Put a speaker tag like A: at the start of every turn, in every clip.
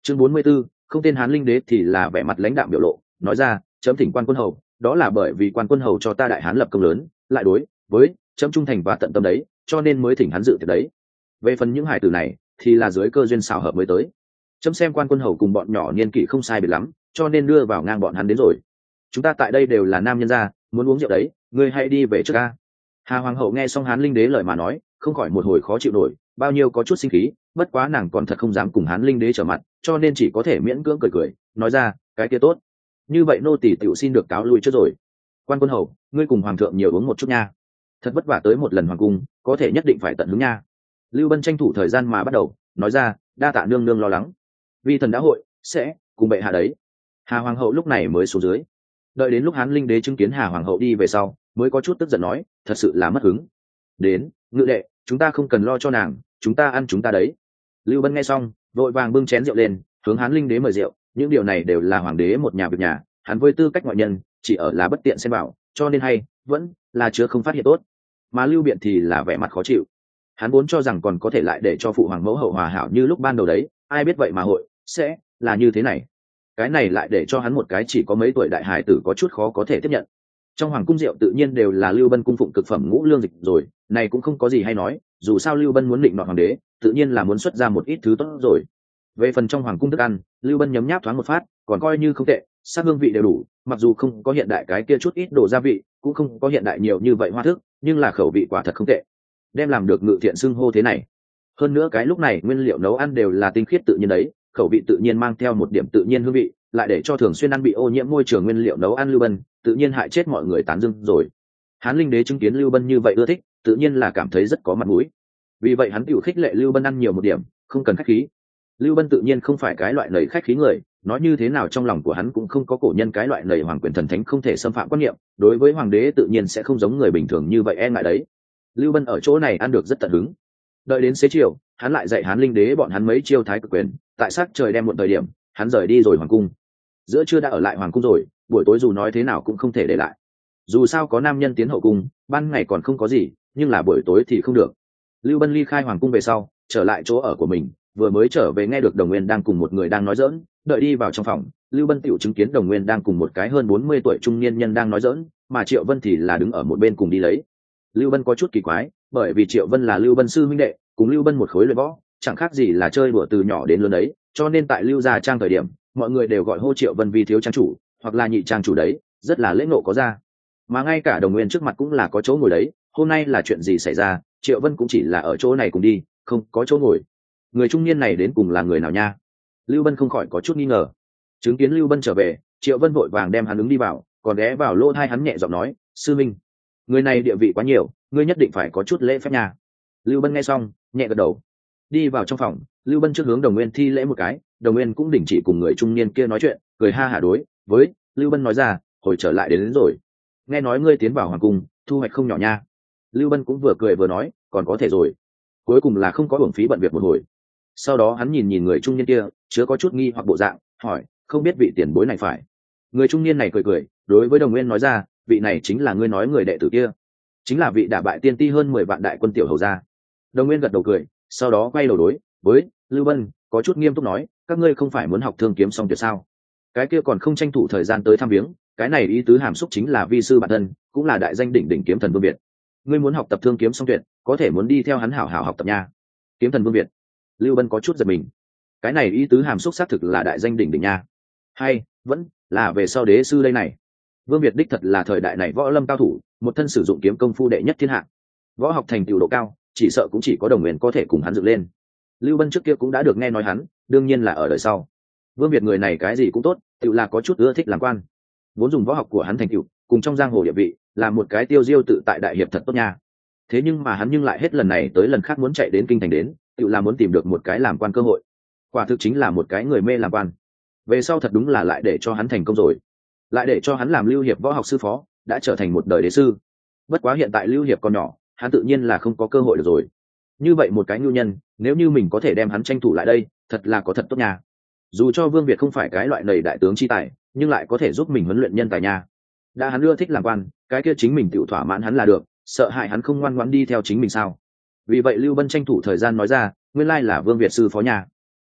A: Chương 44, không tên Hán Linh Đế thì là vẻ mặt lãnh đạm biểu lộ, nói ra, chấm thỉnh quan quân hầu, đó là bởi vì quan quân hầu cho ta đại Hán lập công lớn, lại đối với chấm trung thành và tận tâm đấy, cho nên mới thỉnh hắn dự tiệc đấy. Về phần những hải tử này, thì là dưới cơ duyên xảo hợp mới tới. Chấm xem quan quân hầu cùng bọn nhỏ niên kỷ không sai biệt lắm, cho nên đưa vào ngang bọn hắn đến rồi. Chúng ta tại đây đều là nam nhân gia, muốn uống rượu đấy, ngươi hãy đi về trước a. Hà hoàng hậu nghe xong Hán Linh Đế lời mà nói, không khỏi một hồi khó chịu nổi, bao nhiêu có chút sinh khí, bất quá nàng còn thật không dám cùng Hán Linh Đế trở mặt, cho nên chỉ có thể miễn cưỡng cười cười, nói ra, cái kia tốt, như vậy nô tỳ tiểu xin được cáo lui trước rồi. Quan quân hầu, ngươi cùng hoàng thượng nhiều uống một chút nha, thật vất vả tới một lần hoàng cung, có thể nhất định phải tận hứng nha. Lưu Bân tranh thủ thời gian mà bắt đầu, nói ra, đa tạ nương nương lo lắng, vi thần đã hội sẽ cùng bệ hạ đấy. Hà hoàng hậu lúc này mới xuống dưới, đợi đến lúc Hán Linh Đế chứng kiến Hà hoàng hậu đi về sau, mới có chút tức giận nói, thật sự là mất hứng. Đến, ngự đệ, chúng ta không cần lo cho nàng, chúng ta ăn chúng ta đấy. Lưu Bân nghe xong, vội vàng bưng chén rượu lên, hướng Hán Linh Đế mời rượu. Những điều này đều là hoàng đế một nhà việc nhà, hắn với tư cách ngoại nhân, chỉ ở là bất tiện xen vào, cho nên hay vẫn là chưa không phát hiện tốt. Mà Lưu Biện thì là vẻ mặt khó chịu. Hắn vốn cho rằng còn có thể lại để cho phụ hoàng mẫu hậu hòa hảo như lúc ban đầu đấy, ai biết vậy mà hội sẽ là như thế này. Cái này lại để cho hắn một cái chỉ có mấy tuổi đại hài tử có chút khó có thể tiếp nhận. Trong hoàng cung rượu tự nhiên đều là Lưu Bân cung phụng cực phẩm ngũ lương dịch rồi, này cũng không có gì hay nói, dù sao Lưu Bân muốn định nọ hoàng đế, tự nhiên là muốn xuất ra một ít thứ tốt rồi. Về phần trong hoàng cung thức ăn, Lưu Bân nhấm nháp thoáng một phát, còn coi như không tệ, sắc hương vị đều đủ, mặc dù không có hiện đại cái kia chút ít đồ gia vị, cũng không có hiện đại nhiều như vậy hoa thức, nhưng là khẩu vị quả thật không tệ. Đem làm được ngự thiện xưng hô thế này. Hơn nữa cái lúc này nguyên liệu nấu ăn đều là tinh khiết tự nhiên đấy, khẩu vị tự nhiên mang theo một điểm tự nhiên hương vị, lại để cho thường xuyên ăn bị ô nhiễm môi trường nguyên liệu nấu ăn Lưu Bân, tự nhiên hại chết mọi người tán dương rồi. Hán Linh Đế chứng kiến Lưu Bân như vậy ưa thích, tự nhiên là cảm thấy rất có mặt mũi. Vì vậy hắn tiểu khích lệ Lưu Bân ăn nhiều một điểm, không cần khách khí. Lưu Bân tự nhiên không phải cái loại lầy khách khí người, nói như thế nào trong lòng của hắn cũng không có cổ nhân cái loại lầy hoàng quyền thần thánh không thể xâm phạm quan niệm, đối với hoàng đế tự nhiên sẽ không giống người bình thường như vậy e ngại đấy. Lưu Bân ở chỗ này ăn được rất tận hứng. Đợi đến xế chiều, hắn lại dạy Hán Linh Đế bọn hắn mấy chiêu thái cực quyền, tại sắc trời đem muộn thời điểm, hắn rời đi rồi hoàng cung. Giữa trưa đã ở lại hoàng cung rồi, buổi tối dù nói thế nào cũng không thể để lại. Dù sao có nam nhân tiến hậu cung, ban ngày còn không có gì, nhưng là buổi tối thì không được. Lưu Bân ly khai hoàng cung về sau, trở lại chỗ ở của mình, vừa mới trở về nghe được Đồng Nguyên đang cùng một người đang nói giỡn, đợi đi vào trong phòng, Lưu Bân tiểu chứng kiến Đồng Nguyên đang cùng một cái hơn 40 tuổi trung niên nhân đang nói giỡn, mà Triệu Vân thì là đứng ở một bên cùng đi lấy. Lưu Bân có chút kỳ quái, bởi vì Triệu Vân là Lưu Bân sư huynh đệ, cùng Lưu Bân một khối luyện võ, chẳng khác gì là chơi đùa từ nhỏ đến lớn đấy, cho nên tại Lưu gia trang thời điểm, mọi người đều gọi hô Triệu Vân vì thiếu trang chủ, hoặc là nhị trang chủ đấy, rất là lễ ngộ có ra. Mà ngay cả Đồng Nguyên trước mặt cũng là có chỗ ngồi đấy, hôm nay là chuyện gì xảy ra, Triệu Vân cũng chỉ là ở chỗ này cùng đi, không có chỗ ngồi. Người trung niên này đến cùng là người nào nha? Lưu Bân không khỏi có chút nghi ngờ. Chứng kiến Lưu Bân trở về, Triệu Vân vội vàng đem hắn ứng đi vào, còn ghé vào lỗ tai hắn nhẹ giọng nói, sư minh, người này địa vị quá nhiều, ngươi nhất định phải có chút lễ phép nha. Lưu Bân nghe xong, nhẹ gật đầu. Đi vào trong phòng, Lưu Bân trước hướng Đồng Nguyên thi lễ một cái, Đồng Nguyên cũng đình chỉ cùng người trung niên kia nói chuyện, cười ha hả đối với Lưu Bân nói ra, hồi trở lại đến rồi. Nghe nói ngươi tiến vào hoàng cung, thu hoạch không nhỏ nha. Lưu Bân cũng vừa cười vừa nói, còn có thể rồi. Cuối cùng là không có uổng phí bận việc một hồi. Sau đó hắn nhìn nhìn người trung niên kia, chứa có chút nghi hoặc bộ dạng, hỏi, không biết vị tiền bối này phải? Người trung niên này cười cười, đối với Đồng Nguyên nói ra, vị này chính là ngươi nói người đệ tử kia, chính là vị đả bại tiên ti hơn 10 vạn đại quân tiểu hầu gia. Đồng Nguyên gật đầu cười, sau đó quay đầu đối với Lưu Bân, có chút nghiêm túc nói, các ngươi không phải muốn học thương kiếm xong tuyệt sao? Cái kia còn không tranh thủ thời gian tới thăm viếng, cái này ý tứ hàm xúc chính là vi sư bản thân, cũng là đại danh đỉnh đỉnh kiếm thần Vương Việt. Ngươi muốn học tập thương kiếm xong tuyệt, có thể muốn đi theo hắn hảo hảo học tập nha. Kiếm thần Vương Việt. Lưu Bân có chút giật mình. Cái này ý tứ hàm xúc xác thực là đại danh đỉnh đỉnh nha. Hay vẫn là về sau đế sư đây này. Vương Việt đích thật là thời đại này võ lâm cao thủ, một thân sử dụng kiếm công phu đệ nhất thiên hạ. Võ học thành tựu độ cao, chỉ sợ cũng chỉ có Đồng Nguyên có thể cùng hắn dựng lên. Lưu Bân trước kia cũng đã được nghe nói hắn, đương nhiên là ở đời sau. Vương Việt người này cái gì cũng tốt, tựu là có chút ưa thích làm quan. Vốn dùng võ học của hắn thành tựu, cùng trong giang hồ địa vị, là một cái tiêu diêu tự tại đại hiệp thật tốt nha. Thế nhưng mà hắn lại hết lần này tới lần khác muốn chạy đến kinh thành đến, tựu là muốn tìm được một cái làm quan cơ hội. Quả thực chính là một cái người mê làm quan. Về sau thật đúng là lại để cho hắn thành công rồi, lại để cho hắn làm Lưu Hiệp võ học sư phó, đã trở thành một đời đế sư. Bất quá hiện tại Lưu Hiệp còn nhỏ, hắn tự nhiên là không có cơ hội được rồi. Như vậy một cái nhu nhân, nếu như mình có thể đem hắn tranh thủ lại đây, thật là có thật tốt nha. Dù cho Vương Việt không phải cái loại nầy đại tướng chi tài, nhưng lại có thể giúp mình huấn luyện nhân tài nha. Đã hắn ưa thích làm quan, cái kia chính mình tự thỏa mãn hắn là được, sợ hại hắn không ngoan ngoãn đi theo chính mình sao? Vì vậy Lưu Bân tranh thủ thời gian nói ra, nguyên lai là Vương Việt sư phó nhà.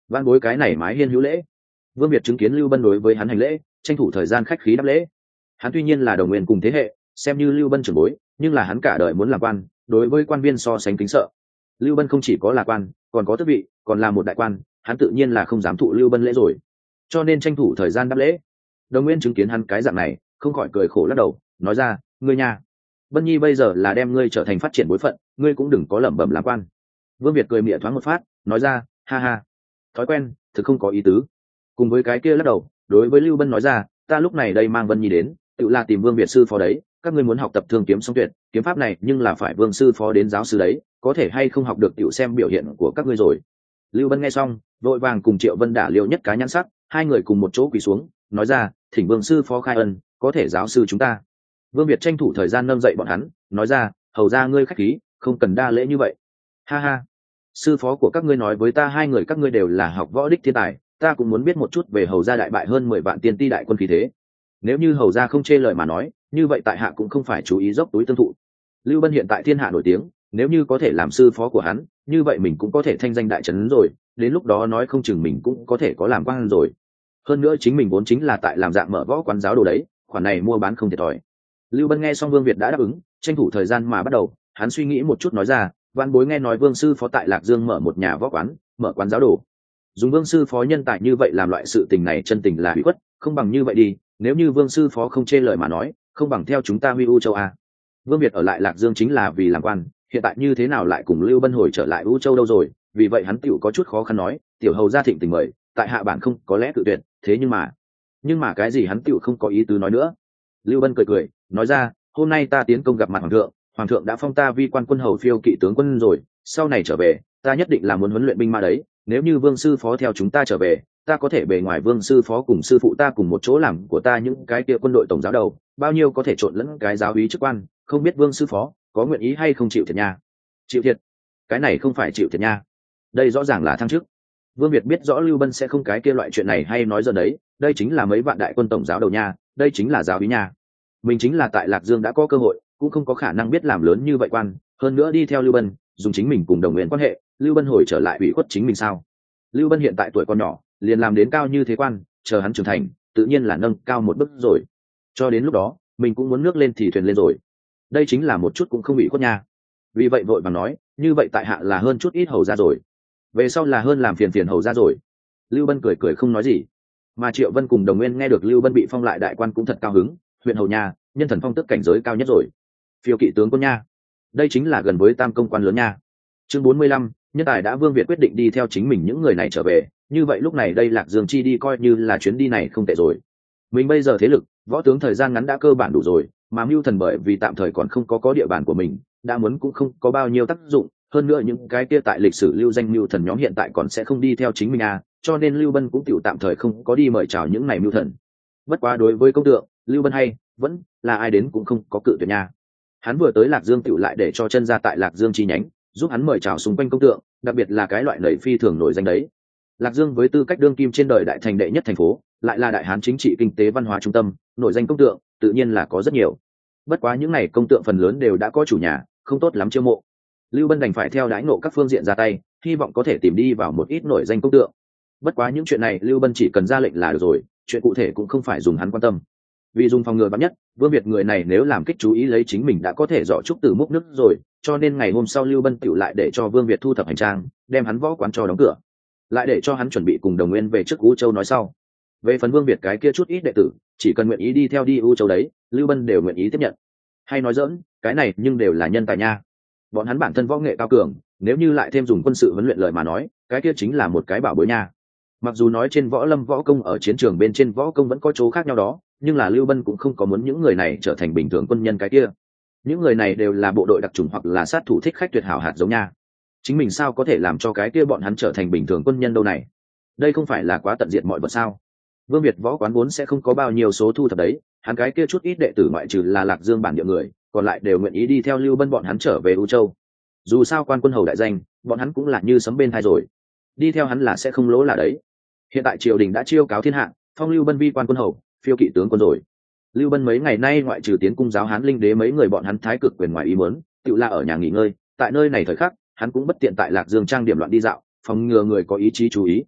A: van bối cái này mái hiên hữu lễ. Vương Việt chứng kiến Lưu Bân đối với hắn hành lễ, tranh thủ thời gian khách khí đáp lễ. Hắn tuy nhiên là đồng nguyên cùng thế hệ, xem như Lưu Bân trưởng bối, nhưng là hắn cả đời muốn làm quan, đối với quan viên so sánh kính sợ. Lưu Bân không chỉ có là quan, còn có tước vị, còn là một đại quan, hắn tự nhiên là không dám thụ Lưu Bân lễ rồi, cho nên tranh thủ thời gian đáp lễ. Đồng nguyên chứng kiến hắn cái dạng này, không khỏi cười khổ lắc đầu, nói ra, ngươi nha, Bân Nhi bây giờ là đem ngươi trở thành phát triển bối phận, ngươi cũng đừng có lẩm bẩm làm quan. Vương Việt cười mỉa thoáng một phát, nói ra, ha ha, thói quen, thực không có ý tứ. Cùng với cái kia lắc đầu, đối với Lưu Bân nói ra, ta lúc này đây mang Bân Nhi đến, tự là tìm Vương Việt sư phó đấy, các ngươi muốn học tập thương kiếm song tuyệt, kiếm pháp này nhưng là phải Vương sư phó đến giáo sư đấy, có thể hay không học được tiểu xem biểu hiện của các ngươi rồi. Lưu Bân nghe xong, vội vàng cùng Triệu Vân đả liêu nhất cá nhãn sắc, hai người cùng một chỗ quỳ xuống, nói ra, thỉnh Vương sư phó khai ân, có thể giáo sư chúng ta. Vương Việt tranh thủ thời gian nâng dậy bọn hắn, nói ra, hầu ra ngươi khách khí, không cần đa lễ như vậy. Ha ha, sư phó của các ngươi nói với ta hai người các ngươi đều là học võ đích thiên tài, ta cũng muốn biết một chút về hầu gia đại bại hơn 10 vạn tiên ti đại quân khí thế. Nếu như hầu gia không chê lời mà nói, như vậy tại hạ cũng không phải chú ý dốc túi tương thụ. Lưu Bân hiện tại thiên hạ nổi tiếng, nếu như có thể làm sư phó của hắn, như vậy mình cũng có thể thanh danh đại trấn rồi, đến lúc đó nói không chừng mình cũng có thể có làm quan rồi. Hơn nữa chính mình vốn chính là tại làm dạng mở võ quán giáo đồ đấy, khoản này mua bán không thiệt thòi. Lưu Bân nghe xong Vương Việt đã đáp ứng, tranh thủ thời gian mà bắt đầu, hắn suy nghĩ một chút nói ra, văn bối nghe nói Vương sư phó tại Lạc Dương mở một nhà võ quán, mở quán giáo đồ. Dùng Vương sư phó nhân tài như vậy làm loại sự tình này chân tình là hủy khuất, không bằng như vậy đi, nếu như Vương sư phó không chê lời mà nói, không bằng theo chúng ta huy U Châu a. Vương Việt ở lại Lạc Dương chính là vì làm quan, hiện tại như thế nào lại cùng Lưu Bân hồi trở lại U Châu đâu rồi, vì vậy hắn tiểu có chút khó khăn nói, tiểu hầu gia thịnh tình mời, tại hạ bản không có lẽ tự tuyệt, thế nhưng mà cái gì hắn tiểu không có ý tứ nói nữa. Lưu Bân cười cười, nói ra, hôm nay ta tiến công gặp mặt hoàng thượng đã phong ta vi quan quân hầu phiêu kỵ tướng quân rồi, sau này trở về, ta nhất định là muốn huấn luyện binh mã đấy, nếu như Vương sư phó theo chúng ta trở về, ta có thể bề ngoài Vương sư phó cùng sư phụ ta cùng một chỗ làm của ta những cái kia quân đội tổng giáo đầu, bao nhiêu có thể trộn lẫn cái giáo úy chức quan, không biết Vương sư phó có nguyện ý hay không chịu thiệt nha. Chịu thiệt? Cái này không phải chịu thiệt nha, đây rõ ràng là thăng chức. Vương Việt biết rõ Lưu Bân sẽ không cái kia loại chuyện này hay nói giỡn đấy, đây chính là mấy vạn đại quân tổng giáo đầu nha, đây chính là giáo úy nha. Mình chính là tại Lạc Dương đã có cơ hội, cũng không có khả năng biết làm lớn như vậy quan, hơn nữa đi theo Lưu Bân, dùng chính mình cùng đồng nguyên quan hệ, Lưu Bân hồi trở lại ủy khuất chính mình sao? Lưu Bân hiện tại tuổi còn nhỏ, liền làm đến cao như thế quan, chờ hắn trưởng thành, tự nhiên là nâng cao một bước rồi. Cho đến lúc đó, mình cũng muốn nước lên thì thuyền lên rồi. Đây chính là một chút cũng không bị khuất nha. Vì vậy vội vàng nói, như vậy tại hạ là hơn chút ít hầu ra rồi. Về sau là hơn làm phiền phiền hầu ra rồi. Lưu Bân cười cười không nói gì. Mà Triệu Vân cùng Đồng Nguyên nghe được Lưu Bân bị phong lại đại quan cũng thật cao hứng, huyện hầu nha, nhân thần phong tức cảnh giới cao nhất rồi. Phiêu kỵ tướng quân nha, đây chính là gần với tam công quan lớn nha. Chương 45, nhân tài đã Vương Việt quyết định đi theo chính mình những người này trở về, như vậy lúc này đây Lạc Dương chi đi coi như là chuyến đi này không tệ rồi. Mình bây giờ thế lực, võ tướng thời gian ngắn đã cơ bản đủ rồi, mà Mưu Thần bởi vì tạm thời còn không có địa bàn của mình, đã muốn cũng không có bao nhiêu tác dụng, hơn nữa những cái kia tại lịch sử lưu danh Mưu Thần nhóm hiện tại còn sẽ không đi theo chính mình à, cho nên Lưu Bân cũng tiểu tạm thời không có đi mời chào những này Mưu Thần. Bất quá đối với công tượng, Lưu Bân hay vẫn là ai đến cũng không có cự tuyệt nha. Hắn vừa tới Lạc Dương tiểu lại để cho chân ra tại Lạc Dương chi nhánh, giúp hắn mời chào xung quanh công tượng, đặc biệt là cái loại lẫy phi thường nổi danh đấy. Lạc Dương với tư cách đương kim trên đời đại thành đệ nhất thành phố, lại là đại hán chính trị kinh tế văn hóa trung tâm, nổi danh công tượng, tự nhiên là có rất nhiều. Bất quá những này công tượng phần lớn đều đã có chủ nhà, không tốt lắm chiêu mộ. Lưu Bân đành phải theo đãi ngộ các phương diện ra tay, hy vọng có thể tìm đi vào một ít nổi danh công tượng. Bất quá những chuyện này Lưu Bân chỉ cần ra lệnh là được rồi, chuyện cụ thể cũng không phải dùng hắn quan tâm. Vì dùng phòng ngừa vắn nhất, Vương Việt người này nếu làm kích chú ý lấy chính mình đã có thể dọ trúc từ múc nước rồi, cho nên ngày hôm sau Lưu Bân tiểu lại để cho Vương Việt thu thập hành trang, đem hắn võ quán cho đóng cửa, lại để cho hắn chuẩn bị cùng Đồng Nguyên về trước U Châu nói sau. Về phần Vương Việt cái kia chút ít đệ tử, chỉ cần nguyện ý đi theo đi U Châu đấy, Lưu Bân đều nguyện ý tiếp nhận. Hay nói dỡn, cái này nhưng đều là nhân tài nha. Bọn hắn bản thân võ nghệ cao cường, nếu như lại thêm dùng quân sự huấn luyện lời mà nói, cái kia chính là một cái bảo bối nha. Mặc dù nói trên võ lâm võ công ở chiến trường bên trên võ công vẫn có chỗ khác nhau đó, nhưng là Lưu Bân cũng không có muốn những người này trở thành bình thường quân nhân cái kia. Những người này đều là bộ đội đặc chủng hoặc là sát thủ thích khách tuyệt hảo hạt giống nha. Chính mình sao có thể làm cho cái kia bọn hắn trở thành bình thường quân nhân đâu này? Đây không phải là quá tận diệt mọi vật sao? Vương Việt võ quán vốn sẽ không có bao nhiêu số thu thập đấy, hắn cái kia chút ít đệ tử ngoại trừ là Lạc Dương bản địa người, còn lại đều nguyện ý đi theo Lưu Bân bọn hắn trở về U Châu. Dù sao quan quân hầu đại danh, bọn hắn cũng là như sấm bên tai rồi. Đi theo hắn là sẽ không lỗ là đấy. Hiện tại triều đình đã chiêu cáo thiên hạ, phong Lưu Bân vi quan quân hầu, phiêu kỵ tướng quân rồi. Lưu Bân mấy ngày nay ngoại trừ tiến cung giáo Hán Linh Đế mấy người bọn hắn thái cực quyền ngoài ý muốn, tự là ở nhà nghỉ ngơi, tại nơi này thời khắc, hắn cũng bất tiện tại Lạc Dương trang điểm loạn đi dạo, phòng ngừa người có ý chí chú ý.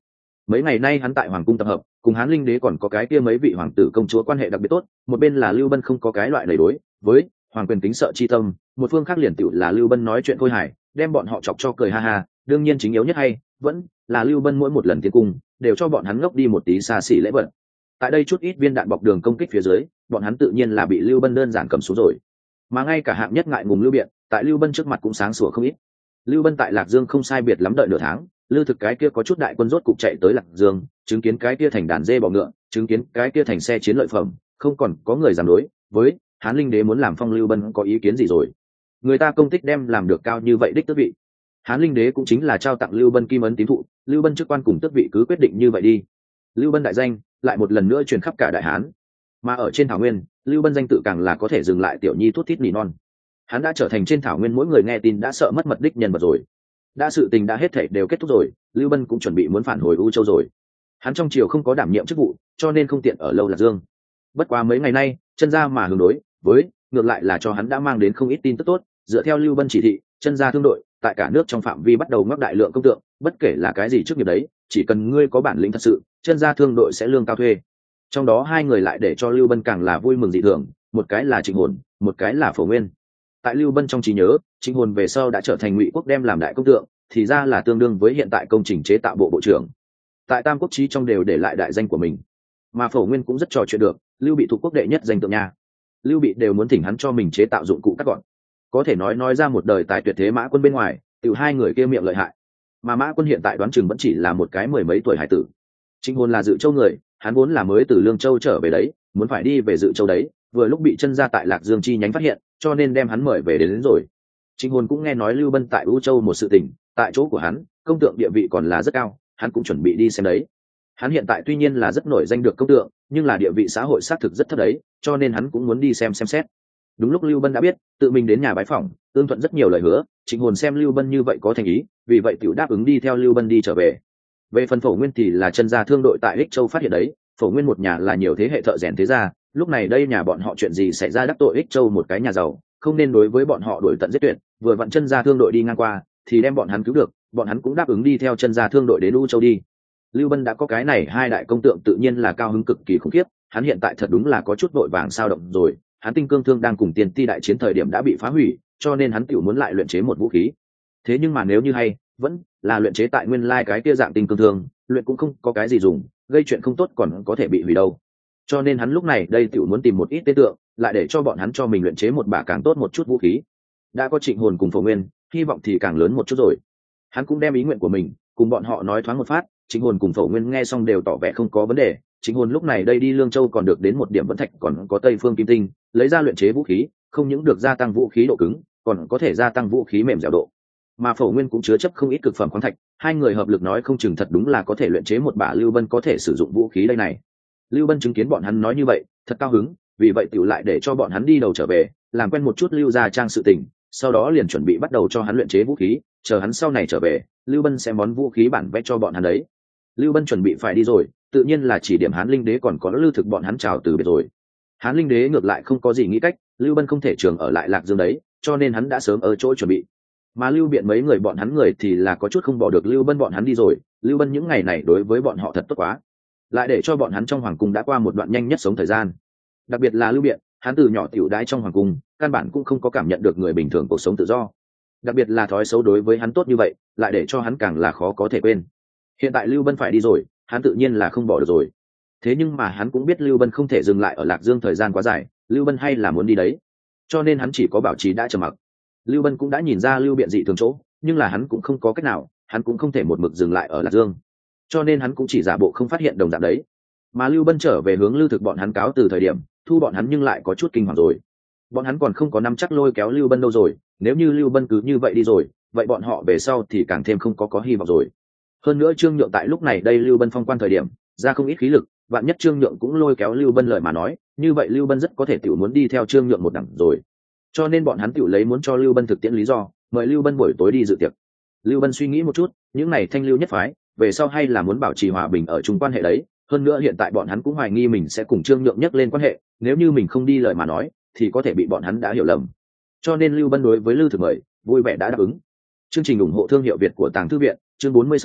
A: Mấy ngày nay hắn tại hoàng cung tập hợp, cùng Hán Linh Đế còn có cái kia mấy vị hoàng tử công chúa quan hệ đặc biệt tốt, một bên là Lưu Bân không có cái loại lầy đối với hoàng quyền kính sợ chi tâm, một phương khác liền tựu là Lưu Bân nói chuyện khôi hài, đem bọn họ chọc cho cười ha ha. Đương nhiên chính yếu nhất hay vẫn là Lưu Bân mỗi một lần tiến cung đều cho bọn hắn ngốc đi một tí xa xỉ lễ vật. Tại đây chút ít viên đạn bọc đường công kích phía dưới, bọn hắn tự nhiên là bị Lưu Bân đơn giản cầm xuống rồi. Mà ngay cả hạng nhất ngại ngùng Lưu Biện, tại Lưu Bân trước mặt cũng sáng sủa không ít. Lưu Bân tại Lạc Dương không sai biệt lắm đợi nửa tháng, Lưu Thực cái kia có chút đại quân rốt cục chạy tới Lạc Dương, chứng kiến cái kia thành đàn dê bò ngựa, chứng kiến cái kia thành xe chiến lợi phẩm, không còn có người dám đối với Hán Linh Đế muốn làm phong Lưu Bân có ý kiến gì rồi. Người ta công tích đem làm được cao như vậy đích tước vị. Hán Linh Đế cũng chính là trao tặng Lưu Bân kim ấn tín thụ, Lưu Bân chức quan cùng tước vị cứ quyết định như vậy đi. Lưu Bân đại danh lại một lần nữa truyền khắp cả đại Hán, mà ở trên thảo nguyên, Lưu Bân danh tự càng là có thể dừng lại tiểu nhi thút thít nỉ non. Hắn đã trở thành trên thảo nguyên mỗi người nghe tin đã sợ mất mật đích nhân vật rồi. Đã sự tình đã hết thảy đều kết thúc rồi, Lưu Bân cũng chuẩn bị muốn phản hồi U Châu rồi. Hắn trong triều không có đảm nhiệm chức vụ, cho nên không tiện ở lâu Lạc Dương. Bất quá mấy ngày nay, chân gia mà hướng đối với ngược lại là cho hắn đã mang đến không ít tin tức tốt. Dựa theo Lưu Bân chỉ thị, chân gia thương đội tại cả nước trong phạm vi bắt đầu ngóc đại lượng công tượng, bất kể là cái gì trước nghiệp đấy, chỉ cần ngươi có bản lĩnh thật sự, chân gia thương đội sẽ lương cao thuê. Trong đó hai người lại để cho Lưu Bân càng là vui mừng dị thường, một cái là Trịnh Hồn, một cái là Phổ Nguyên. Tại Lưu Bân trong trí nhớ, Trịnh Hồn về sau đã trở thành Ngụy Quốc đem làm đại công tượng, thì ra là tương đương với hiện tại công trình chế tạo bộ bộ trưởng. Tại Tam Quốc chí trong đều để lại đại danh của mình. Mà Phổ Nguyên cũng rất trò chuyện được, Lưu Bị thuộc quốc đệ nhất danh tượng nha. Lưu Bị đều muốn thỉnh hắn cho mình chế tạo dụng cụ cắt gọn. Có thể nói ra một đời tài tuyệt thế Mã Quân bên ngoài, từ hai người kia miệng lợi hại. Mà Mã Quân hiện tại đoán chừng vẫn chỉ là một cái mười mấy tuổi hải tử. Trịnh Hồn là Dự Châu người, hắn vốn là mới từ Lương Châu trở về đấy, muốn phải đi về Dự Châu đấy, vừa lúc bị chân gia tại Lạc Dương chi nhánh phát hiện, cho nên đem hắn mời về đến rồi. Trịnh Hồn cũng nghe nói Lưu Bân tại U Châu một sự tình, tại chỗ của hắn, công tượng địa vị còn là rất cao, hắn cũng chuẩn bị đi xem đấy. Hắn hiện tại tuy nhiên là rất nổi danh được công tượng, nhưng là địa vị xã hội xác thực rất thấp đấy, cho nên hắn cũng muốn đi xem xét. Đúng lúc Lưu Bân đã biết, tự mình đến nhà bái phỏng, tương thuận rất nhiều lời hứa, Trịnh Hồn xem Lưu Bân như vậy có thành ý, vì vậy tiểu đáp ứng đi theo Lưu Bân đi trở về. Về phần Phổ Nguyên thì là chân gia thương đội tại Ích Châu phát hiện đấy, Phổ Nguyên một nhà là nhiều thế hệ thợ rèn thế gia, lúc này đây nhà bọn họ chuyện gì xảy ra đắc tội Ích Châu một cái nhà giàu, không nên đối với bọn họ đuổi tận giết tuyệt, vừa vặn chân gia thương đội đi ngang qua, thì đem bọn hắn cứu được, bọn hắn cũng đáp ứng đi theo chân gia thương đội đến U Châu đi. Lưu Bân đã có cái này hai đại công tượng tự nhiên là cao hứng cực kỳ khủng khiếp, hắn hiện tại thật đúng là có chút vội vàng sao động rồi, hắn Tinh Cương Thương đang cùng Tiền Ti đại chiến thời điểm đã bị phá hủy, cho nên hắn tiểu muốn lại luyện chế một vũ khí. Thế nhưng mà nếu như hay vẫn là luyện chế tại nguyên lai cái kia dạng Tinh Cương Thương, luyện cũng không có cái gì dùng, gây chuyện không tốt còn có thể bị hủy đâu. Cho nên hắn lúc này đây tiểu muốn tìm một ít tế tượng, lại để cho bọn hắn cho mình luyện chế một bả càng tốt một chút vũ khí. Đã có Trịnh Hồn cùng Phổ Nguyên, hy vọng thì càng lớn một chút rồi. Hắn cũng đem ý nguyện của mình cùng bọn họ nói thoáng một phát, Trịnh Hồn cùng Phổ Nguyên nghe xong đều tỏ vẻ không có vấn đề. Trịnh Hồn lúc này đây đi Lương Châu còn được đến một điểm vẫn thạch, còn có Tây Phương Kim Tinh, lấy ra luyện chế vũ khí, không những được gia tăng vũ khí độ cứng, còn có thể gia tăng vũ khí mềm dẻo độ. Mà Phổ Nguyên cũng chứa chấp không ít cực phẩm khoáng thạch, hai người hợp lực nói không chừng thật đúng là có thể luyện chế một bả Lưu Bân có thể sử dụng vũ khí đây này. Lưu Bân chứng kiến bọn hắn nói như vậy, thật cao hứng, vì vậy tiểu lại để cho bọn hắn đi đầu trở về, làm quen một chút Lưu gia trang sự tình, sau đó liền chuẩn bị bắt đầu cho hắn luyện chế vũ khí, chờ hắn sau này trở về, Lưu Bân sẽ món vũ khí bản vẽ cho bọn hắn đấy. Lưu Bân chuẩn bị phải đi rồi, tự nhiên là chỉ điểm Hán Linh Đế còn có Lưu Thực bọn hắn chào từ biệt rồi. Hán Linh Đế ngược lại không có gì nghĩ cách, Lưu Bân không thể trường ở lại Lạc Dương đấy, cho nên hắn đã sớm ở chỗ chuẩn bị. Mà Lưu Biện mấy người bọn hắn người thì là có chút không bỏ được Lưu Bân bọn hắn đi rồi, Lưu Bân những ngày này đối với bọn họ thật tốt quá, lại để cho bọn hắn trong hoàng cung đã qua một đoạn nhanh nhất sống thời gian. Đặc biệt là Lưu Biện, hắn từ nhỏ tiểu đái trong hoàng cung, căn bản cũng không có cảm nhận được người bình thường cuộc sống tự do. Đặc biệt là thói xấu đối với hắn tốt như vậy, lại để cho hắn càng là khó có thể quên. Hiện tại Lưu Bân phải đi rồi, hắn tự nhiên là không bỏ được rồi. Thế nhưng mà hắn cũng biết Lưu Bân không thể dừng lại ở Lạc Dương thời gian quá dài, Lưu Bân hay là muốn đi đấy, cho nên hắn chỉ có bảo trì đã trầm mặc. Lưu Bân cũng đã nhìn ra Lưu Biện dị thường chỗ, nhưng là hắn cũng không có cách nào, hắn cũng không thể một mực dừng lại ở Lạc Dương, cho nên hắn cũng chỉ giả bộ không phát hiện đồng dạng đấy. Mà Lưu Bân trở về hướng Lưu Thực bọn hắn cáo từ thời điểm, thu bọn hắn nhưng lại có chút kinh hoàng rồi. Bọn hắn còn không có nắm chắc lôi kéo Lưu Bân đâu rồi, nếu như Lưu Bân cứ như vậy đi rồi, vậy bọn họ về sau thì càng thêm không có hy vọng rồi. Hơn nữa Trương Nhượng tại lúc này đây Lưu Bân phong quan thời điểm ra không ít khí lực, vạn nhất Trương Nhượng cũng lôi kéo Lưu Bân lời mà nói, như vậy Lưu Bân rất có thể tiểu muốn đi theo Trương Nhượng một đẳng rồi. Cho nên bọn hắn tiểu lấy muốn cho Lưu Bân thực tiễn lý do, mời Lưu Bân buổi tối đi dự tiệc. Lưu Bân suy nghĩ một chút, những này thanh lưu nhất phái, về sau hay là muốn bảo trì hòa bình ở chung quan hệ đấy. Hơn nữa hiện tại bọn hắn cũng hoài nghi mình sẽ cùng Trương Nhượng nhắc lên quan hệ, nếu như mình không đi lời mà nói, thì có thể bị bọn hắn đã hiểu lầm. Cho nên Lưu Bân đối với Lưu Thực mời, vui vẻ đã đáp ứng. Chương trình ủng hộ thương hiệu Việt của Tàng Thư Viện, chương 46,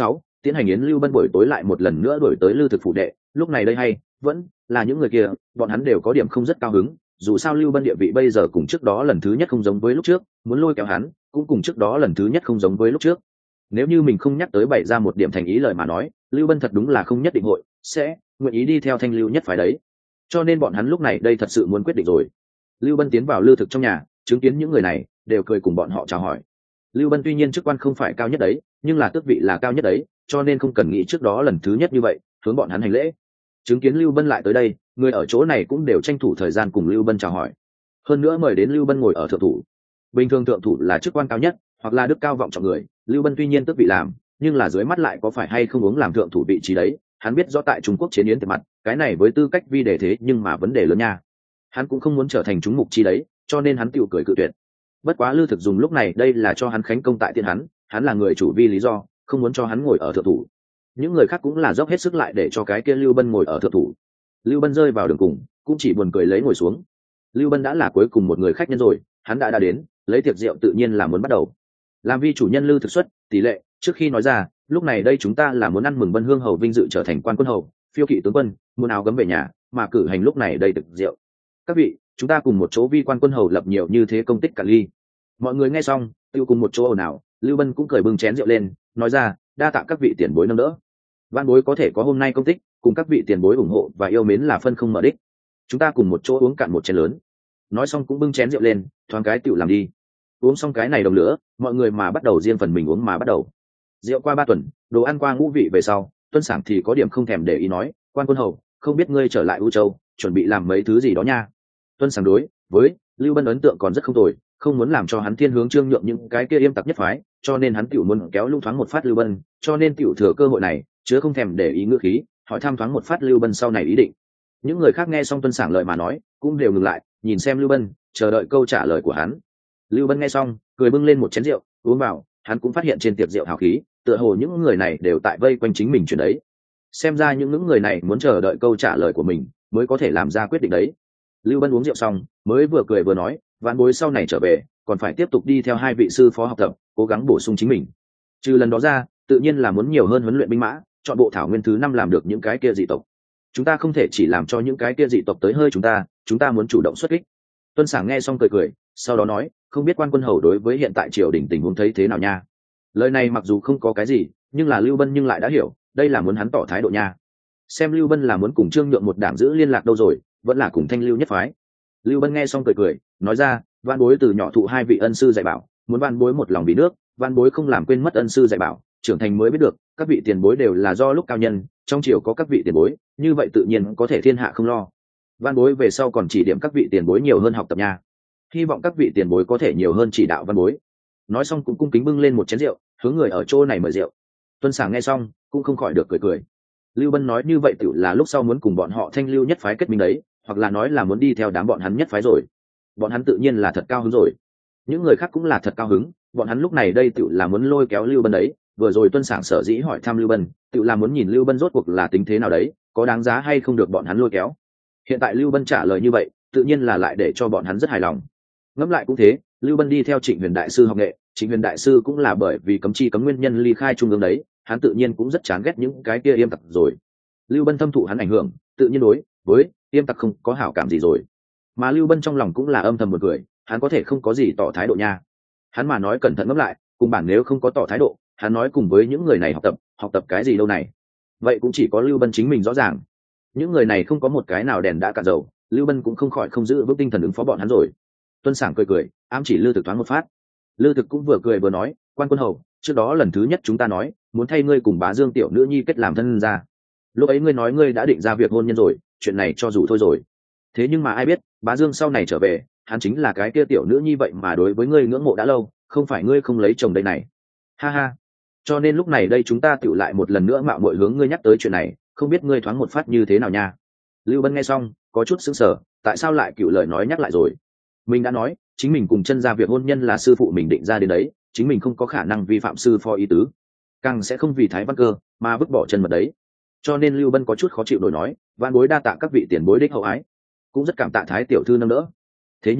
A: tiến hành yến lưu bân buổi tối lại một lần nữa đổi tới Lư Thực phủ đệ. Lúc này đây hay vẫn là những người kia, bọn hắn đều có điểm không rất cao hứng, dù sao Lưu Bân địa vị bây giờ cùng trước đó lần thứ nhất không giống với lúc trước, muốn lôi kéo hắn cũng cùng trước đó lần thứ nhất không giống với lúc trước. Nếu như mình không nhắc tới bày ra một điểm thành ý lời mà nói, Lưu Bân thật đúng là không nhất định hội sẽ nguyện ý đi theo Thanh Lưu nhất phái đấy. Cho nên bọn hắn lúc này đây thật sự muốn quyết định rồi. Lưu Bân tiến vào Lư Thực trong nhà, chứng kiến những người này đều cười cùng bọn họ chào hỏi. Lưu Bân tuy nhiên chức quan không phải cao nhất đấy, nhưng là tước vị là cao nhất đấy, cho nên không cần nghĩ trước đó lần thứ nhất như vậy hướng bọn hắn hành lễ. Chứng kiến Lưu Bân lại tới đây, người ở chỗ này cũng đều tranh thủ thời gian cùng Lưu Bân chào hỏi. Hơn nữa mời đến Lưu Bân ngồi ở thượng thủ. Bình thường thượng thủ là chức quan cao nhất hoặc là đức cao vọng trọng người, Lưu Bân tuy nhiên tước vị làm, nhưng là dưới mắt lại có phải hay không uống làm thượng thủ vị trí đấy. Hắn biết rõ tại Trung Quốc chiến yến tiệc mặt, cái này với tư cách vi đề thế nhưng mà vấn đề lớn nha. Hắn cũng không muốn trở thành chúng mục chi đấy, cho nên hắn tiểu cười cự tuyệt. Bất quá Lư Thực dùng lúc này đây là cho hắn khánh công tại tiên hắn là người chủ vi lý do, không muốn cho hắn ngồi ở thượng thủ. Những người khác cũng là dốc hết sức lại để cho cái kia Lưu Bân ngồi ở thượng thủ. Lưu Bân rơi vào đường cùng, cũng chỉ buồn cười lấy ngồi xuống. Lưu Bân đã là cuối cùng một người khách nhân rồi, hắn đã đến, lấy tiệc rượu tự nhiên là muốn bắt đầu. Làm vi chủ nhân Lư Thực xuất tỷ lệ, trước khi nói ra, lúc này đây chúng ta là muốn ăn mừng Vân Hương hầu vinh dự trở thành quan quân hầu, phiêu kỵ tướng quân, muốn áo gấm về nhà, mà cử hành lúc này đây tiệc rượu. Các vị, chúng ta cùng một chỗ vi quan quân hầu lập nhiều như thế công tích cả ly. Mọi người nghe xong, tiêu cùng một chỗ ồn ào, Lưu Bân cũng cười bưng chén rượu lên, nói ra, đa tạ các vị tiền bối nâng đỡ. Văn bối có thể có hôm nay công tích, cùng các vị tiền bối ủng hộ và yêu mến là phân không mở đích. Chúng ta cùng một chỗ uống cạn một chén lớn. Nói xong cũng bưng chén rượu lên, thoáng cái tựu làm đi. Uống xong cái này đồng lửa, mọi người mà bắt đầu riêng phần mình uống mà bắt đầu. Rượu qua 3 tuần, đồ ăn qua ngũ vị về sau, Tuân Sảng thì có điểm không thèm để ý nói, quan quân hầu, không biết ngươi trở lại U Châu, chuẩn bị làm mấy thứ gì đó nha. Tuân Sảng đối với Lưu Bân ấn tượng còn rất không tồi, không muốn làm cho hắn thiên hướng trương nhượng những cái kia yêm tặc nhất phái, cho nên hắn tiểu muốn kéo lung thoáng một phát Lưu Bân, cho nên tiểu thừa cơ hội này, chứa không thèm để ý ngữ khí, hỏi thăm thoáng một phát Lưu Bân sau này ý định. Những người khác nghe xong Tuân Sảng lời mà nói, cũng đều ngừng lại, nhìn xem Lưu Bân, chờ đợi câu trả lời của hắn. Lưu Bân nghe xong, cười bưng lên một chén rượu, uống vào, hắn cũng phát hiện trên tiệc rượu hào khí, tựa hồ những người này đều tại vây quanh chính mình chuyện đấy. Xem ra những người này muốn chờ đợi câu trả lời của mình, mới có thể làm ra quyết định đấy. Lưu Bân uống rượu xong, mới vừa cười vừa nói, vạn bối sau này trở về, còn phải tiếp tục đi theo 2 vị sư phó học tập, cố gắng bổ sung chính mình. Trừ lần đó ra, tự nhiên là muốn nhiều hơn huấn luyện binh mã, chọn bộ thảo nguyên thứ 5 làm được những cái kia dị tộc. Chúng ta không thể chỉ làm cho những cái kia dị tộc tới hơi chúng ta muốn chủ động xuất kích. Tuân Sảng nghe xong cười cười, sau đó nói, không biết quan quân hầu đối với hiện tại triều đình tình huống thấy thế nào nha. Lời này mặc dù không có cái gì, nhưng là Lưu Bân nhưng lại đã hiểu, đây là muốn hắn tỏ thái độ nha. Xem Lưu Bân là muốn cùng Trương Nhượng một đảng giữ liên lạc đâu rồi, vẫn là cùng Thanh Lưu nhất phái. Lưu Bân nghe xong cười cười, nói ra, văn bối từ nhỏ thụ 2 vị ân sư dạy bảo, muốn văn bối một lòng vì nước, văn bối không làm quên mất ân sư dạy bảo, trưởng thành mới biết được, các vị tiền bối đều là do lúc cao nhân, trong triều có các vị tiền bối, như vậy tự nhiên có thể thiên hạ không lo. Văn bối về sau còn chỉ điểm các vị tiền bối nhiều hơn học tập nha. Hy vọng các vị tiền bối có thể nhiều hơn chỉ đạo văn bối. Nói xong cũng cung kính bưng lên một chén rượu, hướng người ở chỗ này mời rượu. Tuân Sảng nghe xong, cũng không khỏi được cười cười. Lưu Bân nói như vậy tự là lúc sau muốn cùng bọn họ Thanh Lưu nhất phái kết minh đấy, hoặc là nói là muốn đi theo đám bọn hắn nhất phái rồi. Bọn hắn tự nhiên là thật cao hứng rồi. Những người khác cũng là thật cao hứng, bọn hắn lúc này đây tự là muốn lôi kéo Lưu Bân đấy. Vừa rồi Tuân Sảng sở dĩ hỏi thăm Lưu Bân, tự là muốn nhìn Lưu Bân rốt cuộc là tính thế nào đấy, có đáng giá hay không được bọn hắn lôi kéo. Hiện tại Lưu Bân trả lời như vậy, tự nhiên là lại để cho bọn hắn rất hài lòng. Ngẫm lại cũng thế, Lưu Bân đi theo Trịnh Huyền đại sư học nghệ, Trịnh Huyền đại sư cũng là bởi vì cấm chi cấm nguyên nhân ly khai trung ương đấy, hắn tự nhiên cũng rất chán ghét những cái kia yêm tặc rồi. Lưu Bân thâm thụ hắn ảnh hưởng, tự nhiên đối với yêm tặc không có hảo cảm gì rồi. Mà Lưu Bân trong lòng cũng là âm thầm một cười, hắn có thể không có gì tỏ thái độ nha. Hắn mà nói cẩn thận ngẫm lại, cùng bản nếu không có tỏ thái độ, hắn nói cùng với những người này học tập cái gì đâu này. Vậy cũng chỉ có Lưu Bân chính mình rõ ràng. Những người này không có một cái nào đèn đã cạn dầu, Lưu Bân cũng không khỏi không giữ vững tinh thần ứng phó bọn hắn rồi. Tuân Sảng cười cười, ám chỉ Lư Thực thoáng một phát. Lư Thực cũng vừa cười vừa nói, quan quân hầu, trước đó lần thứ nhất chúng ta nói muốn thay ngươi cùng Bá Dương tiểu nữ nhi kết làm thân gia. Lúc ấy ngươi nói ngươi đã định ra việc hôn nhân rồi, chuyện này cho dù thôi rồi. Thế nhưng mà ai biết, Bá Dương sau này trở về, hắn chính là cái kia tiểu nữ nhi vậy mà đối với ngươi ngưỡng mộ đã lâu, không phải ngươi không lấy chồng đây này. Ha ha. Cho nên lúc này đây chúng ta tựu lại một lần nữa mạo muội hướng ngươi nhắc tới chuyện này, không biết ngươi thoáng một phát như thế nào nha. Lưu Bân nghe xong, có chút sững sờ, tại sao lại cựu lời nói nhắc lại rồi? Mình đã nói, chính mình cùng chân ra việc hôn nhân là sư phụ mình định ra đến đấy, chính mình không có khả năng vi phạm sư phó ý tứ, càng sẽ không vì Thái Văn Cơ mà vứt bỏ chân mật đấy. Cho nên Lưu Bân có chút khó chịu nổi nói, van bối đa tạ các vị tiền bối đích hậu ái, cũng rất cảm tạ Thái tiểu thư nâng đỡ. Thế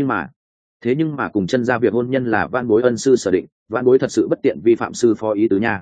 A: nhưng mà cùng chân ra việc hôn nhân là van bối ân sư sở định, van bối thật sự bất tiện vi phạm sư phó ý tứ nha.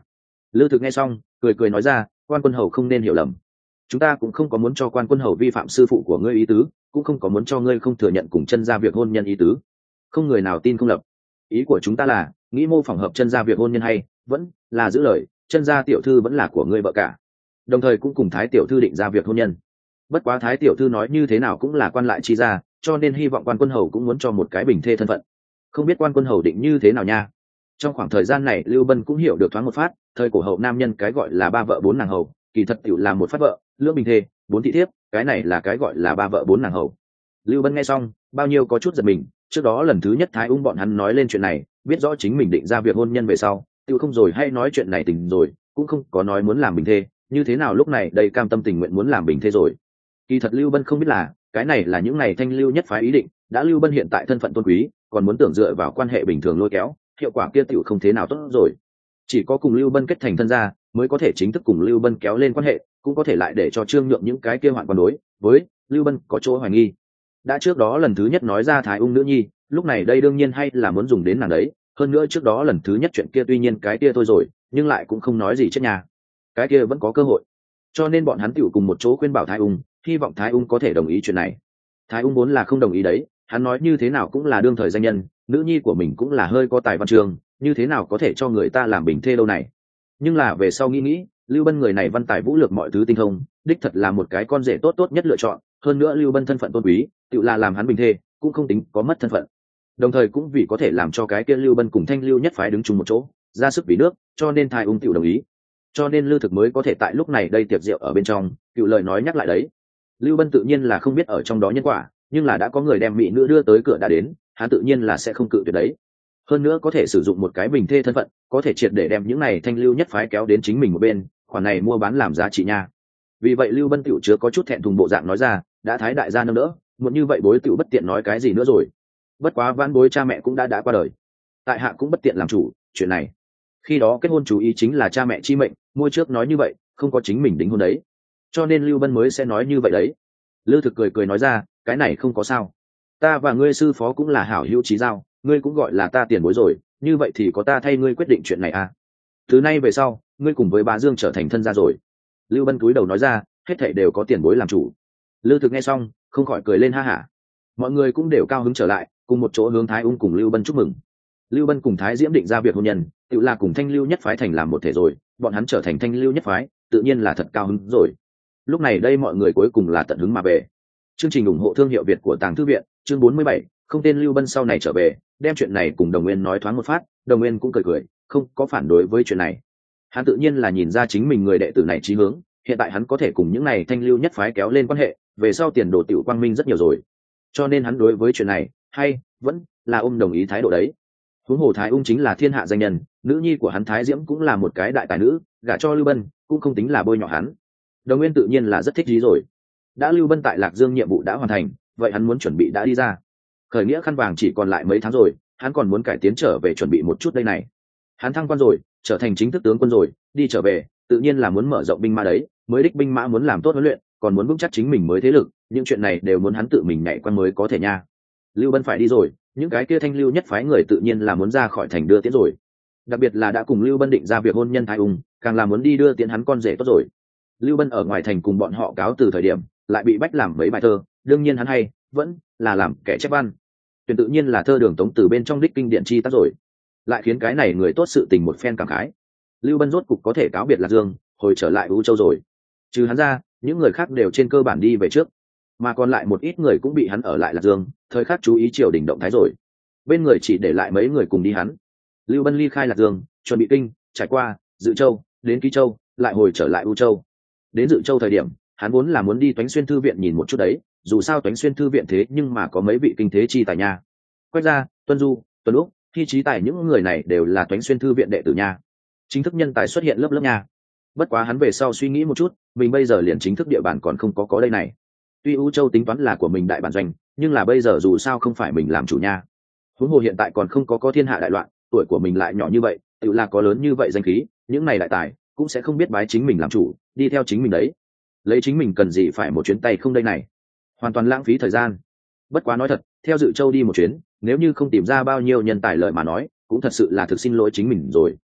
A: Lư Thực nghe xong cười cười nói ra, quan quân hầu không nên hiểu lầm, chúng ta cũng không có muốn cho quan quân hầu vi phạm sư phụ của ngươi ý tứ, cũng không có muốn cho ngươi không thừa nhận cùng chân gia việc hôn nhân ý tứ. Không người nào tin không lập. Ý của chúng ta là nghĩ mô phỏng hợp chân gia việc hôn nhân, hay vẫn là giữ lời chân gia tiểu thư vẫn là của ngươi vợ cả, đồng thời cũng cùng Thái tiểu thư định ra việc hôn nhân. Bất quá Thái tiểu thư nói như thế nào cũng là quan lại chi gia, cho nên hy vọng quan quân hầu cũng muốn cho một cái bình thê thân phận. Không biết quan quân hầu định như thế nào nha. Trong khoảng thời gian này Lưu Bân cũng hiểu được thoáng một phát, thời cổ hậu nam nhân cái gọi là ba vợ bốn nàng hầu, kỳ thật tiểu là một phát vợ lưỡng bình thê bốn thị thiếp, cái này là cái gọi là ba vợ bốn nàng hầu. Lưu Bân nghe xong bao nhiêu có chút giật mình, trước đó lần thứ nhất Thái Ung bọn hắn nói lên chuyện này, biết rõ chính mình định ra việc hôn nhân về sau tiểu không rồi hay nói chuyện này tình rồi, cũng không có nói muốn làm bình thê, như thế nào lúc này đây cam tâm tình nguyện muốn làm bình thê rồi. Kỳ thật Lưu Bân không biết là cái này là những ngày thanh lưu nhất phái ý định, đã Lưu Bân hiện tại thân phận tôn quý, còn muốn tưởng dựa vào quan hệ bình thường lôi kéo, hiệu quả kia tiểu không thế nào tốt rồi. Chỉ có cùng Lưu Bân kết thành thân gia mới có thể chính thức cùng Lưu Bân kéo lên quan hệ, cũng có thể lại để cho Trương Nhượng những cái kia hoạn quan đối với Lưu Bân có chỗ hoài nghi. Đã trước đó lần thứ nhất nói ra Thái Ung nữ nhi, lúc này đây đương nhiên hay là muốn dùng đến nàng đấy, hơn nữa trước đó lần thứ nhất chuyện kia tuy nhiên cái kia thôi rồi, nhưng lại cũng không nói gì chết nhà, cái kia vẫn có cơ hội, cho nên bọn hắn tiểu cùng một chỗ khuyên bảo Thái Ung, hy vọng Thái Ung có thể đồng ý chuyện này. Thái Ung vốn là không đồng ý đấy, hắn nói như thế nào cũng là đương thời danh nhân, nữ nhi của mình cũng là hơi có tài văn chương, như thế nào có thể cho người ta làm bình thê đâu này. Nhưng là về sau nghĩ Lưu Bân người này văn tài vũ lược mọi thứ tinh thông, đích thật là một cái con rể tốt tốt nhất lựa chọn, hơn nữa Lưu Bân thân phận tôn quý, tự là làm hắn bình thê cũng không tính có mất thân phận, đồng thời cũng vì có thể làm cho cái kia Lưu Bân cùng thanh lưu nhất phái đứng chung một chỗ ra sức vì nước, cho nên Thái Ung tự đồng ý, cho nên Lưu Thực mới có thể tại lúc này đây tiệc rượu ở bên trong cựu lời nói nhắc lại đấy. Lưu Bân tự nhiên là không biết ở trong đó nhân quả, nhưng là đã có người đem mỹ nữ đưa tới cửa đã đến, hắn tự nhiên là sẽ không cự tuyệt đấy. Hơn nữa có thể sử dụng một cái bình thê thân phận, có thể triệt để đem những này thanh lưu nhất phái kéo đến chính mình một bên, khoản này mua bán làm giá trị nha. Vì vậy Lưu Bân tiểu chứa có chút thẹn thùng bộ dạng nói ra, đã Thái đại gia nâng đỡ, muốn như vậy bối tiểu bất tiện nói cái gì nữa rồi. Bất quá vãn bối cha mẹ cũng đã qua đời, tại hạ cũng bất tiện làm chủ chuyện này. Khi đó kết hôn chú ý chính là cha mẹ chi mệnh, mua trước nói như vậy, không có chính mình đính hôn đấy, cho nên Lưu Bân mới sẽ nói như vậy đấy. Lư Thực cười nói ra, cái này không có sao, ta và ngươi sư phó cũng là hảo hữu chí giao, ngươi cũng gọi là ta tiền bối rồi, như vậy thì có ta thay ngươi quyết định chuyện này à. Từ nay về sau ngươi cùng với Bá Dương trở thành thân gia rồi. Lưu Bân cúi đầu nói ra, hết thảy đều có tiền bối làm chủ. Lư Thực nghe xong không khỏi cười lên ha hả. Mọi người cũng đều cao hứng trở lại, cùng một chỗ hướng Thái Ung cùng Lưu Bân chúc mừng. Lưu Bân cùng Thái Diễm định ra việc hôn nhân, tự là cùng thanh lưu nhất phái thành làm một thể rồi, bọn hắn trở thành thanh lưu nhất phái, tự nhiên là thật cao hứng rồi. Lúc này đây mọi người cuối cùng là tận hứng mà về. Chương trình ủng hộ thương hiệu Việt của Tàng Thư viện, chương 47, không tên Lưu Bân sau này trở về, đem chuyện này cùng Đồng Nguyên nói thoáng một phát, Đồng Nguyên cũng cười, không có phản đối với chuyện này. Hắn tự nhiên là nhìn ra chính mình người đệ tử này chí hướng, hiện tại hắn có thể cùng những này thanh lưu nhất phái kéo lên quan hệ, về sau tiền đồ tiểu quang minh rất nhiều rồi. Cho nên hắn đối với chuyện này, hay vẫn là ôm đồng ý thái độ đấy. Huống hồ Thái Ung chính là thiên hạ danh nhân, nữ nhi của hắn Thái Diễm cũng là một cái đại tài nữ, gả cho Lưu Bân cũng không tính là bôi nhọ hắn. Đồng Nguyên tự nhiên là rất thích ý rồi. Đã Lưu Bân tại Lạc Dương nhiệm vụ đã hoàn thành, vậy hắn muốn chuẩn bị đã đi ra. Khởi nghĩa khăn vàng chỉ còn lại mấy tháng rồi, hắn còn muốn cải tiến trở về chuẩn bị một chút đây này. Hắn thăng quan rồi, trở thành chính thức tướng quân rồi, đi trở về, tự nhiên là muốn mở rộng binh mã đấy, mới đích binh mã muốn làm tốt huấn luyện, còn muốn vững chắc chính mình mới thế lực, những chuyện này đều muốn hắn tự mình nhảy quan mới có thể nha. Lưu Bân phải đi rồi, những cái kia thanh lưu nhất phái người tự nhiên là muốn ra khỏi thành đưa tiễn rồi. Đặc biệt là đã cùng Lưu Bân định ra việc hôn nhân Thái Ung, càng là muốn đi đưa tiễn hắn con rể tốt rồi. Lưu Bân ở ngoài thành cùng bọn họ cáo từ thời điểm, lại bị bách làm mấy bài thơ, đương nhiên hắn hay vẫn là làm kẻ chép văn, tuyển tự nhiên là thơ Đường Tống từ bên trong đích kinh điển chi tác rồi, lại khiến cái này người tốt sự tình một phen cảm khái. Lưu Bân rốt cục có thể cáo biệt Lạc Dương, hồi trở lại U Châu rồi. Trừ hắn ra, những người khác đều trên cơ bản đi về trước, mà còn lại một ít người cũng bị hắn ở lại Lạc Dương, thời khắc chú ý triều đình động thái rồi. Bên người chỉ để lại mấy người cùng đi hắn. Lưu Bân ly khai Lạc Dương, chuẩn bị kinh, trải qua Dự Châu, đến Ký Châu, lại hồi trở lại U Châu. Đến Dự Châu thời điểm, hắn vốn là muốn đi Toánh Xuyên thư viện nhìn một chút đấy, dù sao Toánh Xuyên thư viện thế nhưng mà có mấy vị kinh thế chi tài nha. Quách Gia, Tuân Du, Tuân Úc, Thi Chí Tài, những người này đều là Toánh Xuyên thư viện đệ tử nha, chính thức nhân tài xuất hiện lớp nha. Bất quá hắn về sau suy nghĩ một chút, mình bây giờ liền chính thức địa bàn còn không có đây này. Tuy U Châu tính toán là của mình đại bản doanh, nhưng là bây giờ dù sao không phải mình làm chủ nha. Huống hồ hiện tại còn không có thiên hạ đại loạn, tuổi của mình lại nhỏ như vậy, tự là có lớn như vậy danh khí, những này đại tài cũng sẽ không biết bái chính mình làm chủ, đi theo chính mình đấy. Lấy chính mình cần gì phải một chuyến tay không đây này, hoàn toàn lãng phí thời gian. Bất quá nói thật, theo Dự Châu đi một chuyến, nếu như không tìm ra bao nhiêu nhân tài lợi mà nói, cũng thật sự là thực xin lỗi chính mình rồi.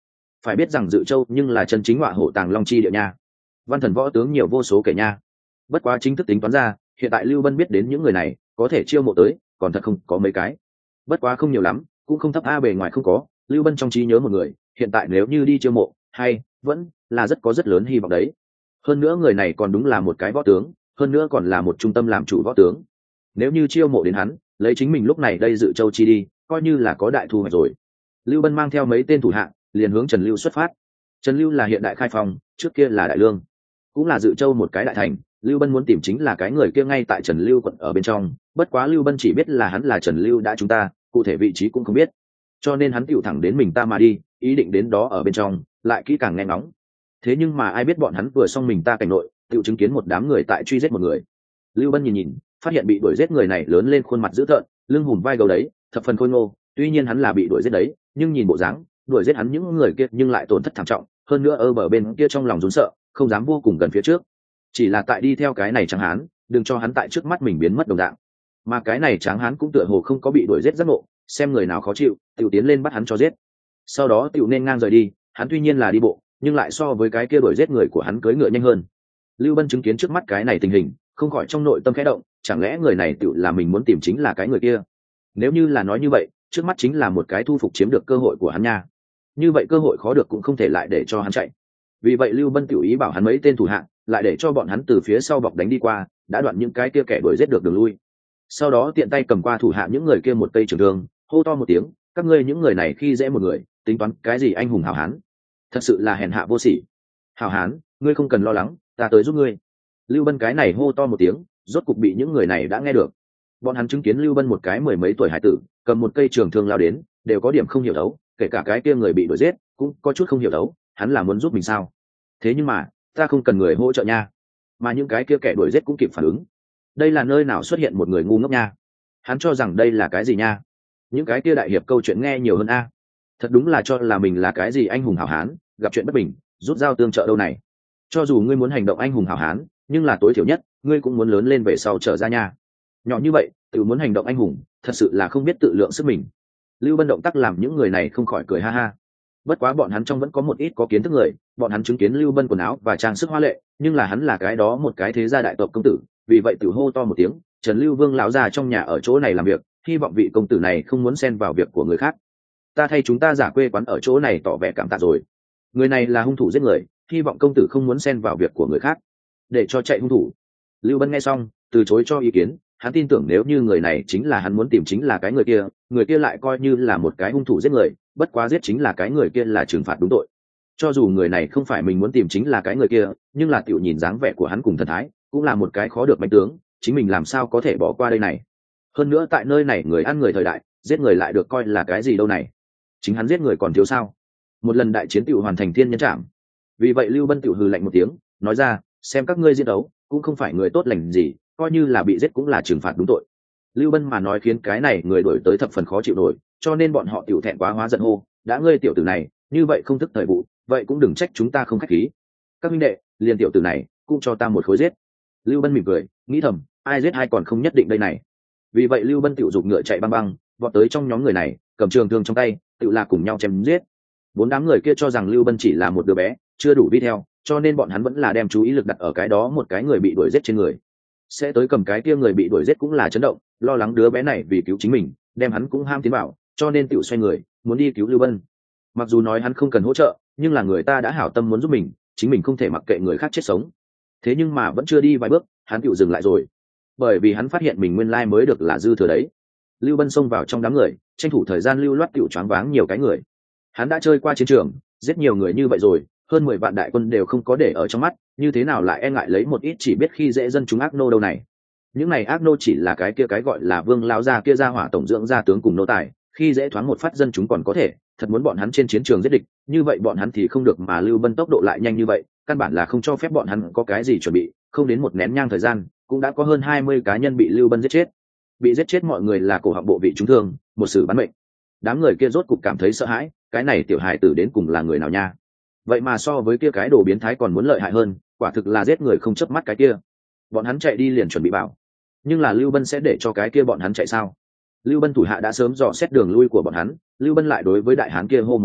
A: phải biết rằng Dự Châu nhưng là chân chính ngọa hổ tàng long chi địa nha. Văn thần võ tướng nhiều vô số kể nha. Bất quá chính thức tính toán ra, hiện tại Lưu Bân biết đến những người này có thể chiêu mộ tới, còn thật không có mấy cái. Bất quá không nhiều lắm, cũng không thấp a, bề ngoài không có. Lưu Bân trong trí nhớ một người, hiện tại nếu như đi chiêu mộ, hay vẫn là rất lớn hy vọng đấy. Hơn nữa người này còn đúng là một cái võ tướng, hơn nữa còn là một trung tâm làm chủ võ tướng. Nếu như chiêu mộ đến hắn, lấy chính mình lúc này đây Dự Châu chi đi, coi như là có đại thu hoạch rồi. Lưu Bân mang theo mấy tên thủ hạ, liền hướng Trần Lưu xuất phát. Trần Lưu là hiện đại Khai Phong, trước kia là Đại Lương, cũng là Dự Châu một cái đại thành. Lưu Bân muốn tìm chính là cái người kia ngay tại Trần Lưu quận ở bên trong, bất quá Lưu Bân chỉ biết là hắn là Trần Lưu đã chúng ta, cụ thể vị trí cũng không biết, cho nên hắn tựu thẳng đến mình ta mà đi, ý định đến đó ở bên trong lại kỹ càng nghe ngóng. Thế nhưng mà ai biết bọn hắn vừa xong mình ta cảnh nội, tựu chứng kiến một đám người tại truy giết một người. Lưu Bân nhìn, phát hiện bị đuổi giết người này lớn lên khuôn mặt dữ tợn, lưng hùm vai gấu đấy, thập phần khôi ngô. Tuy nhiên hắn là bị đuổi giết đấy, nhưng nhìn bộ dáng đuổi giết hắn những người kia nhưng lại tổn thất thảm trọng, hơn nữa ở bờ bên kia trong lòng run sợ, không dám vô cùng gần phía trước. Chỉ là tại đi theo cái này tráng hán, đừng cho hắn tại trước mắt mình biến mất đồng dạng. Mà cái này tráng hán cũng tựa hồ không có bị đuổi giết giác ngộ, xem người nào khó chịu, tiểu tiến lên bắt hắn cho giết. Sau đó tiểu nên ngang rời đi, hắn tuy nhiên là đi bộ, nhưng lại so với cái kia đuổi giết người của hắn cưỡi ngựa nhanh hơn. Lưu Bân chứng kiến trước mắt cái này tình hình, không khỏi trong nội tâm khẽ động, chẳng lẽ người này tiểu là mình muốn tìm chính là cái người kia? Nếu như là nói như vậy, trước mắt chính là một cái thu phục chiếm được cơ hội của hắn nha. Như vậy cơ hội khó được cũng không thể lại để cho hắn chạy. Vì vậy Lưu Bân tiểu ý bảo hắn mấy tên thủ hạ, lại để cho bọn hắn từ phía sau bọc đánh đi qua, đã đoạn những cái kia kẻ đuổi giết được đường lui. Sau đó tiện tay cầm qua thủ hạ những người kia một cây trường thương, hô to một tiếng, các ngươi những người này khi dễ một người, tính toán cái gì anh hùng hảo hán? Thật sự là hèn hạ vô sỉ. Hảo hán, ngươi không cần lo lắng, ta tới giúp ngươi. Lưu Bân cái này hô to một tiếng, rốt cục bị những người này đã nghe được. Bọn hắn chứng kiến Lưu Bân một cái mười mấy tuổi hải tử, cầm một cây trường thương lao đến, đều có điểm không hiểu đấu, kể cả cái kia người bị đuổi giết, cũng có chút không hiểu đấu, hắn là muốn giúp mình sao? Thế nhưng mà, ta không cần người hỗ trợ nha. Mà những cái kia kẻ đuổi giết cũng kịp phản ứng. Đây là nơi nào xuất hiện một người ngu ngốc nha? Hắn cho rằng đây là cái gì nha? Những cái kia đại hiệp câu chuyện nghe nhiều hơn a. Thật đúng là cho là mình là cái gì anh hùng hảo hán, gặp chuyện bất bình, rút dao tương trợ đâu này. Cho dù ngươi muốn hành động anh hùng hảo hán, nhưng là tối thiểu nhất, ngươi cũng muốn lớn lên về sau trở ra nha. Nhỏ như vậy, tự muốn hành động anh hùng, thật sự là không biết tự lượng sức mình. Lưu Bân động tác làm những người này không khỏi cười ha ha. Bất quá bọn hắn trong vẫn có một ít có kiến thức người, bọn hắn chứng kiến Lưu Bân quần áo và trang sức hoa lệ, nhưng là hắn là cái đó một cái thế gia đại tộc công tử, vì vậy tự hô to một tiếng, Trần Lưu Vương lão già trong nhà ở chỗ này làm việc, hy vọng vị công tử này không muốn xen vào việc của người khác. Ta thay chúng ta giả quê quán ở chỗ này tỏ vẻ cảm tạ rồi. Người này là hung thủ giết người, hy vọng công tử không muốn xen vào việc của người khác, để cho chạy hung thủ. Lưu Bân nghe xong, từ chối cho ý kiến, hắn tin tưởng nếu như người này chính là hắn muốn tìm chính là cái người kia lại coi như là một cái hung thủ giết người, bất quá giết chính là cái người kia là trừng phạt đúng tội. Cho dù người này không phải mình muốn tìm chính là cái người kia, nhưng là tiểu nhìn dáng vẻ của hắn cùng thần thái, cũng là một cái khó được mạnh tướng, chính mình làm sao có thể bỏ qua đây này. Hơn nữa tại nơi này người ăn người thời đại, giết người lại được coi là cái gì đâu này. Chính hắn giết người còn thiếu sao? Một lần đại chiến tiểu hoàn thành thiên nhân trảm. Vì vậy Lưu Bân tiểu hừ lạnh một tiếng, nói ra, xem các ngươi diễn đấu, cũng không phải người tốt lành gì, coi như là bị giết cũng là trừng phạt đúng tội. Lưu Bân mà nói khiến cái này người đổi tới thập phần khó chịu nổi, cho nên bọn họ tiểu thẹn quá hóa giận hô, đã ngươi tiểu tử này, như vậy không thức thời vụ, vậy cũng đừng trách chúng ta không khách khí. Các huynh đệ, liền tiểu tử này, cũng cho ta một khối giết. Lưu Bân mỉm cười, nghĩ thầm, ai giết ai còn không nhất định đây này. Vì vậy Lưu Bân tiểu giục ngựa chạy băng băng, vọt tới trong nhóm người này, cầm trường thương trong tay, tiểu là cùng nhau chém giết. Bốn đám người kia cho rằng Lưu Bân chỉ là một đứa bé, chưa đủ vi theo, cho nên bọn hắn vẫn là đem chú ý lực đặt ở cái đó một cái người bị đuổi giết trên người. Sẽ tới cầm cái kia người bị đuổi giết cũng là chấn động, lo lắng đứa bé này vì cứu chính mình, đem hắn cũng ham tiến vào, cho nên tiểu xoay người, muốn đi cứu Lưu Bân. Mặc dù nói hắn không cần hỗ trợ, nhưng là người ta đã hảo tâm muốn giúp mình, chính mình không thể mặc kệ người khác chết sống. Thế nhưng mà vẫn chưa đi vài bước, hắn tiểu dừng lại rồi, bởi vì hắn phát hiện mình nguyên lai mới được là dư thừa đấy. Lưu Bân xông vào trong đám người, tranh thủ thời gian lưu loát tiểu choáng váng nhiều cái người. Hắn đã chơi qua chiến trường, giết nhiều người như vậy rồi, hơn 10 vạn đại quân đều không có để ở trong mắt, như thế nào lại e ngại lấy một ít chỉ biết khi dễ dân chúng ác nô đâu này. Những này ác nô chỉ là cái kia cái gọi là vương lão gia kia ra hỏa tổng dưỡng gia tướng cùng nô tài, khi dễ thoáng một phát dân chúng còn có thể, thật muốn bọn hắn trên chiến trường giết địch, như vậy bọn hắn thì không được, mà Lưu Bân tốc độ lại nhanh như vậy, căn bản là không cho phép bọn hắn có cái gì chuẩn bị, không đến một nén nhang thời gian, cũng đã có hơn 20 cá nhân bị Lưu Bân giết chết. Bị giết chết mọi người là cổ họng bộ vị trúng thương, một sự bắn mệnh. Đám người kia rốt cục cảm thấy sợ hãi, cái này tiểu hài tử đến cùng là người nào nha? Vậy mà so với kia cái đồ biến thái còn muốn lợi hại hơn, quả thực là giết người không chớp mắt cái kia. Bọn hắn chạy đi liền chuẩn bị bảo, nhưng là Lưu Bân sẽ để cho cái kia bọn hắn chạy sao? Lưu Bân thủ hạ đã sớm dò xét đường lui của bọn hắn, Lưu Bân lại đối với đại hán kia hô một tiếng,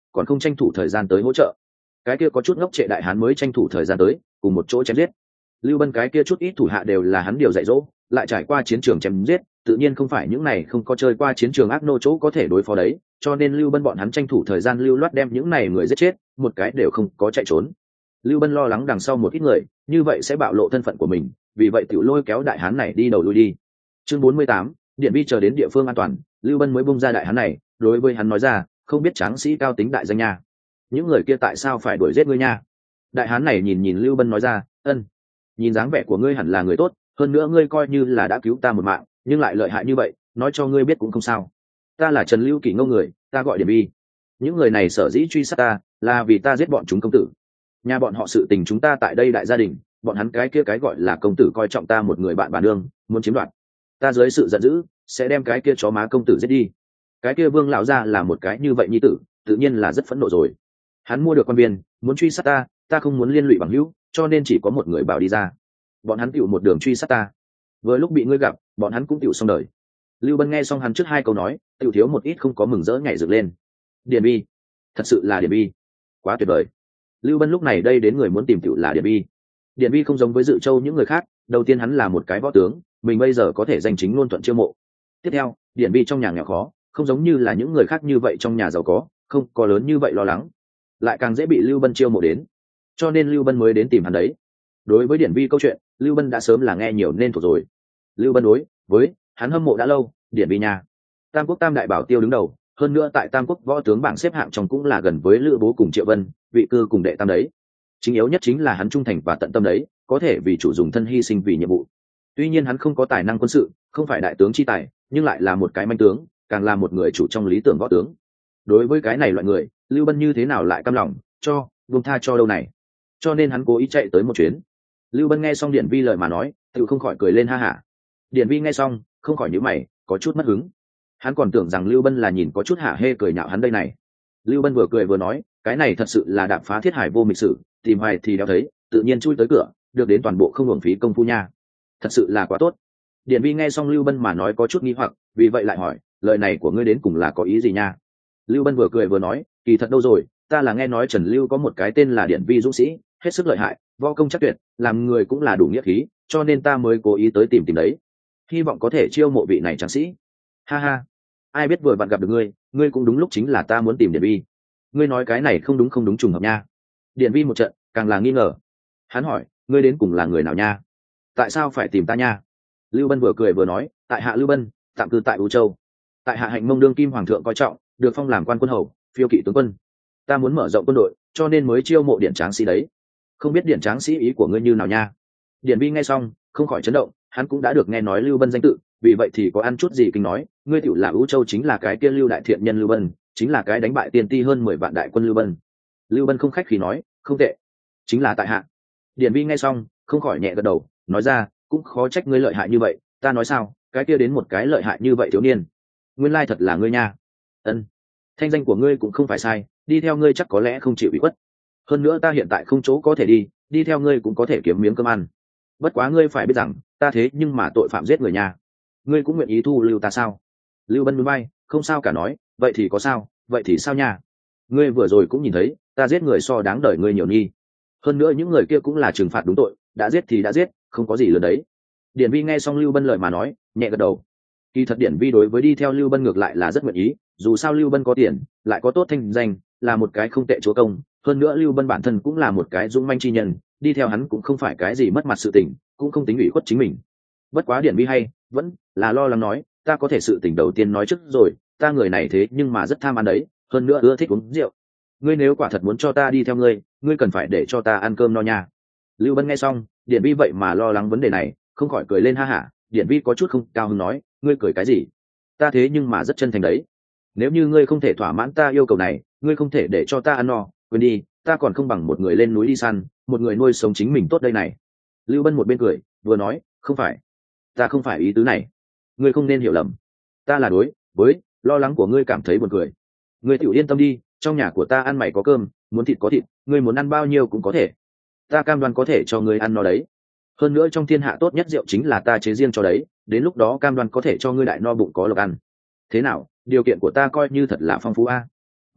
A: còn không tranh thủ thời gian tới hỗ trợ. Cái kia có chút ngốc trệ đại hán mới tranh thủ thời gian tới, cùng một chỗ chém giết. Lưu Bân cái kia chút ít thủ hạ đều là hắn điều dạy dỗ, lại trải qua chiến trường chém giết, tự nhiên không phải những này không có chơi qua chiến trường ác nô chỗ có thể đối phó đấy, cho nên Lưu Bân bọn hắn tranh thủ thời gian lưu loát đem những này người giết chết, một cái đều không có chạy trốn. Lưu Bân lo lắng đằng sau một ít người, như vậy sẽ bạo lộ thân phận của mình, vì vậy tiểu lôi kéo đại hán này đi đầu lui đi. Chương 48, Điện Vi chờ đến địa phương an toàn, Lưu Bân mới bung ra đại hán này, đối với hắn nói ra, không biết tráng sĩ cao tính đại danh nha. Những người kia tại sao phải đuổi giết ngươi nha? Đại hán này nhìn nhìn Lưu Bân nói ra, ân, nhìn dáng vẻ của ngươi hẳn là người tốt, hơn nữa ngươi coi như là đã cứu ta một mạng, nhưng lại lợi hại như vậy, nói cho ngươi biết cũng không sao. Ta là Trần Lưu Kỷ Ngô người, ta gọi Điện Vi. Những người này sở dĩ truy sát ta, là vì ta giết bọn chúng công tử. Nhà bọn họ sự tình chúng ta tại đây đại gia đình, bọn hắn cái kia cái gọi là công tử coi trọng ta một người bạn bà nương, muốn chiếm đoạt. Ta dưới sự giận dữ, sẽ đem cái kia chó má công tử giết đi. Cái kia Vương lão gia là một cái như vậy nhi tử, tự nhiên là rất phẫn nộ rồi. Hắn mua được quan viên, muốn truy sát ta, ta không muốn liên lụy bằng hữu, cho nên chỉ có một người bảo đi ra. Bọn hắn tiểu một đường truy sát ta. Vừa lúc bị ngươi gặp, bọn hắn cũng tiểu xong đời. Lưu Bân nghe xong hắn trước hai câu nói, tiểu thiếu một ít không có mừng rỡ nhảy dựng lên. Điền Vi, thật sự là Điền Vi, quá tuyệt vời. Lưu Bân lúc này đây đến người muốn tìm tiểu là Điền Vi. Điền Vi không giống với Dự Châu những người khác, đầu tiên hắn là một cái võ tướng, mình bây giờ có thể danh chính ngôn thuận chiêu mộ. Tiếp theo, Điền Vi trong nhà nghèo khó, không giống như là những người khác như vậy trong nhà giàu có, không có lớn như vậy lo lắng, lại càng dễ bị Lưu Bân chiêu mộ đến, cho nên Lưu Bân mới đến tìm hắn đấy. Đối với Điển Vi câu chuyện, Lưu Bân đã sớm là nghe nhiều nên thuộc rồi. Lưu Bân đối với hắn hâm mộ đã lâu. Điển Vi nhà Tam Quốc tam đại bảo tiêu đứng đầu, hơn nữa tại Tam Quốc võ tướng bảng xếp hạng trong cũng là gần với Lữ Bố cùng Triệu Vân, vị cư cùng đệ tam đấy. Chính yếu nhất chính là hắn trung thành và tận tâm đấy, có thể vì chủ dùng thân hy sinh vì nhiệm vụ. Tuy nhiên hắn không có tài năng quân sự, không phải đại tướng chi tài, nhưng lại là một cái manh tướng, càng là một người chủ trong lý tưởng võ tướng. Đối với cái này loại người, Lưu Bân như thế nào lại cam lòng buông tha cho đâu này, cho nên hắn cố ý chạy tới một chuyến. Lưu Bân nghe xong Điển Vi lời mà nói, tự không khỏi cười lên ha hả. Điển Vi nghe xong không khỏi nhíu mày, có chút mất hứng. Hắn còn tưởng rằng Lưu Bân là nhìn có chút hả hê cười nhạo hắn đây này. Lưu Bân vừa cười vừa nói, cái này thật sự là đạp phá thiết hải vô mịch sử, tìm hoài thì đéo thấy, tự nhiên chui tới cửa, được đến toàn bộ không hưởng phí công phu nha. Thật sự là quá tốt. Điển Vi nghe xong Lưu Bân mà nói có chút nghi hoặc, vì vậy lại hỏi, lời này của ngươi đến cùng là có ý gì nha? Lưu Bân vừa cười vừa nói, kỳ thật đâu rồi, ta là nghe nói Trần Lưu có một cái tên là Điển Vi dũng sĩ, hết sức lợi hại, võ công chắc tuyệt, làm người cũng là đủ nghĩa khí, cho nên ta mới cố ý tới tìm đấy, hy vọng có thể chiêu mộ vị này tráng sĩ. Ha ha, ai biết vừa vặn gặp được ngươi cũng đúng lúc chính là ta muốn tìm Điển Vi. Ngươi nói cái này không đúng trùng hợp nha. Điển Vi một trận càng là nghi ngờ. Hắn hỏi, ngươi đến cùng là người nào nha? Tại sao phải tìm ta nha? Lưu Bân vừa cười vừa nói, tại hạ Lưu Bân, tạm cư tại U Châu. Tại hạ hạnh mông đương kim hoàng thượng coi trọng, được phong làm quan quân hầu, phiêu kỵ tướng quân. Ta muốn mở rộng quân đội, cho nên mới chiêu mộ Điển tráng sĩ đấy. Không biết Điển tráng sĩ ý của ngươi như nào nha? Điển Vi nghe xong không khỏi chấn động, hắn cũng đã được nghe nói Lưu Bân danh tự, vì vậy thì có ăn chút gì kinh nói, ngươi tiểu là U Châu chính là cái kia Lưu đại thiện nhân Lưu Bân, chính là cái đánh bại tiên ti hơn 10 vạn đại quân Lưu Bân. Lưu Bân không khách khí nói, không tệ, chính là tại hạ. Điển Vi nghe xong không khỏi nhẹ gật đầu, nói ra, cũng khó trách ngươi lợi hại như vậy, ta nói sao, cái kia đến một cái lợi hại như vậy thiếu niên, nguyên lai thật là ngươi nha. Ân, thanh danh của ngươi cũng không phải sai, đi theo ngươi chắc có lẽ không chịu ủy khuất. Hơn nữa ta hiện tại không chỗ có thể đi theo ngươi cũng có thể kiếm miếng cơm ăn. Bất quá ngươi phải biết rằng, ta thế nhưng mà tội phạm giết người nha. Ngươi cũng nguyện ý thu lưu ta sao? Lưu Bân núi bay, không sao cả nói, vậy thì có sao, vậy thì sao nha? Ngươi vừa rồi cũng nhìn thấy, ta giết người so đáng đời ngươi nhiều nghi. Hơn nữa những người kia cũng là trừng phạt đúng tội, đã giết thì đã giết, không có gì lớn đấy. Điển Vi nghe xong Lưu Bân lời mà nói, nhẹ gật đầu. Kỳ thật Điển Vi đối với đi theo Lưu Bân ngược lại là rất nguyện ý, dù sao Lưu Bân có tiền, lại có tốt thanh danh, là một cái không tệ chúa công, hơn nữa Lưu Bân bản thân cũng là một cái dũng manh chi nhân, đi theo hắn cũng không phải cái gì mất mặt sự tình, cũng không tính ủy khuất chính mình. Bất quá Điển Vi hay vẫn là lo lắng nói, ta có thể sự tình đầu tiên nói trước rồi, ta người này thế nhưng mà rất tham ăn đấy, hơn nữa ưa thích uống rượu. Ngươi nếu quả thật muốn cho ta đi theo ngươi cần phải để cho ta ăn cơm no nha. Lưu Bân nghe xong, Điển Vi vậy mà lo lắng vấn đề này, không khỏi cười lên ha hả. Điển Vi có chút không cao hứng nói, ngươi cười cái gì? Ta thế nhưng mà rất chân thành đấy. Nếu như ngươi không thể thỏa mãn ta yêu cầu này, ngươi không thể để cho ta ăn no, quên đi, ta còn không bằng một người lên núi đi săn, một người nuôi sống chính mình tốt đây này. Lưu Bân một bên cười vừa nói, không phải, ta không phải ý tứ này, ngươi không nên hiểu lầm, ta là đối với lo lắng của ngươi cảm thấy buồn cười. Ngươi tự yên tâm đi, trong nhà của ta ăn mày có cơm, muốn thịt có thịt, ngươi muốn ăn bao nhiêu cũng có thể, ta cam đoan có thể cho ngươi ăn no đấy. Hơn nữa trong thiên hạ tốt nhất rượu chính là ta chế riêng cho đấy, đến lúc đó cam đoan có thể cho ngươi đại no bụng có lộc ăn. Thế nào, điều kiện của ta coi như thật là phong phú a.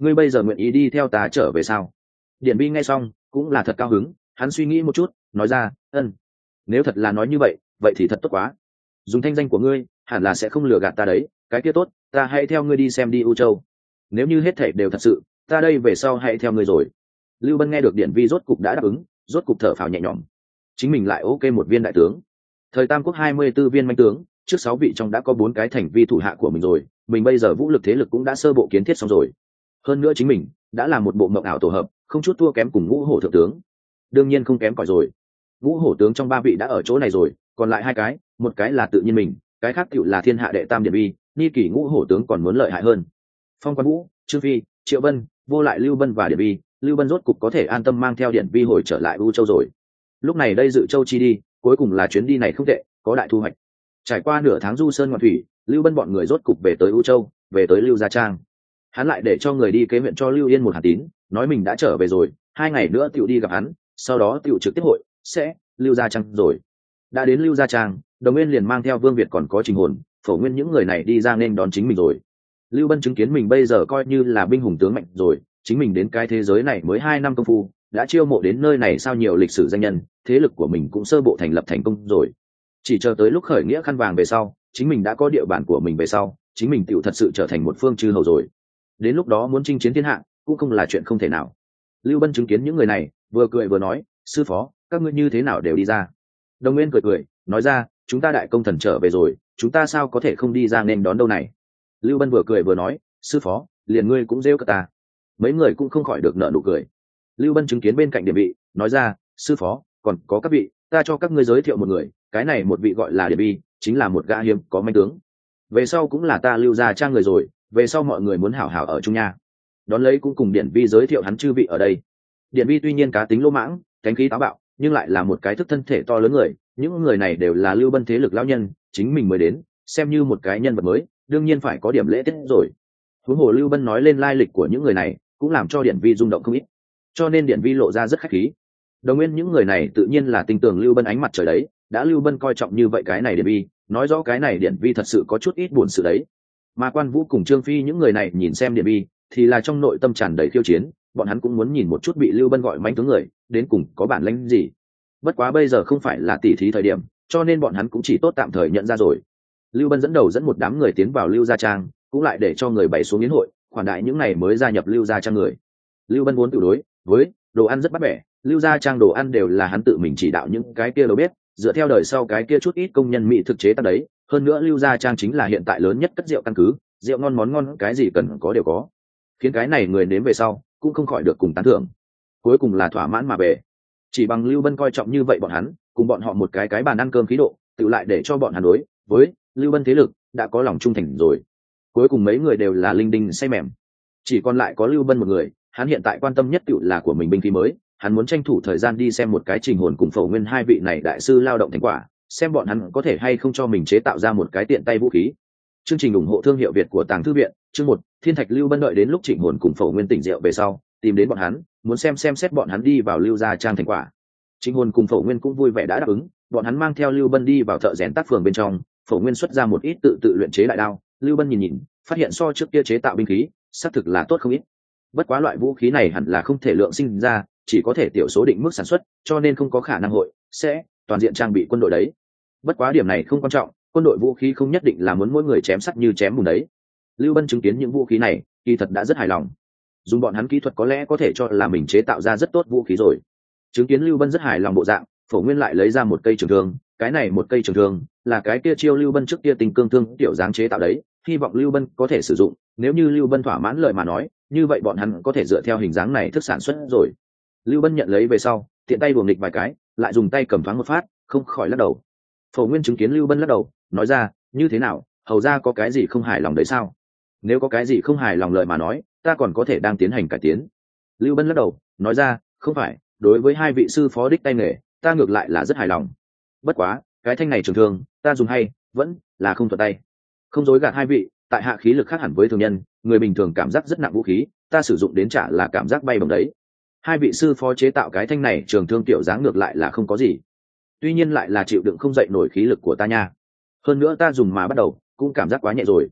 A: ngươi bây giờ nguyện ý đi theo ta trở về sao? Điển Vi nghe xong cũng là thật cao hứng, hắn suy nghĩ một chút nói ra ân, nếu thật là nói như vậy vậy thì thật tốt quá. Dùng thanh danh của ngươi hẳn là sẽ không lừa gạt ta đấy, cái kia tốt, ta hãy theo ngươi đi xem đi U Châu. Nếu như hết thảy đều thật sự, ta đây về sau hãy theo ngươi rồi. Lưu Bân nghe được Điển Vi rốt cục đã đáp ứng, rốt cục thở phào nhẹ nhõm. Chính mình lại ok một viên đại tướng. Thời Tam Quốc 24 viên manh tướng, trước 6 vị trong đã có 4 cái thành vi thủ hạ của mình rồi, mình bây giờ vũ lực thế lực cũng đã sơ bộ kiến thiết xong rồi. Hơn nữa chính mình đã là một bộ mộng ảo tổ hợp, không chút thua kém cùng Ngũ Hổ thượng tướng. Đương nhiên không kém cỏi rồi. Ngũ Hổ tướng trong 3 vị đã ở chỗ này rồi, còn lại 2 cái, một cái là tự nhiên mình, cái khác tựu là thiên hạ đệ tam Điển Vi, Ni Kỳ Ngũ Hổ tướng còn muốn lợi hại hơn. Phong Quan Vũ, Trương Phi, Triệu Vân, vô lại Lưu Bân và Điển Vi, Lưu Bân rốt cục có thể an tâm mang theo Điển Vi hồi trở lại U Châu rồi. Lúc này đây dự châu chi đi, cuối cùng là chuyến đi này không tệ, có đại thu hoạch. Trải qua nửa tháng du sơn ngoạn thủy, Lưu Bân bọn người rốt cục về tới U Châu, về tới Lưu Gia Trang. Hắn lại để cho người đi kế huyện cho Lưu Yên một hạt tín, nói mình đã trở về rồi, 2 ngày nữa tiểu đi gặp hắn, sau đó tiểu trực tiếp hội sẽ Lưu Gia Trang rồi. Đã đến Lưu Gia Trang, Đồng Nguyên liền mang theo Vương Việt còn có Trình Hồn, Phổ Nguyên những người này đi ra nên đón chính mình rồi. Lưu Bân chứng kiến mình bây giờ coi như là binh hùng tướng mạnh rồi, chính mình đến cái thế giới này mới 2 năm công phu, đã chiêu mộ đến nơi này sao nhiều lịch sử danh nhân, thế lực của mình cũng sơ bộ thành lập thành công rồi. Chỉ chờ tới lúc khởi nghĩa khăn vàng về sau, chính mình đã có địa bàn của mình về sau, chính mình tựu thật sự trở thành một phương chư hầu rồi. Đến lúc đó muốn chinh chiến thiên hạ cũng không là chuyện không thể nào. Lưu Bân chứng kiến những người này, vừa cười vừa nói, sư phó, các ngươi như thế nào đều đi ra? Đồng Nguyên cười cười, nói ra, chúng ta đại công thần trở về rồi, chúng ta sao có thể không đi ra nên đón đâu này? Lưu Bân vừa cười vừa nói, sư phó, liền ngươi cũng rêu cả ta. Mấy người cũng không khỏi được nở nụ cười. Lưu Bân chứng kiến bên cạnh Điển vị, nói ra, sư phó, còn có các vị, ta cho các ngươi giới thiệu một người, cái này một vị gọi là Điển Vi, chính là một gã hiếm có manh tướng. Về sau cũng là ta Lưu Gia Trang người rồi, về sau mọi người muốn hảo hảo ở chung nha. Đón lấy cũng cùng Điển Vi giới thiệu hắn chư vị ở đây. Điển Vi tuy nhiên cá tính lỗ mãng, cánh khí táo bạo, nhưng lại là một cái thức thân thể to lớn người, những người này đều là Lưu Bân thế lực lão nhân, chính mình mới đến, xem như một cái nhân vật mới, đương nhiên phải có điểm lễ tiết rồi. Huống hồ Lưu Bân nói lên lai lịch của những người này, cũng làm cho Điển Vi rung động không ít, cho nên Điển Vi lộ ra rất khách khí. Đồng Nguyên những người này tự nhiên là tin tưởng Lưu Bân ánh mặt trời đấy, đã Lưu Bân coi trọng như vậy cái này Điển Vi, nói rõ cái này Điển Vi thật sự có chút ít buồn sự đấy. Mà Quan Vũ cùng Trương Phi những người này nhìn xem Điển Vi, thì là trong nội tâm tràn đầy khiêu chiến, bọn hắn cũng muốn nhìn một chút bị Lưu Bân gọi mãnh tướng người, đến cùng có bản lĩnh gì. Bất quá bây giờ không phải là tỉ thí thời điểm, cho nên bọn hắn cũng chỉ tốt tạm thời nhận ra rồi. Lưu Bân dẫn đầu dẫn một đám người tiến vào Lưu Gia Trang, cũng lại để cho người bày xuống yến hội, khoản đại những này mới gia nhập Lưu Gia Trang người. Lưu Bân vốn tự đối với đồ ăn rất bắt bẻ, Lưu Gia Trang đồ ăn đều là hắn tự mình chỉ đạo những cái kia đâu biết, dựa theo đời sau cái kia chút ít công nhân mỹ thực chế tác đấy. Hơn nữa Lưu Gia Trang chính là hiện tại lớn nhất cất rượu căn cứ, rượu ngon món ngon cái gì cần có đều có, khiến cái này người nếm về sau cũng không khỏi được cùng tán thưởng, cuối cùng là thỏa mãn mà về. Chỉ bằng Lưu Bân coi trọng như vậy bọn hắn, cùng bọn họ một cái bàn ăn cơm khí độ, tự lại để cho bọn hắn đối với Lưu Bân thế lực đã có lòng trung thành rồi. Cuối cùng mấy người đều là linh đinh say mềm, chỉ còn lại có Lưu Bân một người, hắn hiện tại quan tâm nhất tự là của mình binh khí mới, hắn muốn tranh thủ thời gian đi xem một cái Trình Hồn cùng Phổ Nguyên 2 vị này đại sư lao động thành quả, xem bọn hắn có thể hay không cho mình chế tạo ra một cái tiện tay vũ khí. Chương trình ủng hộ thương hiệu Việt của Tàng Thư viện, chương 1, Thiên Thạch Lưu Bân đợi đến lúc Trình Hồn cùng Phổ Nguyên tỉnh rượu về sau, tìm đến bọn hắn, muốn xem xét bọn hắn đi vào Lưu Gia Trang thành quả. Trình Hồn cùng Phổ Nguyên cũng vui vẻ đã đáp ứng, bọn hắn mang theo Lưu Bân đi vào thợ rèn tác phường bên trong, Phổ Nguyên xuất ra một ít tự luyện chế đại đao, Lưu Bân nhìn, phát hiện so trước kia chế tạo binh khí, xác thực là tốt không ít. Bất quá loại vũ khí này hẳn là không thể lượng sinh ra, chỉ có thể tiểu số định mức sản xuất, cho nên không có khả năng hội sẽ toàn diện trang bị quân đội đấy. Bất quá điểm này không quan trọng, quân đội vũ khí không nhất định là muốn mỗi người chém sắt như chém bùn đấy. Lưu Bân chứng kiến những vũ khí này, kỳ thật đã rất hài lòng. Dùng bọn hắn kỹ thuật có lẽ có thể cho là mình chế tạo ra rất tốt vũ khí rồi. Chứng kiến Lưu Bân rất hài lòng bộ dạng, Phổ Nguyên lại lấy ra một cây trường thương, cái này một cây trường thương là cái kia chiêu Lưu Bân trước kia tình cương thương tiểu dáng chế tạo đấy, hy vọng Lưu Bân có thể sử dụng, nếu như Lưu Bân thỏa mãn lời mà nói, như vậy bọn hắn có thể dựa theo hình dáng này thức sản xuất rồi. Lưu Bân nhận lấy về sau, tiện tay buồng nghịch vài cái, lại dùng tay cầm thoáng một phát, không khỏi lắc đầu. Phổ Nguyên chứng kiến Lưu Bân lắc đầu, nói ra, như thế nào, hầu ra có cái gì không hài lòng đấy sao? Nếu có cái gì không hài lòng lời mà nói, ta còn có thể đang tiến hành cải tiến. Lưu Bân lắc đầu, nói ra, không phải, đối với 2 vị sư phó đích tay nghề, ta ngược lại là rất hài lòng. Bất quá, cái thanh này trường thương, ta dùng hay, vẫn là không thuận tay. Không dối gạt 2 vị, tại hạ khí lực khác hẳn với thường nhân, người bình thường cảm giác rất nặng vũ khí, ta sử dụng đến chả là cảm giác bay bổng đấy. 2 vị sư phó chế tạo cái thanh này trường thương tiểu dáng ngược lại là không có gì, tuy nhiên lại là chịu đựng không dậy nổi khí lực của ta nha. Hơn nữa ta dùng mà bắt đầu cũng cảm giác quá nhẹ rồi.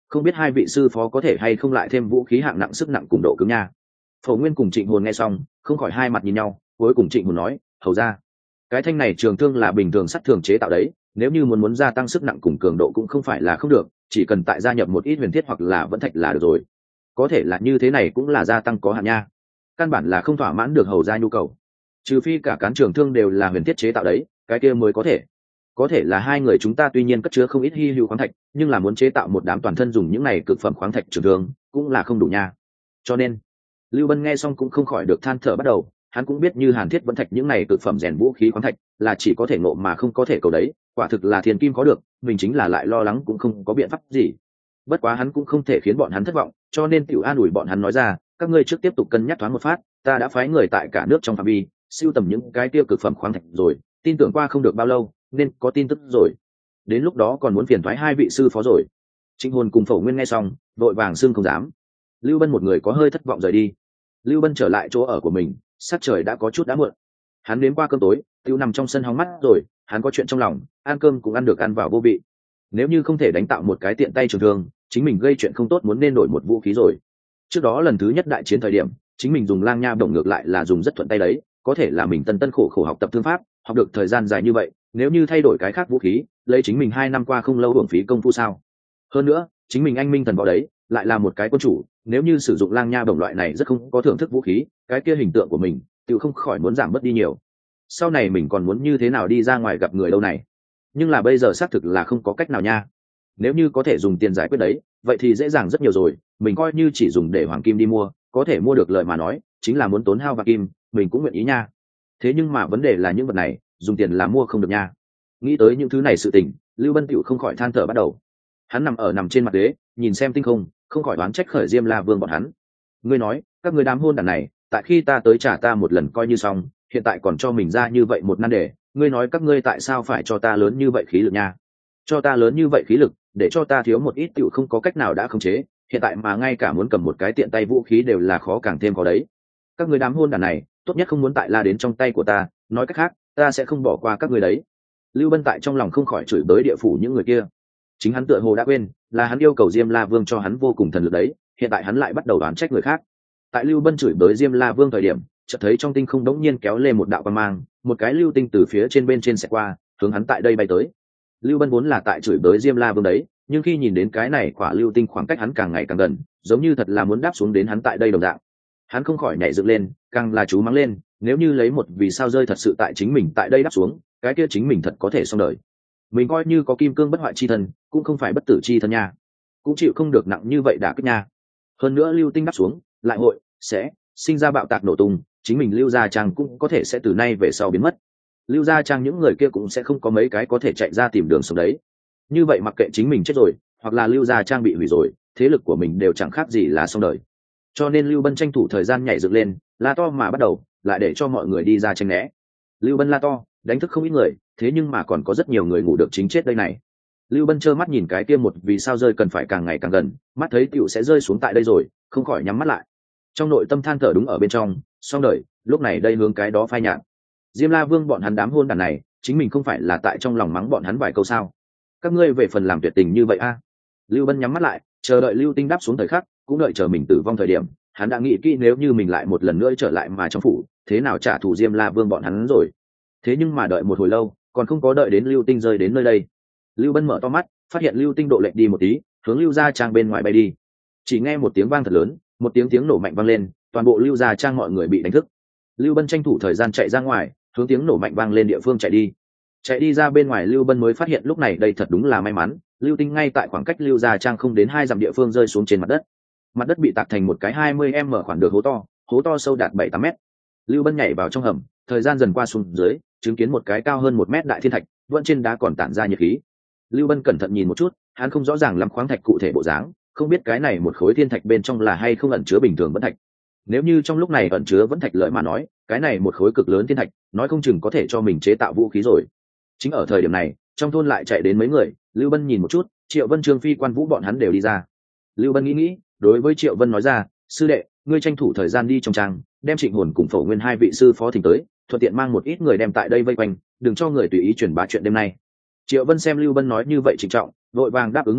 A: không biết hai vị sư phó có thể hay không lại thêm vũ khí hạng nặng sức nặng cùng độ cứng nha. Phổ Nguyên cùng Trịnh Hồn nghe xong không khỏi hai mặt nhìn nhau, cuối cùng Trịnh Hồn nói, hầu ra, cái thanh này trường thương là bình thường sắt thường chế tạo đấy, nếu như muốn gia tăng sức nặng cùng cường độ cũng không phải là không được, chỉ cần tại gia nhập một ít huyền thiết hoặc là vẫn thạch là được rồi. Có thể là như thế này cũng là gia tăng có hạn nha, căn bản là không thỏa mãn được hầu ra nhu cầu, trừ phi cả cán trường thương đều là huyền thiết chế tạo đấy, cái kia mới có thể là hai người chúng ta tuy nhiên cất chứa không ít hy hữu khoáng thạch, nhưng là muốn chế tạo một đám toàn thân dùng những này cực phẩm khoáng thạch trường thương cũng là không đủ nha. Cho nên Lưu Bân nghe xong cũng không khỏi được than thở bắt đầu, hắn cũng biết như hàn thiết vẫn thạch những này cực phẩm rèn vũ khí khoáng thạch là chỉ có thể ngộ mà không có thể cầu đấy, quả thực là thiên kim có được, mình chính là lại lo lắng cũng không có biện pháp gì. Bất quá hắn cũng không thể khiến bọn hắn thất vọng, cho nên tiểu an ủi bọn hắn nói ra, các ngươi trước tiếp tục cân nhắc thoáng một phát, ta đã phái người tại cả nước trong phạm vi siêu tầm những cái tiêu cực phẩm khoáng thạch rồi, tin tưởng qua không được bao lâu nên có tin tức rồi, đến lúc đó còn muốn phiền thoái hai vị sư phó rồi. Trịnh Hồn cùng Phổ Nguyên nghe xong vội vàng xưng không dám. Lưu Bân một người có hơi thất vọng rời đi. Lưu Bân trở lại chỗ ở của mình, sắc trời đã có chút đã muộn, hắn đến qua cơm tối tiêu nằm trong sân hóng mắt rồi, hắn có chuyện trong lòng, ăn cơm cũng ăn được ăn vào vô vị. Nếu như không thể đánh tạo một cái tiện tay trường thương, chính mình gây chuyện không tốt muốn nên đổi một vũ khí rồi. Trước đó lần thứ nhất đại chiến thời điểm chính mình dùng lang nha bổng ngược lại là dùng rất thuận tay đấy, có thể là mình tân khổ khổ học tập thương pháp, học được thời gian dài như vậy, nếu như thay đổi cái khác vũ khí, lấy chính mình 2 năm qua không lâu hưởng phí công phu sao. Hơn nữa chính mình anh minh thần võ đấy, lại là một cái quân chủ, nếu như sử dụng lang nha bổng loại này rất không có thưởng thức vũ khí, cái kia hình tượng của mình tự không khỏi muốn giảm bớt đi nhiều. Sau này mình còn muốn như thế nào đi ra ngoài gặp người đâu này. Nhưng là bây giờ xác thực là không có cách nào nha. Nếu như có thể dùng tiền giải quyết đấy, vậy thì dễ dàng rất nhiều rồi, mình coi như chỉ dùng để hoàng kim đi mua, có thể mua được lợi mà nói, chính là muốn tốn hao vàng kim, mình cũng nguyện ý nha. Thế nhưng mà vấn đề là những vật này dùng tiền là mua không được nha. Nghĩ tới những thứ này sự tình, Lưu Bân Tiểu không khỏi than thở bắt đầu. Hắn nằm trên mặt ghế, nhìn xem tinh không, không khỏi đoán trách khởi Diêm La Vương bọn hắn. Ngươi nói, các ngươi đám hôn đản này, tại khi ta tới trả ta một lần coi như xong, hiện tại còn cho mình ra như vậy một nan đề, ngươi nói các ngươi tại sao phải cho ta lớn như vậy khí lực nha? Cho ta lớn như vậy khí lực, để cho ta thiếu một ít tiểu không có cách nào đã khống chế, hiện tại mà ngay cả muốn cầm một cái tiện tay vũ khí đều là khó càng thêm khó đấy. Các ngươi đám hôn đản này, tốt nhất không muốn tại la đến trong tay của ta, nói cách khác, ta sẽ không bỏ qua các ngươi đấy. Lưu Bân tại trong lòng không khỏi chửi bới địa phủ những người kia. Chính hắn tựa hồ đã quên, là hắn yêu cầu Diêm La Vương cho hắn vô cùng thần lực đấy, hiện tại hắn lại bắt đầu đoán trách người khác. Tại Lưu Bân chửi bới Diêm La Vương thời điểm, chợt thấy trong tinh không đống nhiên kéo lên một đạo quang mang, một cái lưu tinh từ phía trên bên trên sẽ qua, hướng hắn tại đây bay tới. Lưu Bân vốn là tại chửi bới Diêm La Vương đấy, nhưng khi nhìn đến cái này quả lưu tinh khoảng cách hắn càng ngày càng gần, giống như thật là muốn đáp xuống đến hắn tại đây đồng dạng, hắn không khỏi nhảy dựng lên, càng là chú mắng lên, nếu như lấy một vì sao rơi thật sự tại chính mình tại đây đáp xuống, cái kia chính mình thật có thể xong đời. Mình coi như có kim cương bất hoại chi thân, cũng không phải bất tử chi thân nha, cũng chịu không được nặng như vậy đả kích nha. Hơn nữa lưu tinh đáp xuống, lại hội sẽ sinh ra bạo tạc nổ tung, chính mình Lưu Gia Trang cũng có thể sẽ từ nay về sau biến mất. Lưu Gia Trang những người kia cũng sẽ không có mấy cái có thể chạy ra tìm đường sống đấy. Như vậy mặc kệ chính mình chết rồi, hoặc là Lưu Gia Trang bị hủy rồi, thế lực của mình đều chẳng khác gì là xong đời. Cho nên Lưu Bân tranh thủ thời gian nhảy dựng lên, la to mà bắt đầu, lại để cho mọi người đi ra tranh né. Lưu Bân la to, đánh thức không ít người, thế nhưng mà còn có rất nhiều người ngủ được chính chết đây này. Lưu Bân trơ mắt nhìn cái kia một vì sao rơi cần phải càng ngày càng gần, mắt thấy tiểu sẽ rơi xuống tại đây rồi, không khỏi nhắm mắt lại. Trong nội tâm than thở đúng ở bên trong, xong đời, lúc này đây hướng cái đó phai nhạt. Diêm La Vương bọn hắn đám hôn đàn này, chính mình không phải là tại trong lòng mắng bọn hắn vài câu sao? Các ngươi về phần làm tuyệt tình như vậy a? Lưu Bân nhắm mắt lại, chờ đợi lưu tinh đáp xuống thời khắc, cũng đợi chờ mình tử vong thời điểm. Hắn đã nghĩ kỹ nếu như mình lại một lần nữa trở lại mà trong phủ, thế nào trả thù Diêm La Vương bọn hắn rồi. Thế nhưng mà đợi một hồi lâu, còn không có đợi đến lưu tinh rơi đến nơi đây. Lưu Bân mở to mắt, phát hiện lưu tinh độ lệch đi một tí, hướng Lưu Gia Trang bên ngoài bay đi. Chỉ nghe một tiếng vang thật lớn, một tiếng nổ mạnh vang lên, toàn bộ Lưu Gia Trang mọi người bị đánh thức. Lưu Bân tranh thủ thời gian chạy ra ngoài, hướng tiếng nổ mạnh vang lên địa phương chạy đi. Chạy đi ra bên ngoài, Lưu Bân mới phát hiện lúc này đây thật đúng là may mắn, lưu tinh ngay tại khoảng cách Lưu Gia Trang không đến 2 dặm địa phương rơi xuống trên mặt đất. Mặt đất bị tạc thành một cái 20m khoảng được hố to sâu đạt 7-8 mét. Lưu Bân nhảy vào trong hầm, thời gian dần qua xuống dưới, chứng kiến một cái cao hơn 1 mét đại thiên thạch, vẫn trên đá còn tản ra nhiệt khí. Lưu Bân cẩn thận nhìn một chút, hắn không rõ ràng lắm khoáng thạch cụ thể bộ dáng, không biết cái này một khối thiên thạch bên trong là hay không ẩn chứa bình thường vẫn thạch. Nếu như trong lúc này ẩn chứa vẫn thạch lợi mà nói, cái này một khối cực lớn thiên thạch, nói không chừng có thể cho mình chế tạo vũ khí rồi. Chính ở thời điểm này, trong thôn lại chạy đến mấy người, Lưu Bân nhìn một chút, Triệu Vân, Trương Phi, Quan Vũ bọn hắn đều đi ra. Lưu Bân nghĩ, đối với Triệu Vân nói ra, sư đệ, ngươi tranh thủ thời gian đi trong trang, đem Trịnh Hồn cùng Phổ Nguyên 2 vị sư phó thỉnh tới, thuận tiện mang một ít người đem tại đây vây quanh, đừng cho người tùy ý truyền bá chuyện đêm nay. Triệu Vân xem Lưu Bân nói như vậy trịnh trọng, vội vàng đáp ứng một tiếng,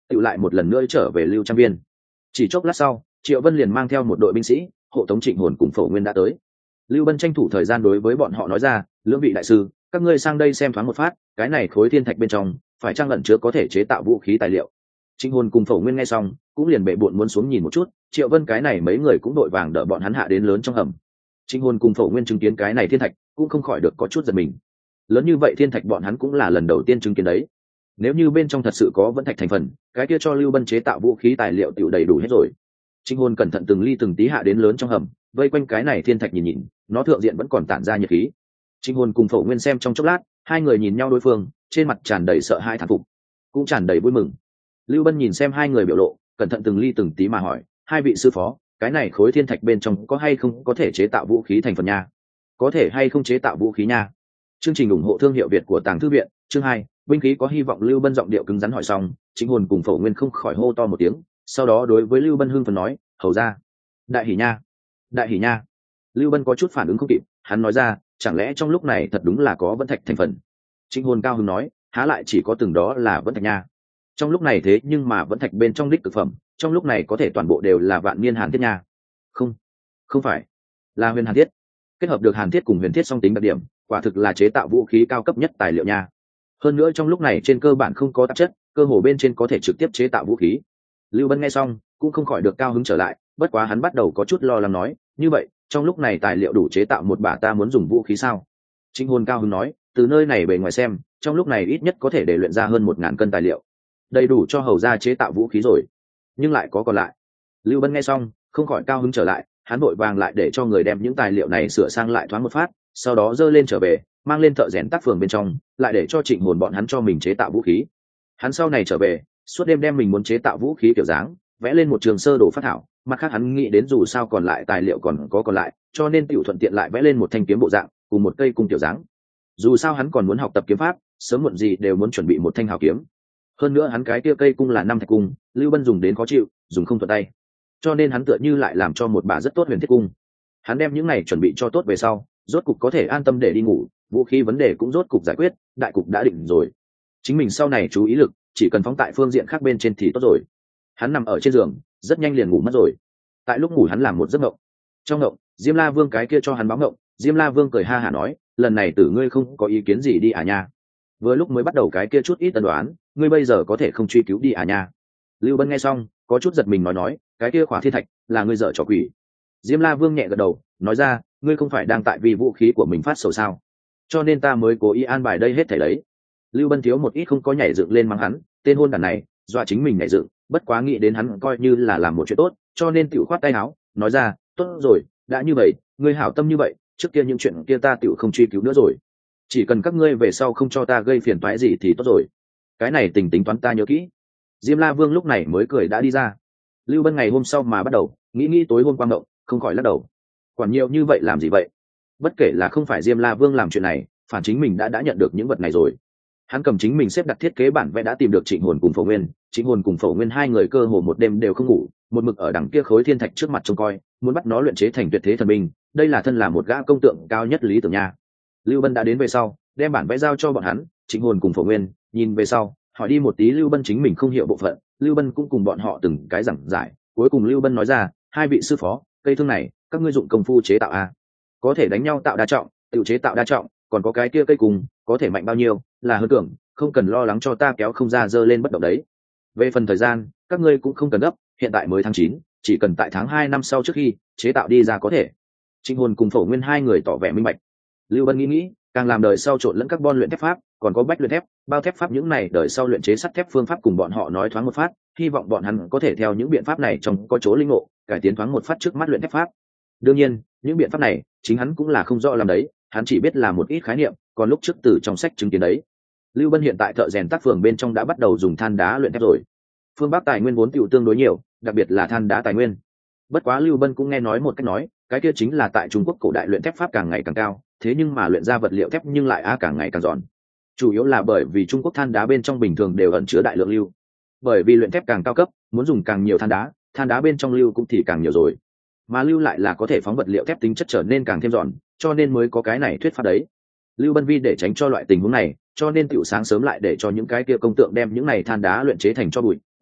A: tự lại một lần nữa trở về Lưu Trang Viên. Chỉ chốc lát sau, Triệu Vân liền mang theo một đội binh sĩ hộ tống Trịnh Hồn cùng Phổ Nguyên đã tới. Lưu Bân tranh thủ thời gian đối với bọn họ nói ra, lưỡng vị đại sư, các ngươi sang đây xem thoáng một phát, cái này khối thiên thạch bên trong phải chăng ẩn chứa có thể chế tạo vũ khí tài liệu. Trịnh Hồn cùng Phổ Nguyên nghe xong cũng liền bệ bội muốn xuống nhìn một chút. Triệu Vân cái này mấy người cũng đội vàng đỡ bọn hắn hạ đến lớn trong hầm. Trịnh Hồn cùng Phổ Nguyên chứng kiến cái này thiên thạch cũng không khỏi được có chút giật mình. Lớn như vậy thiên thạch bọn hắn cũng là lần đầu tiên chứng kiến đấy. Nếu như bên trong thật sự có vẫn thạch thành phần, cái kia cho Lưu Bân chế tạo vũ khí tài liệu tiểu đầy đủ hết rồi. Trịnh Hồn cẩn thận từng ly từng tí hạ đến lớn trong hầm, vây quanh cái này thiên thạch nhìn nhìn, nó thượng diện vẫn còn tản ra nhiệt khí. Trịnh Hồn cùng Phổ Nguyên xem trong chốc lát, hai người nhìn nhau đối phương, trên mặt tràn đầy sợ hãi thán phục, cũng tràn đầy vui mừng. Lưu Bân nhìn xem hai người biểu lộ, cẩn thận từng ly từng tí mà hỏi, hai vị sư phó, cái này khối thiên thạch bên trong có hay không có thể chế tạo vũ khí thành phần nha? Có thể hay không chế tạo vũ khí nha? Chương trình ủng hộ thương hiệu Việt của Tàng Thư viện, chương 2, binh khí có hy vọng. Lưu Bân giọng điệu cứng rắn hỏi xong, Trịnh Hồn cùng Phổ Nguyên không khỏi hô to một tiếng, sau đó đối với Lưu Bân hưng phấn nói, hầu ra, đại hỉ nha, đại hỉ nha. Lưu Bân có chút phản ứng không kịp, hắn nói ra, chẳng lẽ trong lúc này thật đúng là có vẫn thạch thành phần? Trịnh Hồn cao hứng nói, há lại chỉ có từng đó là vẫn thạch nha. Trong lúc này thế nhưng mà vẫn thạch bên trong đích thực phẩm, trong lúc này có thể toàn bộ đều là vạn niên hàn thiết nha. Không, không phải, là huyền hàn thiết. Kết hợp được hàn thiết cùng huyền thiết song tính đặc điểm, quả thực là chế tạo vũ khí cao cấp nhất tài liệu nha. Hơn nữa trong lúc này trên cơ bản không có tạp chất, cơ hồ bên trên có thể trực tiếp chế tạo vũ khí. Lưu Bân nghe xong cũng không khỏi được cao hứng trở lại, bất quá hắn bắt đầu có chút lo lắng nói, như vậy trong lúc này tài liệu đủ chế tạo một bả ta muốn dùng vũ khí sao? Trịnh Hồn cao hứng nói, từ nơi này bề ngoài xem, trong lúc này ít nhất có thể để luyện ra hơn 1000 cân tài liệu, đầy đủ cho hầu ra chế tạo vũ khí rồi. Nhưng lại có còn lại. Lưu Bân nghe xong không khỏi cao hứng trở lại, hắn vội vàng lại để cho người đem những tài liệu này sửa sang lại thoáng một phát, sau đó dơ lên trở về, mang lên thợ rèn tác phường bên trong, lại để cho Trịnh Hồn bọn hắn cho mình chế tạo vũ khí. Hắn sau này trở về, suốt đêm đem mình muốn chế tạo vũ khí kiểu dáng vẽ lên một trường sơ đồ phát thảo. Mặt khác hắn nghĩ đến dù sao còn lại tài liệu còn lại, cho nên tiểu thuận tiện lại vẽ lên một thanh kiếm bộ dạng cùng một cây cung kiểu dáng. Dù sao hắn còn muốn học tập kiếm pháp, sớm muộn gì đều muốn chuẩn bị một thanh hào kiếm. Hơn nữa hắn cái kia cây cung là 5 thạch cung, Lưu Bân dùng đến khó chịu, dùng không thuận tay, cho nên hắn tựa như lại làm cho một bà rất tốt huyền thiết cung. Hắn đem những này chuẩn bị cho tốt về sau, rốt cục có thể an tâm để đi ngủ, vũ khí vấn đề cũng rốt cục giải quyết, đại cục đã định rồi. Chính mình sau này chú ý lực chỉ cần phóng tại phương diện khác bên trên thì tốt rồi. Hắn nằm ở trên giường, rất nhanh liền ngủ mất rồi. Tại lúc ngủ hắn làm một giấc mộng. Trong mộng, Diêm La Vương cái kia cho hắn báo mộng, Diêm La Vương cười ha hả nói, lần này tử ngươi không có ý kiến gì đi à nha? Vừa lúc mới bắt đầu cái kia chút ít tân đoán, ngươi bây giờ có thể không truy cứu đi à nha? Lưu Bân nghe xong có chút giật mình nói, cái kia khỏa thiên thạch là ngươi dở trò quỷ. Diêm La Vương nhẹ gật đầu, nói ra, ngươi không phải đang tại vì vũ khí của mình phát sầu sao? Cho nên ta mới cố ý an bài đây hết thảy đấy. Lưu Bân thiếu một ít không có nhảy dựng lên mắng hắn, tên hôn đản này, dọa chính mình nhảy dựng, bất quá nghĩ đến hắn coi như là làm một chuyện tốt, cho nên tiểu khoát tay áo, nói ra, tốt rồi, đã như vậy, ngươi hảo tâm như vậy, trước kia những chuyện kia ta tiểu không truy cứu nữa rồi. Chỉ cần các ngươi về sau không cho ta gây phiền toái gì thì tốt rồi. Cái này tính toán ta nhớ kỹ. Diêm La Vương lúc này mới cười đã đi ra. Lưu Bân ngày hôm sau mà bắt đầu nghĩ tối hôm quang động, không khỏi lắc đầu. Quản nhiều như vậy làm gì vậy? Bất kể là không phải Diêm La Vương làm chuyện này, phản chính mình đã nhận được những vật này rồi. Hắn cầm chính mình xếp đặt thiết kế bản vẽ đã tìm được Trịnh Hồn cùng Phổ Nguyên. Trịnh Hồn cùng Phổ Nguyên hai người cơ hồ một đêm đều không ngủ, một mực ở đằng kia khối thiên thạch trước mặt trông coi, muốn bắt nó luyện chế thành tuyệt thế thần binh. Đây là thân là một gã công tượng cao nhất lý tưởng nha. Lưu Bân đã đến về sau, đem bản vẽ giao cho bọn hắn. Trịnh Hồn cùng Phổ Nguyên nhìn về sau, hỏi đi một tí Lưu Bân chính mình không hiểu bộ phận, Lưu Bân cũng cùng bọn họ từng cái giảng giải. Cuối cùng Lưu Bân nói ra, hai vị sư phó, cây thương này các ngươi dụng công phu chế tạo a? Có thể đánh nhau tạo đa trọng, tự chế tạo đa trọng, còn có cái kia cây cùng có thể mạnh bao nhiêu là hơn tưởng, không cần lo lắng cho ta kéo không ra dơ lên bất động đấy. Về phần thời gian, các ngươi cũng không cần gấp, hiện tại mới tháng 9, chỉ cần tại tháng 2 năm sau trước khi chế tạo đi ra có thể. Trịnh Hồn cùng Phổ Nguyên hai người tỏ vẻ minh bạch. Lưu Bân nghĩ, càng làm đời sau trộn lẫn carbon luyện thép pháp, còn có bách luyện thép, bao thép pháp những này đời sau luyện chế sắt thép phương pháp cùng bọn họ nói thoáng một phát, hy vọng bọn hắn có thể theo những biện pháp này trong có chỗ linh ngộ, cải tiến thoáng một phát trước mắt luyện thép pháp. Đương nhiên, những biện pháp này, chính hắn cũng là không rõ làm đấy, hắn chỉ biết là một ít khái niệm, còn lúc trước từ trong sách chứng kiến đấy. Lưu Bân hiện tại thợ rèn tác phường bên trong đã bắt đầu dùng than đá luyện thép rồi. Phương Bắc tài nguyên vốn tiểu tương đối nhiều, đặc biệt là than đá tài nguyên. Bất quá Lưu Bân cũng nghe nói một cách nói, cái kia chính là tại Trung Quốc cổ đại luyện thép pháp càng ngày càng cao, thế nhưng mà luyện ra vật liệu thép nhưng lại càng ngày càng giòn. Chủ yếu là bởi vì Trung Quốc than đá bên trong bình thường đều ẩn chứa đại lượng lưu. Bởi vì luyện thép càng cao cấp, muốn dùng càng nhiều than đá bên trong lưu cũng thì càng nhiều rồi. Mà lưu lại là có thể phóng vật liệu thép tính chất trở nên càng thêm giòn, cho nên mới có cái này thuyết pháp đấy. Lưu Bân vì để tránh cho loại tình huống này, cho nên tiểu sáng sớm lại để cho những cái kia công tượng đem những này than đá luyện chế thành cho bụi,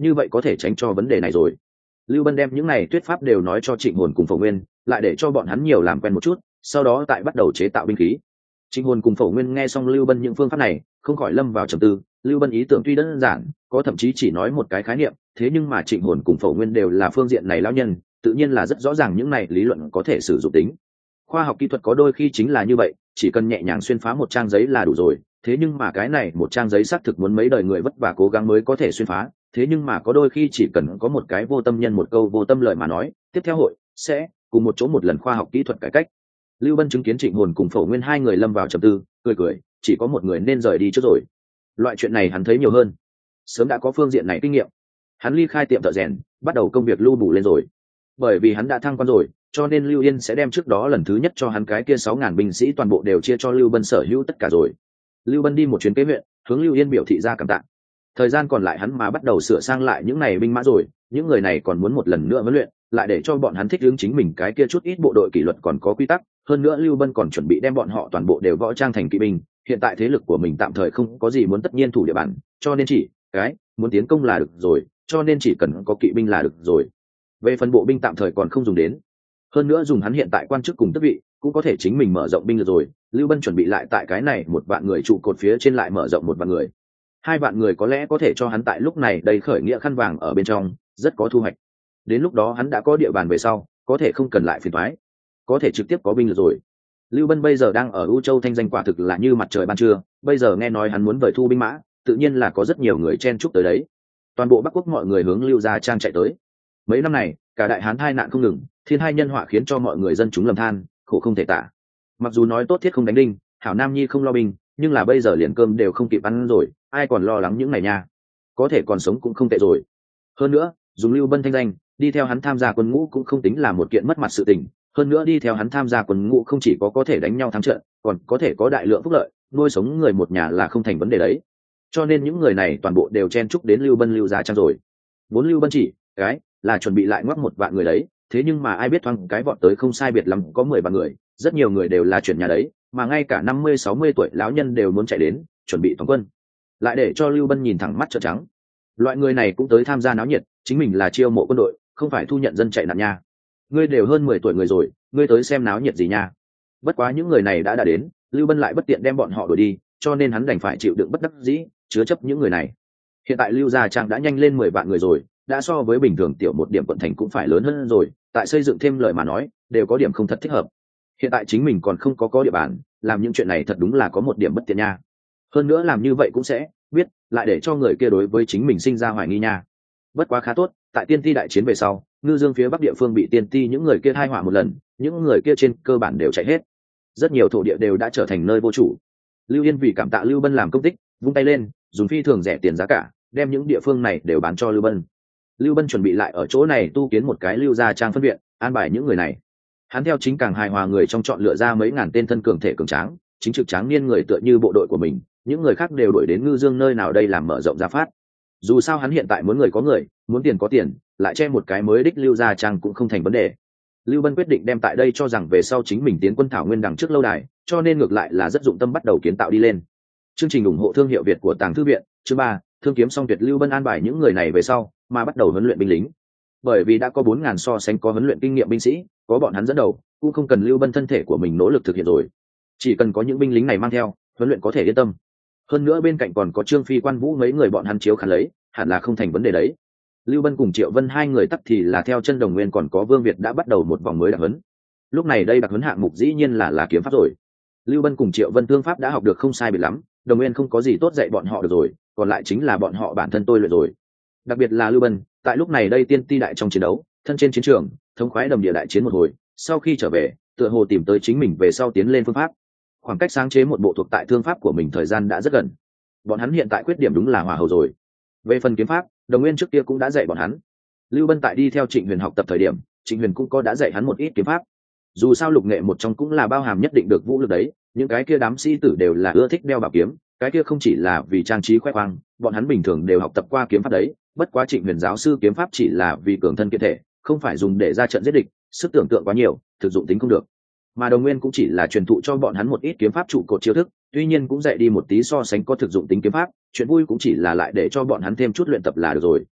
A: như vậy có thể tránh cho vấn đề này rồi. Lưu Bân đem những này thuyết pháp đều nói cho Trịnh Hồn cùng Phổ Nguyên, lại để cho bọn hắn nhiều làm quen một chút, sau đó tại bắt đầu chế tạo binh khí. Trịnh Hồn cùng Phổ Nguyên nghe xong Lưu Bân những phương pháp này, không khỏi lâm vào trầm tư. Lưu Bân ý tưởng tuy đơn giản, có thậm chí chỉ nói một cái khái niệm, thế nhưng mà Trịnh Hồn cùng Phổ Nguyên đều là phương diện này lão nhân, tự nhiên là rất rõ ràng những này lý luận có thể sử dụng tính. Khoa học kỹ thuật có đôi khi chính là như vậy, chỉ cần nhẹ nhàng xuyên phá một trang giấy là đủ rồi, thế nhưng mà cái này một trang giấy xác thực muốn mấy đời người vất vả cố gắng mới có thể xuyên phá, thế nhưng mà có đôi khi chỉ cần có một cái vô tâm nhân một câu vô tâm lời mà nói, tiếp theo hội sẽ cùng một chỗ một lần khoa học kỹ thuật cải cách. Lưu Bân chứng kiến Trịnh Hồn cùng Phổ Nguyên hai người lâm vào trầm tư, cười cười, chỉ có một người nên rời đi trước rồi. Loại chuyện này hắn thấy nhiều hơn, sớm đã có phương diện này kinh nghiệm. Hắn ly khai tiệm thợ rèn, bắt đầu công việc lưu bù lên rồi. Bởi vì hắn đã thăng quan rồi, cho nên Lưu Yên sẽ đem trước đó lần thứ nhất cho hắn cái kia 6.000 binh sĩ toàn bộ đều chia cho Lưu Bân sở hữu tất cả rồi. Lưu Bân đi một chuyến kế huyện, hướng Lưu Yên biểu thị ra cảm tạ. Thời gian còn lại hắn mà bắt đầu sửa sang lại những này binh mã rồi, những người này còn muốn một lần nữa huấn luyện, lại để cho bọn hắn thích ứng chính mình cái kia chút ít bộ đội kỷ luật còn có quy tắc. Hơn nữa Lưu Bân còn chuẩn bị đem bọn họ toàn bộ đều võ trang thành kỵ binh. Hiện tại thế lực của mình tạm thời không có gì muốn tất nhiên thủ địa bàn, cho nên chỉ cái muốn tiến công là được rồi, cho nên chỉ cần có kỵ binh là được rồi. Về phần bộ binh tạm thời còn không dùng đến. Hơn nữa dùng hắn hiện tại quan chức cùng tước vị, cũng có thể chính mình mở rộng binh lực rồi. Lưu Bân chuẩn bị lại tại cái này 1.000 người trụ cột phía trên lại mở rộng 1.000 người. 2.000 người có lẽ có thể cho hắn tại lúc này đầy khởi nghĩa khăn vàng ở bên trong, rất có thu hoạch. Đến lúc đó hắn đã có địa bàn về sau, có thể không cần lại phiền toái, có thể trực tiếp có binh lực rồi. Lưu Bân bây giờ đang ở U Châu thanh danh quả thực là như mặt trời ban trưa, bây giờ nghe nói hắn muốn vời thu binh mã, tự nhiên là có rất nhiều người chen chúc tới đấy. Toàn bộ Bắc Quốc mọi người hướng Lưu Gia Trang chạy tới. Mấy năm này, cả đại hán tai nạn không ngừng, thiên hai nhân họa khiến cho mọi người dân chúng lầm than, khổ không thể tả. Mặc dù nói tốt thiết không đánh đinh, hảo nam nhi không lo binh, nhưng là bây giờ liền cơm đều không kịp ăn rồi, ai còn lo lắng những này nha. Có thể còn sống cũng không tệ rồi. Hơn nữa, dùng Lưu Bân thanh danh, đi theo hắn tham gia quân ngũ cũng không tính là một kiện mất mặt sự tình. Hơn nữa đi theo hắn tham gia quân ngũ không chỉ có thể đánh nhau thắng trận, còn có thể có đại lượng phúc lợi, nuôi sống người một nhà là không thành vấn đề đấy. Cho nên những người này toàn bộ đều chen chúc đến Lưu Bân Lưu Gia Trang rồi. Vốn Lưu Bân chỉ cái là chuẩn bị lại ngoắc 1.000 người đấy, thế nhưng mà ai biết thoáng cái vọt tới không sai biệt lắm có 10 vạn người, rất nhiều người đều là chuyển nhà đấy, mà ngay cả 50-60 tuổi lão nhân đều muốn chạy đến chuẩn bị toàn quân, lại để cho Lưu Bân nhìn thẳng mắt trợn trắng. Loại người này cũng tới tham gia náo nhiệt, chính mình là chiêu mộ quân đội, không phải thu nhận dân chạy nạn nha. Ngươi đều hơn 10 tuổi người rồi, ngươi tới xem náo nhiệt gì nha. Bất quá những người này đã đến, Lưu Bân lại bất tiện đem bọn họ đuổi đi, cho nên hắn đành phải chịu đựng bất đắc dĩ, chứa chấp những người này. Hiện tại Lưu Gia Trang đã nhanh lên 10 vạn người rồi, đã so với bình thường tiểu một điểm quận thành cũng phải lớn hơn rồi, tại xây dựng thêm lời mà nói, đều có điểm không thật thích hợp. Hiện tại chính mình còn không có địa bàn, làm những chuyện này thật đúng là có một điểm bất tiện nha. Hơn nữa làm như vậy cũng sẽ biết lại để cho người kia đối với chính mình sinh ra hoài nghi nha. Bất quá khá tốt, tại Tiên Ti đại chiến về sau, Ngư Dương phía bắc địa phương bị Tiên Ti những người kia hai hỏa một lần, những người kia trên cơ bản đều chạy hết, rất nhiều thổ địa đều đã trở thành nơi vô chủ. Lưu Yên vì cảm tạ Lưu Bân làm công tích, vung tay lên, dùng phi thường rẻ tiền giá cả, đem những địa phương này đều bán cho Lưu Bân. Lưu Bân chuẩn bị lại ở chỗ này tu kiến một cái Lưu Gia Trang phân viện, an bài những người này. Hắn theo chính càng hài hòa người trong chọn lựa ra mấy ngàn tên thân cường thể cường tráng, chính trực tráng niên người tựa như bộ đội của mình, những người khác đều đuổi đến Ngư Dương nơi nào đây làm mở rộng ra phát. Dù sao hắn hiện tại muốn người có người, muốn tiền có tiền, lại che một cái mới đích Lưu Gia Trang cũng không thành vấn đề. Lưu Bân quyết định đem tại đây cho rằng về sau chính mình tiến quân thảo nguyên đằng trước lâu đài, cho nên ngược lại là rất dụng tâm bắt đầu kiến tạo đi lên. Chương trình ủng hộ thương hiệu Việt của Tàng Thư viện, chương 3, thương kiếm song tuyệt. Lưu Bân an bài những người này về sau, mà bắt đầu huấn luyện binh lính. Bởi vì đã có 4.000 so sánh có huấn luyện kinh nghiệm binh sĩ, có bọn hắn dẫn đầu, cũng không cần Lưu Bân thân thể của mình nỗ lực thực hiện rồi. Chỉ cần có những binh lính này mang theo, huấn luyện có thể yên tâm. Hơn nữa bên cạnh còn có Trương Phi, Quan Vũ mấy người bọn hắn chiếu khán lấy, hẳn là không thành vấn đề đấy. Lưu Bân cùng Triệu Vân hai người tắc thì là theo chân Đồng Nguyên còn có Vương Việt đã bắt đầu một vòng mới đặc huấn. Lúc này đây đặc huấn hạng mục dĩ nhiên là kiếm pháp rồi. Lưu Bân cùng Triệu Vân thương pháp đã học được không sai biệt lắm, Đồng Nguyên không có gì tốt dạy bọn họ được rồi, còn lại chính là bọn họ bản thân tôi luyện rồi. Đặc biệt là Lưu Bân, tại lúc này đây Tiên Ti đại trong chiến đấu, thân trên chiến trường, thống khoái đầm địa đại chiến một hồi, sau khi trở về, tựa hồ tìm tới chính mình về sau tiến lên phương pháp. Khoảng cách sáng chế một bộ thuộc tại thương pháp của mình thời gian đã rất gần. Bọn hắn hiện tại khuyết điểm đúng là hỏa hầu rồi. Về phần kiếm pháp, Đồng Nguyên trước kia cũng đã dạy bọn hắn. Lưu Bân tại đi theo Trịnh Huyền học tập thời điểm, Trịnh Huyền cũng có đã dạy hắn một ít kiếm pháp. Dù sao lục nghệ một trong cũng là bao hàm nhất định được vũ lực đấy, những cái kia đám sĩ tử đều là ưa thích đeo bảo kiếm, cái kia không chỉ là vì trang trí khoe khoang, bọn hắn bình thường đều học tập qua kiếm pháp đấy. Bất quá Trịnh Huyền giáo sư kiếm pháp chỉ là vì cường thân kiện thể, không phải dùng để ra trận giết địch, sức tưởng tượng quá nhiều, thực dụng tính không được. Mà Đồng Nguyên cũng chỉ là truyền thụ cho bọn hắn một ít kiếm pháp trụ cột chiêu thức, tuy nhiên cũng dạy đi một tí so sánh có thực dụng tính kiếm pháp, chuyện vui cũng chỉ là lại để cho bọn hắn thêm chút luyện tập là được rồi.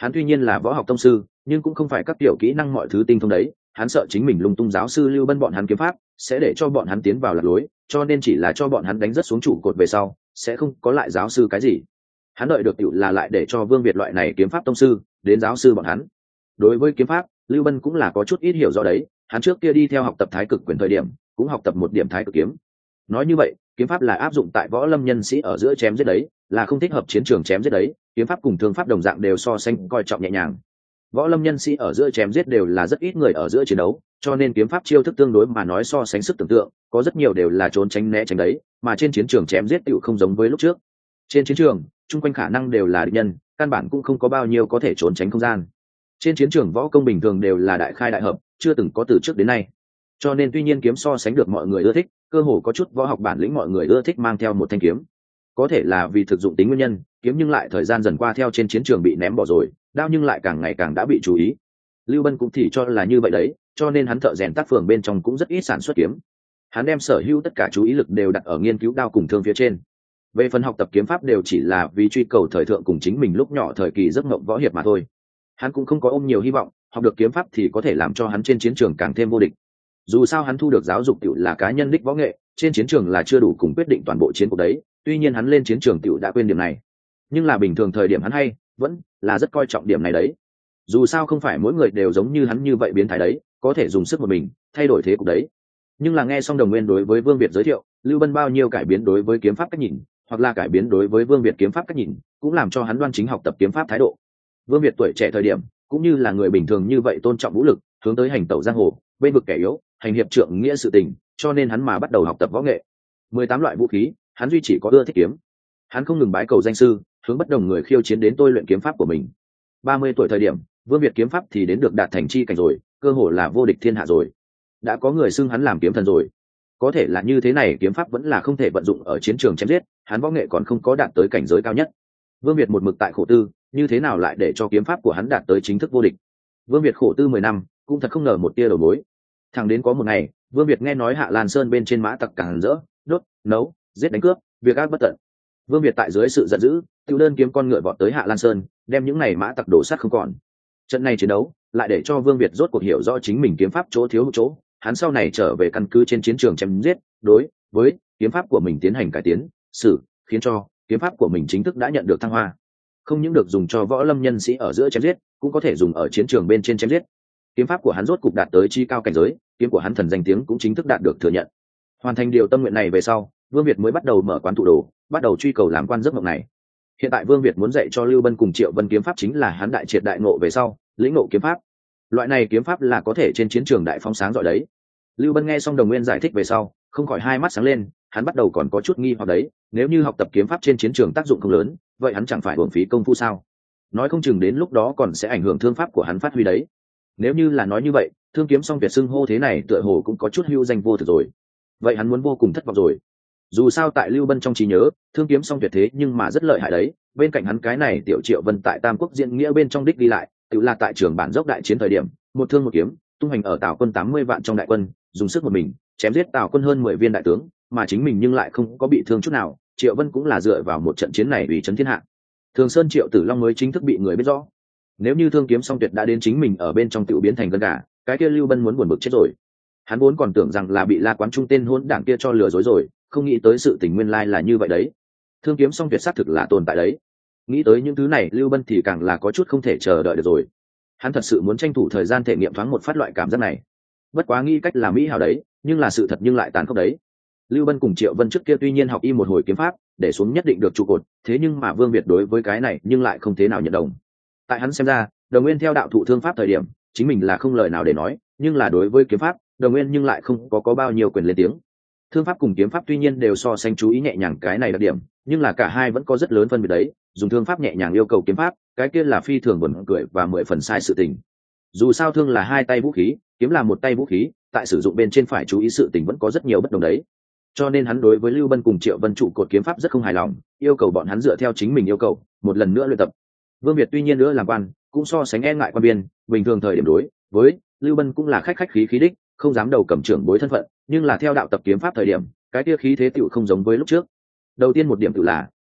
A: Hắn tuy nhiên là võ học tông sư, nhưng cũng không phải các tiểu kỹ năng mọi thứ tinh thông đấy, hắn sợ chính mình lung tung giáo sư Lưu Bân bọn hắn kiếm pháp sẽ để cho bọn hắn tiến vào lạc lối, cho nên chỉ là cho bọn hắn đánh rất xuống trụ cột về sau, sẽ không có lại giáo sư cái gì. Hắn đợi được tiểu là lại để cho Vương Việt loại này kiếm pháp tông sư đến giáo sư bọn hắn. Đối với kiếm pháp, Lưu Bân cũng là có chút ít hiểu rõ đấy, hắn trước kia đi theo học tập Thái Cực quyền thời điểm, cũng học tập một điểm Thái Cực kiếm. Nói như vậy, kiếm pháp là áp dụng tại võ lâm nhân sĩ ở giữa chém giết đấy, là không thích hợp chiến trường chém giết đấy, kiếm pháp cùng thương pháp đồng dạng đều so sánh coi trọng nhẹ nhàng. Võ lâm nhân sĩ ở giữa chém giết đều là rất ít người ở giữa chiến đấu, cho nên kiếm pháp chiêu thức tương đối mà nói so sánh sức tưởng tượng, có rất nhiều đều là trốn tránh né tránh đấy, mà trên chiến trường chém giết tựu không giống với lúc trước. Trên chiến trường, chung quanh khả năng đều là địch nhân, căn bản cũng không có bao nhiêu có thể trốn tránh không gian. Trên chiến trường võ công bình thường đều là đại khai đại hợp, chưa từng có từ trước đến nay. Cho nên tuy nhiên kiếm so sánh được mọi người ưa thích, cơ hồ có chút võ học bản lĩnh mọi người ưa thích mang theo một thanh kiếm. Có thể là vì thực dụng tính nguyên nhân, kiếm nhưng lại thời gian dần qua theo trên chiến trường bị ném bỏ rồi, đao nhưng lại càng ngày càng đã bị chú ý. Lưu Bân cũng thì cho là như vậy đấy, cho nên hắn thợ rèn tác phường bên trong cũng rất ít sản xuất kiếm. Hắn đem sở hữu tất cả chú ý lực đều đặt ở nghiên cứu đao cùng thương phía trên. Về phần học tập kiếm pháp đều chỉ là vì truy cầu thời thượng cùng chính mình lúc nhỏ thời kỳ giấc mộng võ hiệp mà thôi. Hắn cũng không có ôm nhiều hy vọng, học được kiếm pháp thì có thể làm cho hắn trên chiến trường càng thêm vô địch. Dù sao hắn thu được giáo dục tiểu là cá nhân đích võ nghệ, trên chiến trường là chưa đủ cùng quyết định toàn bộ chiến cuộc đấy, tuy nhiên hắn lên chiến trường tiểu đã quên điểm này. Nhưng là bình thường thời điểm hắn hay vẫn là rất coi trọng điểm này đấy. Dù sao không phải mỗi người đều giống như hắn như vậy biến thái đấy, có thể dùng sức một mình thay đổi thế cục đấy. Nhưng là nghe xong Đồng Nguyên đối với Vương Việt giới thiệu, Lưu Bân bao nhiêu cải biến đối với kiếm pháp cách nhìn, hoặc là cải biến đối với Vương Việt kiếm pháp cách nhìn, cũng làm cho hắn đoan chính học tập kiếm pháp thái độ. Vương Việt tuổi trẻ thời điểm cũng như là người bình thường như vậy tôn trọng vũ lực, hướng tới hành tẩu giang hồ, bên vực kẻ yếu, hành hiệp trượng nghĩa sự tình, cho nên hắn mà bắt đầu học tập võ nghệ. 18 loại vũ khí, hắn duy chỉ có ưa thích kiếm. Hắn không ngừng bái cầu danh sư, hướng bất đồng người khiêu chiến đến tôi luyện kiếm pháp của mình. 30 tuổi thời điểm, Vương Việt kiếm pháp thì đến được đạt thành chi cảnh rồi, cơ hồ là vô địch thiên hạ rồi. Đã có người xưng hắn làm kiếm thần rồi. Có thể là như thế này kiếm pháp vẫn là không thể vận dụng ở chiến trường chém giết, hắn võ nghệ còn không có đạt tới cảnh giới cao nhất. Vương Việt một mực tại khổ tư, như thế nào lại để cho kiếm pháp của hắn đạt tới chính thức vô địch. Vương Việt khổ tư 10 năm, cũng thật không ngờ một tia đầu mối. Thẳng đến có một ngày, Vương Việt nghe nói Hạ Lan Sơn bên trên mã tặc càng rỡ, đốt, nấu, giết đánh cướp, việc ác bất tận. Vương Việt tại dưới sự giận dữ, tiêu đơn kiếm con ngựa vọt tới Hạ Lan Sơn, đem những này mã tặc đổ sát không còn. Trận này chiến đấu lại để cho Vương Việt rốt cuộc hiểu rõ chính mình kiếm pháp chỗ thiếu chỗ, hắn sau này trở về căn cứ trên chiến trường chém giết, đối với kiếm pháp của mình tiến hành cải tiến, khiến cho kiếm pháp của mình chính thức đã nhận được thăng hoa. Không những được dùng cho võ lâm nhân sĩ ở giữa chém giết, cũng có thể dùng ở chiến trường bên trên chém giết. Kiếm pháp của hắn rốt cục đạt tới chi cao cảnh giới, kiếm của hắn thần danh tiếng cũng chính thức đạt được thừa nhận. Hoàn thành điều tâm nguyện này về sau, Vương Việt mới bắt đầu mở quán tụ đồ, bắt đầu truy cầu làm quan giấc mộng này. Hiện tại Vương Việt muốn dạy cho Lưu Bân cùng Triệu Vân kiếm pháp chính là hắn đại triệt đại ngộ về sau, lĩnh ngộ kiếm pháp. Loại này kiếm pháp là có thể trên chiến trường đại phóng sáng giỏi đấy. Lưu Bân nghe xong Đồng Nguyên giải thích về sau, không khỏi hai mắt sáng lên, hắn bắt đầu còn có chút nghi hoặc đấy, nếu như học tập kiếm pháp trên chiến trường tác dụng không lớn, vậy hắn chẳng phải uổng phí công phu sao? Nói không chừng đến lúc đó còn sẽ ảnh hưởng thương pháp của hắn phát huy đấy. Nếu như là nói như vậy, Thương Kiếm Song Việt xưng hô thế này tựa hồ cũng có chút hưu danh vô thực rồi. Vậy hắn muốn vô cùng thất vọng rồi. Dù sao tại Lưu Bân trong trí nhớ, Thương Kiếm Song Việt thế nhưng mà rất lợi hại đấy, bên cạnh hắn cái này Tiểu Triệu Vân tại Tam Quốc diễn nghĩa bên trong đích đi lại, tự là tại trường bản dốc đại chiến thời điểm, một thương một kiếm, tung hành ở Tào quân 80 vạn trong đại quân, dùng sức một mình, chém giết Tào quân hơn 10 viên đại tướng, mà chính mình nhưng lại không có bị thương chút nào. Triệu Vân cũng là dựa vào một trận chiến này ủy chấn thiên hạ. Thường Sơn Triệu Tử Long mới chính thức bị người biết rõ. Nếu như Thương Kiếm Song Tuyệt đã đến chính mình ở bên trong tiểu biến thành gân gà, cái kia Lưu Bân muốn buồn bực chết rồi. Hắn vốn còn tưởng rằng là bị La Quán Trung tên hỗn đảng kia cho lừa dối rồi, không nghĩ tới sự tình nguyên lai là như vậy đấy. Thương Kiếm Song Tuyệt xác thực là tồn tại đấy. Nghĩ tới những thứ này, Lưu Bân thì càng là có chút không thể chờ đợi được rồi. Hắn thật sự muốn tranh thủ thời gian thể nghiệm thoáng một phát loại cảm giác này. Bất quá nghĩ cách là mỹ hảo đấy, nhưng là sự thật nhưng lại tàn khốc đấy. Lưu Bân cùng Triệu Vân trước kia tuy nhiên học y một hồi kiếm pháp, để xuống nhất định được trụ cột, thế nhưng mà Vương Việt đối với cái này nhưng lại không thế nào nhận đồng. Tại hắn xem ra, Đồng Nguyên theo đạo thụ thương pháp thời điểm, chính mình là không lời nào để nói, nhưng là đối với kiếm pháp, Đồng Nguyên nhưng lại không có bao nhiêu quyền lên tiếng. Thương pháp cùng kiếm pháp tuy nhiên đều so sánh chú ý nhẹ nhàng cái này đặc điểm, nhưng là cả hai vẫn có rất lớn phân biệt đấy. Dùng thương pháp nhẹ nhàng yêu cầu kiếm pháp, cái kia là phi thường buồn cười và 10 phần sai sự tình. Dù sao thương là hai tay vũ khí, kiếm là một tay vũ khí, tại sử dụng bên trên phải chú ý sự tình vẫn có rất nhiều bất đồng đấy. Cho nên hắn đối với Lưu Bân cùng Triệu Vân trụ cột kiếm pháp rất không hài lòng, yêu cầu bọn hắn dựa theo chính mình yêu cầu, một lần nữa luyện tập. Vương Việt tuy nhiên nữa làm quan, cũng so sánh e ngại quan biên, bình thường thời điểm đối với Lưu Bân cũng là khách khách khí khí đích, không dám đầu cầm trưởng bối thân phận, nhưng là theo đạo tập kiếm pháp thời điểm, cái kia khí thế tựu không giống với lúc trước. Đầu tiên một điểm tựu là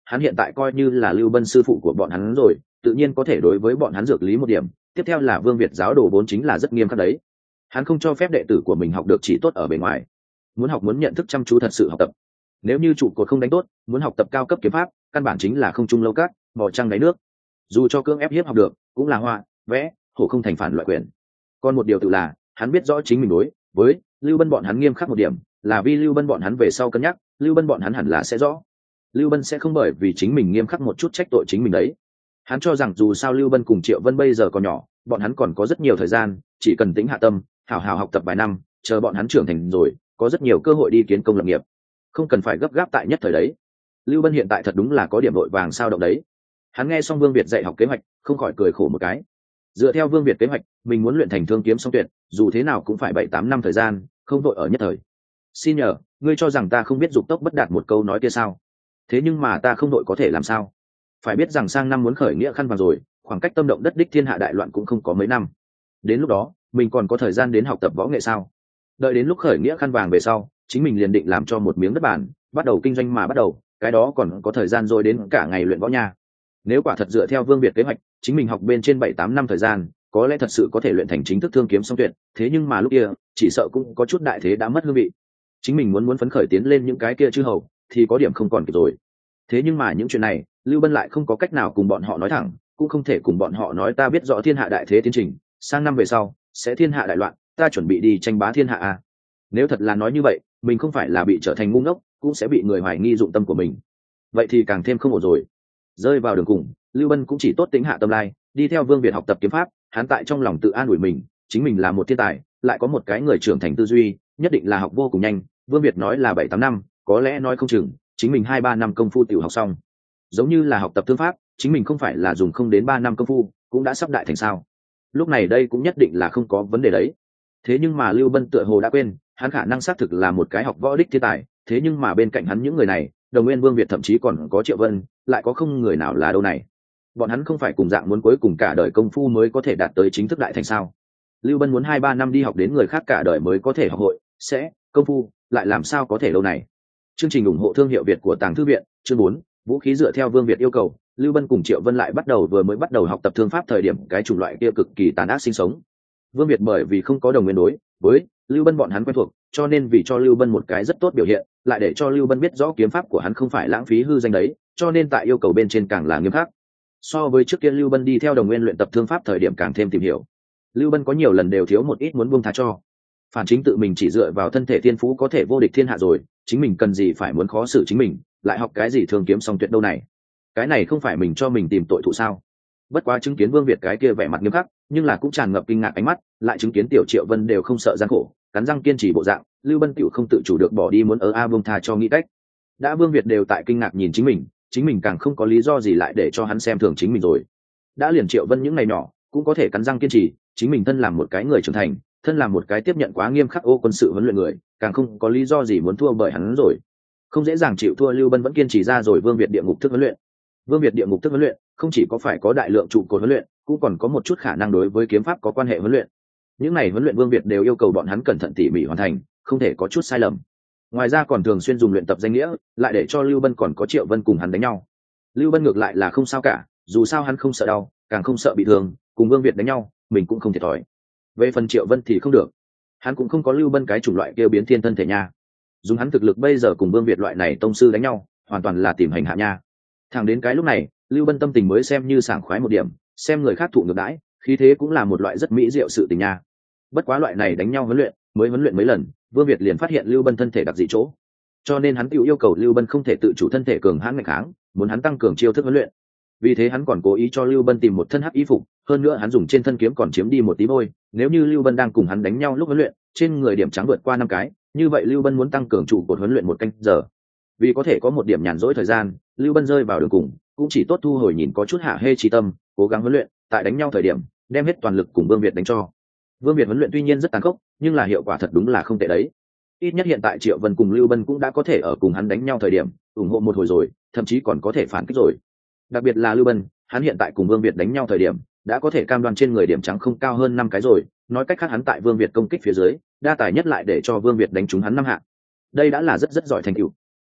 A: hắn hiện tại coi như là Lưu Bân sư phụ của bọn hắn rồi, tự nhiên có thể đối với bọn hắn dược lý một điểm. Tiếp theo là Vương Việt giáo đồ vốn chính là rất nghiêm khắc đấy, hắn không cho phép đệ tử của mình học được chỉ tốt ở bề ngoài, muốn học muốn nhận thức chăm chú thật sự học tập. Nếu như trụ cột không đánh tốt, muốn học tập cao cấp kiếm pháp, căn bản chính là không trung lâu cát, mò trăng đáy nước. Dù cho cưỡng ép hiếp học được, cũng là họa, vẽ, hổ không thành phản loại quyền. Còn một điều tự là, hắn biết rõ chính mình đối với Lưu Bân bọn hắn nghiêm khắc một điểm, là vì Lưu Bân bọn hắn về sau cân nhắc, Lưu Bân bọn hắn hẳn là sẽ rõ. Lưu Bân sẽ không bởi vì chính mình nghiêm khắc một chút trách tội chính mình đấy. Hắn cho rằng dù sao Lưu Bân cùng Triệu Vân bây giờ còn nhỏ, bọn hắn còn có rất nhiều thời gian, chỉ cần tính hạ tâm, hảo hảo học tập vài năm, chờ bọn hắn trưởng thành rồi, có rất nhiều cơ hội đi kiến công lập nghiệp, không cần phải gấp gáp tại nhất thời đấy. Lưu Bân hiện tại thật đúng là có điểm vội vàng sao động đấy. Hắn nghe xong Vương Việt dạy học kế hoạch, không khỏi cười khổ một cái. Dựa theo Vương Việt kế hoạch, mình muốn luyện thành thương kiếm song tuyệt, dù thế nào cũng phải 7-8 năm thời gian, không vội ở nhất thời. Xin nhờ, ngươi cho rằng ta không biết dục tốc bất đạt một câu nói kia sao? Thế nhưng mà ta không vội có thể làm sao? Phải biết rằng sang năm muốn khởi nghĩa khăn vàng rồi, khoảng cách tâm động đất đích thiên hạ đại loạn cũng không có mấy năm. Đến lúc đó, mình còn có thời gian đến học tập võ nghệ sao? Đợi đến lúc khởi nghĩa khăn vàng về sau, chính mình liền định làm cho một miếng đất bản, bắt đầu kinh doanh mà bắt đầu, cái đó còn có thời gian rồi đến cả ngày luyện võ nha. Nếu quả thật dựa theo Vương Việt kế hoạch, chính mình học bên trên 7-8 năm thời gian, có lẽ thật sự có thể luyện thành chính thức thương kiếm song tuyệt, thế nhưng mà lúc kia, chỉ sợ cũng có chút đại thế đã mất hương vị. Chính mình muốn phấn khởi tiến lên những cái kia chư hầu, thì có điểm không còn kịp rồi. Thế nhưng mà những chuyện này, Lưu Bân lại không có cách nào cùng bọn họ nói thẳng, cũng không thể cùng bọn họ nói ta biết rõ thiên hạ đại thế tiến trình, sang năm về sau sẽ thiên hạ đại loạn, ta chuẩn bị đi tranh bá thiên hạ à. Nếu thật là nói như vậy, mình không phải là bị trở thành ngu ngốc, cũng sẽ bị người hoài nghi dụng tâm của mình. Vậy thì càng thêm không ổn rồi. Rơi vào đường cùng, Lưu Bân cũng chỉ tốt tính hạ tâm lai, đi theo Vương Việt học tập kiếm pháp. Hắn tại trong lòng tự an ủi mình, chính mình là một thiên tài, lại có một cái người trưởng thành tư duy, nhất định là học vô cùng nhanh. Vương Việt nói là 7-8 năm, có lẽ nói không chừng chính mình 2-3 năm công phu tiểu học xong. Giống như là học tập thương pháp, chính mình không phải là dùng không đến 3 năm công phu cũng đã sắp đại thành sao? Lúc này đây cũng nhất định là không có vấn đề đấy. Thế nhưng mà Lưu Bân tựa hồ đã quên, hắn khả năng xác thực là một cái học võ đích thiên tài, thế nhưng mà bên cạnh hắn những người này, Đồng Nguyên Vương Việt thậm chí còn có Triệu Vân, lại có không người nào là đâu này. Bọn hắn không phải cùng dạng muốn cuối cùng cả đời công phu mới có thể đạt tới chính thức đại thành sao? Lưu Bân muốn 2-3 năm đi học đến người khác cả đời mới có thể học hội, sẽ công phu, lại làm sao có thể lâu này? Chương trình ủng hộ thương hiệu Việt của Tàng Thư viện, chương 4, vũ khí dựa theo Vương Việt yêu cầu, Lưu Bân cùng Triệu Vân lại vừa mới bắt đầu học tập thương pháp thời điểm cái chủng loại kia cực kỳ tàn ác sinh sống. Vương Việt bởi vì không có Đồng Nguyên đối với Lưu Bân bọn hắn quen thuộc, cho nên vì cho Lưu Bân một cái rất tốt biểu hiện, lại để cho Lưu Bân biết rõ kiếm pháp của hắn không phải lãng phí hư danh đấy, cho nên tại yêu cầu bên trên càng là nghiêm khắc. So với trước kia Lưu Bân đi theo Đồng Nguyên luyện tập thương pháp thời điểm càng thêm tìm hiểu. Lưu Bân có nhiều lần đều thiếu một ít muốn buông tha cho. Phản chính tự mình chỉ dựa vào thân thể thiên phú có thể vô địch thiên hạ rồi, chính mình cần gì phải muốn khó xử chính mình, lại học cái gì thương kiếm song tuyệt đâu này. Cái này không phải mình cho mình tìm tội thụ sao? Bất quá chứng kiến Vương Việt cái kia vẻ mặt nghiêm khắc, nhưng là cũng tràn ngập kinh ngạc ánh mắt, lại chứng kiến tiểu Triệu Vân đều không sợ gian khổ, cắn răng kiên trì bộ dạng, Lưu Bân tiểu không tự chủ được bỏ đi muốn ở buông tha cho nghĩ cách. Đã Vương Việt đều tại kinh ngạc nhìn chính mình càng không có lý do gì lại để cho hắn xem thường chính mình rồi. Đã liền Triệu Vân những ngày nhỏ cũng có thể cắn răng kiên trì, chính mình thân làm một cái người trưởng thành, thân làm một cái tiếp nhận quá nghiêm khắc quân sự huấn luyện người, càng không có lý do gì muốn thua bởi hắn rồi. Không dễ dàng chịu thua Lưu Bân vẫn kiên trì ra rồi Vương Việt địa ngục thức huấn luyện. Vương Việt địa ngục thức huấn luyện không chỉ có phải có đại lượng trụ cột huấn luyện, cũng còn có một chút khả năng đối với kiếm pháp có quan hệ huấn luyện. Những này huấn luyện Vương Việt đều yêu cầu bọn hắn cẩn thận tỉ mỉ hoàn thành, không thể có chút sai lầm. Ngoài ra còn thường xuyên dùng luyện tập danh nghĩa, lại để cho Lưu Bân còn có Triệu Vân cùng hắn đánh nhau. Lưu Bân ngược lại là không sao cả, dù sao hắn không sợ đau, càng không sợ bị thương, cùng Vương Việt đánh nhau, mình cũng không thiệt thòi. Về phần Triệu Vân thì không được, hắn cũng không có Lưu Bân cái chủng loại kia biến thiên thân thể nha. Dùng hắn thực lực bây giờ cùng Vương Việt loại này tông sư đánh nhau, hoàn toàn là tìm hành hạ nha. Thẳng đến cái lúc này, Lưu Bân tâm tình mới xem như sảng khoái một điểm, xem người khác thụ ngược đãi, khí thế cũng là một loại rất mỹ diệu sự tình nha. Bất quá loại này đánh nhau huấn luyện mấy lần, Vương Việt liền phát hiện Lưu Bân thân thể đặc dị chỗ, cho nên hắn tự yêu cầu Lưu Bân không thể tự chủ thân thể cường hãn ngày kháng, muốn hắn tăng cường chiêu thức huấn luyện. Vì thế hắn còn cố ý cho Lưu Bân tìm một thân hắc y phục, hơn nữa hắn dùng trên thân kiếm còn chiếm đi một tí vôi, nếu như Lưu Bân đang cùng hắn đánh nhau lúc huấn luyện, trên người điểm trắng vượt qua 5 cái, như vậy Lưu Bân muốn tăng cường trụ cột huấn luyện 1 canh giờ. Vì có thể có một điểm nhàn rỗi thời gian, Lưu Bân rơi vào đường cùng, cũng chỉ tốt thu hồi nhìn có chút hạ hê trí tâm, cố gắng huấn luyện, tại đánh nhau thời điểm, đem hết toàn lực cùng Vương Việt đánh cho. Vương Việt huấn luyện tuy nhiên rất tàn khốc, nhưng là hiệu quả thật đúng là không tệ đấy. Ít nhất hiện tại Triệu Vân cùng Lưu Bân cũng đã có thể ở cùng hắn đánh nhau thời điểm, ủng hộ một hồi rồi, thậm chí còn có thể phản kích rồi. Đặc biệt là Lưu Bân, hắn hiện tại cùng Vương Việt đánh nhau thời điểm, đã có thể cam đoan trên người điểm trắng không cao hơn 5 cái rồi, nói cách khác hắn tại Vương Việt công kích phía dưới, đa tài nhất lại để cho Vương Việt đánh trúng hắn 5 hạ. Đây đã là rất giỏi thành tựu.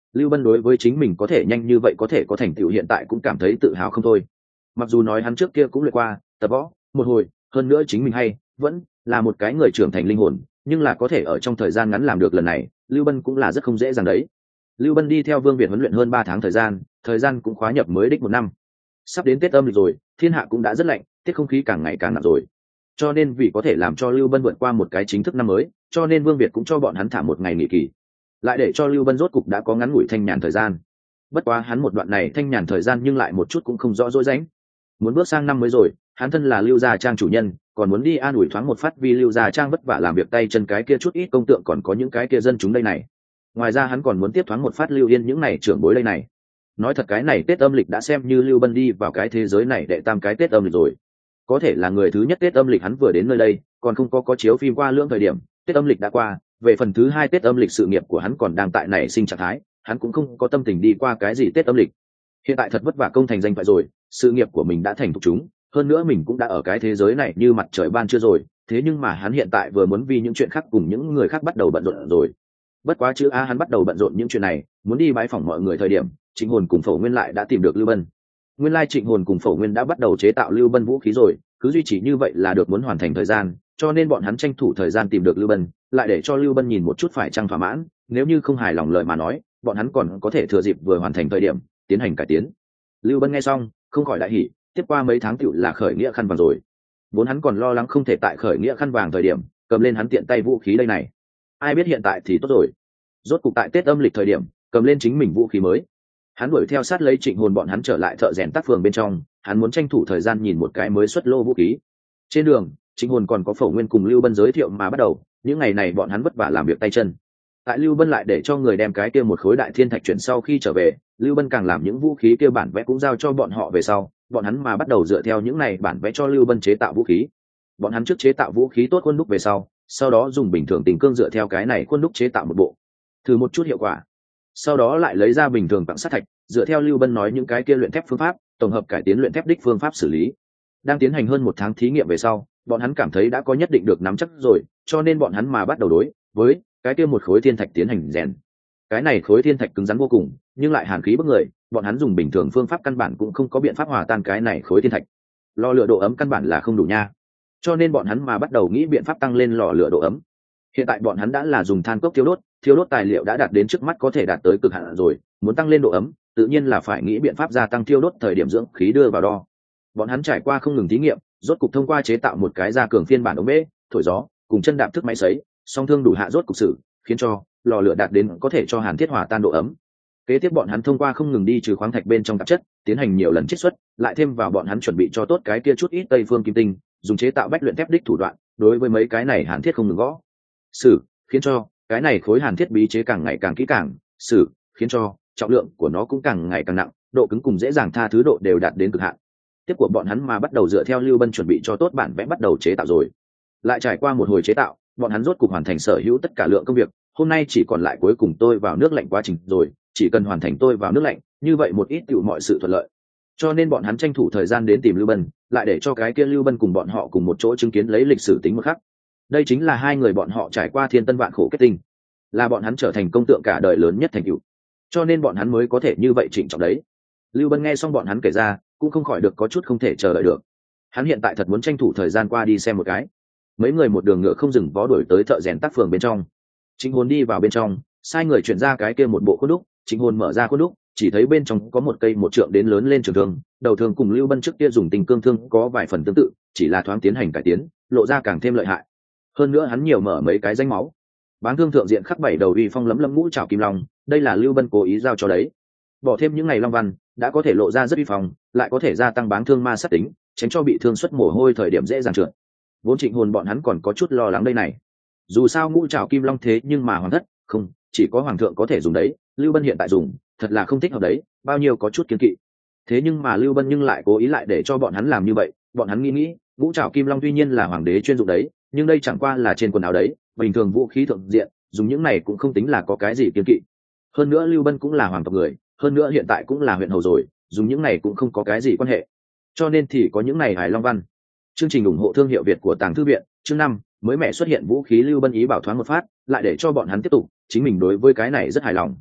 A: Lưu Bân đối với chính mình có thể nhanh như vậy có thể có thành tựu hiện tại cũng cảm thấy tự hào không thôi. Mặc dù nói hắn trước kia cũng luyện qua tập võ một hồi, hơn nữa chính mình hay vẫn là một cái người trưởng thành linh hồn, nhưng là có thể ở trong thời gian ngắn làm được lần này, Lưu Bân cũng là rất không dễ dàng đấy. Lưu Bân đi theo Vương Việt huấn luyện hơn 3 tháng thời gian cũng khóa nhập mới đích 1 năm. Sắp đến Tết âm lịch rồi, thiên hạ cũng đã rất lạnh, tiết không khí càng ngày càng nặng rồi. Cho nên vì có thể làm cho Lưu Bân vượt qua một cái chính thức năm mới, cho nên Vương Việt cũng cho bọn hắn thả một ngày nghỉ kỳ, lại để cho Lưu Bân rốt cục đã có ngắn ngủi thanh nhàn thời gian. Bất quá hắn một đoạn này thanh nhàn thời gian nhưng lại một chút cũng không rõ rối rãnh. Muốn bước sang năm mới rồi, hắn thân là Lưu Gia Trang chủ nhân, còn muốn đi an ủi thoáng một phát vì Lưu Gia Trang vất vả làm việc tay chân cái kia chút ít công tượng còn có những cái kia dân chúng đây này. Ngoài ra hắn còn muốn tiếp thoáng một phát Lưu Yên những này trưởng bối đây này. Nói thật cái này Tết âm lịch đã xem như Lưu Bân đi vào cái thế giới này đệ tam cái Tết âm lịch rồi. Có thể là người thứ nhất Tết âm lịch hắn vừa đến nơi đây, còn không có chiếu phim qua lưỡng thời điểm, Tết âm lịch đã qua, về phần thứ hai Tết âm lịch sự nghiệp của hắn còn đang tại nảy sinh trạng thái, hắn cũng không có tâm tình đi qua cái gì Tết âm lịch. Hiện tại thật vất vả công thành danh toại rồi, sự nghiệp của mình đã thành thục chúng, hơn nữa mình cũng đã ở cái thế giới này như mặt trời ban trưa rồi, thế nhưng mà hắn hiện tại vừa muốn vì những chuyện khác cùng những người khác bắt đầu bận rộn rồi. Bất quá chữ a hắn bắt đầu bận rộn những chuyện này, muốn đi bái phỏng mọi người thời điểm, Trịnh Hồn cùng Phổ Nguyên lại đã tìm được Lưu Bân. Nguyên lai Trịnh Hồn cùng Phổ Nguyên đã bắt đầu chế tạo Lưu Bân vũ khí rồi, cứ duy trì như vậy là được muốn hoàn thành thời gian, cho nên bọn hắn tranh thủ thời gian tìm được Lưu Bân, lại để cho Lưu Bân nhìn một chút phải chăng thỏa mãn, nếu như không hài lòng lời mà nói, bọn hắn còn có thể thừa dịp vừa hoàn thành thời điểm tiến hành cải tiến. Lưu Bân nghe xong không khỏi đại hỉ, tiếp qua mấy tháng tựu là khởi nghĩa khăn vàng rồi. Vốn hắn còn lo lắng không thể tại khởi nghĩa khăn vàng thời điểm cầm lên hắn tiện tay vũ khí đây này, ai biết hiện tại thì tốt rồi, rốt cục tại Tết âm lịch thời điểm cầm lên chính mình vũ khí mới. Hắn đuổi theo sát lấy Trịnh Hồn bọn hắn trở lại thợ rèn tác phường bên trong, hắn muốn tranh thủ thời gian nhìn một cái mới xuất lô vũ khí. Trên đường Trịnh Hồn còn có Phổ Nguyên cùng Lưu Bân giới thiệu mà bắt đầu, những ngày này bọn hắn vất vả làm việc tay chân. Tại Lưu Bân lại để cho người đem cái kia một khối đại thiên thạch chuyển sau khi trở về, Lưu Bân càng làm những vũ khí kia bản vẽ cũng giao cho bọn họ về sau, bọn hắn mà bắt đầu dựa theo những này bản vẽ cho Lưu Bân chế tạo vũ khí. Bọn hắn trước chế tạo vũ khí tốt khuôn đúc về sau đó dùng bình thường tình cương dựa theo cái này khuôn đúc chế tạo một bộ, thử một chút hiệu quả. Sau đó lại lấy ra bình thường quặng sắt thạch, dựa theo Lưu Bân nói những cái kia luyện thép phương pháp, tổng hợp cải tiến luyện thép đích phương pháp xử lý. Đang tiến hành hơn 1 tháng thí nghiệm về sau, bọn hắn cảm thấy đã có nhất định được nắm chắc rồi, cho nên bọn hắn mà bắt đầu đối với cái kia một khối thiên thạch tiến hành rèn. Cái này khối thiên thạch cứng rắn vô cùng, nhưng lại hàn khí bức người, bọn hắn dùng bình thường phương pháp căn bản cũng không có biện pháp hòa tan cái này khối thiên thạch. Lò lửa độ ấm căn bản là không đủ nha, cho nên bọn hắn mà bắt đầu nghĩ biện pháp tăng lên lò lửa độ ấm. Hiện tại bọn hắn đã là dùng than cốc thiêu đốt tài liệu đã đạt đến trước mắt có thể đạt tới cực hạn rồi, muốn tăng lên độ ấm tự nhiên là phải nghĩ biện pháp gia tăng thiêu đốt thời điểm dưỡng khí đưa vào đo. Bọn hắn trải qua không ngừng thí nghiệm, rốt cục thông qua chế tạo một cái gia cường phiên bản ống bể thổi gió cùng chân đạp thức máy sấy, song thương đủ hạ rốt cục sử, khiến cho lò lửa đạt đến có thể cho hàn thiết hòa tan độ ấm. Kế tiếp bọn hắn thông qua không ngừng đi trừ khoáng thạch bên trong tạp chất, tiến hành nhiều lần chiết xuất, lại thêm vào bọn hắn chuẩn bị cho tốt cái kia chút ít tây phương kim tinh, dùng chế tạo bách luyện thép đích thủ đoạn, đối với mấy cái này hàn thiết không ngừng gõ sử, khiến cho cái này khối hàn thiết bí chế càng ngày càng kỹ càng, sử, khiến cho trọng lượng của nó cũng càng ngày càng nặng, độ cứng cùng dễ dàng tha thứ độ đều đạt đến cực hạn. Tiếp của bọn hắn mà bắt đầu dựa theo Lưu Bân chuẩn bị cho tốt bản vẽ bắt đầu chế tạo rồi. Lại trải qua một hồi chế tạo, bọn hắn rốt cục hoàn thành sở hữu tất cả lượng công việc, hôm nay chỉ còn lại cuối cùng tôi vào nước lạnh quá trình rồi, chỉ cần hoàn thành tôi vào nước lạnh, như vậy một ít tựu mọi sự thuận lợi. Cho nên bọn hắn tranh thủ thời gian đến tìm Lưu Bân, lại để cho cái kia Lưu Bân cùng bọn họ cùng một chỗ chứng kiến lấy lịch sử tính một khắc. Đây chính là hai người bọn họ trải qua thiên tân vạn khổ kết tinh, là bọn hắn trở thành công tượng cả đời lớn nhất thành tựu, cho nên bọn hắn mới có thể như vậy trịnh trọng đấy. Lưu Bân nghe xong bọn hắn kể ra, cũng không khỏi được có chút không thể chờ đợi được. Hắn hiện tại thật muốn tranh thủ thời gian qua đi xem một cái. Mấy người một đường ngựa không dừng vó đuổi tới thợ rèn tác phường bên trong. Trịnh Hồn đi vào bên trong, sai người chuyển ra cái kia một bộ khuôn đúc. Trịnh Hồn mở ra khuôn đúc, chỉ thấy bên trong có một cây một trượng đến lớn lên trường thương, đầu thương cùng Lưu Bân trước kia dùng tình cương thương có vài phần tương tự, chỉ là thoáng tiến hành cải tiến, lộ ra càng thêm lợi hại. Hơn nữa hắn nhiều mở mấy cái danh máu. Báng thương thượng diện khắc 7 đầu uy phong lấm lấm ngũ trảo kim long, đây là Lưu Bân cố ý giao cho đấy. Bỏ thêm những ngày long văn, đã có thể lộ ra rất uy phong, lại có thể gia tăng báng thương ma sát tính, tránh cho bị thương xuất mồ hôi thời điểm dễ dàng trượt. Vốn Trịnh Hồn bọn hắn còn có chút lo lắng đây này. Dù sao ngũ trảo kim long thế nhưng mà hoàng thất, không, chỉ có hoàng thượng có thể dùng đấy, Lưu Bân hiện tại dùng, thật là không thích hợp đấy, bao nhiêu có chút kiêng kỵ. Thế nhưng mà Lưu Bân nhưng lại cố ý lại để cho bọn hắn làm như vậy, bọn hắn nghĩ, ngũ trảo kim long tuy nhiên là hoàng đế chuyên dụng đấy, nhưng đây chẳng qua là trên quần áo đấy, bình thường vũ khí thượng diện, dùng những này cũng không tính là có cái gì kiêng kỵ. Hơn nữa Lưu Bân cũng là hoàng tộc người, hơn nữa hiện tại cũng là huyện hầu rồi, dùng những này cũng không có cái gì quan hệ. Cho nên thì có những này hài long văn. Chương trình ủng hộ thương hiệu Việt của Tàng Thư viện, chương 5, mới mẻ xuất hiện vũ khí Lưu Bân ý bảo thoáng một phát, lại để cho bọn hắn tiếp tục, chính mình đối với cái này rất hài lòng.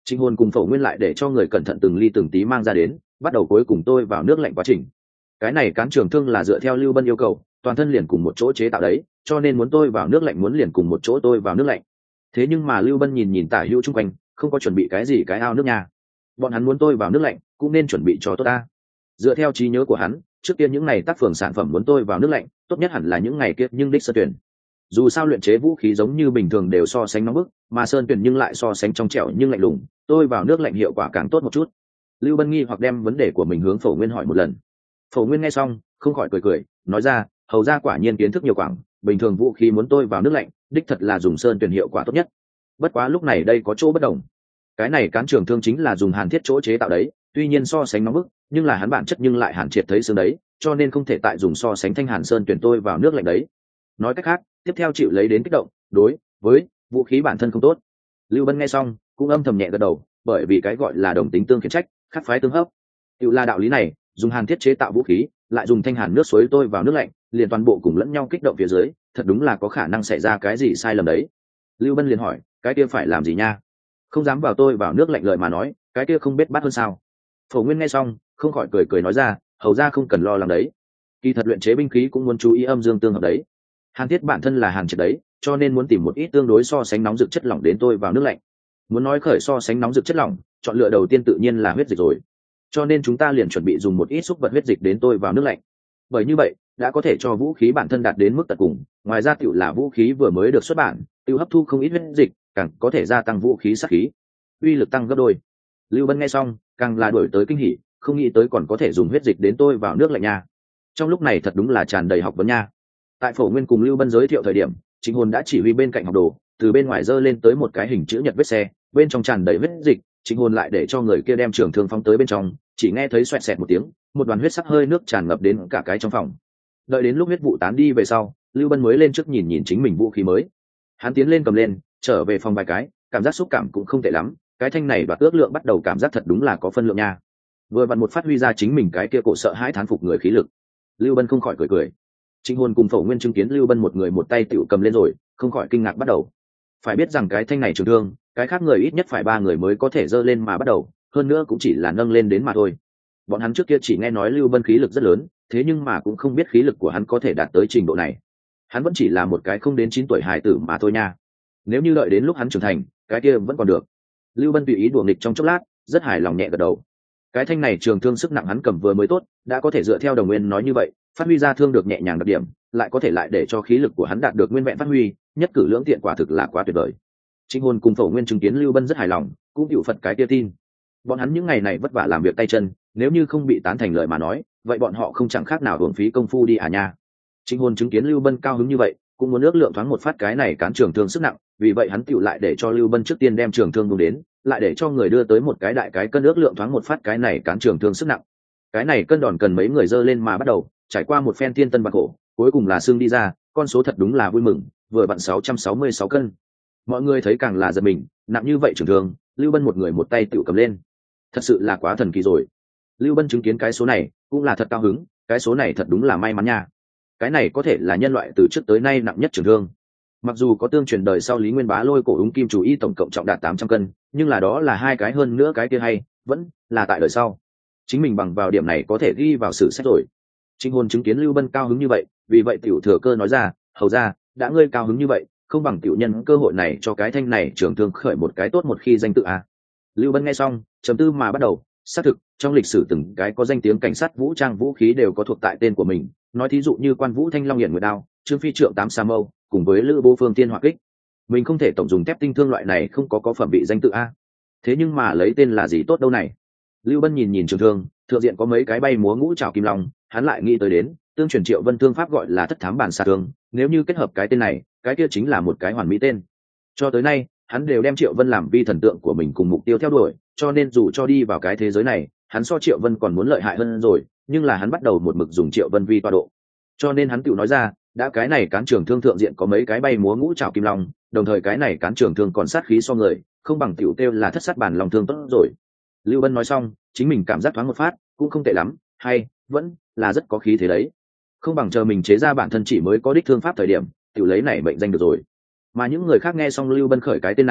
A: Trịnh Hồn cùng Phổ Nguyên lại để cho người cẩn thận từng ly từng tí mang ra đến, bắt đầu cuối cùng tôi vào nước lạnh quá trình. Cái này cán trường thương là dựa theo Lưu Bân yêu cầu, toàn thân liền cùng một chỗ chế tạo đấy, cho nên muốn tôi vào nước lạnh muốn liền cùng một chỗ tôi vào nước lạnh. Thế nhưng mà Lưu Bân nhìn nhìn tả hữu chung quanh, không có chuẩn bị cái gì cái ao nước nha. Bọn hắn muốn tôi vào nước lạnh, cũng nên chuẩn bị cho tốt ta. Dựa theo trí nhớ của hắn, trước tiên những ngày tác phường sản phẩm muốn tôi vào nước lạnh, tốt nhất hẳn là những ngày kia nhưng đích sơ tuyển. Dù sao luyện chế vũ khí giống như bình thường đều so sánh nóng bức, mà sơn tuyển nhưng lại so sánh trong trẻo nhưng lạnh lùng, tôi vào nước lạnh hiệu quả càng tốt một chút. Lưu Bân nghi hoặc đem vấn đề của mình hướng Phổ Nguyên hỏi một lần. Phổ Nguyên nghe xong không khỏi cười cười, nói ra, hầu ra quả nhiên kiến thức nhiều quảng, bình thường vũ khí muốn tôi vào nước lạnh, đích thật là dùng sơn tuyển hiệu quả tốt nhất. Bất quá lúc này đây có chỗ bất đồng. Cái này cán trường thương chính là dùng hàn thiết chỗ chế tạo đấy, tuy nhiên so sánh nóng bức, nhưng là hắn bản chất nhưng lại hàn triệt thấy xương đấy, cho nên không thể tại dùng so sánh thanh hàn sơn tuyển tôi vào nước lạnh đấy. Nói cách khác, tiếp theo chịu lấy đến kích động, đối với vũ khí bản thân không tốt. Lưu Bân nghe xong cũng âm thầm nhẹ gật đầu, bởi vì cái gọi là đồng tính tương khiển trách, khắc phái tương hấp. Tự là đạo lý này, dùng hàn thiết chế tạo vũ khí, lại dùng thanh hàn nước suối tôi vào nước lạnh, liền toàn bộ cùng lẫn nhau kích động phía dưới, thật đúng là có khả năng xảy ra cái gì sai lầm đấy. Lưu Bân liền hỏi, cái kia phải làm gì nha? Không dám vào tôi vào nước lạnh lợi mà nói, cái kia không biết bắt hơn sao? Phổ Nguyên nghe xong không khỏi cười cười nói ra, hầu ra không cần lo lắng đấy. Kỳ thật luyện chế binh khí cũng muốn chú ý âm dương tương hợp đấy. Hàn thiết bản thân là hàn triệt đấy, cho nên muốn tìm một ít tương đối so sánh nóng rực chất lỏng đến tôi vào nước lạnh. Muốn nói khởi so sánh nóng rực chất lỏng, chọn lựa đầu tiên tự nhiên là huyết dịch rồi. Cho nên chúng ta liền chuẩn bị dùng một ít xúc vật huyết dịch đến tôi vào nước lạnh. Bởi như vậy đã có thể cho vũ khí bản thân đạt đến mức tận cùng. Ngoài ra tựu là vũ khí vừa mới được xuất bản, tựu hấp thu không ít huyết dịch, càng có thể gia tăng vũ khí sát khí, uy lực tăng gấp đôi. Lưu Bân nghe xong càng là đổi tới kinh hỉ, không nghĩ tới còn có thể dùng huyết dịch đến tôi vào nước lạnh nha. Trong lúc này thật đúng là tràn đầy học vấn nha. Tại Phổ Nguyên cùng Lưu Bân giới thiệu thời điểm, Trịnh Hồn đã chỉ huy bên cạnh học đồ từ bên ngoài dơ lên tới một cái hình chữ nhật vết xe, bên trong tràn đầy huyết dịch. Trịnh Hồn lại để cho người kia đem trường thương phóng tới bên trong, chỉ nghe thấy xoẹt xẹt một tiếng, một đoàn huyết sắc hơi nước tràn ngập đến cả cái trong phòng. Đợi đến lúc huyết vụ tán đi về sau, Lưu Bân mới lên trước nhìn nhìn chính mình vũ khí mới. Hắn tiến lên cầm lên, trở về phòng vài cái, cảm giác xúc cảm cũng không tệ lắm, cái thanh này và ước lượng bắt đầu cảm giác thật đúng là có phân lượng nha. Vừa vặn một phát huy ra chính mình cái kia cổ sợ hãi thán phục người khí lực. Lưu Bân không khỏi cười cười. Trịnh Hồn cùng Phổ Nguyên chứng kiến Lưu Bân một người một tay tiểu cầm lên rồi, không khỏi kinh ngạc bắt đầu. Phải biết rằng cái thanh này trường thương, cái khác người ít nhất phải 3 người mới có thể giơ lên mà bắt đầu, hơn nữa cũng chỉ là nâng lên đến mà thôi. Bọn hắn trước kia chỉ nghe nói Lưu Bân khí lực rất lớn, thế nhưng mà cũng không biết khí lực của hắn có thể đạt tới trình độ này. Hắn vẫn chỉ là một cái không đến 9 tuổi hài tử mà thôi nha. Nếu như đợi đến lúc hắn trưởng thành, cái kia vẫn còn được. Lưu Bân tùy ý đùa nghịch trong chốc lát, rất hài lòng nhẹ gật đầu. Cái thanh này trường thương sức nặng hắn cầm vừa mới tốt, đã có thể dựa theo Đồng Nguyên nói như vậy, phát huy ra thương được nhẹ nhàng đặc điểm, lại có thể lại để cho khí lực của hắn đạt được nguyên vẹn phát huy, nhất cử lưỡng tiện quả thực là quá tuyệt vời. Trịnh Hồn cùng Phổ Nguyên chứng kiến Lưu Bân rất hài lòng, cũng chịu phật cái kia tin. Bọn hắn những ngày này vất vả làm việc tay chân, nếu như không bị tán thành lời mà nói, vậy bọn họ không chẳng khác nào hưởng phí công phu đi à nha. Trịnh Hồn chứng kiến Lưu Bân cao hứng như vậy, cũng muốn ước lượng thoáng một phát cái này cán trường thương sức nặng, vì vậy hắn tựu lại để cho Lưu Bân trước tiên đem trường thương dùng đến, lại để cho người đưa tới một cái đại cái cân ước lượng thoáng một phát cái này cán trường thương sức nặng. Cái này cân đòn cần mấy người dơ lên mà bắt đầu, trải qua một phen thiên tân bạc khổ, cuối cùng là xương đi ra, con số thật đúng là vui mừng, vừa vặn 666 cân. Mọi người thấy càng là giật mình, nặng như vậy trường thương, Lưu Bân một người một tay tựu cầm lên, thật sự là quá thần kỳ rồi. Lưu Bân chứng kiến cái số này cũng là thật cao hứng, cái số này thật đúng là may mắn nha. Cái này có thể là nhân loại từ trước tới nay nặng nhất trường thương. Mặc dù có tương truyền đời sau Lý Nguyên Bá lôi cổ úng kim chủ y tổng cộng trọng đạt 800 cân, nhưng là đó là 2 cái hơn nữa cái kia hay, vẫn là tại đời sau. Chính mình bằng vào điểm này có thể ghi vào sử sách rồi. Trịnh Hồn chứng kiến Lưu Bân cao hứng như vậy, vì vậy tiểu thừa cơ nói ra, hầu ra, đã ngươi cao hứng như vậy, không bằng tiểu nhân cơ hội này cho cái thanh này trường thương khởi một cái tốt một khi danh tự a. Lưu Bân nghe xong, trầm tư mà bắt đầu, xác thực, trong lịch sử từng cái có danh tiếng cảnh sát vũ trang vũ khí đều có thuộc tại tên của mình, nói thí dụ như Quan Vũ Thanh Long Hiển Nguyệt Đao, Trương Phi Trượng Tám Sa Mâu, cùng với Lữ Bố Phương Tiên Hỏa Kích. Mình không thể tổng dùng thép tinh thương loại này không có phẩm vị danh tự a. Thế nhưng mà lấy tên là gì tốt đâu này? Lưu Bân nhìn nhìn trường thương, thượng diện có mấy cái bay múa ngũ trảo kim long, hắn lại nghĩ tới đến, tương truyền Triệu Vân thương pháp gọi là Thất Thám Bản Xạ Thương, nếu như kết hợp cái tên này, cái kia chính là một cái hoàn mỹ tên. Cho tới nay, hắn đều đem Triệu Vân làm vi thần tượng của mình cùng mục tiêu theo đuổi, cho nên dù cho đi vào cái thế giới này, hắn so Triệu Vân còn muốn lợi hại hơn rồi, nhưng là hắn bắt đầu một mực dùng Triệu Vân vi tọa độ. Cho nên hắn tự nói ra, đã cái này cán trường thương thượng diện có mấy cái bay múa ngũ trảo kim long, đồng thời cái này cán trường thương còn sát khí so người, không bằng tiểu kêu là Thất Sát Bản Long Thương tốt rồi. Lưu Bân nói xong, chính mình cảm giác thoáng một phát, cũng không tệ lắm, hay vẫn là rất có khí thế đấy. Không bằng chờ mình chế ra bản thân chỉ mới có đích thương pháp thời điểm, tiểu lấy này mệnh danh được rồi. Mà những người khác nghe xong Lưu Bân khởi cái tên này,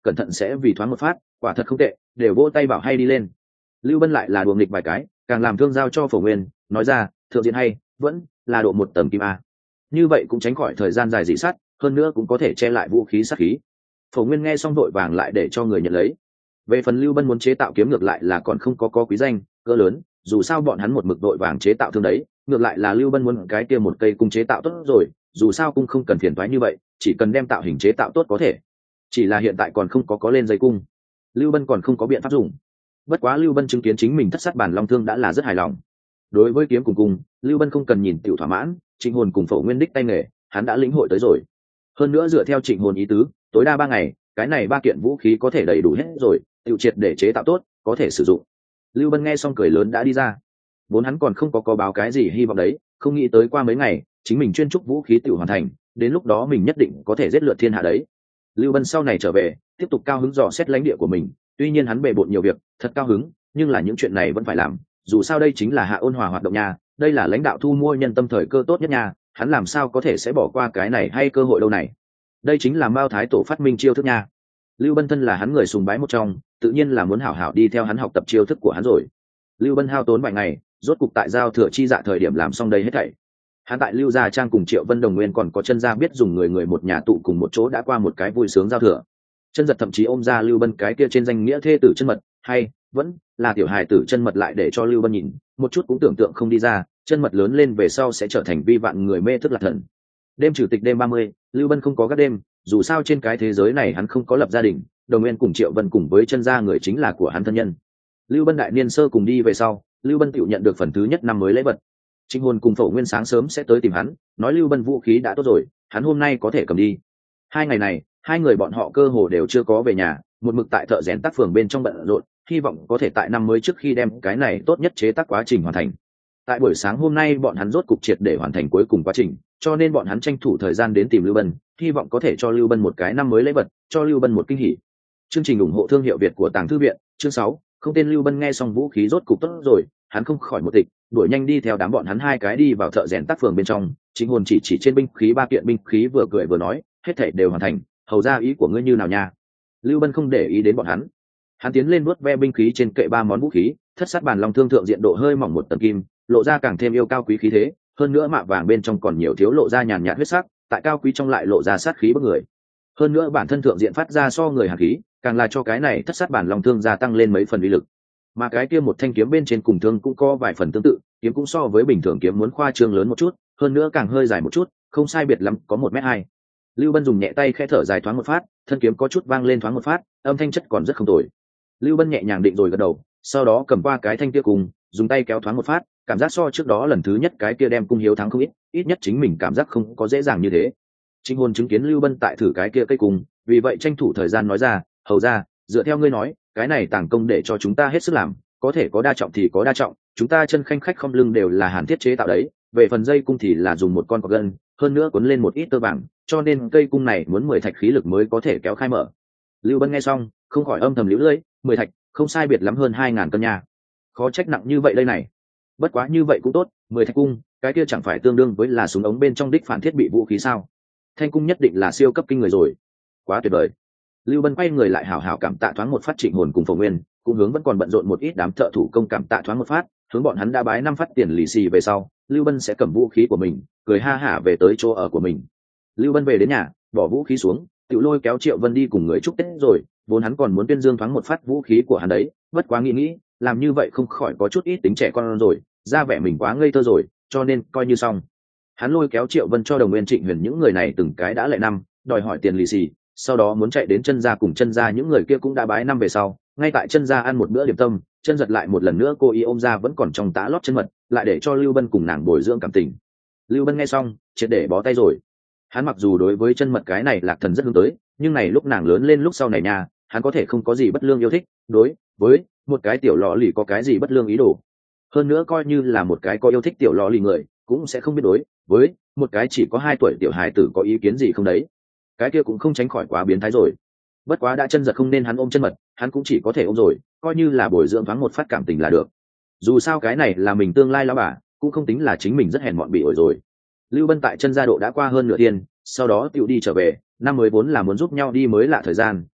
A: cẩn thận sẽ vì thoáng một phát, quả thật không tệ, đều vỗ tay bảo hay đi lên. Lưu Bân lại là đùa nghịch vài cái, càng làm thương giao cho Phổ Nguyên, nói ra thượng diện hay vẫn là độ một tầng kim a, như vậy cũng tránh khỏi thời gian dài dị sát, hơn nữa cũng có thể che lại vũ khí sát khí. Phổ Nguyên nghe xong đội vàng lại để cho người nhận lấy. Về phần Lưu Bân muốn chế tạo kiếm ngược lại là còn không có quý danh cỡ lớn, dù sao bọn hắn một mực đội vàng chế tạo thương đấy, ngược lại là Lưu Bân muốn cái kia một cây cung chế tạo tốt rồi, dù sao cung không cần phiền toái như vậy, chỉ cần đem tạo hình chế tạo tốt có thể. Chỉ là hiện tại còn không có lên dây cung, Lưu Bân còn không có biện pháp dùng. Bất quá Lưu Bân chứng kiến chính mình thất sát bản long thương đã là rất hài lòng. Đối với kiếm cùng cung, Lưu Bân không cần nhìn tiểu thỏa mãn, Trịnh Hồn cùng Phổ Nguyên đích tay nghề, hắn đã lĩnh hội tới rồi. Hơn nữa dựa theo Trịnh Hồn ý tứ, tối đa 3 ngày, cái này 3 kiện vũ khí có thể đầy đủ hết rồi, tiểu triệt để chế tạo tốt, có thể sử dụng. Lưu Bân nghe xong cười lớn đã đi ra. Vốn hắn còn không có báo cái gì hy vọng đấy, không nghĩ tới qua mấy ngày, chính mình chuyên trúc vũ khí tiểu hoàn thành, đến lúc đó mình nhất định có thể giết lượt thiên hạ đấy. Lưu Bân sau này trở về, tiếp tục cao hứng dò xét lãnh địa của mình, tuy nhiên hắn bề bộn nhiều việc, thật cao hứng, nhưng là những chuyện này vẫn phải làm, dù sao đây chính là Hạ Ôn Hòa hoạt động nha, đây là lãnh đạo thu mua nhân tâm thời cơ tốt nhất nha, hắn làm sao có thể sẽ bỏ qua cái này hay cơ hội đâu này. Đây chính là Mao Thái Tổ phát minh chiêu thức nha. Lưu Bân thân là hắn người sùng bái một trong, tự nhiên là muốn hảo hảo đi theo hắn học tập chiêu thức của hắn rồi. Lưu Bân hao tốn vài ngày, rốt cục tại giao thừa chi dạ thời điểm làm xong đây hết thảy. Hắn tại Lưu Gia Trang cùng Triệu Vân Đồng Nguyên còn có Chân Gia biết dùng người một nhà tụ cùng một chỗ đã qua một cái vui sướng giao thừa. Chân Giật thậm chí ôm ra Lưu Bân cái kia trên danh nghĩa thê tử Chân Mật, hay vẫn là tiểu hài tử Chân Mật lại để cho Lưu Bân nhìn, một chút cũng tưởng tượng không đi ra, Chân Mật lớn lên về sau sẽ trở thành vi vạn người mê thức lạc thần. Đêm chủ tịch đêm 30, Lưu Bân không có gác đêm, dù sao trên cái thế giới này hắn không có lập gia đình, Đồng Nguyên cùng Triệu Vân cùng với Chân Gia người chính là của hắn thân nhân. Lưu Bân đại niên sơ cùng đi về sau, Lưu Bân tự nhận được phần thứ nhất năm mới lễ vật. Trịnh Hồn cùng Phổ Nguyên sáng sớm sẽ tới tìm hắn, nói Lưu Bân vũ khí đã tốt rồi, hắn hôm nay có thể cầm đi. 2 ngày này, hai người bọn họ cơ hồ đều chưa có về nhà, một mực tại thợ rèn tác phường bên trong bận rộn, hy vọng có thể tại năm mới trước khi đem cái này tốt nhất chế tác quá trình hoàn thành. Tại buổi sáng hôm nay bọn hắn rốt cục triệt để hoàn thành cuối cùng quá trình, cho nên bọn hắn tranh thủ thời gian đến tìm Lưu Bân, hy vọng có thể cho Lưu Bân một cái năm mới lễ vật, cho Lưu Bân một kinh hỉ. Chương trình ủng hộ thương hiệu Việt của Tàng Thư viện, chương 6, không tên. Lưu Bân nghe xong vũ khí rốt cục tốt rồi, hắn không khỏi một tịch, đuổi nhanh đi theo đám bọn hắn hai cái đi vào thợ rèn tác phường bên trong. Chính Hồn chỉ trên binh khí 3 kiện binh khí vừa cười vừa nói, hết thảy đều hoàn thành, hầu ra ý của ngươi như nào nha. Lưu Bân không để ý đến bọn hắn tiến lên vuốt ve binh khí trên kệ 3 món vũ khí, thất sát bản long thương thượng diện độ hơi mỏng một tầng kim, lộ ra càng thêm yêu cao quý khí thế, hơn nữa mạ vàng bên trong còn nhiều thiếu lộ ra nhàn nhạt huyết sắc, tại cao quý trong lại lộ ra sát khí bức người. Hơn nữa bản thân thượng diện phát ra so người hàn khí, càng là cho cái này thất sát bản long thương gia tăng lên mấy phần uy lực. Mà cái kia một thanh kiếm bên trên cùng thương cũng có vài phần tương tự, kiếm cũng so với bình thường kiếm muốn khoa trương lớn một chút, hơn nữa càng hơi dài một chút, không sai biệt lắm có 1m2. Lưu Bân dùng nhẹ tay khẽ thở dài thoáng một phát, thân kiếm có chút vang lên thoáng một phát, âm thanh chất còn rất không tồi. Lưu Bân nhẹ nhàng định rồi gật đầu, sau đó cầm qua cái thanh kia cùng, dùng tay kéo thoáng một phát, cảm giác so trước đó lần thứ nhất cái kia đem cung hiếu thắng không ít nhất chính mình cảm giác không có dễ dàng như thế. Trịnh Hồn chứng kiến Lưu Bân tại thử cái kia cây cung, vì vậy tranh thủ thời gian nói ra, hầu ra, dựa theo ngươi nói, cái này tàng công để cho chúng ta hết sức làm, có thể có đa trọng thì có đa trọng, chúng ta chân khanh khách không lưng đều là hàn thiết chế tạo đấy, về phần dây cung thì là dùng một con cọc gân, hơn nữa cuốn lên một ít tơ vàng, cho nên cây cung này muốn 10 thạch khí lực mới có thể kéo khai mở. Lưu Bân nghe xong, không khỏi âm thầm liễu lưỡi, 10 thạch, không sai biệt lắm hơn 2000 cân nha. Khó trách nặng như vậy đây này. Bất quá như vậy cũng tốt, 10 thạch cung, cái kia chẳng phải tương đương với là súng ống bên trong đích phản thiết bị vũ khí sao? Thanh cung nhất định là siêu cấp kinh người rồi. Quá tuyệt vời. Lưu Bân quay người lại hảo hảo cảm tạ thoáng một phát Trịnh Hồn cùng Phổ Nguyên, cũng hướng vẫn còn bận rộn một ít đám thợ thủ công cảm tạ thoáng một phát, hướng bọn hắn đã bái 5 phát tiền lì xì về sau, Lưu Bân sẽ cầm vũ khí của mình, cười ha hả về tới chỗ ở của mình. Lưu Bân về đến nhà, bỏ vũ khí xuống, tự lôi kéo Triệu Vân đi cùng người chúc Tết rồi, vốn hắn còn muốn tuyên dương thoáng một phát vũ khí của hắn đấy, bất quá nghĩ, làm như vậy không khỏi có chút ít tính trẻ con rồi, ra vẻ mình quá ngây thơ rồi, cho nên coi như xong. Hắn lôi kéo Triệu Vân cho Đồng Nguyên Trịnh Huyền những người này từng cái đã lại năm, đòi hỏi tiền lì xì, sau đó muốn chạy đến Chân Gia cùng Chân Gia những người kia cũng đã bái năm về sau, ngay tại Chân Gia ăn một bữa điểm tâm, Chân Giật lại một lần nữa cô ý ôm ra vẫn còn trong tã lót chân mật, lại để cho Lưu Bân cùng nàng bồi dưỡng cảm tình. Lưu Bân nghe xong, triệt để bó tay rồi. Hắn mặc dù đối với Chân Mật cái này Lạc Thần rất hướng tới, nhưng này lúc nàng lớn lên lúc sau này nha, hắn có thể không có gì bất lương yêu thích, đối với một cái tiểu lọ lì có cái gì bất lương ý đồ. Hơn nữa coi như là một cái có yêu thích tiểu lọ lì người, cũng sẽ không biết đối với một cái chỉ có 2 tuổi tiểu hài tử có ý kiến gì không đấy. Cái kia cũng không tránh khỏi quá biến thái rồi. Bất quá đã Chân Giật không nên hắn ôm Chân Mật, hắn cũng chỉ có thể ôm rồi, coi như là bồi dưỡng thoáng một phát cảm tình là được. Dù sao cái này là mình tương lai lão bà, cũng không tính là chính mình rất hèn mọn bị ổi rồi. Lưu Bân tại Chân Gia độ đã qua hơn nửa thiên, sau đó tiểu đi trở về, năm mới vốn là muốn giúp nhau đi mới lạ thời gian,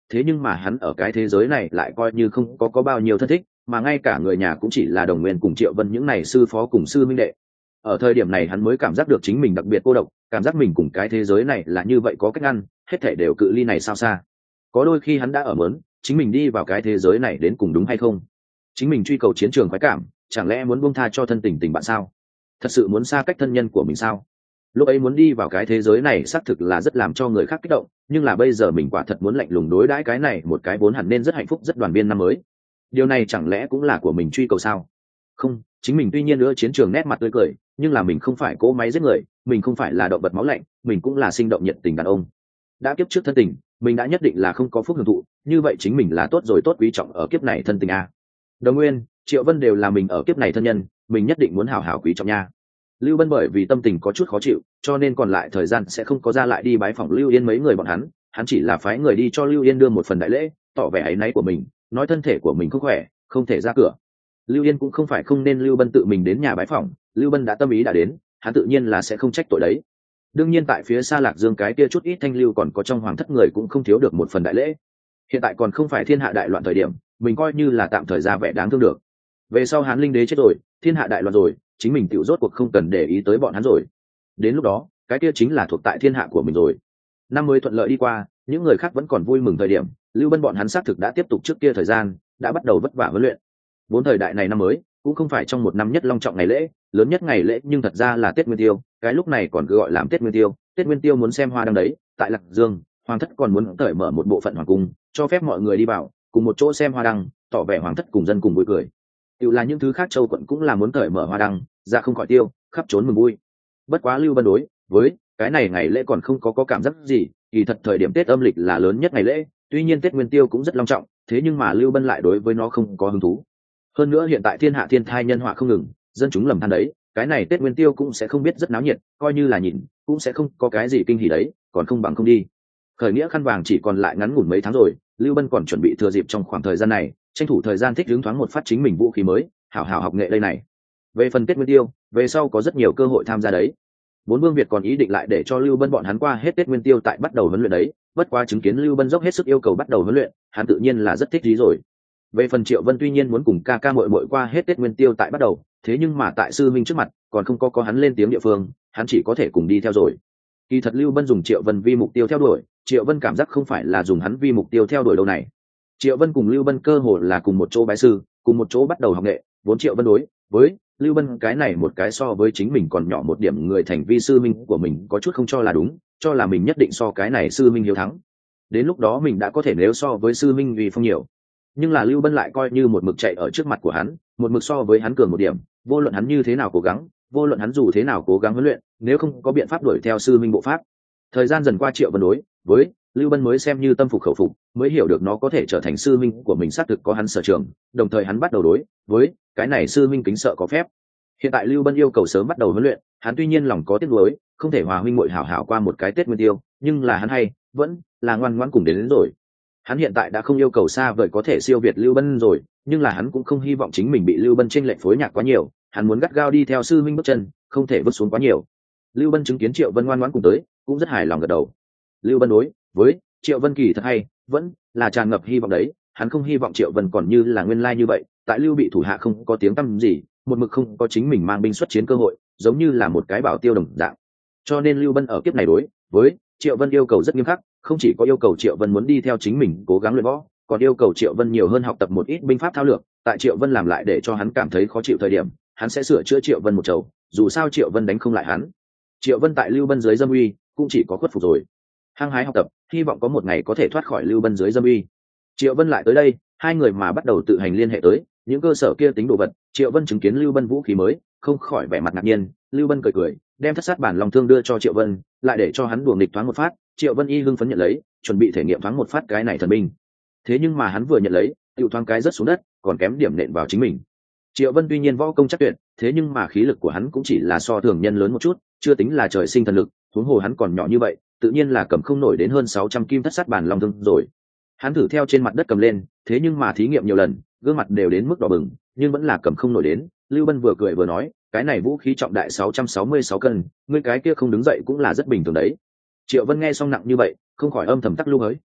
A: thế nhưng mà hắn ở cái thế giới này lại coi như không có bao nhiêu thân thích, mà ngay cả người nhà cũng chỉ là đồng nguyên cùng Triệu Vân những này sư phó cùng sư minh đệ. Ở thời điểm này hắn mới cảm giác được chính mình đặc biệt cô độc, cảm giác mình cùng cái thế giới này là như vậy có cách ngăn, hết thảy đều cự ly này sao xa. Có đôi khi hắn đã ở mớn chính mình đi vào cái thế giới này đến cùng đúng hay không, chính mình truy cầu chiến trường khoái cảm, chẳng lẽ muốn buông tha cho thân tình tình bạn sao, thật sự muốn xa cách thân nhân của mình sao? Lúc ấy muốn đi vào cái thế giới này xác thực là rất làm cho người khác kích động, nhưng là bây giờ mình quả thật muốn lạnh lùng đối đãi cái này một cái vốn hẳn nên rất hạnh phúc rất đoàn viên năm mới. Điều này chẳng lẽ cũng là của mình truy cầu sao? Không, chính mình tuy nhiên nữa chiến trường nét mặt tươi cười, nhưng là mình không phải cỗ máy giết người, mình không phải là động vật máu lạnh, mình cũng là sinh động nhiệt tình đàn ông. Đã kiếp trước thân tình, mình đã nhất định là không có phúc hưởng thụ, như vậy chính mình là tốt rồi, tốt quý trọng ở kiếp này thân tình a. Đồng Nguyên, Triệu Vân đều là mình ở kiếp này thân nhân, mình nhất định muốn hảo hảo quý trọng nha. Lưu Bân bởi vì tâm tình có chút khó chịu, cho nên còn lại thời gian sẽ không có ra lại đi bái phỏng Lưu Yên mấy người bọn hắn chỉ là phái người đi cho Lưu Yên đưa một phần đại lễ, tỏ vẻ áy náy của mình, nói thân thể của mình không khỏe, không thể ra cửa. Lưu Yên cũng không phải không nên Lưu Bân tự mình đến nhà bái phỏng, Lưu Bân đã tâm ý đã đến, hắn tự nhiên là sẽ không trách tội đấy. Đương nhiên tại phía xa Lạc Dương cái kia chút ít thanh lưu còn có trong hoàng thất người cũng không thiếu được một phần đại lễ. Hiện tại còn không phải thiên hạ đại loạn thời điểm, mình coi như là tạm thời ra vẻ đáng thương được. Về sau Hán Linh đế chết rồi, thiên hạ đại loạn rồi, chính mình tiểu rốt cuộc không cần để ý tới bọn hắn rồi. Đến lúc đó, cái kia chính là thuộc tại thiên hạ của mình rồi. Năm mới thuận lợi đi qua, những người khác vẫn còn vui mừng thời điểm, Lưu Bân bọn hắn xác thực đã tiếp tục trước kia thời gian, đã bắt đầu vất vả huấn luyện. Vốn thời đại này năm mới cũng không phải trong một năm nhất long trọng ngày lễ, lớn nhất ngày lễ nhưng thật ra là Tết Nguyên Tiêu, cái lúc này còn cứ gọi làm Tết Nguyên Tiêu. Tết Nguyên Tiêu muốn xem hoa đăng đấy, tại Lạc Dương, hoàng thất còn muốn cởi mở một bộ phận hoàng cung, cho phép mọi người đi vào, cùng một chỗ xem hoa đăng, tỏ vẻ hoàng thất cùng dân cùng vui cười. Tự là những thứ khác châu quận cũng là muốn cởi mở hoa đăng, ra không khỏi tiêu, khắp trốn mừng vui. Bất quá Lưu Bân đối với cái này ngày lễ còn không có cảm giác gì, kỳ thật thời điểm Tết âm lịch là lớn nhất ngày lễ, tuy nhiên Tết Nguyên Tiêu cũng rất long trọng, thế nhưng mà Lưu Bân lại đối với nó không có hứng thú. Hơn nữa hiện tại thiên hạ thiên thai nhân họa không ngừng, dân chúng lầm than đấy, cái này Tết Nguyên Tiêu cũng sẽ không biết rất náo nhiệt, coi như là nhìn cũng sẽ không có cái gì kinh hỉ đấy, còn không bằng không đi. Khởi nghĩa khăn vàng chỉ còn lại ngắn ngủn mấy tháng rồi, Lưu Bân còn chuẩn bị thừa dịp trong khoảng thời gian này, tranh thủ thời gian thích ứng thoáng một phát chính mình vũ khí mới, hảo hảo học nghệ đây này. Về phần Tết Nguyên Tiêu, về sau có rất nhiều cơ hội tham gia đấy. Bốn Vương Việt còn ý định lại để cho Lưu Bân bọn hắn qua hết Tết Nguyên Tiêu tại bắt đầu huấn luyện đấy, bất quá chứng kiến Lưu Bân dốc hết sức yêu cầu bắt đầu huấn luyện, hắn tự nhiên là rất thích ý rồi. Về phần Triệu Vân tuy nhiên muốn cùng ca ca muội muội qua hết Tết Nguyên Tiêu tại bắt đầu, thế nhưng mà tại sư minh trước mặt, còn không có hắn lên tiếng địa phương, hắn chỉ có thể cùng đi theo rồi. Kỳ thật Lưu Bân dùng Triệu Vân vi mục tiêu theo đuổi, Triệu Vân cảm giác không phải là dùng hắn vi mục tiêu theo đuổi đâu này. Triệu Vân cùng Lưu Bân cơ hồ là cùng một chỗ bái sư, cùng một chỗ bắt đầu học nghệ, vốn Triệu Vân đối với Lưu Bân cái này một cái so với chính mình còn nhỏ một điểm người thành vi sư minh của mình có chút không cho là đúng, cho là mình nhất định so cái này sư minh hiếu thắng. Đến lúc đó mình đã có thể nếu so với sư minh vì phong nhiều. Nhưng là Lưu Bân lại coi như một mực chạy ở trước mặt của hắn, một mực so với hắn cường một điểm, vô luận hắn như thế nào cố gắng, vô luận hắn dù thế nào cố gắng huấn luyện, nếu không có biện pháp đuổi theo sư minh bộ pháp. Thời gian dần qua Triệu Vân đối với Lưu Bân mới xem như tâm phục khẩu phục, mới hiểu được nó có thể trở thành sư minh của mình, xác thực có hắn sở trường, đồng thời hắn bắt đầu đối với cái này sư minh kính sợ có phép. Hiện tại Lưu Bân yêu cầu sớm bắt đầu huấn luyện, hắn tuy nhiên lòng có tiếc nuối, không thể hòa huynh muội hảo hảo qua một cái Tết Nguyên Tiêu, nhưng là hắn hay vẫn là ngoan ngoãn cùng đến rồi. Hắn hiện tại đã không yêu cầu xa vời có thể siêu việt Lưu Bân rồi, nhưng là hắn cũng không hy vọng chính mình bị Lưu Bân chênh lệch phối nhạc quá nhiều, hắn muốn gắt gao đi theo sư minh bước chân, không thể vứt xuống quá nhiều. Lưu Bân chứng kiến Triệu Vân ngoan ngoãn cùng tới, cũng rất hài lòng gật đầu. Lưu Bân đối với Triệu Vân kỳ thật hay vẫn là tràn ngập hy vọng đấy, hắn không hy vọng Triệu Vân còn như là nguyên lai như vậy, tại Lưu bị thủ hạ không có tiếng tăm gì, một mực không có chính mình mang binh xuất chiến cơ hội, giống như là một cái bảo tiêu đồng dạng. Cho nên Lưu Bân ở kiếp này đối với Triệu Vân yêu cầu rất nghiêm khắc, không chỉ có yêu cầu Triệu Vân muốn đi theo chính mình cố gắng luyện võ, còn yêu cầu Triệu Vân nhiều hơn học tập một ít binh pháp thao lược, tại Triệu Vân làm lại để cho hắn cảm thấy khó chịu thời điểm, hắn sẽ sửa chữa Triệu Vân một chầu, dù sao Triệu Vân đánh không lại hắn. Triệu Vân tại Lưu Bân dưới dâm uy cũng chỉ có khuất phục rồi, hăng hái học tập, hy vọng có một ngày có thể thoát khỏi Lưu Bân dưới dâm uy. Triệu Vân lại tới đây, hai người mà bắt đầu tự hành liên hệ tới những cơ sở kia tính đồ vật. Triệu Vân chứng kiến Lưu Bân vũ khí mới, không khỏi vẻ mặt ngạc nhiên. Lưu Bân cười cười, đem thất sát bản long thương đưa cho Triệu Vân, lại để cho hắn đùa nghịch thoáng một phát. Triệu Vân y hưng phấn nhận lấy, chuẩn bị thể nghiệm thoáng một phát cái này thần binh. Thế nhưng mà hắn vừa nhận lấy, tiêu thoáng cái rớt xuống đất, còn kém điểm nện vào chính mình. Triệu Vân tuy nhiên võ công chắc tuyệt, thế nhưng mà khí lực của hắn cũng chỉ là so thường nhân lớn một chút, chưa tính là trời sinh thần lực, huống hồ hắn còn nhỏ như vậy, tự nhiên là cầm không nổi đến hơn 600 kim thất sát bản long thương rồi. Hắn thử theo trên mặt đất cầm lên, thế nhưng mà thí nghiệm nhiều lần, gương mặt đều đến mức đỏ bừng, nhưng vẫn là cầm không nổi đến. Lưu Bân vừa cười vừa nói, cái này vũ khí trọng đại 666 cân, ngươi cái kia không đứng dậy cũng là rất bình thường đấy. Triệu Vân nghe xong nặng như vậy, không khỏi âm thầm tắc lưu hới.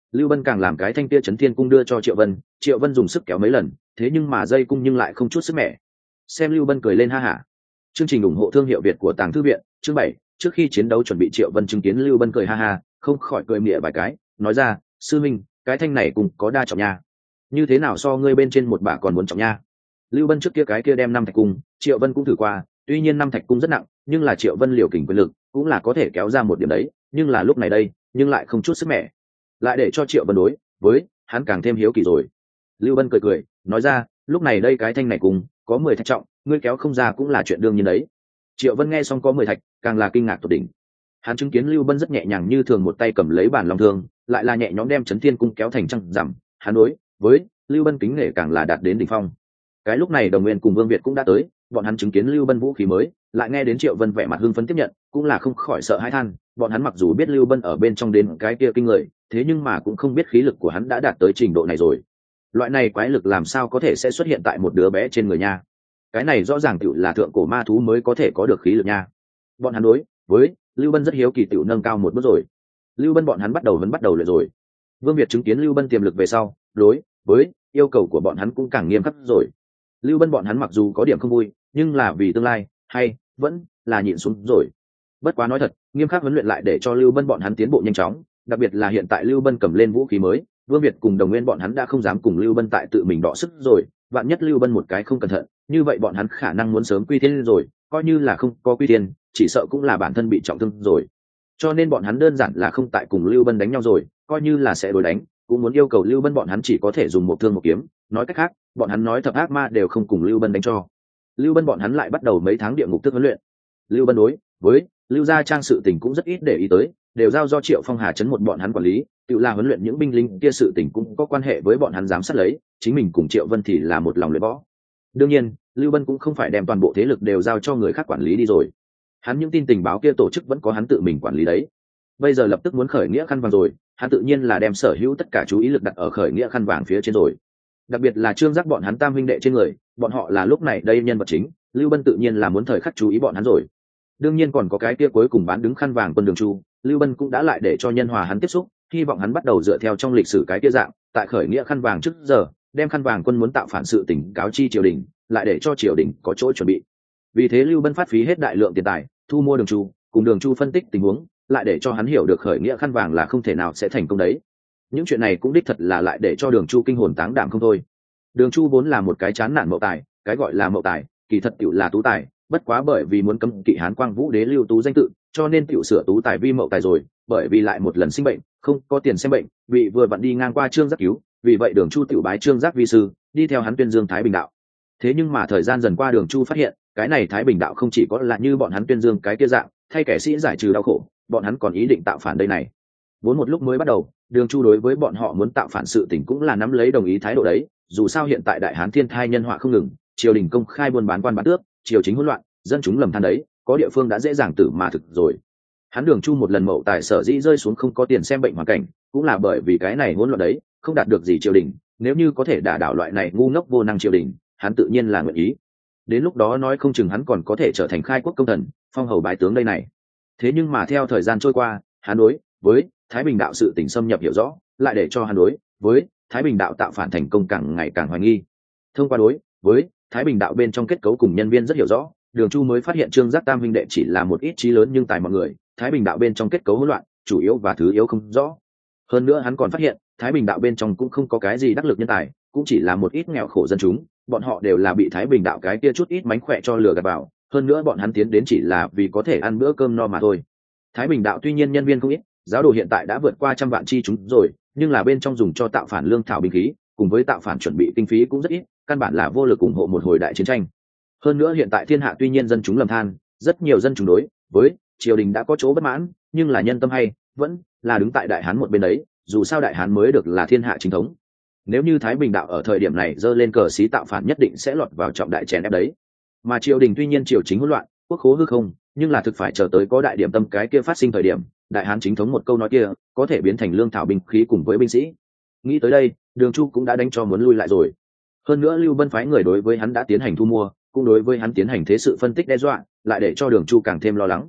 A: Lưu Bân càng làm cái thanh tia chấn thiên cung đưa cho Triệu Vân dùng sức kéo mấy lần, thế nhưng mà dây cung nhưng lại không chút sức mẻ. Xem Lưu Bân cười lên ha hả. Chương trình ủng hộ thương hiệu Việt của Tàng Thư viện, chương 7, trước khi chiến đấu chuẩn bị Triệu Vân chứng kiến Lưu Bân cười ha ha, không khỏi cười mỉa vài cái, nói ra, sư minh, cái thanh này cùng có đa trọng nha. Như thế nào so ngươi bên trên một bả còn muốn trọng nha. Lưu Bân trước kia cái kia đem 5 thạch cung, Triệu Vân cũng thử qua, tuy nhiên 5 thạch cung rất nặng, nhưng là Triệu Vân liều kình quyền lực, cũng là có thể kéo ra một điểm đấy, nhưng là lúc này đây, nhưng lại không chút sức mẻ. Lại để cho Triệu Vân đối với hắn càng thêm hiếu kỳ rồi. Lưu Bân cười cười, nói ra, lúc này đây cái thanh này cùng có 10 thạch trọng, ngươi kéo không ra cũng là chuyện đương nhiên đấy. Triệu Vân nghe xong có 10 thạch, càng là kinh ngạc tột đỉnh. Hắn chứng kiến Lưu Bân rất nhẹ nhàng như thường một tay cầm lấy bản long thương, lại là nhẹ nhõm đem Chấn Thiên cung kéo thành trăng rằm, hắn đối với Lưu Bân kính nể càng là đạt đến đỉnh phong. Cái lúc này Đồng Nguyên cùng Vương Việt cũng đã tới, bọn hắn chứng kiến Lưu Bân vũ khí mới, lại nghe đến Triệu Vân vẻ mặt hưng phấn tiếp nhận, cũng là không khỏi sợ hãi than, bọn hắn mặc dù biết Lưu Bân ở bên trong đến cái kia kinh người, thế nhưng mà cũng không biết khí lực của hắn đã đạt tới trình độ này rồi. Loại này quái lực làm sao có thể sẽ xuất hiện tại một đứa bé trên người nha. Cái này rõ ràng tựu là thượng cổ ma thú mới có thể có được khí lực nha. Bọn hắn đối với Lưu Bân rất hiếu kỳ, tựu nâng cao một bước rồi. Lưu Bân bọn hắn bắt đầu luyện rồi. Vương Việt chứng kiến Lưu Bân tiềm lực về sau, đối với yêu cầu của bọn hắn cũng càng nghiêm khắc rồi. Lưu Bân bọn hắn mặc dù có điểm không vui, nhưng là vì tương lai, hay vẫn là nhịn xuống rồi. Bất quá nói thật, nghiêm khắc huấn luyện lại để cho Lưu Bân bọn hắn tiến bộ nhanh chóng, đặc biệt là hiện tại Lưu Bân cầm lên vũ khí mới, Vương Việt cùng Đồng Nguyên bọn hắn đã không dám cùng Lưu Bân tại tự mình đọ sức rồi, vạn nhất Lưu Bân một cái không cẩn thận, như vậy bọn hắn khả năng muốn sớm quy thiên rồi, coi như là không có quy thiên, chỉ sợ cũng là bản thân bị trọng thương rồi. Cho nên bọn hắn đơn giản là không tại cùng Lưu Bân đánh nhau rồi, coi như là sẽ đối đánh, cũng muốn yêu cầu Lưu Bân bọn hắn chỉ có thể dùng một thương một kiếm, nói cách khác, bọn hắn nói thập ác ma đều không cùng Lưu Bân đánh cho. Lưu Bân bọn hắn lại bắt đầu mấy tháng địa ngục thức huấn luyện. Lưu Bân đối với Lưu gia trang sự tình cũng rất ít để ý tới, đều giao do Triệu Phong Hà trấn một bọn hắn quản lý, tự là huấn luyện những binh lính kia sự tình cũng có quan hệ với bọn hắn giám sát lấy, chính mình cùng Triệu Vân thì là một lòng luyện võ. Đương nhiên, Lưu Bân cũng không phải đem toàn bộ thế lực đều giao cho người khác quản lý đi rồi. Hắn những tin tình báo kia tổ chức vẫn có hắn tự mình quản lý đấy. Bây giờ lập tức muốn khởi nghĩa khăn vàng rồi, hắn tự nhiên là đem sở hữu tất cả chú ý lực đặt ở khởi nghĩa khăn vàng phía trên rồi. Đặc biệt là Trương Giác bọn hắn tam huynh đệ trên người, bọn họ là lúc này đây nhân vật chính, Lưu Bân tự nhiên là muốn thời khắc chú ý bọn hắn rồi. Đương nhiên còn có cái kia cuối cùng bán đứng khăn vàng quân Đường Chu, Lưu Bân cũng đã lại để cho nhân hòa hắn tiếp xúc, hy vọng hắn bắt đầu dựa theo trong lịch sử cái kia dạng, tại khởi nghĩa khăn vàng trước giờ, đem khăn vàng quân muốn tạo phản sự tình cáo chi triều đình, lại để cho triều đình có chỗ chuẩn bị. Vì thế Lưu Bân phát phí hết đại lượng tiền tài, thu mua Đường Chu, cùng Đường Chu phân tích tình huống, lại để cho hắn hiểu được khởi nghĩa khăn vàng là không thể nào sẽ thành công đấy. Những chuyện này cũng đích thật là lại để cho Đường Chu kinh hồn táng đảm không thôi. Đường Chu vốn là một cái chán nản mậu tài, cái gọi là mậu tài, kỳ thật tiểu là tú tài, bất quá bởi vì muốn cấm kỵ Hán Quang Vũ Đế Lưu Tú danh tự, cho nên tiểu sửa tú tài vi mậu tài rồi, bởi vì lại một lần sinh bệnh, không có tiền xem bệnh, bị vừa vặn đi ngang qua Trương Giác cứu, vì vậy Đường Chu tiểu bái Trương Giác vi sư, đi theo hắn tuyên dương Thái Bình đạo. Thế nhưng mà thời gian dần qua Đường Chu phát hiện, cái này Thái Bình đạo không chỉ có là như bọn hắn tuyên dương cái kia dạng, thay kẻ sĩ giải trừ đau khổ, bọn hắn còn ý định tạo phản đây này. Vốn một lúc mới bắt đầu, Đường Chu đối với bọn họ muốn tạo phản sự tình cũng là nắm lấy đồng ý thái độ đấy, dù sao hiện tại đại hán thiên thai nhân họa không ngừng, triều đình công khai buôn bán quan bán tước, triều chính hỗn loạn, dân chúng lầm than đấy, có địa phương đã dễ dàng tử mà thực rồi. Hắn Đường Chu một lần mậu tài sở dĩ rơi xuống không có tiền xem bệnh hoàn cảnh, cũng là bởi vì cái này hỗn loạn đấy, không đạt được gì triều đình, nếu như có thể đả đảo loại này ngu ngốc vô năng triều đình, hắn tự nhiên là nguyện ý. Đến lúc đó nói không chừng hắn còn có thể trở thành khai quốc công thần, phong hầu bái tướng đây này. Thế nhưng mà theo thời gian trôi qua, hắn đối với Thái Bình đạo sự tình xâm nhập hiểu rõ, lại để cho hắn đối với Thái Bình đạo tạo phản thành công càng ngày càng hoài nghi. Thông qua đối với Thái Bình đạo bên trong kết cấu cùng nhân viên rất hiểu rõ, Đường Chu mới phát hiện Trương Giác tam huynh đệ chỉ là một ít trí lớn nhưng tài mọi người, Thái Bình đạo bên trong kết cấu hỗn loạn, chủ yếu và thứ yếu không rõ. Hơn nữa hắn còn phát hiện, Thái Bình đạo bên trong cũng không có cái gì đắc lực nhân tài, cũng chỉ là một ít nghèo khổ dân chúng, bọn họ đều là bị Thái Bình đạo cái kia chút ít mánh khỏe cho lừa gạt vào, hơn nữa bọn hắn tiến đến chỉ là vì có thể ăn bữa cơm no mà thôi. Thái Bình đạo tuy nhiên nhân viên không ít, giáo đồ hiện tại đã vượt qua 100 vạn chi chúng rồi, nhưng là bên trong dùng cho tạo phản lương thảo binh khí, cùng với tạo phản chuẩn bị kinh phí cũng rất ít, căn bản là vô lực ủng hộ một hồi đại chiến tranh. Hơn nữa hiện tại thiên hạ tuy nhiên dân chúng lầm than, rất nhiều dân chúng đối với triều đình đã có chỗ bất mãn, nhưng là nhân tâm hay vẫn là đứng tại đại hán một bên đấy, dù sao đại hán mới được là thiên hạ chính thống. Nếu như Thái Bình đạo ở thời điểm này giơ lên cờ xí tạo phản nhất định sẽ lọt vào trọng đại chèn ép đấy. Mà triều đình tuy nhiên triều chính hỗn loạn, quốc khố hư không, nhưng là thực phải chờ tới có đại điểm tâm cái kia phát sinh thời điểm, đại hán chính thống một câu nói kia có thể biến thành lương thảo binh khí cùng với binh sĩ. Nghĩ tới đây, Đường Chu cũng đã đánh cho muốn lui lại rồi. Hơn nữa Lưu Bân phái người đối với hắn đã tiến hành thu mua, cũng đối với hắn tiến hành thế sự phân tích đe dọa, lại để cho Đường Chu càng thêm lo lắng.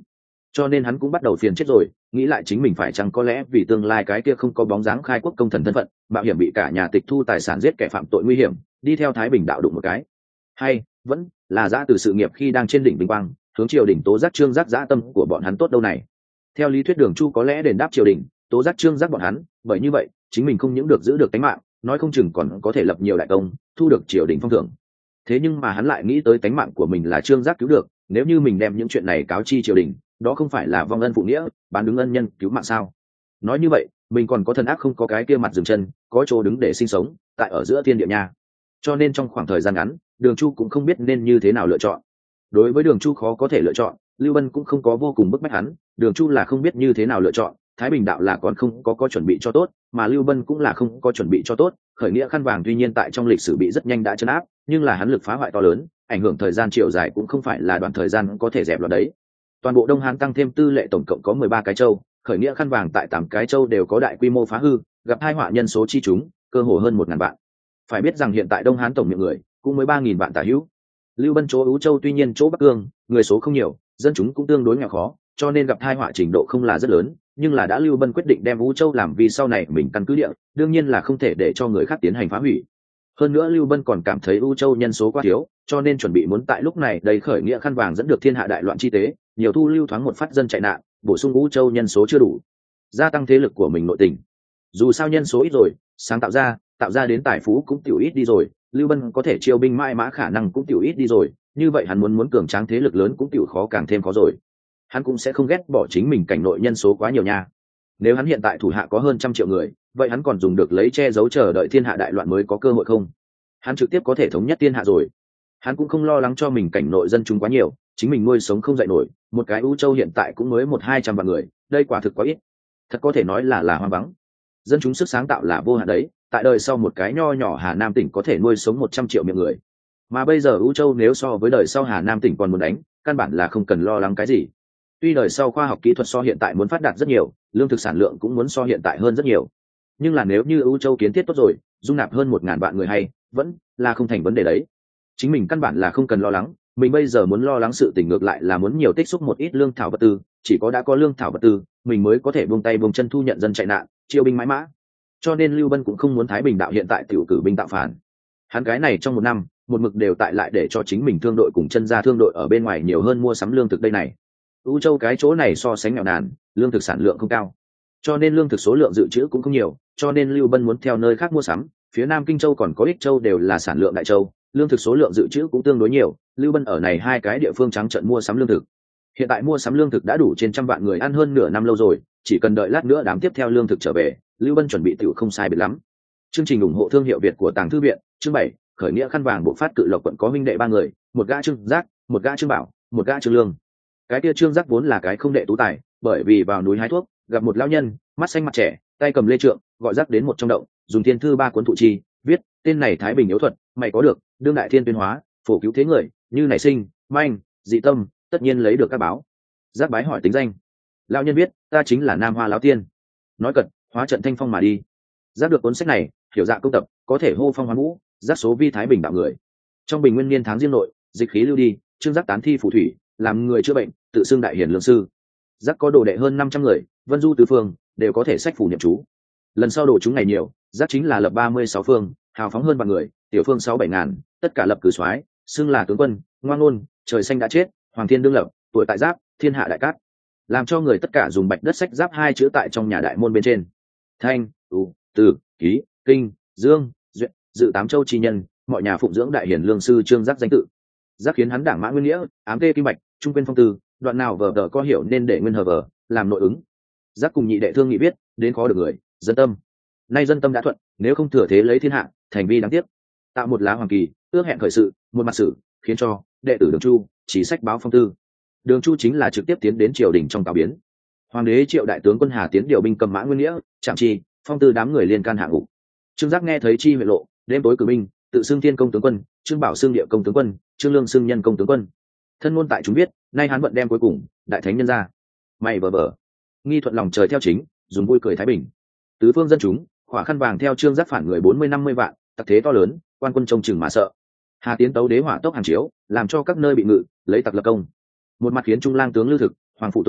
A: cho nên hắn cũng bắt đầu phiền chết rồi, nghĩ lại chính mình phải chăng có lẽ vì tương lai cái kia không có bóng dáng khai quốc công thần thân phận, mạo hiểm bị cả nhà tịch thu tài sản, giết kẻ phạm tội nguy hiểm, đi theo Thái Bình đạo đụng một cái, hay vẫn là giã từ sự nghiệp khi đang trên đỉnh vinh quang, hướng triều đình tố giác Trương Giác dã tâm của bọn hắn tốt đâu này. Theo lý thuyết Đường Chu có lẽ đền đáp triều đình, tố giác Trương Giác bọn hắn, bởi như vậy chính mình không những được giữ được tính mạng, nói không chừng còn có thể lập nhiều đại công, thu được triều đình phong thưởng. Thế nhưng mà hắn lại nghĩ tới tính mạng của mình là Trương Giác cứu được, nếu như mình đem những chuyện này cáo chi triều đình, đó không phải là vong ân phụ nghĩa, bán đứng ân nhân cứu mạng sao? Nói như vậy mình còn có thần ác không có cái kia mặt dừng chân, có chỗ đứng để sinh sống tại ở giữa thiên địa nha. Cho nên trong khoảng thời gian ngắn, Đường Chu cũng không biết nên như thế nào lựa chọn. Đối với Đường Chu khó có thể lựa chọn, Lưu Bân cũng không có vô cùng bức bách hắn, Đường Chu là không biết như thế nào lựa chọn, Thái Bình đạo là còn không có chuẩn bị cho tốt, mà Lưu Bân cũng là không có chuẩn bị cho tốt. Khởi nghĩa khăn vàng tuy nhiên tại trong lịch sử bị rất nhanh đã trấn áp, nhưng là hắn lực phá hoại to lớn, ảnh hưởng thời gian triều dài cũng không phải là đoạn thời gian có thể dẹp loạn đấy. Toàn bộ Đông Hán tăng thêm tư lệ tổng cộng có 13 cái châu, khởi nghĩa khăn vàng tại 8 cái châu đều có đại quy mô phá hư, gặp tai họa nhân số chi chúng, cơ hồ hơn 1000 vạn. Phải biết rằng hiện tại Đông Hán tổng lượng người cũng mới 3000 vạn tả hữu. Lưu Bân chỗ Ú Châu tuy nhiên chỗ Bắc Cương, người số không nhiều, dân chúng cũng tương đối nghèo khó, cho nên gặp tai họa trình độ không là rất lớn, nhưng là đã Lưu Bân quyết định đem Ú Châu làm vì sau này mình căn cứ địa, đương nhiên là không thể để cho người khác tiến hành phá hủy. Hơn nữa Lưu Bân còn cảm thấy Ú Châu nhân số quá thiếu, cho nên chuẩn bị muốn tại lúc này đầy khởi nghĩa khăn vàng dẫn được thiên hạ đại loạn chi tế, nhiều thu lưu thoáng một phát dân chạy nạn, bổ sung Ú Châu nhân số chưa đủ, gia tăng thế lực của mình nội tình. Dù sao nhân số ít rồi, sáng tạo ra đến tài phú cũng tiểu ít đi rồi, Lưu Bân có thể chiêu binh mãi mã khả năng cũng tiểu ít đi rồi, như vậy hắn muốn cường tráng thế lực lớn cũng tiểu khó càng thêm khó rồi. Hắn cũng sẽ không ghét bỏ chính mình cảnh nội nhân số quá nhiều nha. Nếu hắn hiện tại thủ hạ có hơn 100 triệu người, vậy hắn còn dùng được lấy che giấu chờ đợi thiên hạ đại loạn mới có cơ hội không? Hắn trực tiếp có thể thống nhất thiên hạ rồi. Hắn cũng không lo lắng cho mình cảnh nội dân chúng quá nhiều, chính mình nuôi sống không dậy nổi, một cái Ú Châu hiện tại cũng mới 100-200 vạn người, đây quả thực quá ít. Thật có thể nói là hoang vắng. Dân chúng sức sáng tạo là vô hạn đấy, tại đời sau một cái nho nhỏ Hà Nam tỉnh có thể nuôi sống 100 triệu miệng người. Mà bây giờ Ú Châu nếu so với đời sau Hà Nam tỉnh còn muốn đánh, căn bản là không cần lo lắng cái gì. Tuy đời sau khoa học kỹ thuật so hiện tại muốn phát đạt rất nhiều, lương thực sản lượng cũng muốn so hiện tại hơn rất nhiều, nhưng là nếu như Ú Châu kiến thiết tốt rồi, dung nạp hơn 1000 vạn người hay vẫn là không thành vấn đề đấy. Chính mình căn bản là không cần lo lắng, mình bây giờ muốn lo lắng sự tình ngược lại là muốn nhiều tích xúc một ít lương thảo vật tư, chỉ có đã có lương thảo vật tư, mình mới có thể buông tay buông chân thu nhận dân chạy nạn, chiêu binh mãi mã. Cho nên Lưu Bân cũng không muốn Thái Bình đạo hiện tại tiểu cử binh tạo phản. Hắn cái này trong một năm, một mực đều tại lại để cho chính mình thương đội cùng chân gia thương đội ở bên ngoài nhiều hơn mua sắm lương thực đây này. Ú Châu cái chỗ này so sánh nghèo nàn, lương thực sản lượng không cao, cho nên lương thực số lượng dự trữ cũng không nhiều, cho nên Lưu Bân muốn theo nơi khác mua sắm. Phía Nam Kinh Châu còn có Ích Châu đều là sản lượng đại châu, lương thực số lượng dự trữ cũng tương đối nhiều, Lưu Bân ở này hai cái địa phương trắng trợn mua sắm lương thực. Hiện tại mua sắm lương thực đã đủ trên 100 vạn người ăn hơn nửa năm lâu rồi, chỉ cần đợi lát nữa đám tiếp theo lương thực trở về, Lưu Bân chuẩn bị tiểu không sai biệt lắm. Chương trình ủng hộ thương hiệu Việt của Tàng Thư viện, chương 7, khởi nghĩa khăn vàng bộ phát Cự Lộc quận có huynh đệ 3 người, một gã Trương Giác, một gã Trương Bảo, một gã Trương Lương. Cái kia Trương Giác vốn là cái không đệ tú tài, bởi vì vào núi hái thuốc, gặp một lão nhân, mắt xanh mặt trẻ, tay cầm lê trượng, gọi Giác đến một trong động, dùng thiên thư 3 cuốn thụ chi, viết, tên này Thái Bình yếu thuật, mày có được, đương đại thiên tuyên hóa, phổ cứu thế người, như nảy sinh, manh, dị tâm, tất nhiên lấy được các báo. Giác bái hỏi tính danh. Lão nhân biết, ta chính là Nam Hoa lão tiên. Nói cật, hóa trận thanh phong mà đi. Giác được cuốn sách này, hiểu dạ công tập, có thể hô phong hoán vũ, giác số vi Thái Bình đạo người. Trong Bình Nguyên niên tháng Giêng nội, dịch khí lưu đi, Trương Giác tán thi phù thủy, làm người chữa bệnh, tự xưng đại hiển lương sư. Giác có đồ đệ hơn 500 người, vân du tứ phương, đều có thể sách phù niệm chú. Lần sau đồ chúng ngày nhiều, Giác chính là lập 36 phương, hào phóng hơn vạn người, tiểu phương 6-7 ngàn, tất cả lập cử soái, xưng là tướng quân, ngoan ngôn, trời xanh đã chết, hoàng thiên đương lập, tuổi tại Giáp, thiên hạ đại cát. Làm cho người tất cả dùng bạch đất sách Giáp 2 chữ tại trong nhà đại môn bên trên. Thanh, Từ, Ký, Kinh, Dương, Duyệt, dự 8 châu chi nhân, mọi nhà phụng dưỡng đại hiển lương sư Trương Giác danh tự. Giác khiến hắn đảng mã nguyên nghĩa, ám tê kim bạch, trung quyên phong tư, đoạn nào vờ vờ có hiểu nên để nguyên hờ vờ làm nội ứng. Giác cùng nhị đệ thương nghị biết, đến khó được người, dân tâm. Nay dân tâm đã thuận, nếu không thừa thế lấy thiên hạ, thành vi đáng tiếc. Tạo một lá hoàng kỳ, ước hẹn khởi sự, một mặt sử, khiến cho đệ tử Đường Chu chỉ sách báo phong tư. Đường Chu chính là trực tiếp tiến đến triều đình trong cáo biến. Hoàng đế Triệu đại tướng quân Hà Tiến điều binh cầm mã nguyên nghĩa, chạm chi, phong tư đám người liên can hạ ngục. Trương Giác nghe thấy chi huệ lộ, đêm tối cử binh, tự xưng thiên công tướng quân, Trương Bảo xưng địa công tướng quân, Trương Lương xưng nhân công tướng quân. Thân ngôn tại chúng biết, nay hắn vận đem cuối cùng, đại thánh nhân ra. Mày vờ vờ, nghi thuận lòng trời theo chính, dùng vui cười thái bình. Tứ phương dân chúng, khỏa khăn vàng theo Trương Giác phản người 40-50 vạn, tặc thế to lớn, quan quân trông chừng mà sợ. Hà Tiến tấu đế hỏa tốc hàng chiếu, làm cho các nơi bị ngự, lấy tặc lập công. Một mặt khiến Trung lang tướng Lưu Thực, Hoàng Phụ Tùng,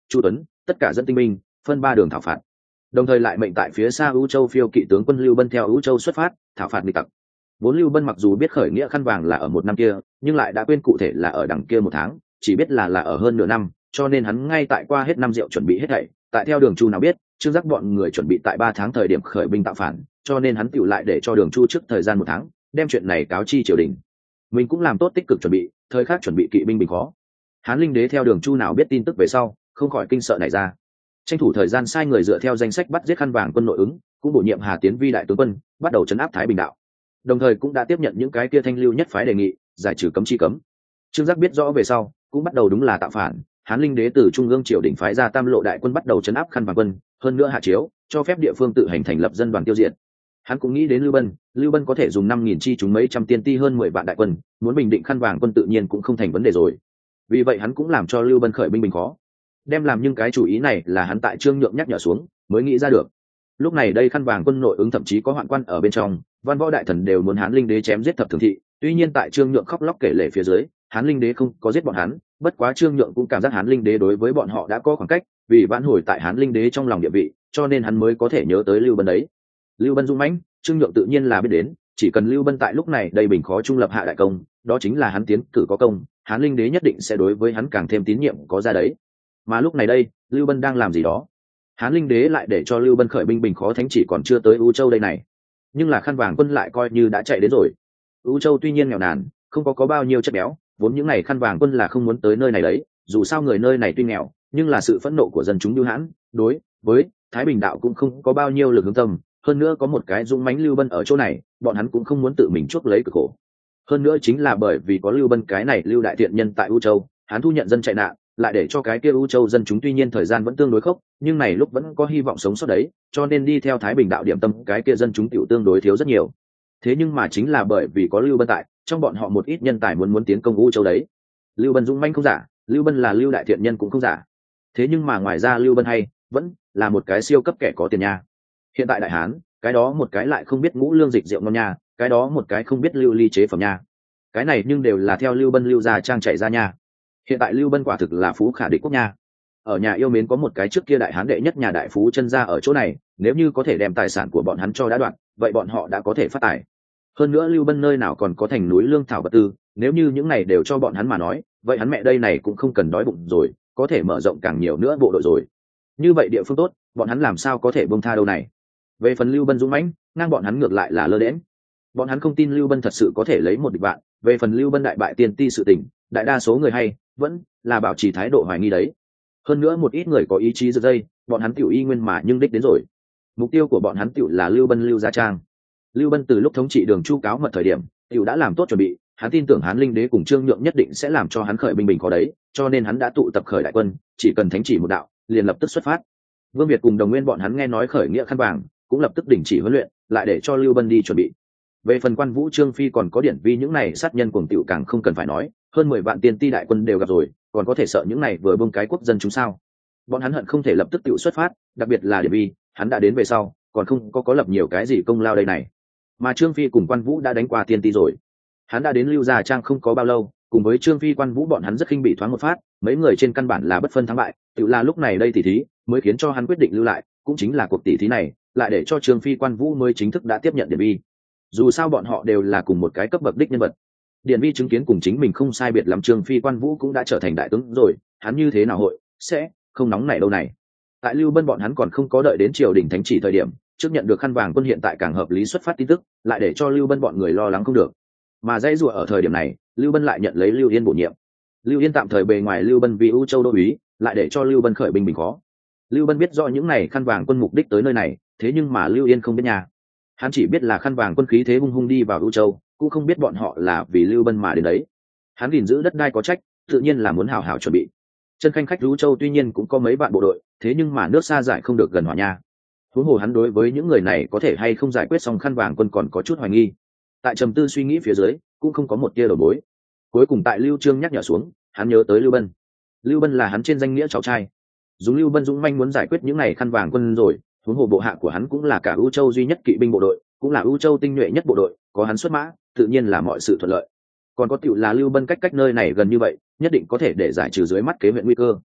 A: Chu Tuấn, tất cả dẫn tinh binh phân ba đường thảo phạt, đồng thời lại mệnh tại phía xa ưu châu phiêu kỵ tướng quân Lưu Bân theo ưu châu xuất phát thảo phạt nghịch tặc. Vốn Lưu Bân mặc dù biết khởi nghĩa khăn vàng là ở một năm kia, nhưng lại đã quên cụ thể là ở đằng kia một tháng, chỉ biết là ở hơn nửa năm, cho nên hắn ngay tại qua hết năm rượu chuẩn bị hết thảy. Tại theo Đường Chu nào biết, Trương Giác bọn người chuẩn bị tại 3 tháng thời điểm khởi binh tạo phản, cho nên hắn tựu lại để cho Đường Chu trước thời gian 1 tháng, đem chuyện này cáo chi triều đình. Mình cũng làm tốt tích cực chuẩn bị, thời khắc chuẩn bị kỵ binh bình khó. Hán Linh Đế theo Đường Chu nào biết tin tức về sau, không khỏi kinh sợ nảy ra. Tranh thủ thời gian sai người dựa theo danh sách bắt giết khăn vàng quân nội ứng, cũng bổ nhiệm Hà Tiến vi đại tướng quân, bắt đầu trấn áp Thái Bình đạo. Đồng thời cũng đã tiếp nhận những cái kia thanh lưu nhất phái đề nghị, giải trừ cấm chi cấm. Trương Giác biết rõ về sau, cũng bắt đầu đúng là tạo phản. Hán Linh Đế từ trung ương triều đình phái ra Tam Lộ đại quân bắt đầu trấn áp khăn vàng quân, hơn nữa hạ chiếu cho phép địa phương tự hành thành lập dân đoàn tiêu diệt. Hắn cũng nghĩ đến Lưu Bân có thể dùng 5.000 chi chúng mấy trăm tiên ti hơn 10 vạn đại quân, muốn bình định khăn vàng quân tự nhiên cũng không thành vấn đề rồi. Vì vậy hắn cũng làm cho Lưu Bân khởi binh bình khó. Đem làm nhưng cái chủ ý này là hắn tại Trương Nhượng nhắc nhở xuống mới nghĩ ra được. Lúc này đây khăn vàng quân nội ứng thậm chí có hoạn quan ở bên trong, văn võ đại thần đều muốn Hán Linh Đế chém giết thập thường thị. Tuy nhiên tại Trương Nhượng khóc lóc kể lể phía dưới, Hán Linh Đế không có giết bọn hắn, bất quá Trương Nhượng cũng cảm giác Hán Linh Đế đối với bọn họ đã có khoảng cách, vì vãn hồi tại Hán Linh Đế trong lòng địa vị, cho nên hắn mới có thể nhớ tới Lưu Bân đấy. Lưu Bân dũng mãnh, Trương Nhượng tự nhiên là biết đến, chỉ cần Lưu Bân tại lúc này đây bình khó trung lập hạ đại công, đó chính là hắn tiến cử có công, Hán Linh Đế nhất định sẽ đối với hắn càng thêm tín nhiệm có ra đấy. Mà lúc này đây, Lưu Bân đang làm gì đó? Hán Linh Đế lại để cho Lưu Bân khởi binh bình khó thánh chỉ còn chưa tới U Châu đây này, nhưng là khăn vàng quân lại coi như đã chạy đến rồi. U Châu tuy nhiên nghèo nàn, không có bao nhiêu chất béo, vốn những ngày khăn vàng quân là không muốn tới nơi này đấy, dù sao người nơi này tuy nghèo, nhưng là sự phẫn nộ của dân chúng bưu hãn, đối với Thái Bình đạo cũng không có bao nhiêu lực hướng tâm, hơn nữa có một cái dũng mãnh Lưu Bân ở chỗ này, bọn hắn cũng không muốn tự mình chuốc lấy cực khổ. Hơn nữa chính là bởi vì có Lưu Bân cái này Lưu đại thiện nhân tại U Châu, hắn thu nhận dân chạy nạn, lại để cho cái kia U Châu dân chúng tuy nhiên thời gian vẫn tương đối khốc, nhưng này lúc vẫn có hy vọng sống sót đấy, cho nên đi theo Thái Bình đạo điểm tâm cái kia dân chúng tiểu tương đối thiếu rất nhiều. Thế nhưng mà chính là bởi vì có Lưu Bân tại, trong bọn họ một ít nhân tài muốn tiến công U Châu đấy. Lưu Bân dũng mãnh không giả, Lưu Bân là Lưu đại thiện nhân cũng không giả. Thế nhưng mà ngoài ra Lưu Bân hay vẫn là một cái siêu cấp kẻ có tiền nha. Hiện tại đại hán, cái đó một cái lại không biết ngũ lương dịch rượu ngon nha, cái đó một cái không biết lưu ly chế phẩm nha. Cái này nhưng đều là theo Lưu Bân Lưu gia trang chạy ra nha. Hiện tại Lưu Bân quả thực là phú khả địch quốc nha. Ở nhà yêu mến có một cái trước kia đại hán đệ nhất nhà đại phú chân gia ở chỗ này, nếu như có thể đem tài sản của bọn hắn cho đã đoạn, vậy bọn họ đã có thể phát tài. Hơn nữa Lưu Bân nơi nào còn có thành núi lương thảo vật tư, nếu như những này đều cho bọn hắn mà nói, vậy hắn mẹ đây này cũng không cần đói bụng rồi, có thể mở rộng càng nhiều nữa bộ đội rồi. Như vậy địa phương tốt, bọn hắn làm sao có thể buông tha đâu này. Về phần Lưu Bân dũng mãnh, ngang bọn hắn ngược lại là lơ đễnh. Bọn hắn không tin Lưu Bân thật sự có thể lấy một địch vạn, về phần Lưu Bân đại bại tiên ti sự tình, đại đa số người hay vẫn là bảo trì thái độ hoài nghi đấy. Hơn nữa một ít người có ý chí giật dây, bọn hắn tiểu y nguyên mà nhưng đích đến rồi. Mục tiêu của bọn hắn tiểu là Lưu Bân Lưu gia trang. Lưu Bân từ lúc thống trị Đường Chu cáo mật thời điểm, tiểu đã làm tốt chuẩn bị, hắn tin tưởng Hán Linh Đế cùng Trương Nhượng nhất định sẽ làm cho hắn khởi binh bình khó đấy, cho nên hắn đã tụ tập khởi đại quân, chỉ cần thánh chỉ một đạo, liền lập tức xuất phát. Vương Việt cùng Đồng Nguyên bọn hắn nghe nói khởi nghĩa khăn vàng, cũng lập tức đình chỉ huấn luyện, lại để cho Lưu Bân đi chuẩn bị. Về phần Quan Vũ Trương Phi còn có điển vi những này sát nhân cuồng tiểu càng không cần phải nói, hơn 10 vạn tiên ti đại quân đều gặp rồi, còn có thể sợ những này vừa bông cái quốc dân chúng sao? Bọn hắn hận không thể lập tức tiểu xuất phát, đặc biệt là điển vi, hắn đã đến về sau, còn không có lập nhiều cái gì công lao đây này. Mà Trương Phi cùng Quan Vũ đã đánh qua tiên ti rồi, hắn đã đến Lưu gia trang không có bao lâu, cùng với Trương Phi Quan Vũ bọn hắn rất khinh bị thoáng một phát, mấy người trên căn bản là bất phân thắng bại, tự là lúc này đây tỷ thí mới khiến cho hắn quyết định lưu lại, cũng chính là cuộc tỷ thí này, lại để cho Trương Phi Quan Vũ mới chính thức đã tiếp nhận điển vi. Dù sao bọn họ đều là cùng một cái cấp bậc đích nhân vật. Điển vi chứng kiến cùng chính mình không sai biệt lắm, Trương Phi Quan Vũ cũng đã trở thành đại tướng rồi, hắn như thế nào hội sẽ không nóng nảy đâu này. Tại Lưu Bân bọn hắn còn không có đợi đến triều đình thánh chỉ thời điểm, trước nhận được khăn vàng quân hiện tại càng hợp lý xuất phát tin tức, lại để cho Lưu Bân bọn người lo lắng không được. Mà dãy rủa ở thời điểm này, Lưu Bân lại nhận lấy Lưu Yên bổ nhiệm. Lưu Yên tạm thời bề ngoài Lưu Bân vì U Châu đô úy, lại để cho Lưu Bân khởi binh bình khó. Lưu Bân biết rõ những này khăn vàng quân mục đích tới nơi này, thế nhưng mà Lưu Yên không biết nhà. Hắn chỉ biết là khăn vàng quân khí thế hung hung đi vào U Châu, cũng không biết bọn họ là vì Lưu Bân mà đến đấy. Hắn gìn giữ đất đai có trách, tự nhiên là muốn hào hào chuẩn bị. Chân khanh khách U Châu tuy nhiên cũng có mấy vạn bộ đội, thế nhưng mà nước xa giải không được gần Hỏa Nha. Huống hồ hắn đối với những người này có thể hay không giải quyết xong khăn vàng quân còn có chút hoài nghi. Tại trầm tư suy nghĩ phía dưới, cũng không có một tia đầu mối. Cuối cùng tại Lưu Trương nhắc nhở xuống, hắn nhớ tới Lưu Bân. Lưu Bân là hắn trên danh nghĩa cháu trai. Dùng Lưu Bân dũng manh muốn giải quyết những này khăn vàng quân rồi, huống hồ bộ hạ của hắn cũng là cả U Châu duy nhất kỵ binh bộ đội, cũng là U Châu tinh nhuệ nhất bộ đội, có hắn xuất mã, tự nhiên là mọi sự thuận lợi. Còn có tiểu là Lưu Bân cách nơi này gần như vậy, nhất định có thể để giải trừ dưới mắt kế huyện nguy cơ.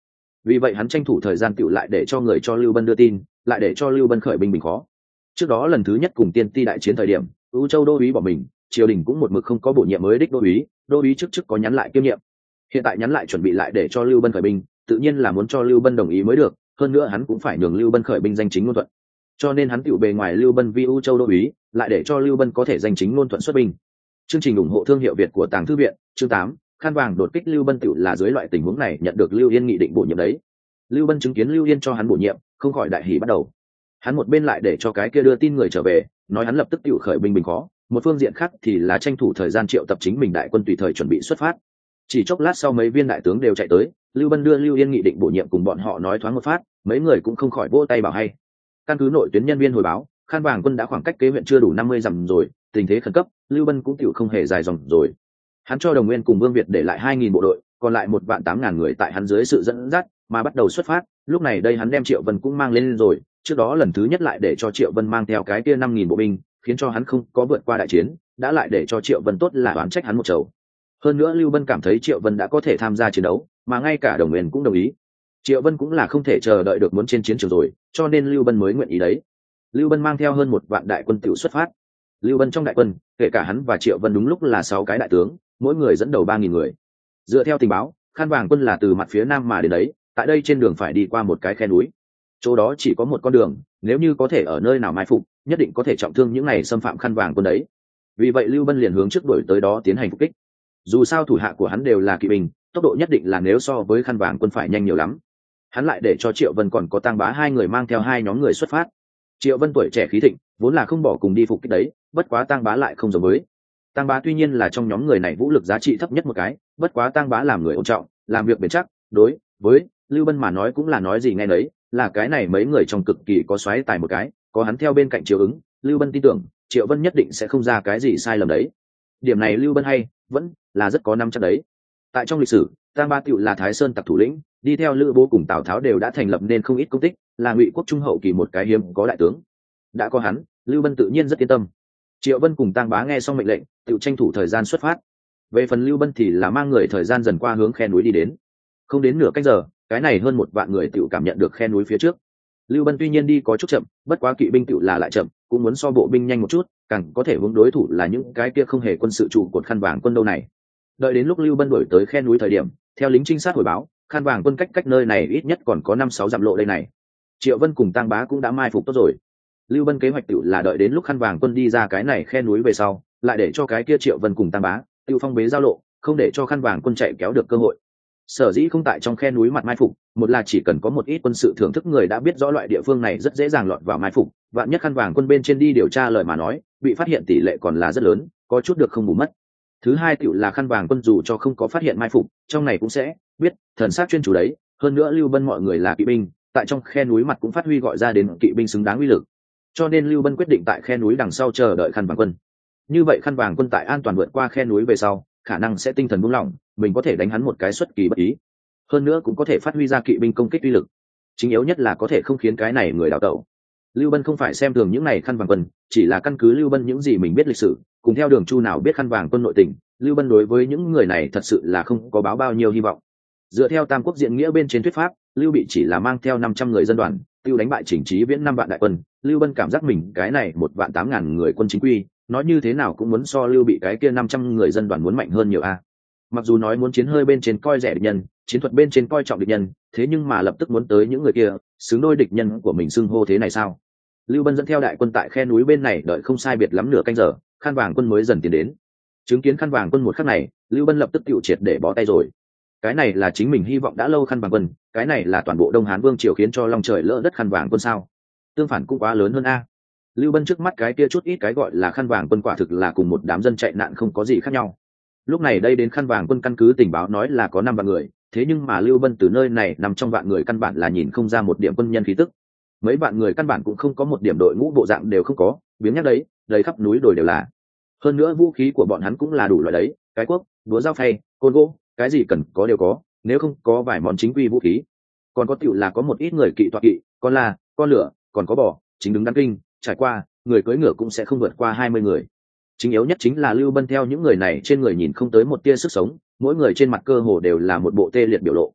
A: vì vậy hắn tranh thủ thời gian tựu lại để cho người cho Lưu Bân đưa tin, lại để cho Lưu Bân khởi binh bình khó. Trước đó lần thứ nhất cùng Tiên Ti đại chiến thời điểm, U Châu đô úy bỏ mình, triều đình cũng một mực không có bổ nhiệm mới đích đô úy trước có nhắn lại kiêm nhiệm. Hiện tại nhắn lại chuẩn bị lại để cho Lưu Bân khởi binh, tự nhiên là muốn cho Lưu Bân đồng ý mới được, hơn nữa hắn cũng phải nhường Lưu Bân khởi binh danh chính ngôn thuận. Cho nên hắn tựu bề ngoài Lưu Bân vi U Châu đô úy, lại để cho Lưu Bân có thể danh chính ngôn thuận xuất binh. Chương trình ủng hộ thương hiệu Việt của Tàng Thư viện, chương 8, Khăn Vàng đột kích Lưu Bân tựu là dưới loại tình huống này nhận được Lưu Yên nghị định bổ nhiệm đấy. Lưu Bân chứng kiến Lưu Yên cho hắn bổ nhiệm, không khỏi đại hỉ bắt đầu. Hắn một bên lại để cho cái kia đưa tin người trở về, nói hắn lập tức tựu khởi binh bình khó, một phương diện khác thì là tranh thủ thời gian triệu tập chính mình đại quân tùy thời chuẩn bị xuất phát. Chỉ chốc lát sau mấy viên đại tướng đều chạy tới, Lưu Bân đưa Lưu Yên nghị định bổ nhiệm cùng bọn họ nói thoáng một phát, mấy người cũng không khỏi vỗ tay bảo hay. Căn cứ nội tuyến nhân viên hồi báo, Khan Vàng quân đã khoảng cách kế huyện chưa đủ 50 dặm rồi, tình thế khẩn cấp, Lưu Bân cũng tựu không hề dài dòng rồi. Hắn cho Đồng Nguyên cùng Vương Việt để lại 2000 bộ đội, còn lại 1.800.000 người tại hắn dưới sự dẫn dắt mà bắt đầu xuất phát. Lúc này đây hắn đem Triệu Vân cũng mang lên rồi, trước đó lần thứ nhất lại để cho Triệu Vân mang theo cái kia 5000 bộ binh, khiến cho hắn không có vượt qua đại chiến, đã lại để cho Triệu Vân tốt là oán trách hắn một chầu. Hơn nữa Lưu Bân cảm thấy Triệu Vân đã có thể tham gia chiến đấu, mà ngay cả Đồng Nguyên cũng đồng ý. Triệu Vân cũng là không thể chờ đợi được muốn trên chiến trường rồi, cho nên Lưu Bân mới nguyện ý đấy. Lưu Bân mang theo hơn 1 vạn đại quân tiểu xuất phát. Lưu Bân trong đại quân, kể cả hắn và Triệu Vân đúng lúc là 6 cái đại tướng, mỗi người dẫn đầu 3000 người. Dựa theo tình báo, Khan Vàng quân là từ mặt phía nam mà đến đấy, tại đây trên đường phải đi qua một cái khe núi. Chỗ đó chỉ có một con đường, nếu như có thể ở nơi nào mai phục, nhất định có thể trọng thương những này xâm phạm Khan Vàng quân đấy. Vì vậy Lưu Bân liền hướng trước đuổi tới đó tiến hành phục kích. Dù sao thủ hạ của hắn đều là kỵ binh, tốc độ nhất định là nếu so với Khan Vàng quân phải nhanh nhiều lắm. Hắn lại để cho Triệu Vân còn có Tang Bá hai người mang theo 2 nhóm người xuất phát. Triệu Vân tuổi trẻ khí thịnh, vốn là không bỏ cùng đi phục kích đấy, bất quá Tang Bá lại không giống với. Tang Bá tuy nhiên là trong nhóm người này vũ lực giá trị thấp nhất một cái, bất quá Tang Bá làm người ổn trọng, làm việc bền chắc, đối với Lưu Bân mà nói cũng là nói gì nghe nấy, là cái này mấy người trong cực kỳ có xoáy tài một cái, có hắn theo bên cạnh chiếu ứng, Lưu Bân tin tưởng Triệu Vân nhất định sẽ không ra cái gì sai lầm đấy. Điểm này Lưu Bân hay vẫn là rất có năm chắc đấy. Tại trong lịch sử, Tang Bá tựu là Thái Sơn tặc thủ lĩnh, đi theo Lữ Bố cùng Tào Tháo đều đã thành lập nên không ít công tích, là Ngụy quốc trung hậu kỳ một cái hiếm có đại tướng. Đã có hắn, Lưu Bân tự nhiên rất yên tâm. Triệu Vân cùng Tang Bá nghe xong mệnh lệnh, tự tranh thủ thời gian xuất phát. Về phần Lưu Bân thì là mang người thời gian dần qua hướng khe núi đi đến. Không đến nửa cách giờ, cái này hơn 1 vạn người tự cảm nhận được khe núi phía trước. Lưu Bân tuy nhiên đi có chút chậm, bất quá kỵ binh tự là lại chậm, cũng muốn so bộ binh nhanh một chút, càng có thể hướng đối thủ là những cái kia không hề quân sự trụ cột Khăn Vàng quân đâu này. Đợi đến lúc Lưu Bân đuổi tới khe núi thời điểm, theo lính trinh sát hồi báo, Khăn Vàng quân cách nơi này ít nhất còn có 5-6 dặm lộ đây này. Triệu Vân cùng Tang Bá cũng đã mai phục tốt rồi. Lưu Bân kế hoạch tự là đợi đến lúc Khăn Vàng quân đi ra cái này khe núi về sau, lại để cho cái kia Triệu Vân cùng Tang Bá tự phong bế giao lộ, không để cho Khăn Vàng quân chạy kéo được cơ hội. Sở dĩ không tại trong khe núi mặt mai phục, một là chỉ cần có một ít quân sự thưởng thức người đã biết rõ loại địa phương này rất dễ dàng lọt vào mai phục, vạn nhất Khăn Vàng quân bên trên đi điều tra lời mà nói, bị phát hiện tỷ lệ còn là rất lớn, có chút được không bù mất. Thứ hai tiểu là Khăn Vàng quân dù cho không có phát hiện mai phục, trong này cũng sẽ biết thần sát chuyên chủ đấy, hơn nữa Lưu Bân mọi người là kỵ binh, tại trong khe núi mặt cũng phát huy gọi ra đến kỵ binh xứng đáng uy lực. Cho nên Lưu Bân quyết định tại khe núi đằng sau chờ đợi Khăn Vàng quân. Như vậy Khăn Vàng quân tại an toàn vượt qua khe núi về sau, khả năng sẽ tinh thần buông lỏng, mình có thể đánh hắn một cái xuất kỳ bất ý. Hơn nữa cũng có thể phát huy ra kỵ binh công kích uy lực. Chính yếu nhất là có thể không khiến cái này người đào tẩu. Lưu Bân không phải xem thường những này Khăn Vàng quân, chỉ là căn cứ Lưu Bân những gì mình biết lịch sử, cùng theo Đường Chu nào biết Khăn Vàng quân nội tình, Lưu Bân đối với những người này thật sự là không có báo bao nhiêu hy vọng. Dựa theo Tam Quốc diện nghĩa bên trên thuyết pháp, Lưu Bị chỉ là mang theo 500 người dân đoàn, tiêu đánh bại Chỉnh Chí Viễn 5 vạn đại quân, Lưu Bân cảm giác mình cái này 1.800.000 người quân chính quy, nói như thế nào cũng muốn so Lưu Bị cái kia 500 người dân đoàn muốn mạnh hơn nhiều a. Mặc dù nói muốn chiến hơi bên trên coi rẻ địch nhân, chiến thuật bên trên coi trọng địch nhân, thế nhưng mà lập tức muốn tới những người kia, xứng đôi địch nhân của mình xưng hô thế này sao? Lưu Bân dẫn theo đại quân tại khe núi bên này đợi không sai biệt lắm nửa canh giờ, Khăn Vàng quân mới dần tiến đến. Chứng kiến Khăn Vàng quân một khắc này, Lưu Bân lập tức tiêu triệt để bó tay rồi. Cái này là chính mình hy vọng đã lâu Khăn Vàng quân, cái này là toàn bộ Đông Hán vương triều khiến cho long trời lỡ đất Khăn Vàng quân sao? Tương phản cũng quá lớn hơn a. Lưu Bân trước mắt cái kia chút ít cái gọi là Khăn Vàng quân quả thực là cùng một đám dân chạy nạn không có gì khác nhau. Lúc này đây đến Khăn Vàng quân căn cứ tình báo nói là có 5 vạn người, thế nhưng mà Lưu Bân từ nơi này nằm trong vạn người căn bản là nhìn không ra một điểm quân nhân khí tức. Mấy vạn người căn bản cũng không có một điểm đội ngũ bộ dạng đều không có, biếng nhắc đấy, đầy khắp núi đồi đều là. Hơn nữa vũ khí của bọn hắn cũng là đủ loại đấy, cái cuốc, búa dao phay, côn gỗ, cái gì cần có đều có, nếu không có vài món chính quy vũ khí. Còn có tiểu là có một ít người kỵ tọa kỵ, con la, con lửa, còn có bò, chính đứng đắn kinh, trải qua, người cưỡi ngựa cũng sẽ không vượt qua 20 người. Chính yếu nhất chính là Lưu Bân theo những người này trên người nhìn không tới một tia sức sống, mỗi người trên mặt cơ hồ đều là một bộ tê liệt biểu lộ.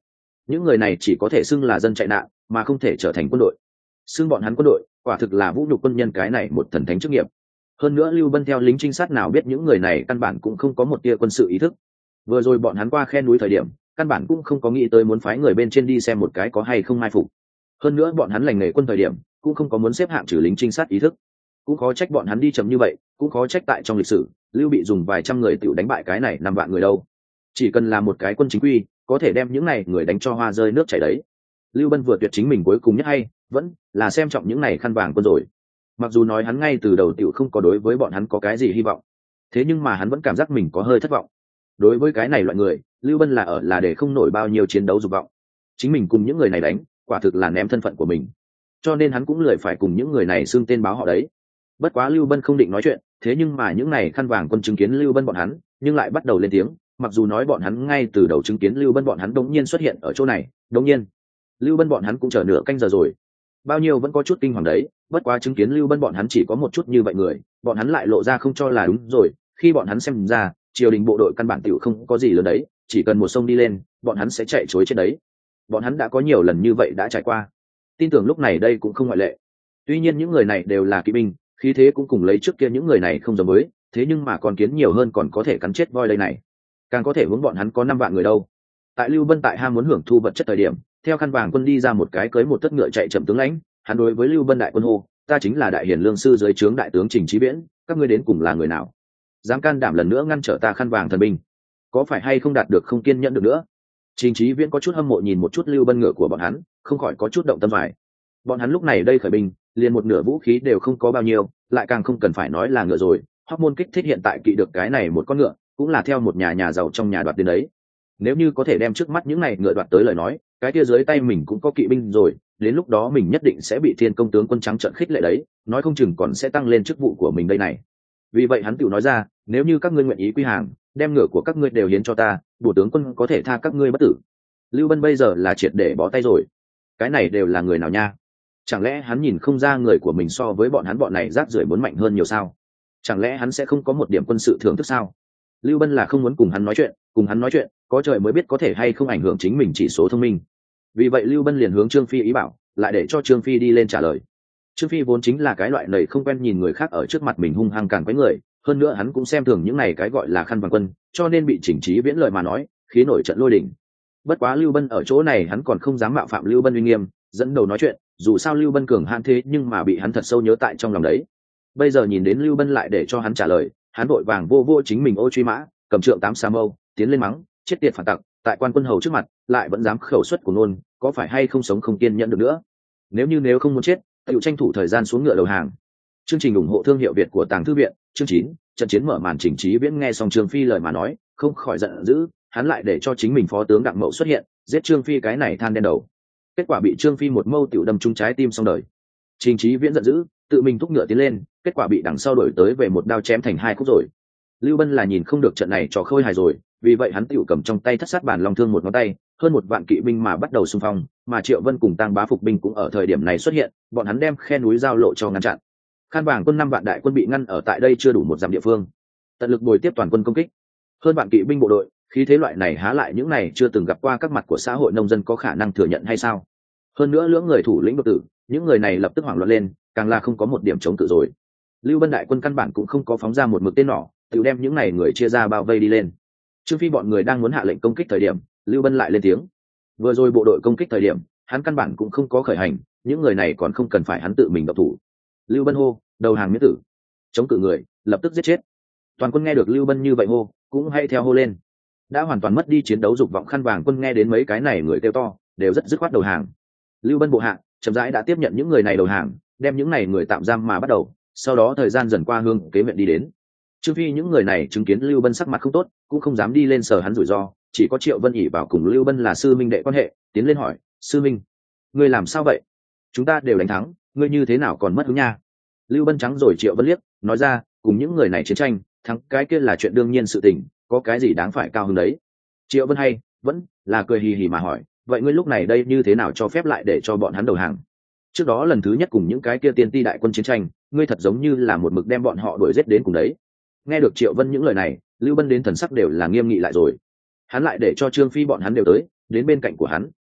A: những người này chỉ có thể xưng là dân chạy nạn mà không thể trở thành quân đội. Xưng bọn hắn quân đội quả thực là vũ nhục quân nhân cái này một thần thánh chức nghiệp. Hơn nữa Lưu Bân theo lính trinh sát nào biết những người này căn bản cũng không có một tia quân sự ý thức. Vừa rồi bọn hắn qua khe núi thời điểm căn bản cũng không có nghĩ tới muốn phái người bên trên đi xem một cái có hay không mai phục. Hơn nữa bọn hắn lành nghề quân thời điểm cũng không có muốn xếp hạng trừ lính trinh sát ý thức. Cũng khó trách bọn hắn đi chậm như vậy, cũng khó trách tại trong lịch sử Lưu bị dùng vài trăm người tiểu đánh bại cái này 5 vạn người đâu. Chỉ cần là một cái quân chính quy có thể đem những này người đánh cho hoa rơi nước chảy đấy. Lưu Bân vừa tuyệt chính mình cuối cùng nhất hay vẫn là xem trọng những này khăn vàng quân rồi. Mặc dù nói hắn ngay từ đầu tiểu không có đối với bọn hắn có cái gì hy vọng, thế nhưng mà hắn vẫn cảm giác mình có hơi thất vọng. Đối với cái này loại người, Lưu Bân là để không nổi bao nhiêu chiến đấu dục vọng. Chính mình cùng những người này đánh, quả thực là ném thân phận của mình. Cho nên hắn cũng lười phải cùng những người này xưng tên báo họ đấy. Bất quá Lưu Bân không định nói chuyện, thế nhưng mà những này khăn vàng quân chứng kiến Lưu Bân bọn hắn, nhưng lại bắt đầu lên tiếng, mặc dù nói bọn hắn ngay từ đầu chứng kiến Lưu Bân bọn hắn đống nhiên xuất hiện ở chỗ này, đống nhiên. Lưu Bân bọn hắn cũng chờ nửa canh giờ rồi. Bao nhiêu vẫn có chút kinh hoàng đấy, bất quá chứng kiến Lưu Bân bọn hắn chỉ có một chút như vậy người, bọn hắn lại lộ ra không cho là đúng rồi, khi bọn hắn xem ra, triều đình bộ đội căn bản tiểu không có gì lớn đấy, chỉ cần một sông đi lên, bọn hắn sẽ chạy trối chết đấy. Bọn hắn đã có nhiều lần như vậy đã trải qua, tin tưởng lúc này đây cũng không ngoại lệ. Tuy nhiên những người này đều là kỵ binh, khí thế cũng cùng lấy trước kia những người này không giống với, thế nhưng mà còn kiến nhiều hơn còn có thể cắn chết voi đây này, càng có thể hướng bọn hắn có 5 vạn người đâu. Tại Lưu Bân tại ham muốn hưởng thu vật chất thời điểm, theo khăn vàng quân đi ra một cái cưới một tất ngựa chạy chậm tướng lãnh, hắn đối với Lưu Bân đại quân hô, ta chính là đại hiển lương sư dưới trướng đại tướng Trình Chí Viễn, các ngươi đến cùng là người nào, dám can đảm lần nữa ngăn trở ta khăn vàng thần binh, có phải hay không đạt được không kiên nhẫn được nữa. Trình Chí Viễn có chút hâm mộ nhìn một chút Lưu Bân ngựa của bọn hắn, không khỏi có chút động tâm vải. Bọn hắn lúc này đây khởi binh, liền một nửa vũ khí đều không có bao nhiêu, lại càng không cần phải nói là ngựa rồi. Hóc môn kích thích hiện tại kỵ được cái này một con ngựa, cũng là theo một nhà giàu trong nhà đoạt đến đấy. Nếu như có thể đem trước mắt những này ngựa đoạt tới lời nói, cái kia dưới tay mình cũng có kỵ binh rồi, đến lúc đó mình nhất định sẽ bị Thiên Công tướng quân trắng trợn khích lệ đấy, nói không chừng còn sẽ tăng lên chức vụ của mình đây này. Vì vậy hắn tự nói ra, nếu như các ngươi nguyện ý quy hàng, đem ngựa của các ngươi đều hiến cho ta, bổ tướng quân có thể tha các ngươi bất tử. Lưu Bân bây giờ là triệt để bó tay rồi. Cái này đều là người nào nha? Chẳng lẽ hắn nhìn không ra người của mình so với bọn hắn bọn này rác rưởi muốn mạnh hơn nhiều sao? Chẳng lẽ hắn sẽ không có một điểm quân sự thưởng thức sao? Lưu Bân là không muốn cùng hắn nói chuyện, có trời mới biết có thể hay không ảnh hưởng chính mình chỉ số thông minh. Vì vậy Lưu Bân liền hướng Trương Phi ý bảo, lại để cho Trương Phi đi lên trả lời. Trương Phi vốn chính là cái loại nầy không quen nhìn người khác ở trước mặt mình hung hăng càn quấy người, hơn nữa hắn cũng xem thường những này cái gọi là khăn vàng quân, cho nên bị Trình Chí Viễn lời mà nói, khí nổi trận lôi đình. Bất quá Lưu Bân ở chỗ này hắn còn không dám mạo phạm Lưu Bân uy nghiêm, dẫn đầu nói chuyện, dù sao Lưu Bân cường hãn thế nhưng mà bị hắn thật sâu nhớ tại trong lòng đấy. Bây giờ nhìn đến Lưu Bân lại để cho hắn trả lời, hắn vội vàng vô chính mình ô truy mã, cầm trượng 8 sa mâu, tiến lên mắng, chết tiệt phản tặc, tại quan quân hầu trước mặt, lại vẫn dám khẩu suất của nôn, có phải hay không sống không kiên nhẫn được nữa. Nếu không muốn chết, tự tranh thủ thời gian xuống ngựa đầu hàng. Chương trình ủng hộ thương hiệu Việt của Tàng Thư viện, chương 9, trận chiến mở màn. Trình Chí Viễn nghe xong Trương Phi lời mà nói, không khỏi giận dữ, hắn lại để cho chính mình phó tướng Đặng Mậu xuất hiện, giết Trương Phi cái này than đen đầu. Kết quả bị Trương Phi một mâu tiểu đâm trúng trái tim xong đời. Trình Chí Viễn giận dữ, tự mình thúc ngựa tiến lên, kết quả bị đằng sau đuổi tới về một đao chém thành 2 khúc rồi. Lưu Bân là nhìn không được trận này trò khơi hài rồi, vì vậy hắn tiểu cầm trong tay thất sát bản long thương một ngón tay, hơn 1 vạn kỵ binh mà bắt đầu xung phong, mà Triệu Vân cùng Tang Bá phục binh cũng ở thời điểm này xuất hiện, bọn hắn đem khe núi giao lộ cho ngăn chặn. Khan Vàng quân 5 vạn đại quân bị ngăn ở tại đây chưa đủ 1 dặm địa phương, tận lực bồi tiếp toàn quân công kích. Hơn vạn kỵ binh bộ đội, khí thế loại này há lại những này chưa từng gặp qua các mặt của xã hội nông dân có khả năng thừa nhận hay sao? Hơn nữa lưỡng người thủ lĩnh đột tử, những người này lập tức hoảng loạn lên, càng là không có một điểm chống cự rồi. Lưu Bân đại quân căn bản cũng không có phóng ra một mực tên nỏ, tự đem những này người chia ra bao vây đi lên. Trương Phi bọn người đang muốn hạ lệnh công kích thời điểm, Lưu Bân lại lên tiếng. Vừa rồi bộ đội công kích thời điểm, hắn căn bản cũng không có khởi hành, những người này còn không cần phải hắn tự mình động thủ. Lưu Bân hô, đầu hàng miễn tử, chống cự người, lập tức giết chết. Toàn quân nghe được Lưu Bân như vậy hô, cũng hay theo hô lên. Đã hoàn toàn mất đi chiến đấu dục vọng Khăn Vàng quân nghe đến mấy cái này người kêu to, đều rất dứt khoát đầu hàng. Lưu Bân bộ hạ chậm rãi đã tiếp nhận những người này đầu hàng, đem những này người tạm giam mà bắt đầu, sau đó thời gian dần qua hương kế huyện đi đến. Trương Phi những người này chứng kiến Lưu Bân sắc mặt không tốt, cũng không dám đi lên sờ hắn rủi ro, chỉ có Triệu Vân ỷ vào cùng Lưu Bân là sư minh đệ quan hệ, tiến lên hỏi, sư minh, ngươi làm sao vậy? Chúng ta đều đánh thắng, ngươi như thế nào còn mất hứng nha? Lưu Bân trắng rồi Triệu Vân liếc, nói ra, cùng những người này chiến tranh, thắng cái kia là chuyện đương nhiên sự tình, có cái gì đáng phải cao hứng đấy? Triệu Vân hay vẫn là cười hì hì mà hỏi, vậy ngươi lúc này đây như thế nào cho phép lại để cho bọn hắn đầu hàng? Trước đó lần thứ nhất cùng những cái kia tiên ti đại quân chiến tranh, ngươi thật giống như là một mực đem bọn họ đuổi giết đến cùng đấy. Nghe được Triệu Vân những lời này, Lưu Bân đến thần sắc đều là nghiêm nghị lại rồi. Hắn lại để cho Trương Phi bọn hắn đều tới, đến bên cạnh của hắn.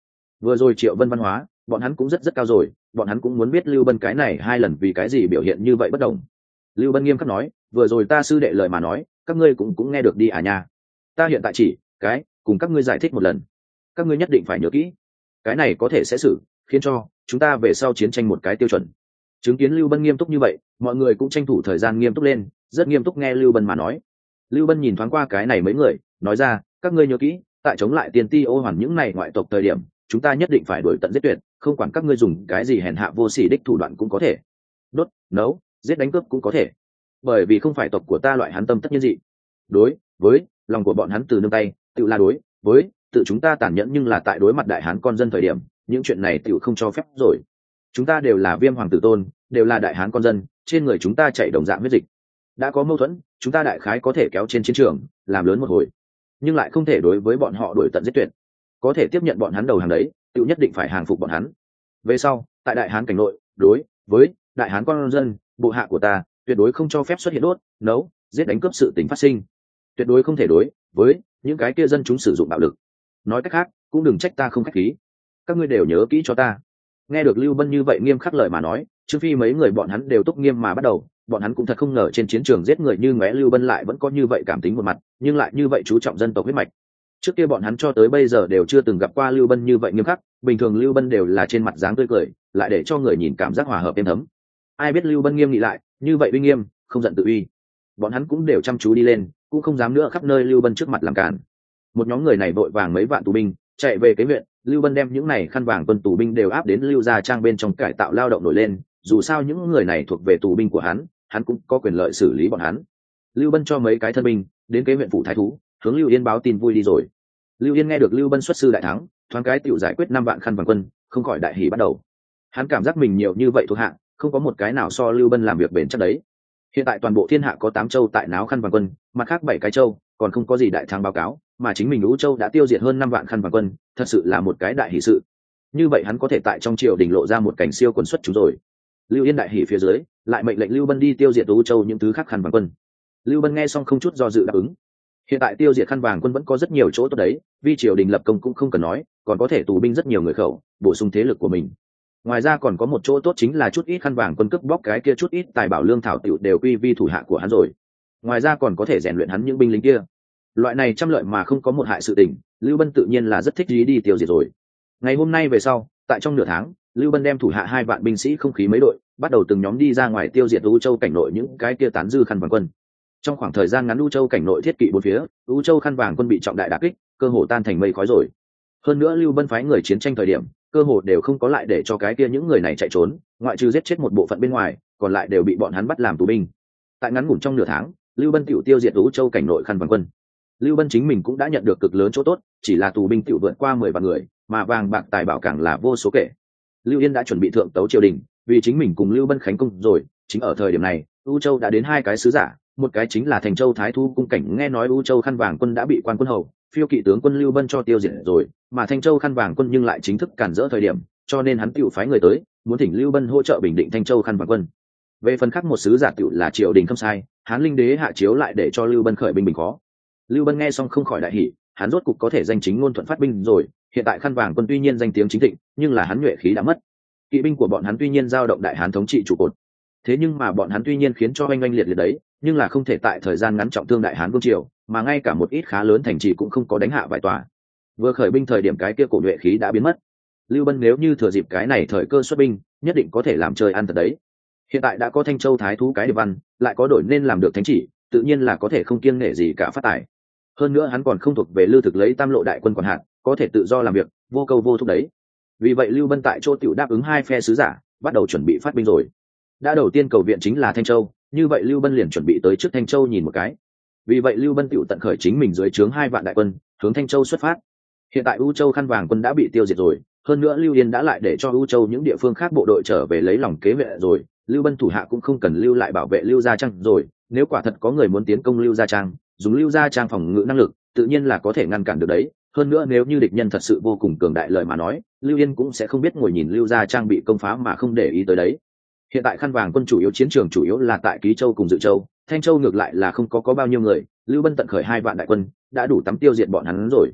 A: Vừa rồi Triệu Vân văn hóa bọn hắn cũng rất cao rồi, bọn hắn cũng muốn biết Lưu Bân cái này 2 lần vì cái gì biểu hiện như vậy bất đồng. Lưu Bân nghiêm khắc nói, vừa rồi ta sư đệ lời mà nói các ngươi cũng nghe được đi à nha. Ta hiện tại chỉ cùng các ngươi giải thích một lần, các ngươi nhất định phải nhớ kỹ, cái này có thể sẽ xử khiến cho chúng ta về sau chiến tranh một cái tiêu chuẩn. Chứng kiến Lưu Bân nghiêm túc như vậy, mọi người cũng tranh thủ thời gian nghiêm túc lên, rất nghiêm túc nghe Lưu Bân mà nói. Lưu Bân nhìn thoáng qua cái này mấy người, nói ra, các ngươi nhớ kỹ, tại chống lại Tiền Ti Ô Hoàn những này ngoại tộc thời điểm, chúng ta nhất định phải đuổi tận giết tuyệt, không quản các ngươi dùng cái gì hèn hạ vô sỉ đích thủ đoạn cũng có thể, đốt, nấu, giết đánh cướp cũng có thể, bởi vì không phải tộc của ta loại hắn tâm tất nhiên dị. Đối với lòng của bọn hắn từ nương tay, tự là đối với tự chúng ta tàn nhẫn, nhưng là tại đối mặt đại hán con dân thời điểm, những chuyện này tự không cho phép rồi. Chúng ta đều là Viêm hoàng tử tôn, đều là đại hán con dân, trên người chúng ta chạy đồng dạng huyết dịch. Đã có mâu thuẫn, chúng ta đại khái có thể kéo trên chiến trường, làm lớn một hồi, nhưng lại không thể đối với bọn họ đuổi tận giết tuyệt. Có thể tiếp nhận bọn hắn đầu hàng đấy, tự nhất định phải hàng phục bọn hắn. Về sau, tại đại hán cảnh nội, đối với đại hán con dân, bộ hạ của ta tuyệt đối không cho phép xuất hiện đốt, nấu, giết đánh cướp sự tình phát sinh. Tuyệt đối không thể đối với những cái kia dân chúng sử dụng bạo lực. Nói cách khác, cũng đừng trách ta không khách khí. Các ngươi đều nhớ kỹ cho ta. Nghe được Lưu Bân như vậy nghiêm khắc lời mà nói, Trương Phi mấy người bọn hắn đều túc nghiêm mà bắt đầu. Bọn hắn cũng thật không ngờ trên chiến trường giết người như ngóe Lưu Bân lại vẫn có như vậy cảm tính một mặt, nhưng lại như vậy chú trọng dân tộc huyết mạch. Trước kia bọn hắn cho tới bây giờ đều chưa từng gặp qua Lưu Bân như vậy nghiêm khắc, bình thường Lưu Bân đều là trên mặt dáng tươi cười, lại để cho người nhìn cảm giác hòa hợp êm thấm. Ai biết Lưu Bân nghiêm nghị lại, như vậy uy nghiêm, không giận tự uy. Bọn hắn cũng đều chăm chú đi lên, cũng không dám nữa khắp nơi Lưu Bân trước mặt làm cản. Một nhóm người này vội vàng mấy vạn tù binh chạy về cái huyện, Lưu Bân đem những này khăn vàng quân tù binh đều áp đến Lưu Gia Trang bên trong cải tạo lao động nổi lên, dù sao những người này thuộc về tù binh của hắn cũng có quyền lợi xử lý bọn hắn. Lưu Bân cho mấy cái thân binh đến cái huyện phủ thái thú, hướng Lưu Yên báo tin vui đi rồi. Lưu Yên nghe được Lưu Bân xuất sư đại thắng, thoáng cái tiểu giải quyết 5 vạn khăn vàng quân, không khỏi đại hỉ bắt đầu. Hắn cảm giác mình nhiều như vậy thuộc hạ, không có một cái nào so Lưu Bân làm việc bền chắc đấy. Hiện tại toàn bộ thiên hạ có 8 châu tại náo khăn vàng quân, mặt khác 7 cái châu còn không có gì đại thắng báo cáo, mà chính mình Vũ Châu đã tiêu diệt hơn 5 vạn khăn vàng quân, thật sự là một cái đại hỷ sự. Như vậy hắn có thể tại trong triều đình lộ ra một cảnh siêu quần xuất chúng rồi. Lưu Yên đại hỷ phía dưới, lại mệnh lệnh Lưu Bân đi tiêu diệt Vũ Châu những thứ khác khăn vàng quân. Lưu Bân nghe xong không chút do dự đáp ứng. Hiện tại tiêu diệt khăn vàng quân vẫn có rất nhiều chỗ tốt đấy, vì triều đình lập công cũng không cần nói, còn có thể tù binh rất nhiều người khẩu, bổ sung thế lực của mình. Ngoài ra còn có một chỗ tốt chính là chút ít khăn vàng quân cướp bóc cái kia chút ít tài bảo lương thảo tiểu đều quy vi thủ hạ của hắn rồi. Ngoài ra còn có thể rèn luyện hắn những binh lính kia. Loại này trăm lợi mà không có một hại sự tình, Lưu Bân tự nhiên là rất thích đi tiêu diệt rồi. Ngày hôm nay về sau, tại trong nửa tháng, Lưu Bân đem thủ hạ 2 vạn binh sĩ không khí mấy đội, bắt đầu từng nhóm đi ra ngoài tiêu diệt U Châu cảnh nội những cái kia tán dư khăn vàng quân. Trong khoảng thời gian ngắn U Châu cảnh nội thiết kỵ bốn phía, U Châu khăn vàng quân bị trọng đại đả kích, cơ hồ tan thành mây khói rồi. Hơn nữa Lưu Bân phái người chiến tranh thời điểm, cơ hồ đều không có lại để cho cái kia những người này chạy trốn, ngoại trừ giết chết một bộ phận bên ngoài, còn lại đều bị bọn hắn bắt làm tù binh. Tại ngắn ngủn trong nửa tháng, Lưu Bân tiểu tiêu diệt U Châu cảnh nội khăn vàng quân. Lưu Bân chính mình cũng đã nhận được cực lớn chỗ tốt, chỉ là tù binh tiểu vượt qua 10 vạn người, mà vàng bạc tài bảo càng là vô số kể. Lưu Yên đã chuẩn bị thượng tấu triều đình, vì chính mình cùng Lưu Bân khánh công rồi. Chính ở thời điểm này, U Châu đã đến 2 cái sứ giả, một cái chính là Thành Châu Thái Thu cung cảnh nghe nói U Châu khăn vàng quân đã bị quan quân hầu, phiêu kỵ tướng quân Lưu Bân cho tiêu diệt rồi, mà Thanh Châu khăn vàng quân nhưng lại chính thức cản rỡ thời điểm, cho nên hắn tiểu phái người tới, muốn thỉnh Lưu Bân hỗ trợ bình định Thanh Châu khăn vàng quân. Về phần khác một sứ giả tiểu là triều đình không sai, Hán Linh đế hạ chiếu lại để cho Lưu Bân khởi binh bình khó. Lưu Bân nghe xong không khỏi đại hỉ, hắn rốt cục có thể danh chính ngôn thuận phát binh rồi. Hiện tại khăn vàng quân tuy nhiên danh tiếng chính thịnh, nhưng là hắn nhuệ khí đã mất. Kỵ binh của bọn hắn tuy nhiên giao động đại hán thống trị trụ cột, thế nhưng mà bọn hắn tuy nhiên khiến cho oanh oanh liệt liệt đấy, nhưng là không thể tại thời gian ngắn trọng thương đại hán vương triều, mà ngay cả một ít khá lớn thành trì cũng không có đánh hạ vài tòa. Vừa khởi binh thời điểm cái kia cổ nhuệ khí đã biến mất. Lưu Bân nếu như thừa dịp cái này thời cơ xuất binh, nhất định có thể làm chơi ăn thật đấy. Hiện tại đã có Thanh Châu Thái Thú cái địa văn, lại có đổi nên làm được thánh chỉ, tự nhiên là có thể không kiêng nể gì cả phát tài. Hơn nữa hắn còn không thuộc về lưu thực lấy tam lộ đại quân quản hạt, có thể tự do làm việc, vô câu vô thúc đấy. Vì vậy Lưu Bân tại chỗ tiểu đáp ứng 2 phe sứ giả, bắt đầu chuẩn bị phát binh rồi. Đã đầu tiên cầu viện chính là Thanh Châu, như vậy Lưu Bân liền chuẩn bị tới trước Thanh Châu nhìn một cái. Vì vậy Lưu Bân tiểu tận khởi chính mình dưới trướng 2 vạn đại quân, hướng Thanh Châu xuất phát. Hiện tại U Châu khăn vàng quân đã bị tiêu diệt rồi, hơn nữa Lưu Yên đã lại để cho U Châu những địa phương khác bộ đội trở về lấy lòng kế vệ rồi, Lưu Bân thủ hạ cũng không cần lưu lại bảo vệ Lưu Gia Trang rồi. Nếu quả thật có người muốn tiến công Lưu Gia Trang, dùng Lưu Gia Trang phòng ngự năng lực, tự nhiên là có thể ngăn cản được đấy. Hơn nữa nếu như địch nhân thật sự vô cùng cường đại lời mà nói, Lưu Yên cũng sẽ không biết ngồi nhìn Lưu Gia Trang bị công phá mà không để ý tới đấy. Hiện tại khăn vàng quân chủ yếu chiến trường chủ yếu là tại Ký Châu cùng Dự Châu, Thanh Châu ngược lại là không có bao nhiêu người, Lưu Bân tận khởi 2 vạn đại quân, đã đủ tắm tiêu diệt bọn hắn rồi.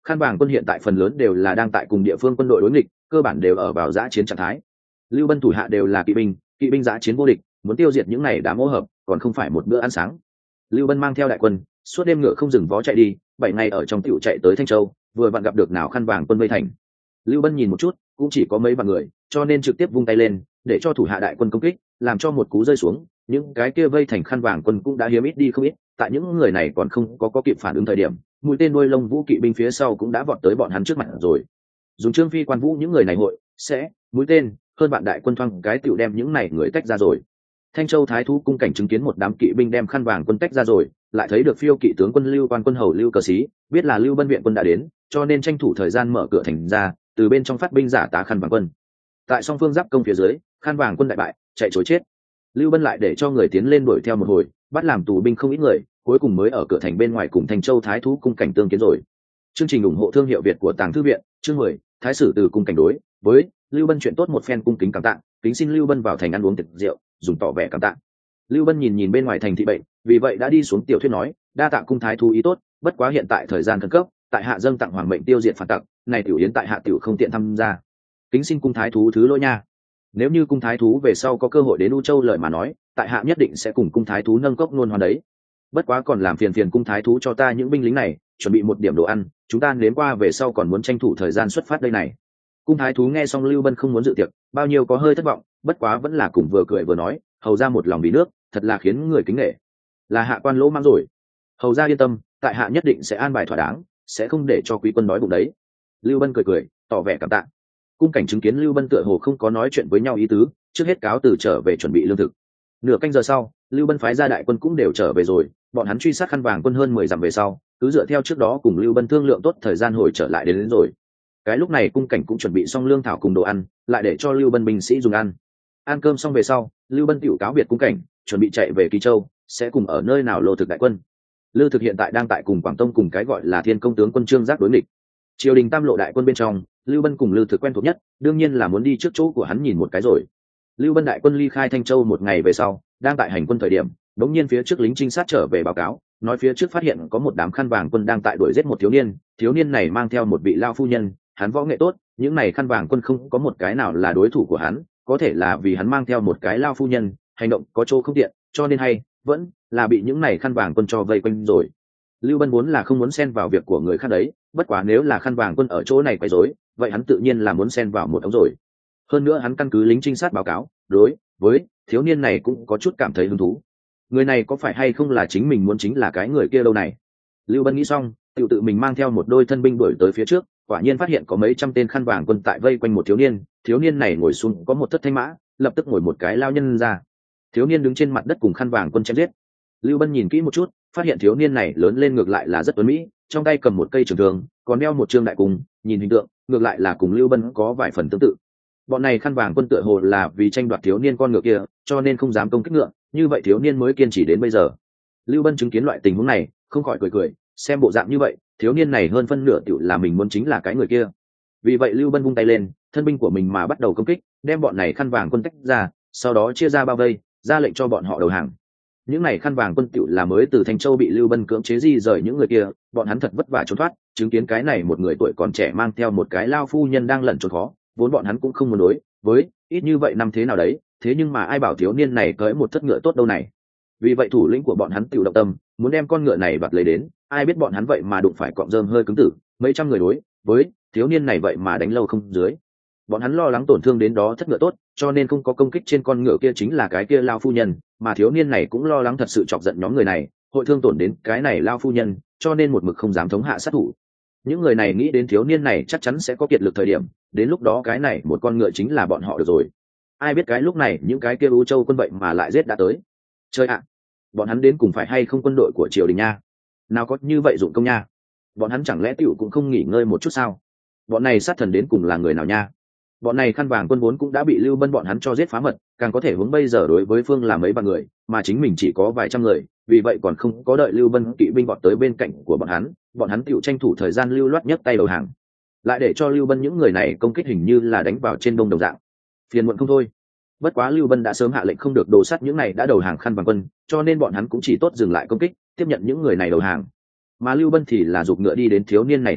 A: Khăn vàng quân hiện tại phần lớn đều là đang tại cùng địa phương quân đội đối nghịch, cơ bản đều ở vào dã chiến trạng thái. Lưu Bân thủ hạ đều là kỵ binh dã chiến vô địch, muốn tiêu diệt những này đám ô hợp còn không phải một bữa ăn sáng. Lưu Bân mang theo đại quân suốt đêm ngựa không dừng vó chạy đi, 7 ngày ở trong tiểu chạy tới Thanh Châu, vừa vặn gặp được nào Khăn vàng quân vây thành. Lưu Bân nhìn một chút cũng chỉ có mấy vạn người, cho nên trực tiếp vung tay lên để cho thủ hạ đại quân công kích, làm cho một cú rơi xuống, những cái kia vây thành Khăn vàng quân cũng đã hiếm ít đi không ít. Tại những người này còn không có kịp phản ứng thời điểm, mũi tên đuôi lông vũ kỵ binh phía sau cũng đã vọt tới bọn hắn trước mặt rồi. Dùng Trương Phi Quan Vũ những người này hội sẽ mũi tên hơn bạn đại quân thoang cái tựu đem những này người tách ra rồi. Thanh Châu Thái Thú cung cảnh chứng kiến một đám kỵ binh đem Khăn vàng quân tách ra rồi, lại thấy được phiêu kỵ tướng quân Lưu Quan quân hầu Lưu Cờ Xí, biết là Lưu Bân viện quân đã đến, cho nên tranh thủ thời gian mở cửa thành ra, từ bên trong phát binh giả tá Khăn vàng quân. Tại song phương giáp công phía dưới, Khăn vàng quân đại bại, chạy trối chết. Lưu Bân lại để cho người tiến lên đuổi theo một hồi, bắt làm tù binh không ít người, cuối cùng mới ở cửa thành bên ngoài cùng Thanh Châu Thái Thú cung cảnh tương kiến rồi. Chương trình ủng hộ thương hiệu Việt của Tàng Thư viện, chương 10, Thái sử từ cung cảnh đối với Lưu Bân chuyện tốt một phen cung kính cảm tạ, kính xin Lưu Bân vào thành ăn uống tiệc rượu, dùng tỏ vẻ cảm tạ. Lưu Bân nhìn bên ngoài thành thị bệnh, vì vậy đã đi xuống tiểu thuyết nói, đa tạ cung thái thú ý tốt, bất quá hiện tại thời gian khẩn cấp, tại hạ dâng tặng hoàng mệnh tiêu diệt phản tặc, này tiểu yến tại hạ tiểu không tiện tham gia, kính xin cung thái thú thứ lỗi nha. Nếu như cung thái thú về sau có cơ hội đến U Châu lời mà nói, tại hạ nhất định sẽ cùng cung thái thú nâng cốc nôn hoan đấy. Bất quá còn làm phiền cung thái thú cho ta những binh lính này chuẩn bị một điểm đồ ăn, chúng ta nếm qua về sau còn muốn tranh thủ thời gian xuất phát đây này. Cung thái thú nghe xong Lưu Bân không muốn dự tiệc, bao nhiêu có hơi thất vọng, bất quá vẫn là cùng vừa cười vừa nói, hầu ra một lòng vì nước, thật là khiến người kính nể. Là hạ quan lỗ mang rồi, hầu ra yên tâm, tại hạ nhất định sẽ an bài thỏa đáng, sẽ không để cho quý quân đói bụng đấy. Lưu Bân cười tỏ vẻ cảm tạ. Cung cảnh chứng kiến Lưu Bân tựa hồ không có nói chuyện với nhau ý tứ, trước hết cáo từ trở về chuẩn bị lương thực. Nửa canh giờ sau, Lưu Bân phái ra đại quân cũng đều trở về rồi, bọn hắn truy sát Khăn vàng quân hơn 10 dặm về sau, cứ dựa theo trước đó cùng Lưu Bân thương lượng tốt thời gian hồi trở lại đến rồi. Cái lúc này cung cảnh cũng chuẩn bị xong lương thảo cùng đồ ăn, lại để cho Lưu Bân binh sĩ dùng ăn. Ăn cơm xong về sau, Lưu Bân tiểu cáo biệt cung cảnh, chuẩn bị chạy về Kỳ Châu, sẽ cùng ở nơi nào Lô Thực đại quân. Lư Thực hiện tại đang tại cùng Quảng Tông cùng cái gọi là Thiên Công tướng quân Trương Giác đối nghịch. Triều đình Tam Lộ đại quân bên trong, Lưu Bân cùng Lư Thực quen thuộc nhất, đương nhiên là muốn đi trước chỗ của hắn nhìn một cái rồi. Lưu Bân đại quân ly khai Thanh Châu một ngày về sau, đang tại hành quân thời điểm, đống nhiên phía trước lính trinh sát trở về báo cáo, nói phía trước phát hiện có một đám Khăn vàng quân đang tại đuổi giết một thiếu niên này mang theo một vị lao phu nhân, hắn võ nghệ tốt, những này Khăn vàng quân không có một cái nào là đối thủ của hắn, có thể là vì hắn mang theo một cái lao phu nhân, hành động có chỗ không tiện, cho nên vẫn là bị những này Khăn vàng quân cho vây quanh rồi. Lưu Bân muốn là không muốn xen vào việc của người khác đấy, bất quá nếu là Khăn vàng quân ở chỗ này quấy rối, vậy hắn tự nhiên là muốn xen vào một ống rồi. Hơn nữa hắn căn cứ lính trinh sát báo cáo, đối với thiếu niên này cũng có chút cảm thấy hứng thú. Người này có phải hay không là chính mình muốn chính là cái người kia đâu này? Lưu Bân nghĩ xong, tự mình mang theo một đôi thân binh đuổi tới phía trước, quả nhiên phát hiện có mấy trăm tên Khăn vàng quân tại vây quanh một thiếu niên này ngồi xuống có một thất thanh mã, lập tức ngồi một cái lao nhân ra. Thiếu niên đứng trên mặt đất cùng Khăn vàng quân chém giết. Lưu Bân nhìn kỹ một chút, phát hiện thiếu niên này lớn lên ngược lại là rất tuấn mỹ, trong tay cầm một cây trường thương, còn đeo một trương đại cung, nhìn hình tượng, ngược lại là cùng Lưu Bân có vài phần tương tự. Bọn này Khăn vàng quân tựa hồ là vì tranh đoạt thiếu niên con ngựa kia, cho nên không dám công kích ngựa, như vậy thiếu niên mới kiên trì đến bây giờ. Lưu Bân chứng kiến loại tình huống này, không khỏi cười, xem bộ dạng như vậy, thiếu niên này hơn phân nửa tiểu là mình muốn chính là cái người kia. Vì vậy Lưu Bân vung tay lên, thân binh của mình mà bắt đầu công kích, đem bọn này Khăn vàng quân tách ra, sau đó chia ra bao vây, ra lệnh cho bọn họ đầu hàng. Những này Khăn vàng quân tiểu là mới từ Thanh Châu bị Lưu Bân cưỡng chế di rời những người kia, bọn hắn thật vất vả trốn thoát, chứng kiến cái này một người tuổi còn trẻ mang theo một cái lao phu nhân đang lẩn trốn khó, vốn bọn hắn cũng không muốn đối với ít như vậy năm thế nào đấy, thế nhưng mà ai bảo thiếu niên này cưỡi một thất ngựa tốt đâu này. Vì vậy thủ lĩnh của bọn hắn tiểu động tâm, muốn đem con ngựa này đoạt lấy đến, ai biết bọn hắn vậy mà đụng phải cọng rơm hơi cứng tử, mấy trăm người đối với thiếu niên này vậy mà đánh lâu không dưới. Bọn hắn lo lắng tổn thương đến đó thất ngựa tốt, cho nên không có công kích trên con ngựa kia chính là cái kia lao phu nhân, mà thiếu niên này cũng lo lắng thật sự chọc giận nhóm người này, hội thương tổn đến cái này lao phu nhân, cho nên một mực không dám thống hạ sát thủ. Những người này nghĩ đến thiếu niên này chắc chắn sẽ có kiệt lực thời điểm, đến lúc đó cái này một con ngựa chính là bọn họ được rồi. Ai biết cái lúc này những cái kia U Châu quân vậy mà lại giết đã tới. Chơi ạ, bọn hắn đến cùng phải hay không quân đội của triều đình nha? Nào có như vậy dụng công nha? Bọn hắn chẳng lẽ tiểu cũng không nghỉ ngơi một chút sao? Bọn này sát thần đến cùng là người nào nha? Bọn này Khăn vàng quân vốn cũng đã bị Lưu Bân bọn hắn cho giết phá mật, càng có thể hướng bây giờ đối với phương là mấy vạn người, mà chính mình chỉ có vài trăm người, vì vậy còn không có đợi Lưu Bân kỵ binh vọt tới bên cạnh của bọn hắn tiểu tranh thủ thời gian lưu loát nhấc tay đầu hàng, lại để cho Lưu Bân những người này công kích hình như là đánh vào trên đông đồng dạng, phiền muộn không thôi. Bất quá Lưu Bân đã sớm hạ lệnh không được đồ sắt những này đã đầu hàng Khăn vàng quân, cho nên bọn hắn cũng chỉ tốt dừng lại công kích, tiếp nhận những người này đầu hàng. Mà Lưu Bân thì là giục ngựa đi đến thiếu niên này trước mặt,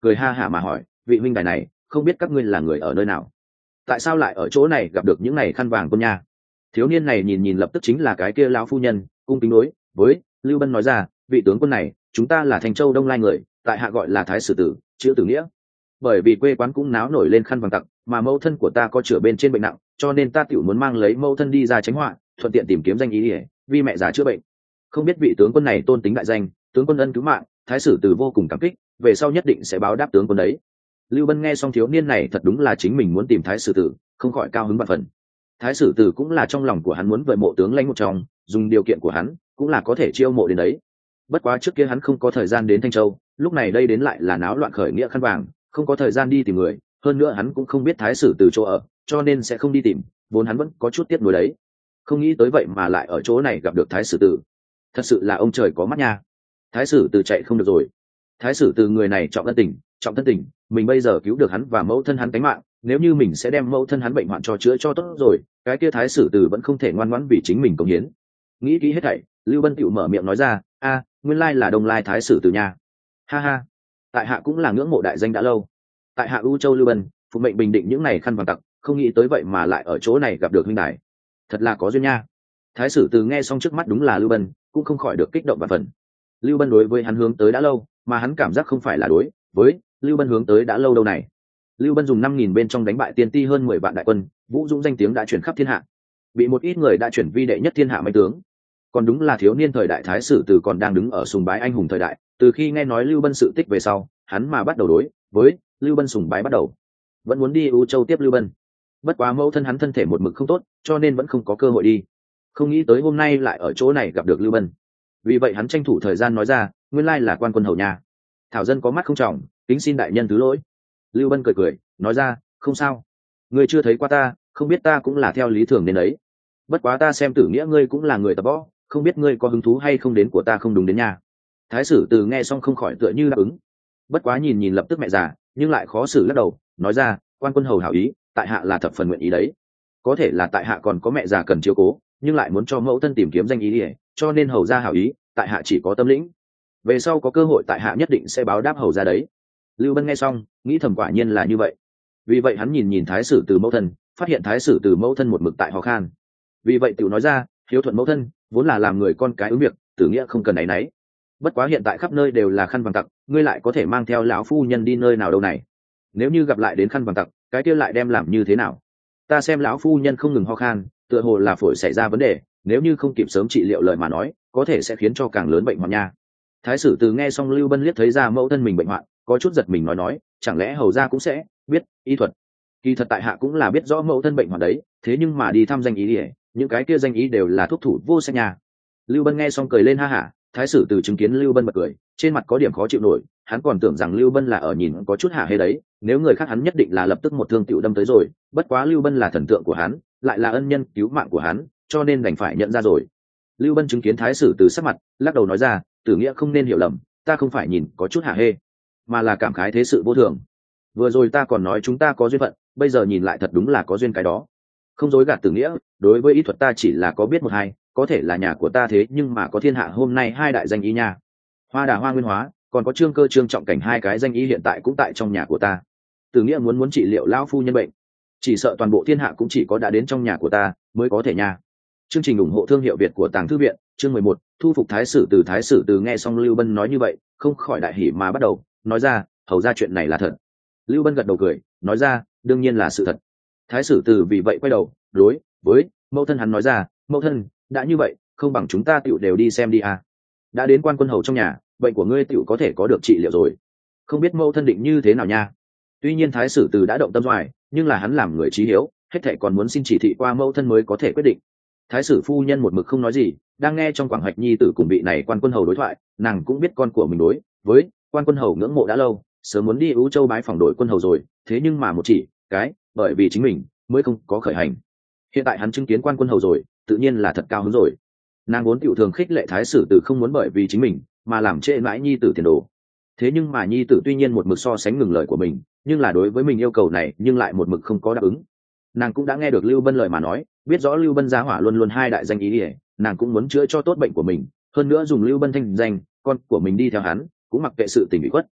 A: cười ha hả mà hỏi, vị huynh đài này không biết các ngươi là người ở nơi nào, tại sao lại ở chỗ này gặp được những này khăn vàng quân nha? Thiếu niên này nhìn nhìn lập tức chính là cái kia lão phu nhân, cung kính đối với Lưu Bân nói ra, vị tướng quân này chúng ta là Thành Châu Đông Lai người, tại hạ gọi là Thái Sử Tử, chữ Tử Nghĩa. Bởi vì quê quán cũng náo nổi lên khăn vàng tặc, mà mẫu thân của ta có chữa bên trên bệnh nặng, cho nên ta tiểu muốn mang lấy mẫu thân đi ra tránh họa, thuận tiện tìm kiếm danh ý để vì mẹ già chữa bệnh. Không biết vị tướng quân này tôn tính đại danh, tướng quân ân cứu mạng, Thái Sử Tử vô cùng cảm kích, về sau nhất định sẽ báo đáp tướng quân đấy. Lưu Bân nghe xong thiếu niên này thật đúng là chính mình muốn tìm Thái Sử Tử, không khỏi cao hứng vạn phần. Thái Sử Tử cũng là trong lòng của hắn muốn vợi mộ tướng lãnh một trong, dùng điều kiện của hắn cũng là có thể chiêu mộ đến đấy. Bất quá trước kia hắn không có thời gian đến Thanh Châu, lúc này đây đến lại là náo loạn khởi nghĩa khăn vàng, không có thời gian đi tìm người, hơn nữa hắn cũng không biết Thái Sử Tử chỗ ở, cho nên sẽ không đi tìm, vốn hắn vẫn có chút tiếc nuối đấy. Không nghĩ tới vậy mà lại ở chỗ này gặp được Thái Sử Tử. Thật sự là ông trời có mắt nha. Thái Sử Tử chạy không được rồi. Thái Sử Tử người này trọng thân tình, mình bây giờ cứu được hắn và mẫu thân hắn tính mạng, nếu như mình sẽ đem mẫu thân hắn bệnh hoạn cho chữa cho tốt rồi, cái kia Thái Sử Tử vẫn không thể ngoan ngoãn vì chính mình cống hiến. Nghĩ kỹ hết thảy, Lưu Bân tiểu mở miệng nói ra, a, nguyên lai là Đông Lai Thái Sử Tử nha. Ha ha, tại hạ cũng là ngưỡng mộ đại danh đã lâu. Tại hạ U Châu Lưu Bân, phụ mệnh bình định những này khăn vàng tặc, không nghĩ tới vậy mà lại ở chỗ này gặp được huynh đài, thật là có duyên nha. Thái Sử Tử nghe xong trước mắt đúng là Lưu Bân, cũng không khỏi được kích động và phần. Lưu Bân đối với hắn hướng tới đã lâu, mà hắn cảm giác không phải là đối với Lưu Bân hướng tới đã lâu đâu này. Lưu Bân dùng 5.000 bên trong đánh bại tiên ti hơn 10 vạn đại quân, vũ dũng danh tiếng đã chuyển khắp thiên hạ, bị một ít người đã chuyển vi đệ nhất thiên hạ mấy tướng. Còn đúng là thiếu niên thời đại Thái Sử Tử còn đang đứng ở sùng bái anh hùng thời đại, từ khi nghe nói Lưu Bân sự tích về sau, hắn mà bắt đầu đối với Lưu Bân sùng bái bắt đầu, vẫn muốn đi U Châu tiếp Lưu Bân. Bất quá mẫu thân hắn thân thể một mực không tốt, cho nên vẫn không có cơ hội đi. Không nghĩ tới hôm nay lại ở chỗ này gặp được Lưu Bân, vì vậy hắn tranh thủ thời gian nói ra, nguyên lai là quan quân hầu nha. Thảo dân có mắt không trọng, kính xin đại nhân thứ lỗi. Lưu Bân cười cười nói ra, không sao, ngươi chưa thấy qua ta, không biết ta cũng là theo lý thường đến đấy. Bất quá ta xem Tử Nghĩa ngươi cũng là người tập võ, không biết ngươi có hứng thú hay không đến của ta không đúng đến nhà. Thái Sử Tử nghe xong không khỏi tựa như đáp ứng. Bất quá nhìn nhìn lập tức mẹ già, nhưng lại khó xử lắc đầu nói ra, quan quân hầu hảo ý, tại hạ là thập phần nguyện ý đấy. Có thể là tại hạ còn có mẹ già cần chiếu cố, nhưng lại muốn cho mẫu thân tìm kiếm danh ý ỉa, cho nên hầu ra hảo ý, tại hạ chỉ có tâm lĩnh, về sau có cơ hội tại hạ nhất định sẽ báo đáp hầu ra đấy. Lưu Bân nghe xong nghĩ thầm quả nhiên là như vậy, vì vậy hắn nhìn nhìn Thái Sử Từ mẫu thân, phát hiện Thái Sử Từ mẫu thân một mực tại ho khan, vì vậy tiểu nói ra, hiếu thuận mẫu thân vốn là làm người con cái ứng việc, Tử Nghĩa không cần áy náy. Bất quá hiện tại khắp nơi đều là khăn vàng tặc, ngươi lại có thể mang theo lão phu nhân đi nơi nào đâu này, nếu như gặp lại đến khăn vàng tặc, cái kia lại đem làm như thế nào? Ta xem lão phu nhân không ngừng ho khan, tựa hồ là phổi xảy ra vấn đề, nếu như không kịp sớm trị liệu lời mà nói, có thể sẽ khiến cho càng lớn bệnh hoạn nha. Thái Sử Từ nghe xong Lưu Bân liếc thấy ra mẫu thân mình bệnh hoạn, có chút giật mình nói, chẳng lẽ hầu gia cũng sẽ biết y thuật? Kỳ thật tại hạ cũng là biết rõ mẫu thân bệnh hoạn đấy, thế nhưng mà đi thăm danh ý đi, những cái kia danh ý đều là thuốc thủ vô sách nhà. Lưu Bân nghe xong cười lên ha hả. Thái Sử Từ chứng kiến Lưu Bân bật cười, trên mặt có điểm khó chịu nổi, hắn còn tưởng rằng Lưu Bân là ở nhìn có chút hả hê đấy, nếu người khác hắn nhất định là lập tức một thương tiểu đâm tới rồi, bất quá Lưu Bân là thần tượng của hắn, lại là ân nhân cứu mạng của hắn, cho nên đành phải nhận ra rồi. Lưu Bân chứng kiến Thái Sử Từ sắc mặt, lắc đầu nói ra, Tử Nghĩa không nên hiểu lầm, ta không phải nhìn có chút hả hê, mà là cảm khái thế sự vô thường. Vừa rồi ta còn nói chúng ta có duyên phận, bây giờ nhìn lại thật đúng là có duyên cái đó. Không dối gạt Tử Nghĩa, đối với y thuật ta chỉ là có biết một hai, có thể là nhà của ta thế nhưng mà có thiên hạ hôm nay hai đại danh ý nha, Hoa Đà Hoa Nguyên Hóa, còn có Trương Cơ Trương Trọng Cảnh, hai cái danh ý hiện tại cũng tại trong nhà của ta. Tử Nghĩa muốn trị liệu lão phu nhân bệnh, chỉ sợ toàn bộ thiên hạ cũng chỉ có đã đến trong nhà của ta mới có thể nha. Chương trình ủng hộ thương hiệu Việt của Tàng Thư Viện, chương 11, thu phục Thái Sử Từ. Thái Sử Từ nghe xong Lưu Bân nói như vậy, không khỏi đại hỉ mà bắt đầu nói ra, hầu ra chuyện này là thật. Lưu Bân gật đầu cười nói ra, đương nhiên là sự thật. Thái Sử Từ vì vậy quay đầu đối với mẫu thân hắn nói ra, mẫu thân, đã như vậy không bằng chúng ta tựu đều đi xem đi à. Đã đến quan quân hầu trong nhà, bệnh của ngươi tựu có thể có được trị liệu rồi, không biết mẫu thân định như thế nào nha. Tuy nhiên Thái Sử Từ đã động tâm doài, nhưng là hắn làm người trí hiếu, hết thảy còn muốn xin chỉ thị qua mẫu thân mới có thể quyết định. Thái Sử phu nhân một mực không nói gì, đang nghe trong Quảng Hạch nhi tử cùng vị này quan quân hầu đối thoại, nàng cũng biết con của mình đối với quan quân hầu ngưỡng mộ đã lâu, sớm muốn đi Ú Châu bái phỏng đội quân hầu rồi, thế nhưng mà một chỉ cái bởi vì chính mình mới không có khởi hành. Hiện tại hắn chứng kiến quan quân hầu rồi, tự nhiên là thật cao hứng rồi. Nàng vốn tiểu thường khích lệ Thái Sử Từ không muốn bởi vì chính mình mà làm trễ mãi nhi tử tiền đồ, thế nhưng mà nhi tử tuy nhiên một mực so sánh ngừng lời của mình, nhưng là đối với mình yêu cầu này nhưng lại một mực không có đáp ứng. Nàng cũng đã nghe được Lưu Bân lời mà nói, biết rõ Lưu Bân giá hỏa luôn luôn hai đại danh ý ỉa, nàng cũng muốn chữa cho tốt bệnh của mình, hơn nữa dùng Lưu Bân thanh danh con của mình đi theo hắn, cũng mặc kệ sự tình bị khuất.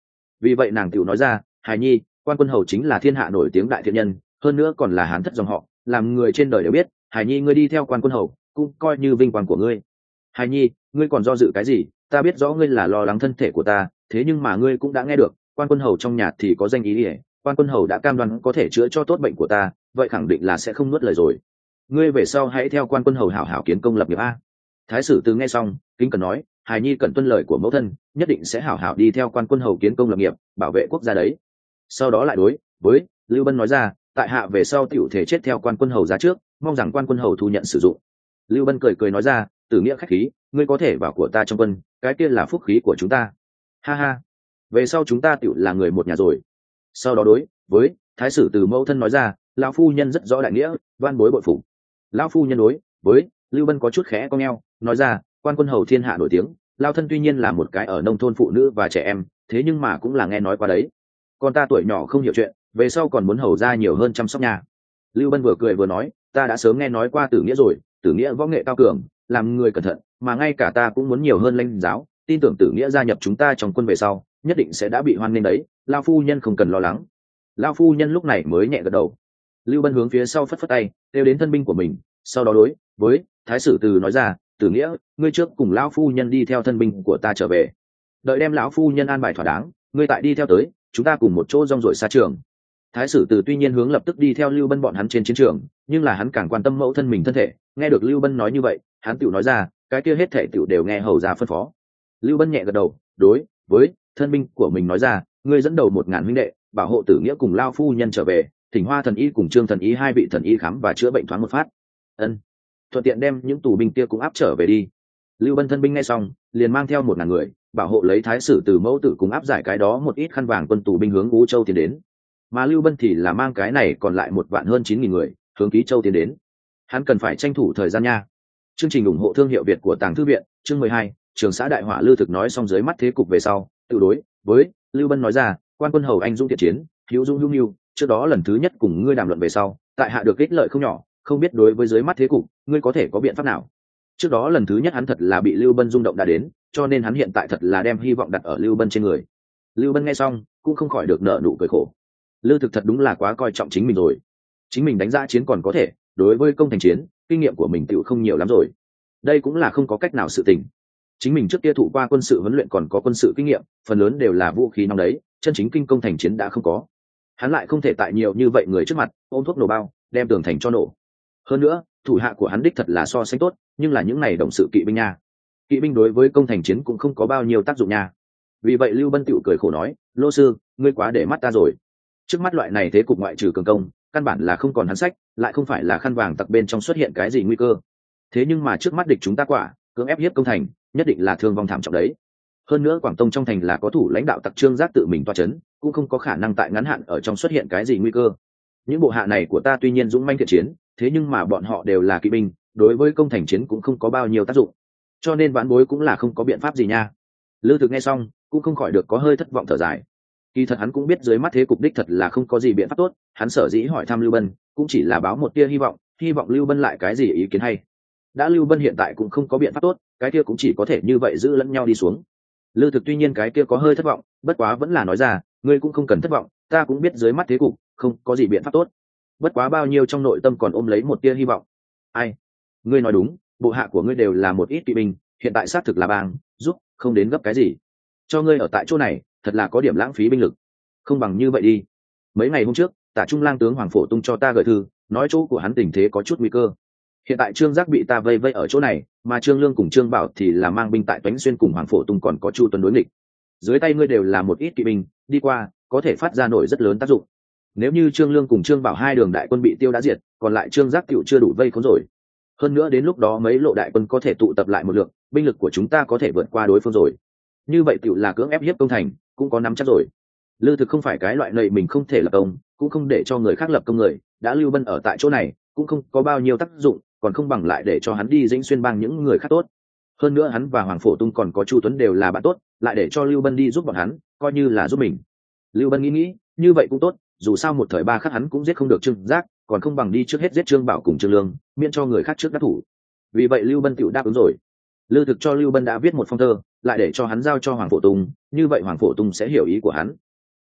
A: Vì vậy nàng tiểu nói ra, hài nhi, quan quân hầu chính là thiên hạ nổi tiếng đại thiện nhân, hơn nữa còn là hán thất dòng họ, làm người trên đời đều biết, hài nhi ngươi đi theo quan quân hầu cũng coi như vinh quang của ngươi. Hài nhi, ngươi còn do dự cái gì? Ta biết rõ ngươi là lo lắng thân thể của ta, thế nhưng mà ngươi cũng đã nghe được, quan quân hầu trong nhà thì có danh ý ỉa, quan quân hầu đã cam đoan có thể chữa cho tốt bệnh của ta, vậy khẳng định là sẽ không nuốt lời rồi. Ngươi về sau hãy theo quan quân hầu hảo hảo kiến công lập nghiệp a. Thái sử từ nghe xong kính cần nói, hài nhi cần tuân lời của mẫu thân, nhất định sẽ hảo hảo đi theo quan quân hầu kiến công lập nghiệp, bảo vệ quốc gia đấy. Sau đó lại đối với Lưu Bân nói ra, tại hạ về sau tiểu thể chết theo quan quân hầu ra trước, mong rằng quan quân hầu thu nhận sử dụng. Lưu Bân cười cười nói ra, Tử Nghĩa khách khí, ngươi có thể vào của ta trong quân, cái kia là phúc khí của chúng ta. Ha ha, về sau chúng ta tiểu là người một nhà rồi. Sau đó đối với Thái sử từ mẫu thân nói ra, lão phu nhân rất rõ đại nghĩa, van bối bội phục. Lão phu nhân đối với Lưu Bân có chút khẽ cong eo, nói ra, quan quân hầu thiên hạ nổi tiếng, lao thân tuy nhiên là một cái ở nông thôn phụ nữ và trẻ em, thế nhưng mà cũng là nghe nói qua đấy. Con ta tuổi nhỏ không hiểu chuyện, về sau còn muốn hầu ra nhiều hơn chăm sóc nhà. Lưu Bân vừa cười vừa nói, ta đã sớm nghe nói qua Tử Nghĩa rồi, Tử Nghĩa võ nghệ cao cường, làm người cẩn thận, mà ngay cả ta cũng muốn nhiều hơn lãnh giáo, tin tưởng Tử Nghĩa gia nhập chúng ta trong quân về sau, nhất định sẽ đã bị hoan nghênh đấy, lao phu nhân không cần lo lắng. Lao phu nhân lúc này mới nhẹ gật đầu. Lưu Bân hướng phía sau phất phất tay, kêu đến thân binh của mình, sau đó đối với Thái sử từ nói ra, Tử Nghĩa, ngươi trước cùng lão phu nhân đi theo thân binh của ta trở về, đợi đem lão phu nhân an bài thỏa đáng, ngươi tại đi theo tới, chúng ta cùng một chỗ rong ruổi xa trường. Thái sử từ tuy nhiên hướng lập tức đi theo Lưu Bân bọn hắn trên chiến trường, nhưng là hắn càng quan tâm mẫu thân mình thân thể, nghe được Lưu Bân nói như vậy, hắn tiểu nói ra, cái kia hết thể tiểu đều nghe hầu ra phân phó. Lưu Bân nhẹ gật đầu, đối với thân binh của mình nói ra, ngươi dẫn đầu 1000 huynh đệ, bảo hộ Tử Nghĩa cùng lao phu nhân trở về, Thỉnh Hoa thần y cùng Trương thần y hai vị thần y khám và chữa bệnh thoáng một phát. Ân, thuận tiện đem những tù binh kia cũng áp trở về đi. Lưu Bân thân binh nghe xong, liền mang theo 1000 người, bảo hộ lấy Thái sử từ mẫu tử cùng áp giải cái đó một ít khăn vàng quân tù binh hướng Ú Châu tiến đến. Mà Lưu Bân thì là mang cái này còn lại 1 vạn hơn 9000 người, hướng Ký Châu tiến đến. Hắn cần phải tranh thủ thời gian nha. Chương trình ủng hộ thương hiệu Việt của Tàng Thư viện, chương 12, Trường xã đại họa Lư Thực nói xong dưới mắt thế cục về sau, tự đối với Lưu Bân nói ra, quan quân hầu anh dũng thiện chiến, hữu dũng hữu nhu, trước đó lần thứ nhất cùng ngươi đàm luận về sau, tại hạ được ích lợi không nhỏ, không biết đối với dưới mắt thế cục, ngươi có thể có biện pháp nào? Trước đó lần thứ nhất hắn thật là bị Lưu Bân rung động đã đến, cho nên hắn hiện tại thật là đem hy vọng đặt ở Lưu Bân trên người. Lưu Bân nghe xong cũng không khỏi được nở nụ cười khổ. Lư Thực thật đúng là quá coi trọng chính mình rồi. Chính mình đánh giá chiến còn có thể, đối với công thành chiến, kinh nghiệm của mình tựu không nhiều lắm rồi. Đây cũng là không có cách nào sự tình. Chính mình trước kia thụ qua quân sự huấn luyện còn có quân sự kinh nghiệm, phần lớn đều là vũ khí nóng đấy, chân chính kinh công thành chiến đã không có. Hắn lại không thể tại nhiều như vậy người trước mặt ôm thuốc nổ bao, đem tường thành cho nổ. Hơn nữa, thủ hạ của hắn đích thật là so sánh tốt, nhưng là những này động sự kỵ binh nha. Kỵ binh đối với công thành chiến cũng không có bao nhiêu tác dụng nha. Vì vậy Lưu Bân tựu cười khổ nói, Lô sư, ngươi quá để mắt ta rồi. Trước mắt loại này thế cục ngoại trừ cường công, căn bản là không còn hắn sách, lại không phải là khăn vàng tặc bên trong xuất hiện cái gì nguy cơ. Thế nhưng mà trước mắt địch chúng ta quả cưỡng ép hiếp công thành, nhất định là thương vong thảm trọng đấy. Hơn nữa Quảng Tông trong thành là có thủ lãnh đạo tặc Trương Giác tự mình toa chấn, cũng không có khả năng tại ngắn hạn ở trong xuất hiện cái gì nguy cơ. Những bộ hạ này của ta tuy nhiên dũng manh thiện chiến, thế nhưng mà bọn họ đều là kỵ binh, đối với công thành chiến cũng không có bao nhiêu tác dụng, cho nên vãn bối cũng là không có biện pháp gì nha. Lư Thực nghe xong cũng không khỏi được có hơi thất vọng thở dài. Kỳ thật hắn cũng biết dưới mắt thế cục đích thật là không có gì biện pháp tốt, hắn sở dĩ hỏi thăm Lưu Bân cũng chỉ là báo một tia hy vọng Lưu Bân lại cái gì ý kiến hay. Đã Lưu Bân hiện tại cũng không có biện pháp tốt, cái kia cũng chỉ có thể như vậy giữ lẫn nhau đi xuống. Lư Thực tuy nhiên cái kia có hơi thất vọng, bất quá vẫn là nói ra, ngươi cũng không cần thất vọng, ta cũng biết dưới mắt thế cục không có gì biện pháp tốt, bất quá bao nhiêu trong nội tâm còn ôm lấy một tia hy vọng. Ai, ngươi nói đúng, bộ hạ của ngươi đều là một ít kỵ binh, hiện tại xác thực là bang giúp không đến gấp cái gì, cho ngươi ở tại chỗ này thật là có điểm lãng phí binh lực, không bằng như vậy đi. Mấy ngày hôm trước Tả Trung Lang tướng Hoàng Phổ Tung cho ta gửi thư, nói chỗ của hắn tình thế có chút nguy cơ. Hiện tại Trương Giác bị ta vây ở chỗ này, mà Trương Lương cùng Trương Bảo thì là mang binh tại Toánh Xuyên cùng Hoàng Phổ Tung còn có Chu Tuấn đối nghịch. Dưới tay ngươi đều là một ít kỵ binh, đi qua có thể phát ra nổi rất lớn tác dụng. Nếu như Trương Lương cùng Trương Bảo hai đường đại quân bị tiêu đã diệt, còn lại Trương Giác cựu chưa đủ vây khốn rồi. Hơn nữa đến lúc đó mấy lộ đại quân có thể tụ tập lại một lượng, binh lực của chúng ta có thể vượt qua đối phương rồi. Như vậy cựu là cưỡng ép hiếp công thành, cũng có nắm chắc rồi. Lư Thực không phải cái loại nệ mình không thể lập công, cũng không để cho người khác lập công người, đã Lưu Bân ở tại chỗ này cũng không có bao nhiêu tác dụng, còn không bằng lại để cho hắn đi Dĩnh Xuyên bang những người khác tốt. Hơn nữa hắn và Hoàng Phổ Tung còn có Chu Tuấn đều là bạn tốt, lại để cho Lưu Bân đi giúp bọn hắn, coi như là giúp mình. Lưu Bân nghĩ như vậy cũng tốt, dù sao một thời ba khắc hắn cũng giết không được Trương Giác, còn không bằng đi trước hết giết Trương Bảo cùng Trương Lương, miễn cho người khác trước đắc thủ. Vì vậy Lưu Bân tiểu đáp ứng rồi. Lư Thực cho Lưu Bân đã viết một phong thơ, lại để cho hắn giao cho Hoàng Phổ Tung, như vậy Hoàng Phổ Tung sẽ hiểu ý của hắn.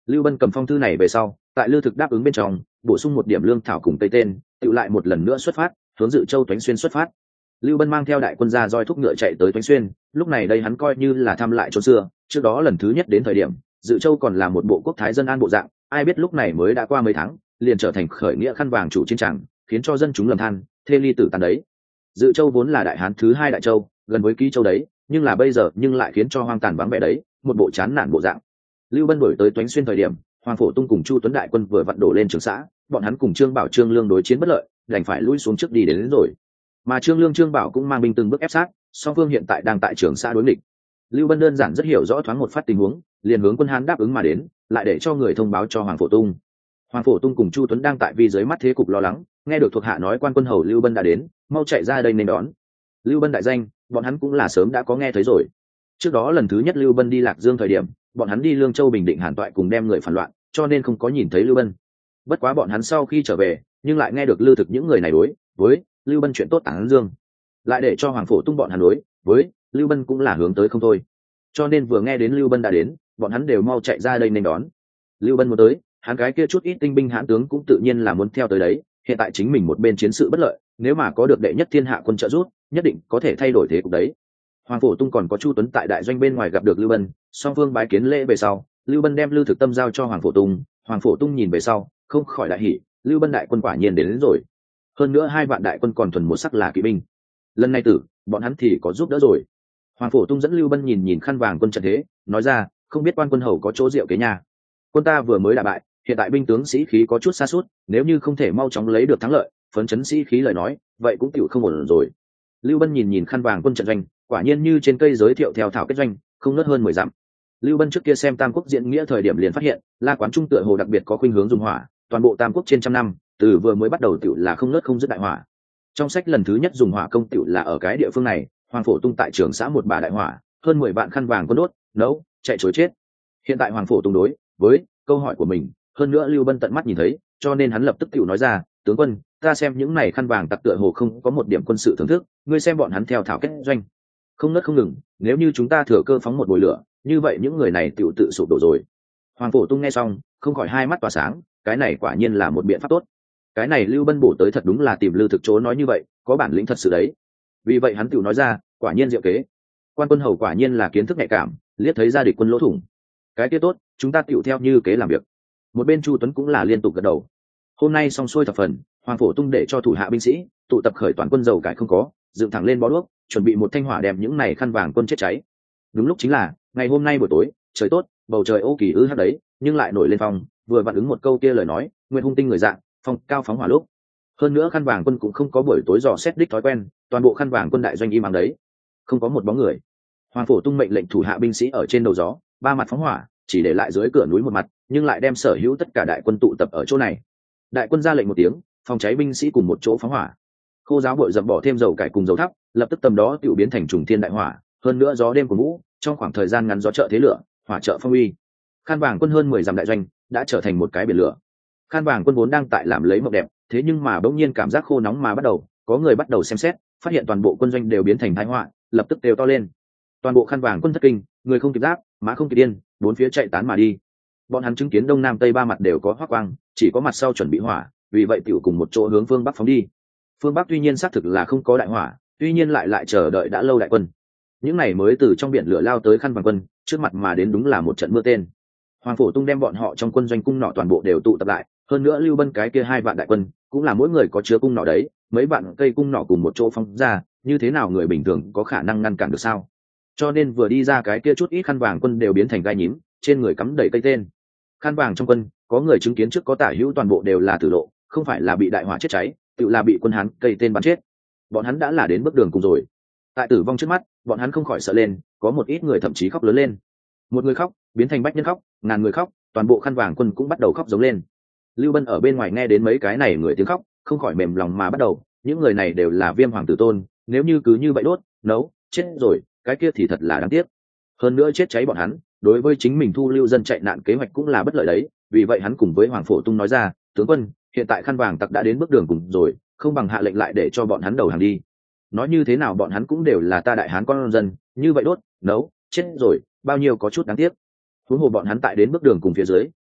A: Lưu Bân cầm phong thư này về sau, tại Lư Thực đáp ứng bên trong, bổ sung một điểm lương thảo cùng tây tên, tự lại một lần nữa xuất phát, hướng Dự Châu Toánh Xuyên xuất phát. Lưu Bân mang theo đại quân ra roi thúc ngựa chạy tới Toánh Xuyên, lúc này đây hắn coi như là thăm lại chỗ xưa, trước đó lần thứ nhất đến thời điểm, Dự Châu còn là một bộ quốc thái dân an bộ dạng, ai biết lúc này mới đã qua mấy tháng, liền trở thành khởi nghĩa khăn vàng chủ chiến tràng, khiến cho dân chúng lầm than, thê ly tử tàn đấy. Dự Châu vốn là đại hán thứ hai đại châu, gần với Ký Châu đấy, nhưng là bây giờ nhưng lại khiến cho hoang tàn vắng vẻ đấy, một bộ chán nản bộ dạng. Lưu Bân đổi tới Toánh Xuyên thời điểm, Hoàng Phổ Tung cùng Chu Tuấn đại quân vừa vặn đổ lên Trường Xã, bọn hắn cùng Trương Bảo Trương Lương đối chiến bất lợi, đành phải lui xuống trước đi đến rồi. Mà Trương Lương Trương Bảo cũng mang binh từng bước ép sát, song phương hiện tại đang tại Trường Xã đối nghịch. Lưu Bân đơn giản rất hiểu rõ thoáng một phát tình huống, liền hướng quân Hán đáp ứng mà đến, lại để cho người thông báo cho Hoàng Phổ Tung. Hoàng Phổ Tung cùng Chu Tuấn đang tại vì dưới mắt thế cục lo lắng, nghe được thuộc hạ nói quan quân hầu Lưu Bân đã đến, mau chạy ra đây nên đón. Lưu Bân đại danh, bọn hắn cũng là sớm đã có nghe thấy rồi. Trước đó lần thứ nhất Lưu Bân đi Lạc Dương thời điểm, bọn hắn đi Lương Châu Bình Định Hàn Toại cùng đem người phản loạn, cho nên không có nhìn thấy Lưu Bân. Bất quá bọn hắn sau khi trở về, nhưng lại nghe được Lư Thực những người này đối với Lưu Bân chuyện tốt tán dương, lại để cho Hoàng Phổ Tung bọn hắn đối với Lưu Bân cũng là hướng tới không thôi. Cho nên vừa nghe đến Lưu Bân đã đến, bọn hắn đều mau chạy ra đây nên đón. Lưu Bân muốn tới, hắn cái kia chút ít tinh binh hãn tướng cũng tự nhiên là muốn theo tới đấy. Hiện tại chính mình một bên chiến sự bất lợi, nếu mà có được đệ nhất thiên hạ quân trợ giúp, nhất định có thể thay đổi thế cục đấy. Hoàng Phổ Tung còn có Chu Tuấn tại đại doanh bên ngoài gặp được Lưu Bân, song phương bái kiến lễ về sau, Lưu Bân đem Lư Thực Tâm giao cho Hoàng Phổ Tung, Hoàng Phổ Tung nhìn về sau, không khỏi đại hỉ, Lưu Bân đại quân quả nhiên đến rồi. Hơn nữa 2 vạn đại quân còn thuần một sắc là kỵ binh. Lần này tử, bọn hắn thì có giúp đỡ rồi. Hoàng Phổ Tung dẫn Lưu Bân nhìn nhìn khăn vàng quân trận thế, nói ra, không biết quan quân hầu có chỗ diệu kế nhà. Quân ta vừa mới đả bại, hiện tại binh tướng sĩ khí có chút sa sút, nếu như không thể mau chóng lấy được thắng lợi, phấn chấn sĩ khí lời nói, vậy cũng chịu không ổn rồi. Lưu Bân nhìn nhìn khăn vàng quân trận doanh, quả nhiên như trên cây giới thiệu theo thảo kết doanh, không nớt hơn 10 dặm. Lưu Bân trước kia xem Tam Quốc diễn nghĩa thời điểm liền phát hiện, La Quán Trung tựa hồ đặc biệt có khuynh hướng dùng hỏa, toàn bộ Tam Quốc trên trăm năm, từ vừa mới bắt đầu tiểu là không nớt không dứt đại hỏa. Trong sách lần thứ nhất dùng hỏa công tiểu là ở cái địa phương này, Hoàng Phổ Tung tại Trường Xã một bà đại hỏa, hơn 10 vạn khăn vàng quân đốt, nấu, chạy trối chết. Hiện tại Hoàng Phổ Tung đối với câu hỏi của mình, hơn nữa Lưu Bân tận mắt nhìn thấy, cho nên hắn lập tức tiểu nói ra, tướng quân, ta xem những này khăn vàng tặc tựa hồ không có một điểm quân sự thưởng thức, ngươi xem bọn hắn theo thảo kết doanh, không nớt không ngừng, nếu như chúng ta thừa cơ phóng một bồi lửa, như vậy những người này tiểu tự sụp đổ rồi. Hoàng Phổ Tung nghe xong, không khỏi hai mắt tỏa sáng, cái này quả nhiên là một biện pháp tốt. Cái này Lưu Bân bổ tới thật đúng là tìm Lư Thực chỗ nói như vậy, có bản lĩnh thật sự đấy. Vì vậy hắn tiểu nói ra, quả nhiên diệu kế. Quan quân hầu quả nhiên là kiến thức nhạy cảm, liếc thấy ra địch quân lỗ thủng. Cái kia tốt, chúng ta tiểu theo như kế làm việc. Một bên Chu Tuấn cũng là liên tục gật đầu. Hôm nay xong xuôi thập phần, Hoàng Phổ Tung để cho thủ hạ binh sĩ tụ tập khởi toàn quân dầu cải không có, dựng thẳng lên bó đuốc, chuẩn bị một thanh hỏa đem những này khăn vàng quân chết cháy. Đúng lúc chính là ngày hôm nay buổi tối, trời tốt, bầu trời ô kỳ ư hắc đấy, nhưng lại nổi lên phong, vừa vặn ứng một câu kia lời nói, nguyện hung tinh người dạng, phong cao phóng hỏa lúc. Hơn nữa khăn vàng quân cũng không có buổi tối dò xét đích thói quen, toàn bộ khăn vàng quân đại doanh im ắng đấy, không có một bóng người. Hoàng Phổ Tung mệnh lệnh thủ hạ binh sĩ ở trên đầu gió, 3 mặt phóng hỏa, chỉ để lại dưới cửa núi một mặt, nhưng lại đem sở hữu tất cả đại quân tụ tập ở chỗ này. Đại quân ra lệnh một tiếng, phòng cháy binh sĩ cùng một chỗ phóng hỏa. Khô giáo bội dập bỏ thêm dầu cải cùng dầu thắp, lập tức tầm đó tiểu biến thành trùng thiên đại hỏa, hơn nữa gió đêm của vũ, trong khoảng thời gian ngắn gió trợ thế lửa, hỏa trợ phong uy. Khan Vàng quân hơn 10 dặm đại doanh đã trở thành một cái biển lửa. Khan Vàng quân vốn đang tại làm lấy mộng đẹp, thế nhưng mà bỗng nhiên cảm giác khô nóng mà bắt đầu, có người bắt đầu xem xét, phát hiện toàn bộ quân doanh đều biến thành tai họa, lập tức đều to lên. Toàn bộ Khan Vàng quân thất kinh, người không kịp giáp, mã không kịp điên, bốn phía chạy tán mà đi. Bọn hắn chứng kiến đông nam tây ba mặt đều có hoắc quang, chỉ có mặt sau chuẩn bị hỏa, vì vậy tiểu cùng một chỗ hướng phương bắc phóng đi. Phương bắc tuy nhiên xác thực là không có đại hỏa, tuy nhiên lại chờ đợi đã lâu đại quân. Những này mới từ trong biển lửa lao tới Khan Vàng quân, trước mặt mà đến đúng là một trận mưa tên. Hoàng Phổ Tung đem bọn họ trong quân doanh cung nỏ toàn bộ đều tụ tập lại, hơn nữa Lưu Bân cái kia 2 vạn đại quân, cũng là mỗi người có chứa cung nỏ đấy, mấy vạn cây cung nỏ cùng một chỗ phóng ra, như thế nào người bình thường có khả năng ngăn cản được sao? Cho nên vừa đi ra cái kia chút ít Khăn Vàng quân đều biến thành gai nhím, trên người cắm đầy cây tên. Khăn Vàng trong quân, có người chứng kiến trước có tả hữu toàn bộ đều là tử lộ, không phải là bị đại hỏa chết cháy, tự là bị quân Hán cây tên bắn chết. Bọn hắn đã là đến bước đường cùng rồi. Tại tử vong trước mắt, bọn hắn không khỏi sợ lên, có một ít người thậm chí khóc lớn lên. Một người khóc biến thành bách nhân khóc, ngàn người khóc, toàn bộ Khăn Vàng quân cũng bắt đầu khóc giống lên. Lưu Bân ở bên ngoài nghe đến mấy cái này người tiếng khóc, không khỏi mềm lòng mà bắt đầu, những người này đều là Viêm hoàng tử tôn, nếu như cứ như vậy đốt nấu chết rồi, cái kia thì thật là đáng tiếc. Hơn nữa chết cháy bọn hắn, đối với chính mình thu lưu dân chạy nạn kế hoạch cũng là bất lợi đấy, vì vậy hắn cùng với Hoàng Phổ Tung nói ra, tướng quân, hiện tại Khăn Vàng tặc đã đến bước đường cùng rồi, không bằng hạ lệnh lại để cho bọn hắn đầu hàng đi. Nói như thế nào bọn hắn cũng đều là ta đại hán con dân, như vậy đốt nấu chết rồi, bao nhiêu có chút đáng tiếc. Huống hồ bọn hắn tại đến bước đường cùng phía dưới,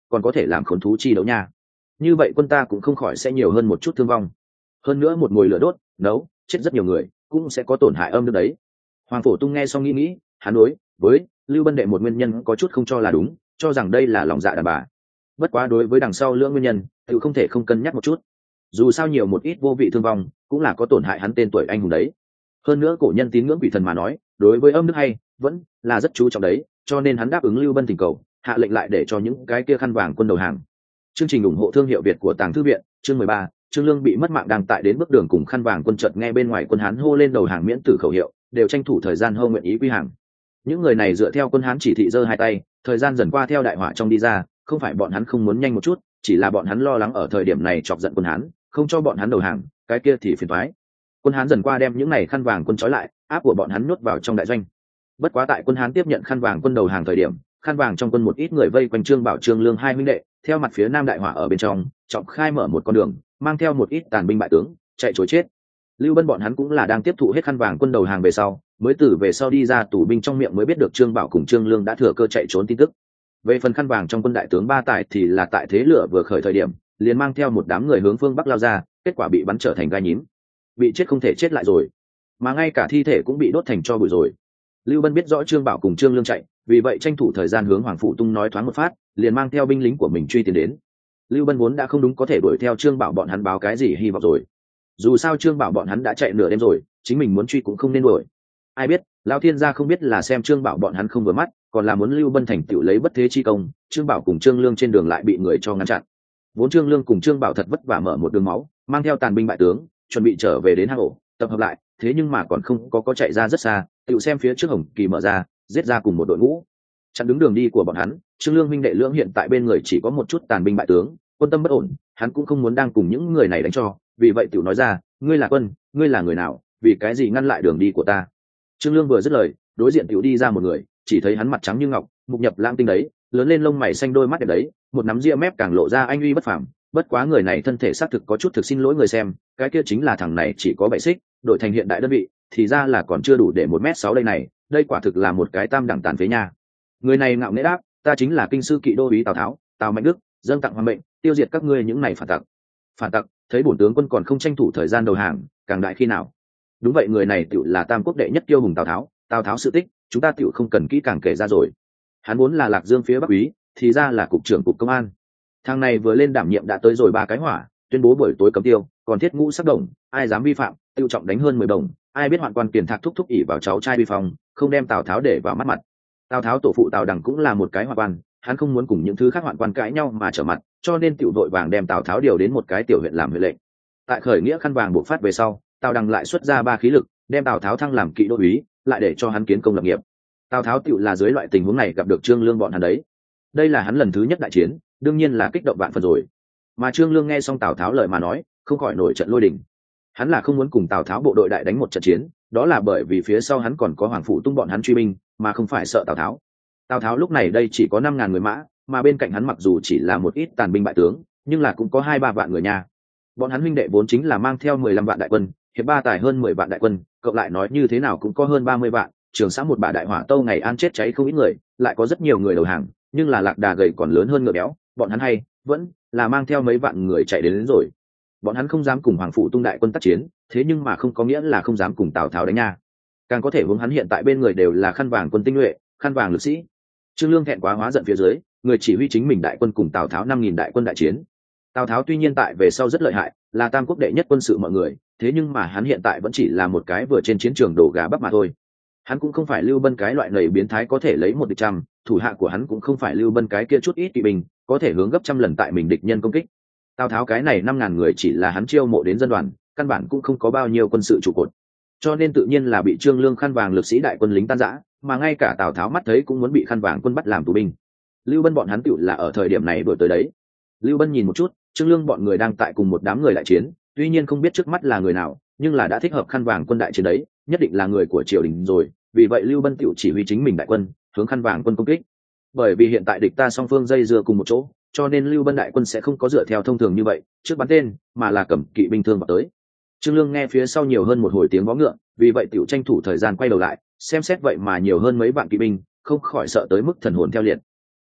A: còn có thể làm khốn thú chi đấu nha. Như vậy quân ta cũng không khỏi sẽ nhiều hơn một chút thương vong. Hơn nữa một mùi lửa đốt nấu chết rất nhiều người cũng sẽ có tổn hại âm nước đấy. Hoàng Phổ Tung nghe xong nghĩ hắn đối với Lưu Bân đệ một nguyên nhân có chút không cho là đúng, cho rằng đây là lòng dạ đàn bà. Bất quá đối với đằng sau lưỡng nguyên nhân tự không thể không cân nhắc một chút, dù sao nhiều một ít vô vị thương vong cũng là có tổn hại hắn tên tuổi anh hùng đấy. Hơn nữa cổ nhân tín ngưỡng quỷ thần mà nói đối với âm nước hay vẫn là rất chú trọng đấy, cho nên hắn đáp ứng Lưu Bân thỉnh cầu, hạ lệnh lại để cho những cái kia khăn vàng quân đầu hàng. Chương trình ủng hộ thương hiệu Việt của Tàng Thư Viện, chương 13, Trương Lương bị mất mạng đang tại đến bước đường cùng khăn vàng quân chợt nghe bên ngoài quân Hán hô lên đầu hàng miễn tử khẩu hiệu, đều tranh thủ thời gian hô nguyện ý quy hàng. Những người này dựa theo quân Hán chỉ thị giơ hai tay, thời gian dần qua theo đại hỏa trong đi ra, không phải bọn hắn không muốn nhanh một chút, chỉ là bọn hắn lo lắng ở thời điểm này chọc giận quân Hán, không cho bọn hắn đầu hàng, cái kia thì phiền toái. Quân Hán dần qua đem những này khăn vàng quân trói lại, áp của bọn hắn nuốt vào trong đại doanh. Bất quá tại quân Hán tiếp nhận khăn vàng quân đầu hàng thời điểm, khăn vàng trong quân một ít người vây quanh Trương Bảo Trương Lương hai huynh đệ, theo mặt phía nam đại hỏa ở bên trong, trọng khai mở một con đường, mang theo một ít tàn binh bại tướng, chạy trối chết. Lưu Bân bọn hắn cũng là đang tiếp thụ hết khăn vàng quân đầu hàng về sau, mới từ về sau đi ra tù binh trong miệng mới biết được Trương Bảo cùng Trương Lương đã thừa cơ chạy trốn tin tức. Về phần khăn vàng trong quân đại tướng Ba Tài thì là tại thế lửa vừa khởi thời điểm, liền mang theo một đám người hướng phương bắc lao ra, kết quả bị bắn trở thành gai nhím, bị chết không thể chết lại rồi, mà ngay cả thi thể cũng bị đốt thành tro bụi rồi. Lưu Bân biết rõ Trương Bảo cùng Trương Lương chạy, vì vậy tranh thủ thời gian hướng Hoàng Phụ Tung nói thoáng một phát, liền mang theo binh lính của mình truy tiến đến. Lưu Bân vốn đã không đúng có thể đuổi theo Trương Bảo bọn hắn báo cái gì hy vọng rồi, dù sao Trương Bảo bọn hắn đã chạy nửa đêm rồi, chính mình muốn truy cũng không nên đuổi. Ai biết Lão Thiên gia không biết là xem Trương Bảo bọn hắn không vừa mắt, còn là muốn Lưu Bân thành tựu lấy bất thế chi công, Trương Bảo cùng Trương Lương trên đường lại bị người cho ngăn chặn. Vốn Trương Lương cùng Trương Bảo thật vất vả mở một đường máu, mang theo tàn binh bại tướng, chuẩn bị trở về đến hang ổ, tập hợp lại, thế nhưng mà còn không có chạy ra rất xa, tựu xem phía trước Hồng Kỳ mở ra, giết ra cùng một đội ngũ, chặn đứng đường đi của bọn hắn. Trương Lương huynh đệ lưỡng hiện tại bên người chỉ có một chút tàn binh bại tướng, quân tâm bất ổn, hắn cũng không muốn đang cùng những người này đánh cho, vì vậy tiểu nói ra, ngươi là quân, ngươi là người nào, vì cái gì ngăn lại đường đi của ta? Trương Lương vừa dứt lời, đối diện tiểu đi ra một người, chỉ thấy hắn mặt trắng như ngọc, mục nhập lãng tinh đấy, lớn lên lông mày xanh đôi mắt đẹp đấy, một nắm ria mép càng lộ ra anh uy bất phàm. Bất quá người này thân thể xác thực có chút thực xin lỗi người xem, cái kia chính là thằng này chỉ có 7 xích, đội thành hiện đại đơn vị, thì ra là còn chưa đủ để 1m6 đây này, đây quả thực là một cái tam đẳng tàn phế nha. Người này ngạo nghễ đáp, ta chính là kinh sư kỵ đô úy Tào Tháo, Tào Mạnh Đức, dâng tặng hoàng mệnh, tiêu diệt các ngươi những này phản tặc. Phản tặc, thấy bổn tướng quân còn không tranh thủ thời gian đầu hàng, càng đại khi nào? Đúng vậy, người này tựu là tam quốc đệ nhất kiêu hùng Tào Tháo, Tào Tháo sự tích, chúng ta tựu không cần kỹ càng kể ra rồi. Hắn vốn là Lạc Dương phía Bắc úy, thì ra là cục trưởng cục công an. Thằng này vừa lên đảm nhiệm đã tới rồi 3 cái hỏa, tuyên bố buổi tối cấm tiêu, còn thiết ngũ sắc đồng, ai dám vi phạm, tiêu trọng đánh hơn 10 đồng. Ai biết hoạn quan tiền thạc thúc thúc ỉ vào cháu trai vi phong, không đem Tào Tháo để vào mắt mặt. Tào Tháo tổ phụ Tào Đằng cũng là một cái hoạn quan, hắn không muốn cùng những thứ khác hoạn quan cãi nhau mà trở mặt, cho nên tiểu vội vàng đem Tào Tháo điều đến một cái tiểu huyện làm huyện lệnh. Tại khởi nghĩa khăn vàng bộc phát về sau, Tào Đằng lại xuất ra 3 khí lực, đem Tào Tháo thăng làm kỵ đô úy, lại để cho hắn kiến công lập nghiệp. Tào Tháo tiểu là dưới loại tình huống này gặp được Trương Lương bọn hắn đấy. Đây là hắn lần thứ nhất đại chiến, đương nhiên là kích động vạn phần rồi. Mà Trương Lương nghe xong Tào Tháo lời mà nói, không khỏi nổi trận lôi đình. Hắn là không muốn cùng Tào Tháo bộ đội đại đánh một trận chiến, đó là bởi vì phía sau hắn còn có Hoàng Phụ Tung bọn hắn truy binh, mà không phải sợ Tào Tháo. Tào Tháo lúc này đây chỉ có 5.000 người mã, mà bên cạnh hắn mặc dù chỉ là một ít tàn binh bại tướng, nhưng là cũng có 2-3 vạn người nha. Bọn hắn huynh đệ vốn chính là mang theo 15 vạn đại quân, hiệp Ba Tài hơn 10 vạn đại quân, cộng lại nói như thế nào cũng có hơn 30 vạn. Trường xã một bả đại hỏa tâu ngày an chết cháy không ít người, lại có rất nhiều người đầu hàng, nhưng là lạc đà gầy còn lớn hơn ngựa béo, bọn hắn hay vẫn là mang theo mấy vạn người chạy đến rồi. Bọn hắn không dám cùng Hoàng Phụ Tung đại quân tác chiến, thế nhưng mà không có nghĩa là không dám cùng Tào Tháo đánh nha. Càng có thể hướng hắn hiện tại bên người đều là khăn vàng quân tinh nhuệ, khăn vàng lực sĩ. Trương Lương thẹn quá hóa giận phía dưới, người chỉ huy chính mình đại quân cùng Tào Tháo 5.000 đại quân đại chiến. Tào Tháo tuy nhiên tại về sau rất lợi hại, là tam quốc đệ nhất quân sự mọi người, thế nhưng mà hắn hiện tại vẫn chỉ là một cái vừa trên chiến trường đổ gà bắp mà thôi. Hắn cũng không phải Lưu Bân cái loại nầy biến thái có thể lấy 1 địch trăm, thủ hạ của hắn cũng không phải Lưu Bân cái kia chút ít kỵ binh có thể hướng gấp trăm lần tại mình địch nhân công kích. Tào Tháo cái này 5.000 người chỉ là hắn chiêu mộ đến dân đoàn, căn bản cũng không có bao nhiêu quân sự trụ cột, cho nên tự nhiên là bị Trương Lương khăn vàng lực sĩ đại quân lính tan rã, mà ngay cả Tào Tháo mắt thấy cũng muốn bị khăn vàng quân bắt làm tù binh. Lưu Bân bọn hắn tựu là ở thời điểm này đuổi tới đấy. Lưu Bân nhìn một chút, Trương Lương bọn người đang tại cùng một đám người đại chiến, tuy nhiên không biết trước mắt là người nào, nhưng là đã thích hợp khăn vàng quân đại chiến đấy, nhất định là người của triều đình rồi. Vì vậy Lưu Bân tựu chỉ huy chính mình đại quân hướng khăn vàng quân công kích. Bởi vì hiện tại địch ta song phương dây dưa cùng một chỗ, cho nên Lưu Bân đại quân sẽ không có dựa theo thông thường như vậy trước bắn tên, mà là cầm kỵ binh thương vào tới. Trương Lương nghe phía sau nhiều hơn một hồi tiếng vó ngựa, vì vậy tiểu tranh thủ thời gian quay đầu lại, xem xét vậy mà nhiều hơn mấy vạn kỵ binh, không khỏi sợ tới mức thần hồn theo liệt.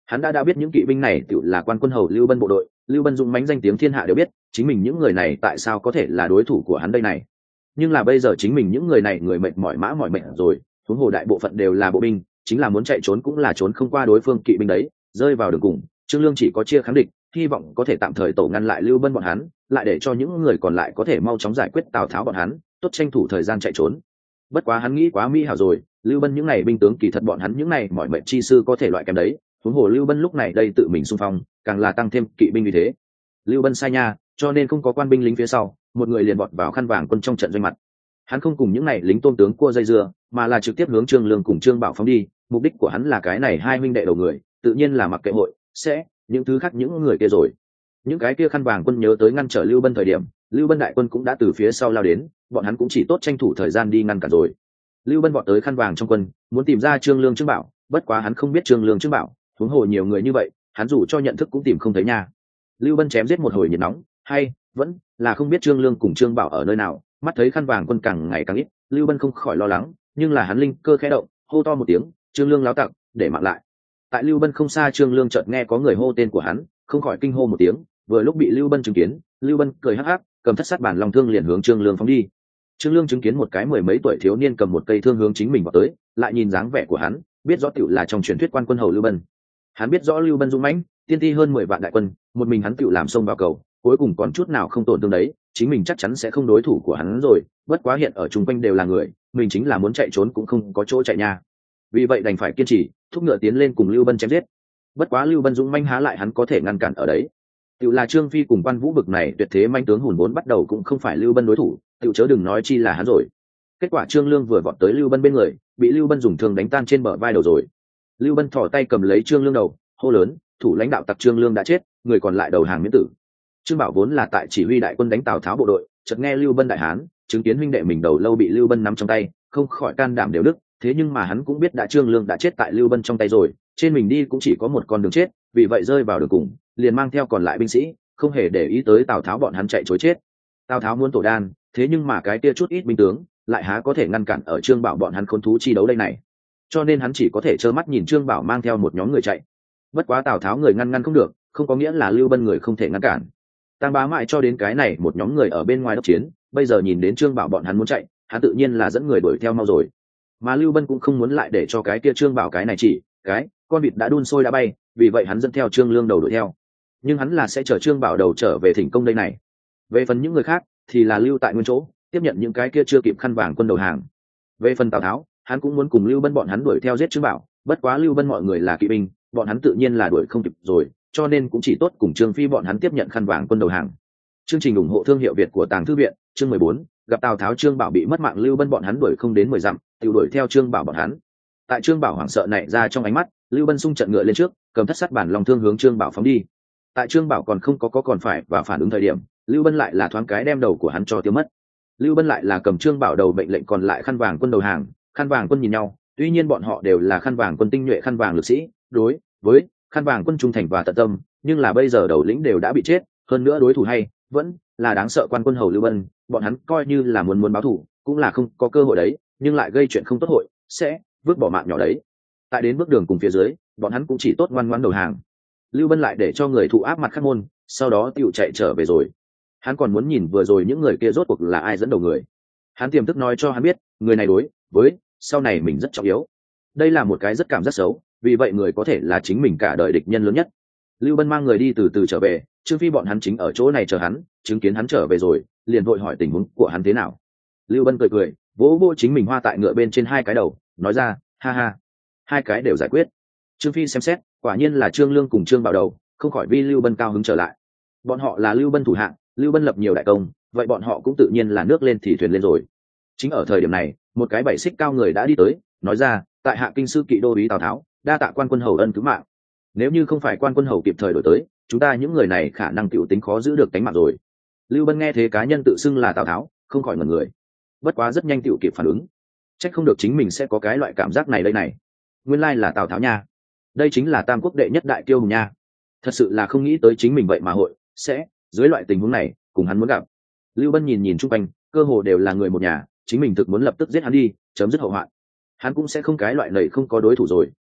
A: Hắn đã biết những kỵ binh này tự là quan quân hầu Lưu Bân bộ đội, Lưu Bân dũng mãnh danh tiếng thiên hạ đều biết, chính mình những người này tại sao có thể là đối thủ của hắn đây này. Nhưng là bây giờ chính mình những người này người mệt mỏi mỏi mệt rồi, huống hồ đại bộ phận đều là bộ binh, chính là muốn chạy trốn cũng là trốn không qua đối phương kỵ binh đấy, rơi vào đường cùng, Trương Lương chỉ có chia kháng địch, hy vọng có thể tạm thời tổ ngăn lại Lưu Bân bọn hắn, lại để cho những người còn lại có thể mau chóng giải quyết Tào Tháo bọn hắn, tốt tranh thủ thời gian chạy trốn. Bất quá hắn nghĩ quá mỹ hảo rồi, Lưu Bân những này binh tướng kỳ thật bọn hắn những này mọi mệnh chi sư có thể loại kém đấy, huống hồ Lưu Bân lúc này đây tự mình xung phong, càng là tăng thêm kỵ binh như thế. Lưu Bân sai nha, cho nên không có quan binh lính phía sau, một người liền vọt vào khăn vàng quân trong trận doanh mặt. Hắn không cùng những này lính tôn tướng cua dây dưa, mà là trực tiếp hướng Trương Lương cùng Trương Bảo phóng đi, mục đích của hắn là cái này hai huynh đệ đầu người, tự nhiên là mặc kệ hội sẽ những thứ khác những người kia rồi. Những cái kia khăn vàng quân nhớ tới ngăn trở Lưu Bân thời điểm, Lưu Bân đại quân cũng đã từ phía sau lao đến, bọn hắn cũng chỉ tốt tranh thủ thời gian đi ngăn cản rồi. Lưu Bân vọt tới khăn vàng trong quân, muốn tìm ra Trương Lương Trương Bảo, bất quá hắn không biết Trương Lương Trương Bảo, huống hồ nhiều người như vậy, hắn dù cho nhận thức cũng tìm không thấy nha. Lưu Bân chém giết một hồi nhiệt nóng, hay vẫn là không biết Trương Lương cùng Trương Bảo ở nơi nào, mắt thấy khăn vàng quân càng ngày càng ít, Lưu Bân không khỏi lo lắng, nhưng là hắn linh cơ khẽ động, hô to một tiếng, Trương Lương láo tặc, để mạng lại. Tại Lưu Bân không xa, Trương Lương chợt nghe có người hô tên của hắn, không khỏi kinh hô một tiếng, vừa lúc bị Lưu Bân chứng kiến, Lưu Bân cười hắc hắc, cầm thất sát bản long thương liền hướng Trương Lương phóng đi. Trương Lương chứng kiến một cái mười mấy tuổi thiếu niên cầm một cây thương hướng chính mình vào tới, lại nhìn dáng vẻ của hắn, biết rõ tiểu là trong truyền thuyết quan quân hầu Lưu Bân. Hắn biết rõ Lưu Bân dũng mãnh, tiên ti hơn 10 vạn đại quân, một mình hắn tiểu làm sông vào cầu, cuối cùng còn chút nào không tổn thương đấy, chính mình chắc chắn sẽ không đối thủ của hắn rồi, bất quá hiện ở chung quanh đều là người, mình chính là muốn chạy trốn cũng không có chỗ chạy nha. Vì vậy đành phải kiên trì, thúc ngựa tiến lên cùng Lưu Bân chém giết. Bất quá Lưu Bân dũng mãnh há lại hắn có thể ngăn cản ở đấy. Tiểu là Trương Phi cùng Quan Vũ bực này tuyệt thế manh tướng hùn vốn bắt đầu cũng không phải Lưu Bân đối thủ, tiểu chớ đừng nói chi là hắn rồi. Kết quả Trương Lương vừa vọt tới Lưu Bân bên người, bị Lưu Bân dùng thương đánh tan trên bờ vai đầu rồi. Lưu Bân thò tay cầm lấy Trương Lương đầu, hô lớn, thủ lãnh đạo tặc Trương Lương đã chết, người còn lại đầu hàng miễn tử. Trương Bảo vốn là tại chỉ huy đại quân đánh Tào Tháo bộ đội, chợt nghe Lưu Bân đại hán, chứng kiến huynh đệ mình đầu lâu bị Lưu Bân nắm trong tay, không khỏi can đảm đều đứt, thế nhưng mà hắn cũng biết đã Trương Lương đã chết tại Lưu Bân trong tay rồi, trên mình đi cũng chỉ có một con đường chết, vì vậy rơi vào đường cùng, liền mang theo còn lại binh sĩ, không hề để ý tới Tào Tháo bọn hắn chạy trối chết. Tào Tháo muốn tổ đan, thế nhưng mà cái kia chút ít binh tướng, lại há có thể ngăn cản ở Trương Bảo bọn hắn khốn thú chi đấu đây này. Cho nên hắn chỉ có thể trơ mắt nhìn Trương Bảo mang theo một nhóm người chạy. Bất quá Tào Tháo người ngăn không được, không có nghĩa là Lưu Bân người không thể ngăn cản. Tăng Bá mãi cho đến cái này một nhóm người ở bên ngoài đốc chiến, bây giờ nhìn đến Trương Bảo bọn hắn muốn chạy, hắn tự nhiên là dẫn người đuổi theo mau rồi. Mà Lưu Bân cũng không muốn lại để cho cái kia Trương Bảo cái này chỉ, cái con vịt đã đun sôi đã bay, vì vậy hắn dẫn theo Trương Lương đầu đuổi theo. Nhưng hắn là sẽ chờ Trương Bảo đầu trở về thỉnh công đây này. Về phần những người khác thì là lưu tại nguyên chỗ, tiếp nhận những cái kia chưa kịp khăn vàng quân đầu hàng. Về phần Tào Tháo, hắn cũng muốn cùng Lưu Bân bọn hắn đuổi theo giết Trương Bảo, bất quá Lưu Bân mọi người là kỵ binh, bọn hắn tự nhiên là đuổi không kịp rồi, cho nên cũng chỉ tốt cùng Trương Phi bọn hắn tiếp nhận khăn vàng quân đầu hàng. Chương trình ủng hộ thương hiệu Việt của Tàng Thư viện, chương 14, gặp Tào Tháo Trương Bảo bị mất mạng, Lưu Bân bọn hắn đuổi không đến 10 dặm, tự đuổi theo Trương Bảo bọn hắn. Tại Trương Bảo hoảng sợ nảy ra trong ánh mắt, Lưu Bân xung trận ngựa lên trước, cầm thất sắt bản long thương hướng Trương Bảo phóng đi. Tại Trương Bảo còn không có còn phải và phản ứng thời điểm, Lưu Bân lại là thoáng cái đem đầu của hắn cho tiêu mất. Lưu Bân lại là cầm Trương Bảo đầu mệnh lệnh còn lại khăn vàng quân đầu hàng. Khăn vàng quân nhìn nhau, tuy nhiên bọn họ đều là khăn vàng quân tinh nhuệ, khăn vàng lực sĩ, đối với khăn vàng quân trung thành và tận tâm, nhưng là bây giờ đầu lĩnh đều đã bị chết, hơn nữa đối thủ hay vẫn là đáng sợ quan quân hầu Lưu Bân, bọn hắn coi như là muốn báo thù cũng là không có cơ hội đấy, nhưng lại gây chuyện không tốt hội sẽ vứt bỏ mạng nhỏ đấy. Tại đến bước đường cùng phía dưới, bọn hắn cũng chỉ tốt ngoan ngoãn đầu hàng. Lưu Bân lại để cho người thụ áp mặt khắc môn, sau đó tựu chạy trở về rồi. Hắn còn muốn nhìn vừa rồi những người kia rốt cuộc là ai dẫn đầu người. Hắn tiềm thức nói cho hắn biết, người này đối với sau này mình rất trọng yếu. Đây là một cái rất cảm giác xấu, vì vậy người có thể là chính mình cả đời địch nhân lớn nhất. Lưu Bân mang người đi từ từ trở về, Trương Phi bọn hắn chính ở chỗ này chờ hắn, chứng kiến hắn trở về rồi, liền vội hỏi tình huống của hắn thế nào. Lưu Bân cười cười, vỗ vỗ chính mình hoa tại ngựa bên trên hai cái đầu, nói ra, ha ha, hai cái đều giải quyết. Trương Phi xem xét, quả nhiên là Trương Lương cùng Trương Bảo đầu, không khỏi vi Lưu Bân cao hứng trở lại. Bọn họ là Lưu Bân thủ hạng, Lưu Bân lập nhiều đại công, vậy bọn họ cũng tự nhiên là nước lên thì thuyền lên rồi. Chính ở thời điểm này, một cái bảy xích cao người đã đi tới, nói ra, tại hạ kinh sư kỵ đô úy Tào Tháo, đa tạ quan quân hầu ân cứu mạng. Nếu như không phải quan quân hầu kịp thời đổi tới, chúng ta những người này khả năng tiểu tính khó giữ được tính mạng rồi. Lưu Bân nghe thế cá nhân tự xưng là Tào Tháo, không khỏi ngẩn người. Bất quá rất nhanh tiểu kịp phản ứng. Trách không được chính mình sẽ có cái loại cảm giác này đây này. Nguyên lai là Tào Tháo nha. Đây chính là Tam Quốc đệ nhất đại kiêu hùng nha. Thật sự là không nghĩ tới chính mình vậy mà hội sẽ dưới loại tình huống này cùng hắn muốn gặp. Lưu Bân nhìn nhìn chung quanh, cơ hồ đều là người một nhà, chính mình thực muốn lập tức giết hắn đi, chấm dứt hậu hoạn. Hắn cũng sẽ không cái loại này không có đối thủ rồi,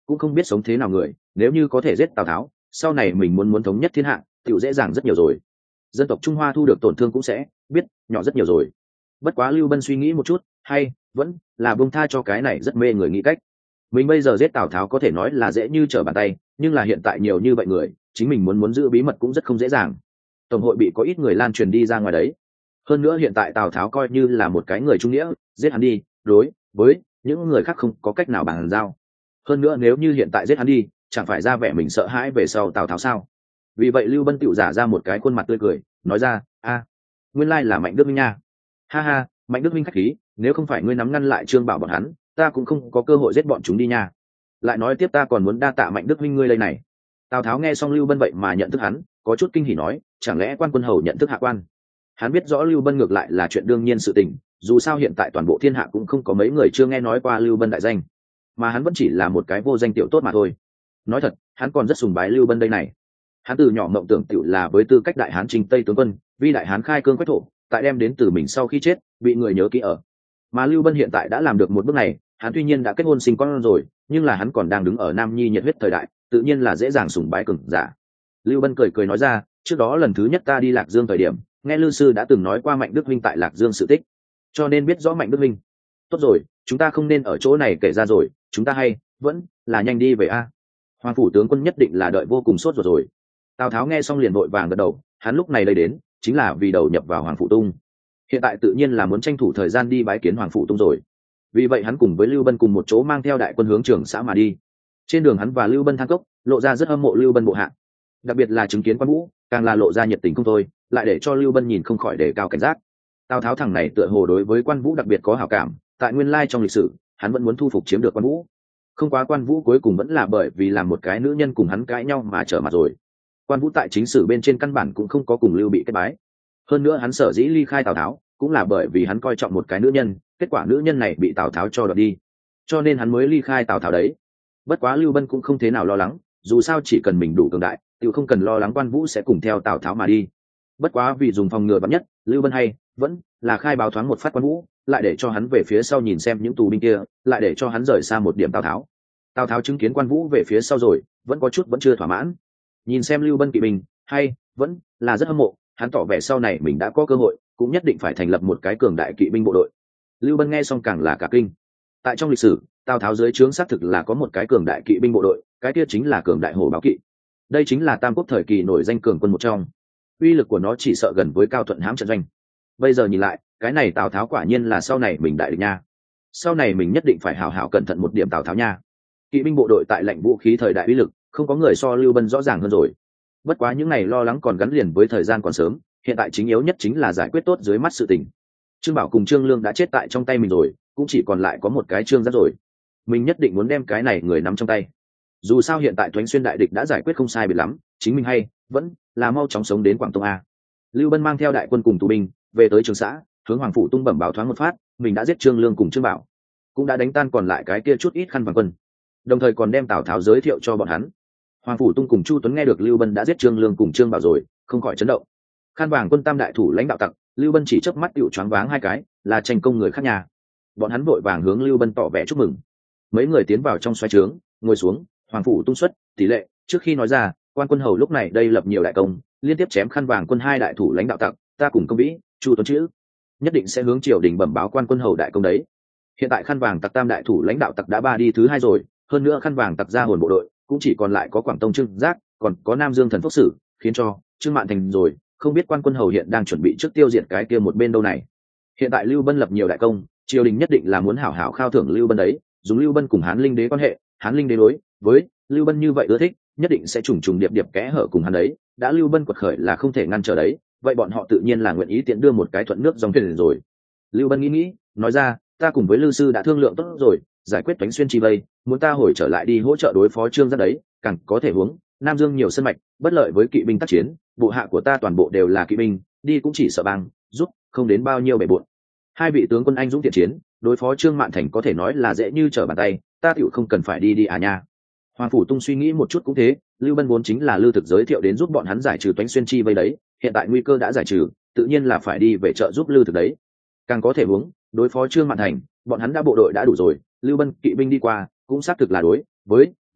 A: cũng không biết sống thế nào người, nếu như có thể giết Tào Tháo, sau này mình muốn thống nhất thiên hạ tựu dễ dàng rất nhiều rồi. Dân tộc Trung Hoa thu được tổn thương cũng sẽ biết nhỏ rất nhiều rồi. Bất quá Lưu Bân suy nghĩ một chút, hay vẫn là buông tha cho cái này rất mê người nghĩ cách. Mình bây giờ giết Tào Tháo có thể nói là dễ như trở bàn tay, nhưng là hiện tại nhiều như vậy người, chính mình muốn giữ bí mật cũng rất không dễ dàng. Tổng hội bị có ít người lan truyền đi ra ngoài đấy. Hơn nữa hiện tại Tào Tháo coi như là một cái người trung nghĩa, giết hắn đi, đối với những người khác không có cách nào bàn giao. Hơn nữa nếu như hiện tại giết hắn đi, chẳng phải ra vẻ mình sợ hãi về sau Tào Tháo sao? Vì vậy Lưu Bân tựu giả ra một cái khuôn mặt tươi cười, nói ra, nguyên lai là Mạnh Đức Minh nha. Ha ha, Mạnh Đức Minh khách khí, nếu không phải ngươi nắm ngăn lại Trương Bảo bọn hắn, ta cũng không có cơ hội giết bọn chúng đi nha. Lại nói tiếp ta còn muốn đa tạ Mạnh Đức Minh ngươi đây này. Tào Tháo nghe xong Lưu Bân vậy mà nhận thức hắn, có chút kinh hỉ nói, chẳng lẽ Quan Quân Hầu nhận thức hạ quan? Hắn biết rõ Lưu Bân ngược lại là chuyện đương nhiên sự tình, dù sao hiện tại toàn bộ thiên hạ cũng không có mấy người chưa nghe nói qua Lưu Bân đại danh, mà hắn vẫn chỉ là một cái vô danh tiểu tốt mà thôi. Nói thật, hắn còn rất sùng bái Lưu Bân đây này. Hắn từ nhỏ mộng tưởng tiểu là với tư cách đại hán chinh tây tướng quân, vì đại hán khai cương quách thổ, tại đem đến từ mình sau khi chết, bị người nhớ kỹ ở. Mà Lưu Bân hiện tại đã làm được một bước này, hắn tuy nhiên đã kết hôn sinh con rồi, nhưng là hắn còn đang đứng ở nam nhi nhiệt huyết thời đại, tự nhiên là dễ dàng sùng bái cường giả. Lưu Bân cười cười nói ra, trước đó lần thứ nhất ta đi Lạc Dương thời điểm, nghe Lư sư đã từng nói qua Mạnh Đức Huynh tại Lạc Dương sự tích, cho nên biết rõ Mạnh Đức Huynh. Tốt rồi, chúng ta không nên ở chỗ này kể ra rồi, chúng ta hay vẫn là nhanh đi về a. Hoàng phủ tướng quân nhất định là đợi vô cùng sốt ruột rồi. Tào Tháo nghe xong liền vội vàng gật đầu, hắn lúc này đây đến chính là vì đầu nhập vào Hoàng phủ tung, hiện tại tự nhiên là muốn tranh thủ thời gian đi bái kiến Hoàng phủ tung rồi. Vì vậy hắn cùng với Lưu Bân cùng một chỗ mang theo đại quân hướng Trường Xã mà đi. Trên đường hắn và Lưu Bân than cốc, lộ ra rất hâm mộ Lưu Bân bộ hạ, đặc biệt là chứng kiến Quan Vũ, càng là lộ ra nhiệt tình không thôi, lại để cho Lưu Bân nhìn không khỏi đề cao cảnh giác. Tào Tháo thằng này tựa hồ đối với Quan Vũ đặc biệt có hảo cảm, tại nguyên lai trong lịch sử, hắn vẫn muốn thu phục chiếm được Quan Vũ. Không quá Quan Vũ cuối cùng vẫn là bởi vì làm một cái nữ nhân cùng hắn cãi nhau mà trở mặt rồi. Quan Vũ tại chính sử bên trên căn bản cũng không có cùng Lưu Bị kết bái. Hơn nữa hắn sở dĩ ly khai Tào Tháo, cũng là bởi vì hắn coi trọng một cái nữ nhân, kết quả nữ nhân này bị Tào Tháo cho đoạt đi, cho nên hắn mới ly khai Tào Tháo đấy. Bất quá Lưu Bân cũng không thế nào lo lắng, dù sao chỉ cần mình đủ cường đại, tự không cần lo lắng Quan Vũ sẽ cùng theo Tào Tháo mà đi. Bất quá vì dùng phòng ngừa vắn nhất, Lưu Bân hay vẫn là khai báo thoáng một phát Quan Vũ, lại để cho hắn về phía sau nhìn xem những tù binh kia, lại để cho hắn rời xa một điểm Tào Tháo. Tào Tháo chứng kiến Quan Vũ về phía sau rồi, vẫn có chút vẫn chưa thỏa mãn. Nhìn xem Lưu Bân kỵ binh, hay vẫn là rất hâm mộ, hắn tỏ vẻ sau này mình đã có cơ hội, cũng nhất định phải thành lập một cái cường đại kỵ binh bộ đội. Lưu Bân nghe xong càng là cả kinh. Tại trong lịch sử, Tào Tháo dưới trướng xác thực là có một cái cường đại kỵ binh bộ đội, cái kia chính là cường đại hổ báo kỵ. Đây chính là Tam Quốc thời kỳ nổi danh cường quân một trong. Uy lực của nó chỉ sợ gần với Cao Thuận hãm trận doanh. Bây giờ nhìn lại, cái này Tào Tháo quả nhiên là sau này mình đại địch nha. Sau này mình nhất định phải hào hào cẩn thận một điểm Tào Tháo nha. Kỵ binh bộ đội tại lệnh vũ khí thời đại uy lực, không có người so Lưu Bân rõ ràng hơn rồi. Bất quá những ngày lo lắng còn gắn liền với thời gian còn sớm, hiện tại chính yếu nhất chính là giải quyết tốt dưới mắt sự tình. Trương Bảo cùng Trương Lương đã chết tại trong tay mình rồi, cũng chỉ còn lại có một cái Trương Giác rồi. Mình nhất định muốn đem cái này người nắm trong tay. Dù sao hiện tại Thoánh Xuyên đại địch đã giải quyết không sai biệt lắm, chính mình hay vẫn là mau chóng sống đến Quảng Tông a. Lưu Bân mang theo đại quân cùng tù binh về tới Trường Xã, hướng Hoàng phủ tung bẩm báo thoáng một phát, mình đã giết Trương Lương cùng Trương Bảo, cũng đã đánh tan còn lại cái kia chút ít khăn vàng quân, đồng thời còn đem Tào Tháo giới thiệu cho bọn hắn. Hoàng phủ tung cùng Chu Tuấn nghe được Lưu Bân đã giết Trương Lương cùng Trương Bảo rồi, không khỏi chấn động. Khăn vàng quân tam đại thủ lãnh đạo tặc, Lưu Bân chỉ chớp mắt tựu choáng váng hai cái, là tranh công người khác nhà. Bọn hắn vội vàng hướng Lưu Bân tỏ vẻ chúc mừng. Mấy người tiến vào trong xoáy trướng, ngồi xuống. Hoàng phủ tung xuất tỷ lệ trước khi nói ra, Quan Quân Hầu lúc này đây lập nhiều đại công, liên tiếp chém Khăn vàng quân hai đại thủ lãnh đạo tặc, ta cùng công vĩ Chu Tuấn chữ nhất định sẽ hướng triều đình bẩm báo Quan Quân Hầu đại công đấy. Hiện tại Khăn vàng tặc tam đại thủ lãnh đạo tặc đã ba đi thứ hai rồi, hơn nữa Khăn vàng tặc ra hồn bộ đội cũng chỉ còn lại có Quảng Tông Trương Giác, còn có Nam Dương Thần Phúc Sử, khiến cho Trương Mạn Thành rồi, không biết Quan Quân Hầu hiện đang chuẩn bị trước tiêu diệt cái kia một bên đâu này. Hiện tại Lưu Bân lập nhiều đại công, triều đình nhất định là muốn hảo hảo khao thưởng Lưu Bân đấy, dùng Lưu Bân cùng Hán Linh Đế quan hệ, Hán Linh Đế đối với Lưu Bân như vậy ưa thích, nhất định sẽ trùng trùng điệp điệp kẽ hở cùng hắn đấy, đã Lưu Bân quật khởi là không thể ngăn trở đấy, vậy bọn họ tự nhiên là nguyện ý tiện đưa một cái thuận nước dòng thuyền rồi. Lưu Bân nghĩ, nói ra, ta cùng với Lư sư đã thương lượng tốt rồi, giải quyết Thoánh Xuyên chi vây, muốn ta hồi trở lại đi hỗ trợ đối phó Trương Giác đấy, càng có thể hướng Nam Dương nhiều sân mạch, bất lợi với kỵ binh tác chiến, bộ hạ của ta toàn bộ đều là kỵ binh, đi cũng chỉ sợ bang giúp không đến bao nhiêu bể bộn. Hai vị tướng quân anh dũng thiện chiến, đối phó Trương Mạn Thành có thể nói là dễ như trở bàn tay, ta tựu không cần phải đi à nha. Hoàng phủ tung suy nghĩ một chút cũng thế, Lưu Bân vốn chính là Lưu Thực giới thiệu đến giúp bọn hắn giải trừ Thoánh Xuyên chi vây đấy, hiện tại nguy cơ đã giải trừ, tự nhiên là phải đi về trợ giúp Lưu Thực đấy. Càng có thể hướng đối phó Trương Mạn Thành, bọn hắn đã bộ đội đã đủ rồi, Lưu Bân kỵ binh đi qua, cũng xác thực là đối với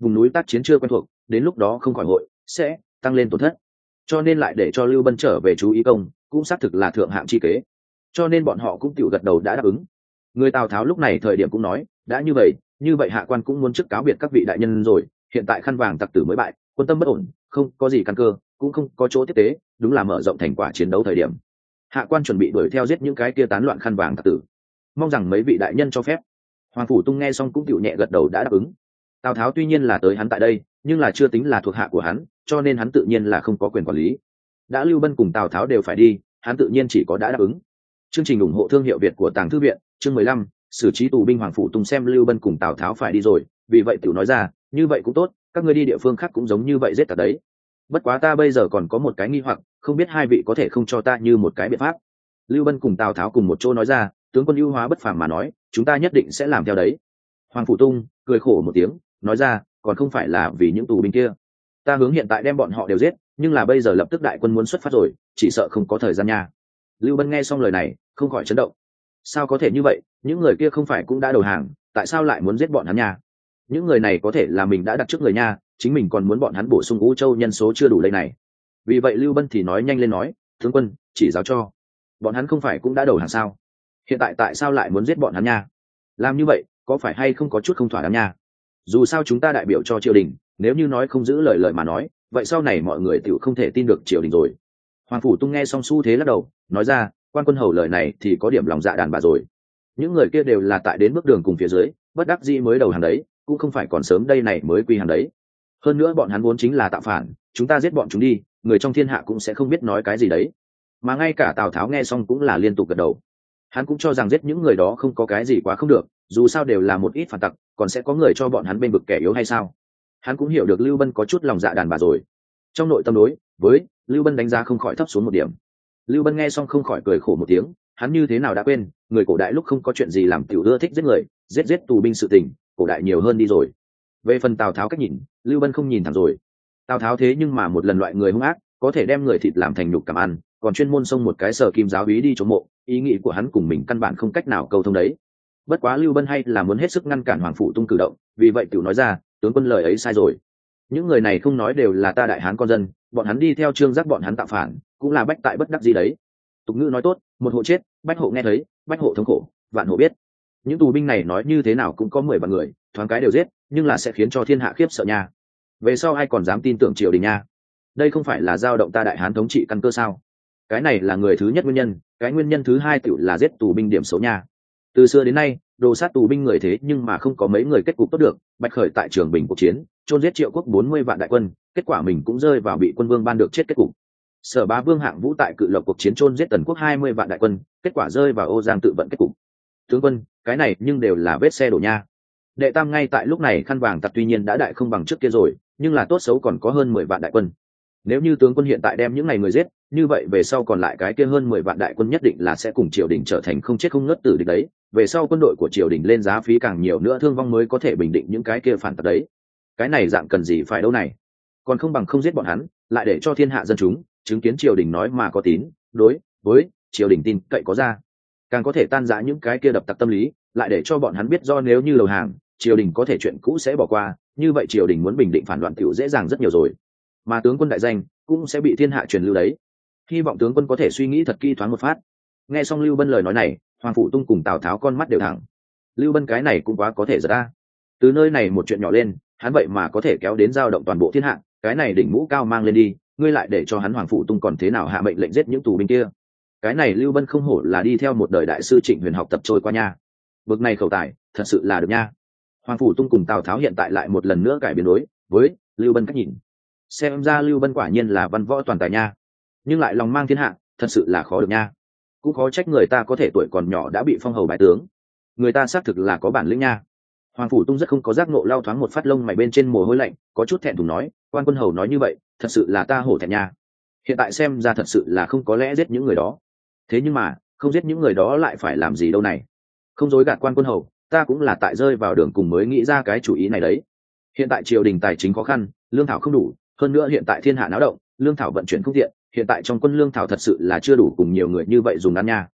A: vùng núi tác chiến chưa quen thuộc, đến lúc đó không khỏi hội sẽ tăng lên tổn thất, cho nên lại để cho Lưu Bân trở về chú ý công, cũng xác thực là thượng hạng chi kế, cho nên bọn họ cũng tiểu gật đầu đã đáp ứng. Người Tào Tháo lúc này thời điểm cũng nói, đã như vậy hạ quan cũng muốn trước cáo biệt các vị đại nhân rồi, hiện tại khăn vàng tặc tử mới bại, quân tâm bất ổn, không có gì căn cơ, cũng không có chỗ tiếp tế, đúng là mở rộng thành quả chiến đấu thời điểm. Hạ quan chuẩn bị đuổi theo giết những cái kia tán loạn khăn vàng tặc tử, mong rằng mấy vị đại nhân cho phép. Hoàng Phủ Tung nghe xong cũng tiểu nhẹ gật đầu đã đáp ứng. Tào Tháo tuy nhiên là tới hắn tại đây, nhưng là chưa tính là thuộc hạ của hắn, cho nên hắn tự nhiên là không có quyền quản lý. Đã Lưu Bân cùng Tào Tháo đều phải đi, hắn tự nhiên chỉ có đã đáp ứng. Chương trình ủng hộ thương hiệu Việt của Tàng Thư viện, chương 15, xử trí tù binh. Hoàng Phủ Tung xem Lưu Bân cùng Tào Tháo phải đi rồi, vì vậy tiểu nói ra, như vậy cũng tốt, các ngươi đi địa phương khác cũng giống như vậy giết tặc đấy. Bất quá ta bây giờ còn có một cái nghi hoặc, không biết hai vị có thể không cho ta như một cái biện pháp. Lưu Bân cùng Tào Tháo cùng một chỗ nói ra, tướng quân ưu hóa bất phàm mà nói, chúng ta nhất định sẽ làm theo đấy. Hoàng Phủ Tung cười khổ một tiếng, nói ra, còn không phải là vì những tù binh kia, ta hướng hiện tại đem bọn họ đều giết, nhưng là bây giờ lập tức đại quân muốn xuất phát rồi, chỉ sợ không có thời gian nha. Lưu Bân nghe xong lời này không khỏi chấn động. Sao có thể như vậy, những người kia không phải cũng đã đầu hàng, tại sao lại muốn giết bọn hắn nha? Những người này có thể là mình đã đặt trước người nha, chính mình còn muốn bọn hắn bổ sung Vũ Châu nhân số chưa đủ đây này. Vì vậy Lưu Bân thì nói nhanh lên nói, tướng quân chỉ giáo cho, bọn hắn không phải cũng đã đầu hàng sao, hiện tại tại sao lại muốn giết bọn hắn nha? Làm như vậy có phải hay không có chút không thỏa đáng nha? Dù sao chúng ta đại biểu cho triều đình, nếu như nói không giữ lời mà nói, vậy sau này mọi người tiểu không thể tin được triều đình rồi. Hoàng Phủ Tung nghe xong xu thế lắc đầu, nói ra, quan quân hầu lời này thì có điểm lòng dạ đàn bà rồi. Những người kia đều là tại đến bước đường cùng phía dưới, bất đắc dĩ mới đầu hàng đấy, cũng không phải còn sớm đây này mới quy hàng đấy. Hơn nữa bọn hắn vốn chính là tạo phản, chúng ta giết bọn chúng đi, người trong thiên hạ cũng sẽ không biết nói cái gì đấy. Mà ngay cả Tào Tháo nghe xong cũng là liên tục gật đầu. Hắn cũng cho rằng giết những người đó không có cái gì quá không được, dù sao đều là một ít phản tặc, còn sẽ có người cho bọn hắn bên vực kẻ yếu hay sao? Hắn cũng hiểu được Lưu Bân có chút lòng dạ đàn bà rồi. Trong nội tâm đối với Lưu Bân đánh giá không khỏi thấp xuống một điểm. Lưu Bân nghe xong không khỏi cười khổ một tiếng, hắn như thế nào đã quên, người cổ đại lúc không có chuyện gì làm tiểu ưa thích giết người, giết tù binh sự tình, cổ đại nhiều hơn đi rồi. Về phần Tào Tháo cách nhìn, Lưu Bân không nhìn thẳng rồi. Tào Tháo thế nhưng mà một lần loại người hung ác, có thể đem người thịt làm thành nhục cảm ăn, còn chuyên môn xông một cái Sở Kim giáo úy đi chống mộ, ý nghĩ của hắn cùng mình căn bản không cách nào câu thông đấy. Bất quá Lưu Bân hay là muốn hết sức ngăn cản Hoàng Phủ Tung cử động, vì vậy tiểu nói ra, tướng quân lời ấy sai rồi. Những người này không nói đều là ta đại hán con dân, bọn hắn đi theo Trương Giác bọn hắn tạo phản, cũng là bách tại bất đắc gì đấy. Tục ngữ nói tốt, một hộ chết, bách hộ nghe thấy, bách hộ thống khổ, vạn hộ biết. Những tù binh này nói như thế nào cũng có 10 vạn người, thoáng cái đều giết, nhưng là sẽ khiến cho thiên hạ khiếp sợ nha. Về sau ai còn dám tin tưởng triều đình nha? Đây không phải là dao động ta đại hán thống trị căn cơ sao? Cái này là người thứ nhất nguyên nhân, cái nguyên nhân thứ hai tiểu là giết tù binh điểm xấu nha. Từ xưa đến nay, đồ sát tù binh người thế nhưng mà không có mấy người kết cục tốt được. Bạch Khởi tại Trường Bình cuộc chiến, chôn giết Triệu Quốc 40 vạn đại quân, kết quả mình cũng rơi vào bị quân vương ban được chết kết cục. Sở Bá Vương Hạng Vũ tại Cự Lộc cuộc chiến chôn giết Tần Quốc 20 vạn đại quân, kết quả rơi vào Ô Giang tự vận kết cục. Tướng quân, cái này nhưng đều là vết xe đổ nha. Đệ Tam ngay tại lúc này khăn vàng tặc tuy nhiên đã đại không bằng trước kia rồi, nhưng là tốt xấu còn có hơn 10 vạn đại quân. Nếu như tướng quân hiện tại đem những này người giết, như vậy về sau còn lại cái kia hơn 10 vạn đại quân nhất định là sẽ cùng triều đình trở thành không chết không ngất tử địch đấy. Về sau quân đội của triều đình lên giá phí càng nhiều nữa, thương vong mới có thể bình định những cái kia phản tặc đấy. Cái này dạng cần gì phải đâu này, còn không bằng không giết bọn hắn, lại để cho thiên hạ dân chúng chứng kiến triều đình nói mà có tín, đối với triều đình tin cậy có ra, càng có thể tan rã những cái kia đập tặc tâm lý, lại để cho bọn hắn biết do nếu như đầu hàng, triều đình có thể chuyện cũ sẽ bỏ qua, như vậy triều đình muốn bình định phản loạn tiểu dễ dàng rất nhiều rồi, mà tướng quân đại danh cũng sẽ bị thiên hạ truyền lưu đấy. Hy vọng tướng quân có thể suy nghĩ thật kỹ thoáng một phát. Nghe xong Lưu Bân lời nói này, Hoàng Phủ Tung cùng Tào Tháo con mắt đều thẳng. Lưu Bân cái này cũng quá có thể giật ta. Từ nơi này một chuyện nhỏ lên, hắn vậy mà có thể kéo đến dao động toàn bộ thiên hạ, cái này đỉnh mũ cao mang lên đi, ngươi lại để cho hắn Hoàng Phủ Tung còn thế nào hạ mệnh lệnh giết những tù binh kia. Cái này Lưu Bân không hổ là đi theo một đời đại sư Trịnh Huyền học tập trôi qua nha. Bực này khẩu tài, thật sự là được nha. Hoàng Phủ Tung cùng Tào Tháo hiện tại lại một lần nữa cải biến đối với Lưu Bân cách nhìn. Xem ra Lưu Bân quả nhiên là văn võ toàn tài nha, nhưng lại lòng mang thiên hạ, thật sự là khó được nha. Cũng khó trách người ta có thể tuổi còn nhỏ đã bị phong hầu bái tướng, người ta xác thực là có bản lĩnh nha. Hoàng Phủ Tung rất không có giác nộ lau thoáng một phát lông mày bên trên mồ hôi lạnh, có chút thẹn thùng nói, quan quân hầu nói như vậy, thật sự là ta hổ thẹn nha. Hiện tại xem ra thật sự là không có lẽ giết những người đó. Thế nhưng mà, không giết những người đó lại phải làm gì đâu này? Không dối gạt quan quân hầu, ta cũng là tại rơi vào đường cùng mới nghĩ ra cái chủ ý này đấy. Hiện tại triều đình tài chính khó khăn, lương thảo không đủ, hơn nữa hiện tại thiên hạ náo động, lương thảo vận chuyển không tiện, hiện tại trong quân lương thảo thật sự là chưa đủ cùng nhiều người như vậy dùng ăn nha.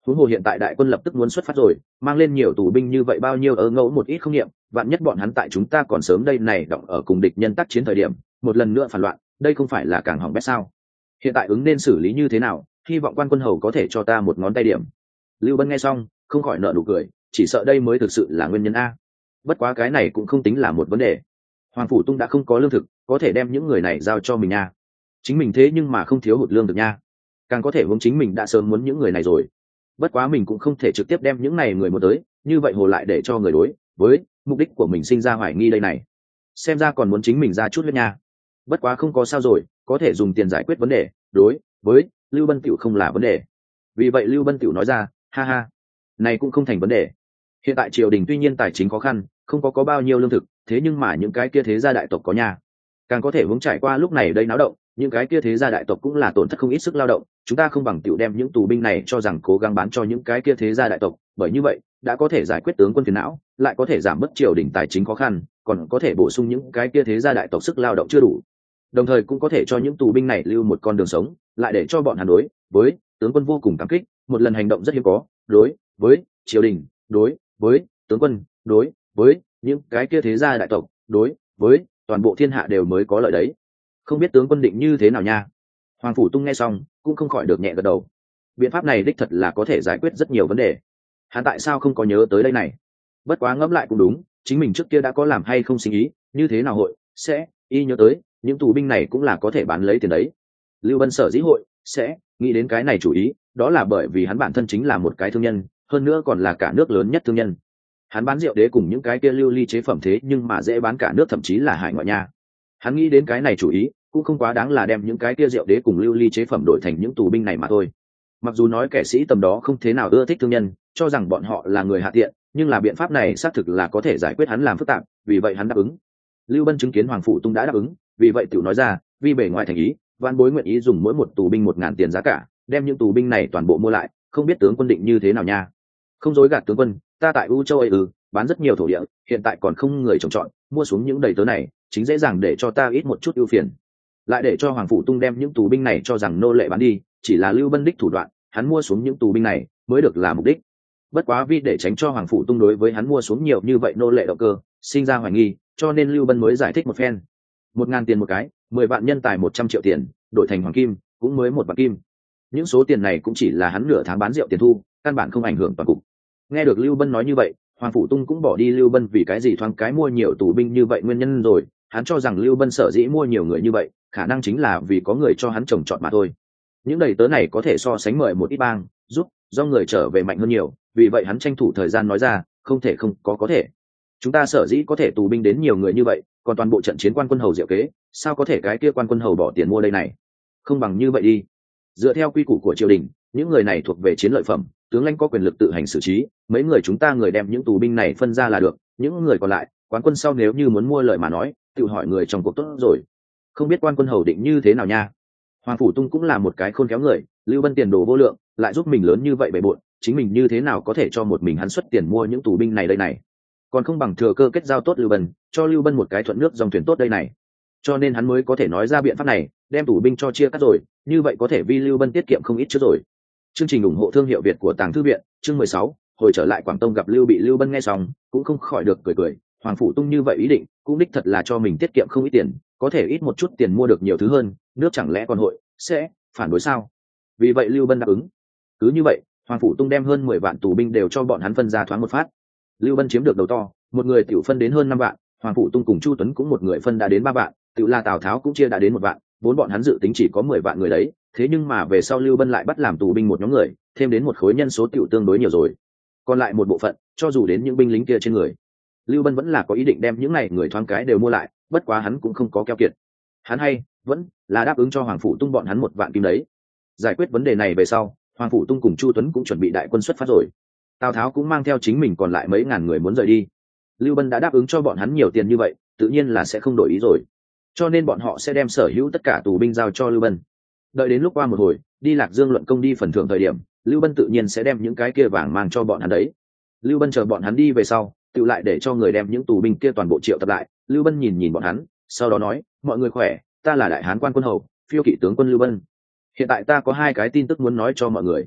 A: huống hồ hiện tại đại quân lập tức muốn xuất phát rồi, mang lên nhiều tù binh như vậy bao nhiêu ớ ngẫu một ít không nghiệm, vạn nhất bọn hắn tại chúng ta còn sớm đây này động ở cùng địch nhân tác chiến thời điểm một lần nữa phản loạn, đây không phải là càng hỏng bét sao? Hiện tại ứng nên xử lý như thế nào, hy vọng quan quân hầu có thể cho ta một ngón tay điểm. Lưu Bân nghe xong không khỏi nở nụ cười, chỉ sợ đây mới thực sự là nguyên nhân a. Bất quá cái này cũng không tính là một vấn đề, Hoàng Phủ Tung đã không có lương thực, có thể đem những người này giao cho mình nha. Chính mình thế nhưng mà không thiếu hụt lương thực nha, càng có thể hướng chính mình đã sớm muốn những người này rồi. Bất quá mình cũng không thể trực tiếp đem những này người một tới, như vậy hồ lại để cho người đối với mục đích của mình sinh ra hoài nghi đây này. Xem ra còn muốn chính mình ra chút huyết nha. Bất quá không có sao rồi, có thể dùng tiền giải quyết vấn đề, đối với Lưu Bân Tiểu không là vấn đề. Vì vậy Lưu Bân Tiểu nói ra, ha ha, này cũng không thành vấn đề. Hiện tại triều đình tuy nhiên tài chính khó khăn, không có bao nhiêu lương thực, thế nhưng mà những cái kia thế gia đại tộc có nhà, càng có thể hướng trải qua lúc này đây náo động, những cái kia thế gia đại tộc cũng là tổn thất không ít sức lao động, chúng ta không bằng tiểu đem những tù binh này cho rằng cố gắng bán cho những cái kia thế gia đại tộc, bởi như vậy đã có thể giải quyết tướng quân phiền não, lại có thể giảm bớt triều đình tài chính khó khăn, còn có thể bổ sung những cái kia thế gia đại tộc sức lao động chưa đủ, đồng thời cũng có thể cho những tù binh này lưu một con đường sống, lại để cho bọn hắn đối với tướng quân vô cùng cảm kích, một lần hành động rất hiếm có, đối với triều đình, đối với tướng quân, đối với những cái kia thế gia đại tộc, đối với toàn bộ thiên hạ đều mới có lợi đấy. Không biết tướng quân định như thế nào nha. Hoàng Phủ Tung nghe xong cũng không khỏi được nhẹ gật đầu. Biện pháp này đích thật là có thể giải quyết rất nhiều vấn đề. Hắn tại sao không có nhớ tới đây này? Bất quá ngẫm lại cũng đúng, chính mình trước kia đã có làm hay không sinh ý, như thế nào hội sẽ y nhớ tới những tù binh này cũng là có thể bán lấy tiền đấy. Lưu Bân sở dĩ hội sẽ nghĩ đến cái này chủ ý, đó là bởi vì hắn bản thân chính là một cái thương nhân, hơn nữa còn là cả nước lớn nhất thương nhân. Hắn bán rượu đế cùng những cái kia lưu ly chế phẩm thế nhưng mà dễ bán cả nước, thậm chí là hải ngoại nha. Hắn nghĩ đến cái này chủ ý cũng không quá đáng là đem những cái kia rượu đế cùng lưu ly chế phẩm đổi thành những tù binh này mà thôi. Mặc dù nói kẻ sĩ tầm đó không thế nào ưa thích thương nhân, cho rằng bọn họ là người hạ tiện, nhưng là biện pháp này xác thực là có thể giải quyết hắn làm phức tạp, vì vậy hắn đáp ứng. Lưu Bân chứng kiến Hoàng Phủ Tung đã đáp ứng, vì vậy tiểu nói ra, vì bề ngoài thành ý, van bối nguyện ý dùng mỗi một tù binh 1.000 tiền giá cả, đem những tù binh này toàn bộ mua lại, không biết tướng quân định như thế nào nha. Không dối gạt tướng quân, ta tại U Châu ấy bán rất nhiều thổ địa, hiện tại còn không người trồng trọt, mua xuống những đầy tớ này chính dễ dàng để cho ta ít một chút ưu phiền, lại để cho Hoàng Phủ Tung đem những tù binh này cho rằng nô lệ bán đi, chỉ là Lưu Bân đích thủ đoạn, hắn mua xuống những tù binh này mới được là mục đích. Bất quá vì để tránh cho Hoàng Phủ Tung đối với hắn mua xuống nhiều như vậy nô lệ động cơ sinh ra hoài nghi, cho nên Lưu Bân mới giải thích một phen. 1.000 tiền một cái, 10 vạn nhân tài 100 triệu tiền, đổi thành hoàng kim cũng mới 1 vạn kim. Những số tiền này cũng chỉ là hắn nửa tháng bán rượu tiền thu, căn bản không ảnh hưởng toàn cục. Nghe được Lưu Bân nói như vậy, Hoàng Phủ Tung cũng bỏ đi Lưu Bân vì cái gì thoáng cái mua nhiều tù binh như vậy nguyên nhân rồi, hắn cho rằng Lưu Bân sở dĩ mua nhiều người như vậy, khả năng chính là vì có người cho hắn trồng trọt mà thôi. Những đầy tớ này có thể so sánh mời một ít bang giúp do người trở về mạnh hơn nhiều, vì vậy hắn tranh thủ thời gian nói ra, không thể không có thể. Chúng ta sở dĩ có thể tù binh đến nhiều người như vậy, còn toàn bộ trận chiến quan quân hầu diệu kế, sao có thể cái kia quan quân hầu bỏ tiền mua đây này? Không bằng như vậy đi. Dựa theo quy củ của triều đình, những người này thuộc về chiến lợi phẩm, tướng lãnh có quyền lực tự hành xử trí, mấy người chúng ta người đem những tù binh này phân ra là được, những người còn lại, quán quân sau nếu như muốn mua lợi mà nói, tự hỏi người trong cuộc tốt rồi. Không biết quan quân hầu định như thế nào nha. Hoàng Phủ Tung cũng là một cái khôn khéo người, Lưu Bân tiền đồ vô lượng, lại giúp mình lớn như vậy bề bộn, chính mình như thế nào có thể cho một mình hắn xuất tiền mua những tù binh này đây này? Còn không bằng thừa cơ kết giao tốt Lưu Bân, cho Lưu Bân một cái thuận nước dòng thuyền tốt đây này. Cho nên hắn mới có thể nói ra biện pháp này, đem tù binh cho chia cắt rồi, như vậy có thể vi Lưu Bân tiết kiệm không ít trước rồi. Chương trình ủng hộ thương hiệu Việt của Tàng Thư viện, chương 16, hồi trở lại Quảng Tông gặp Lưu Bị. Lưu Bân nghe xong cũng không khỏi được cười. Hoàng Phủ Tung như vậy ý định cũng đích thật là cho mình tiết kiệm không ít tiền, có thể ít một chút tiền mua được nhiều thứ hơn, nước chẳng lẽ còn hội sẽ phản đối sao? Vì vậy Lưu Bân đáp ứng. Cứ như vậy, Hoàng Phủ Tung đem hơn 10 vạn tù binh đều cho bọn hắn phân ra thoáng một phát. Lưu Bân chiếm được đầu to, một người tiểu phân đến hơn 5 vạn, Hoàng Phủ Tung cùng Chu Tuấn cũng một người phân đã đến 3 vạn, tiểu là Tào Tháo cũng chia đã đến 1 vạn, bốn bọn hắn dự tính chỉ có 10 vạn người đấy, thế nhưng mà về sau Lưu Bân lại bắt làm tù binh một nhóm người, thêm đến một khối nhân số tiểu tương đối nhiều rồi. Còn lại một bộ phận, cho dù đến những binh lính kia trên người, Lưu Bân vẫn là có ý định đem những này người thoáng cái đều mua lại, bất quá hắn cũng không có keo kiệt. Hắn vẫn là đáp ứng cho Hoàng Phủ Tung bọn hắn 1 vạn kim đấy. Giải quyết vấn đề này về sau, Hoàng Phủ Tung cùng Chu Tuấn cũng chuẩn bị đại quân xuất phát rồi. Tào Tháo cũng mang theo chính mình còn lại mấy ngàn người muốn rời đi. Lưu Bân đã đáp ứng cho bọn hắn nhiều tiền như vậy, tự nhiên là sẽ không đổi ý rồi. Cho nên bọn họ sẽ đem sở hữu tất cả tù binh giao cho Lưu Bân. Đợi đến lúc qua một hồi, đi Lạc Dương luận công đi phần thưởng thời điểm, Lưu Bân tự nhiên sẽ đem những cái kia vàng mang cho bọn hắn đấy. Lưu Bân chờ bọn hắn đi về sau, tự lại để cho người đem những tù binh kia toàn bộ triệu tập lại. Lưu Bân nhìn bọn hắn, sau đó nói, mọi người khỏe, ta là đại hán quan quân hầu, phiêu kỵ tướng quân Lưu Bân. Hiện tại ta có 2 cái tin tức muốn nói cho mọi người.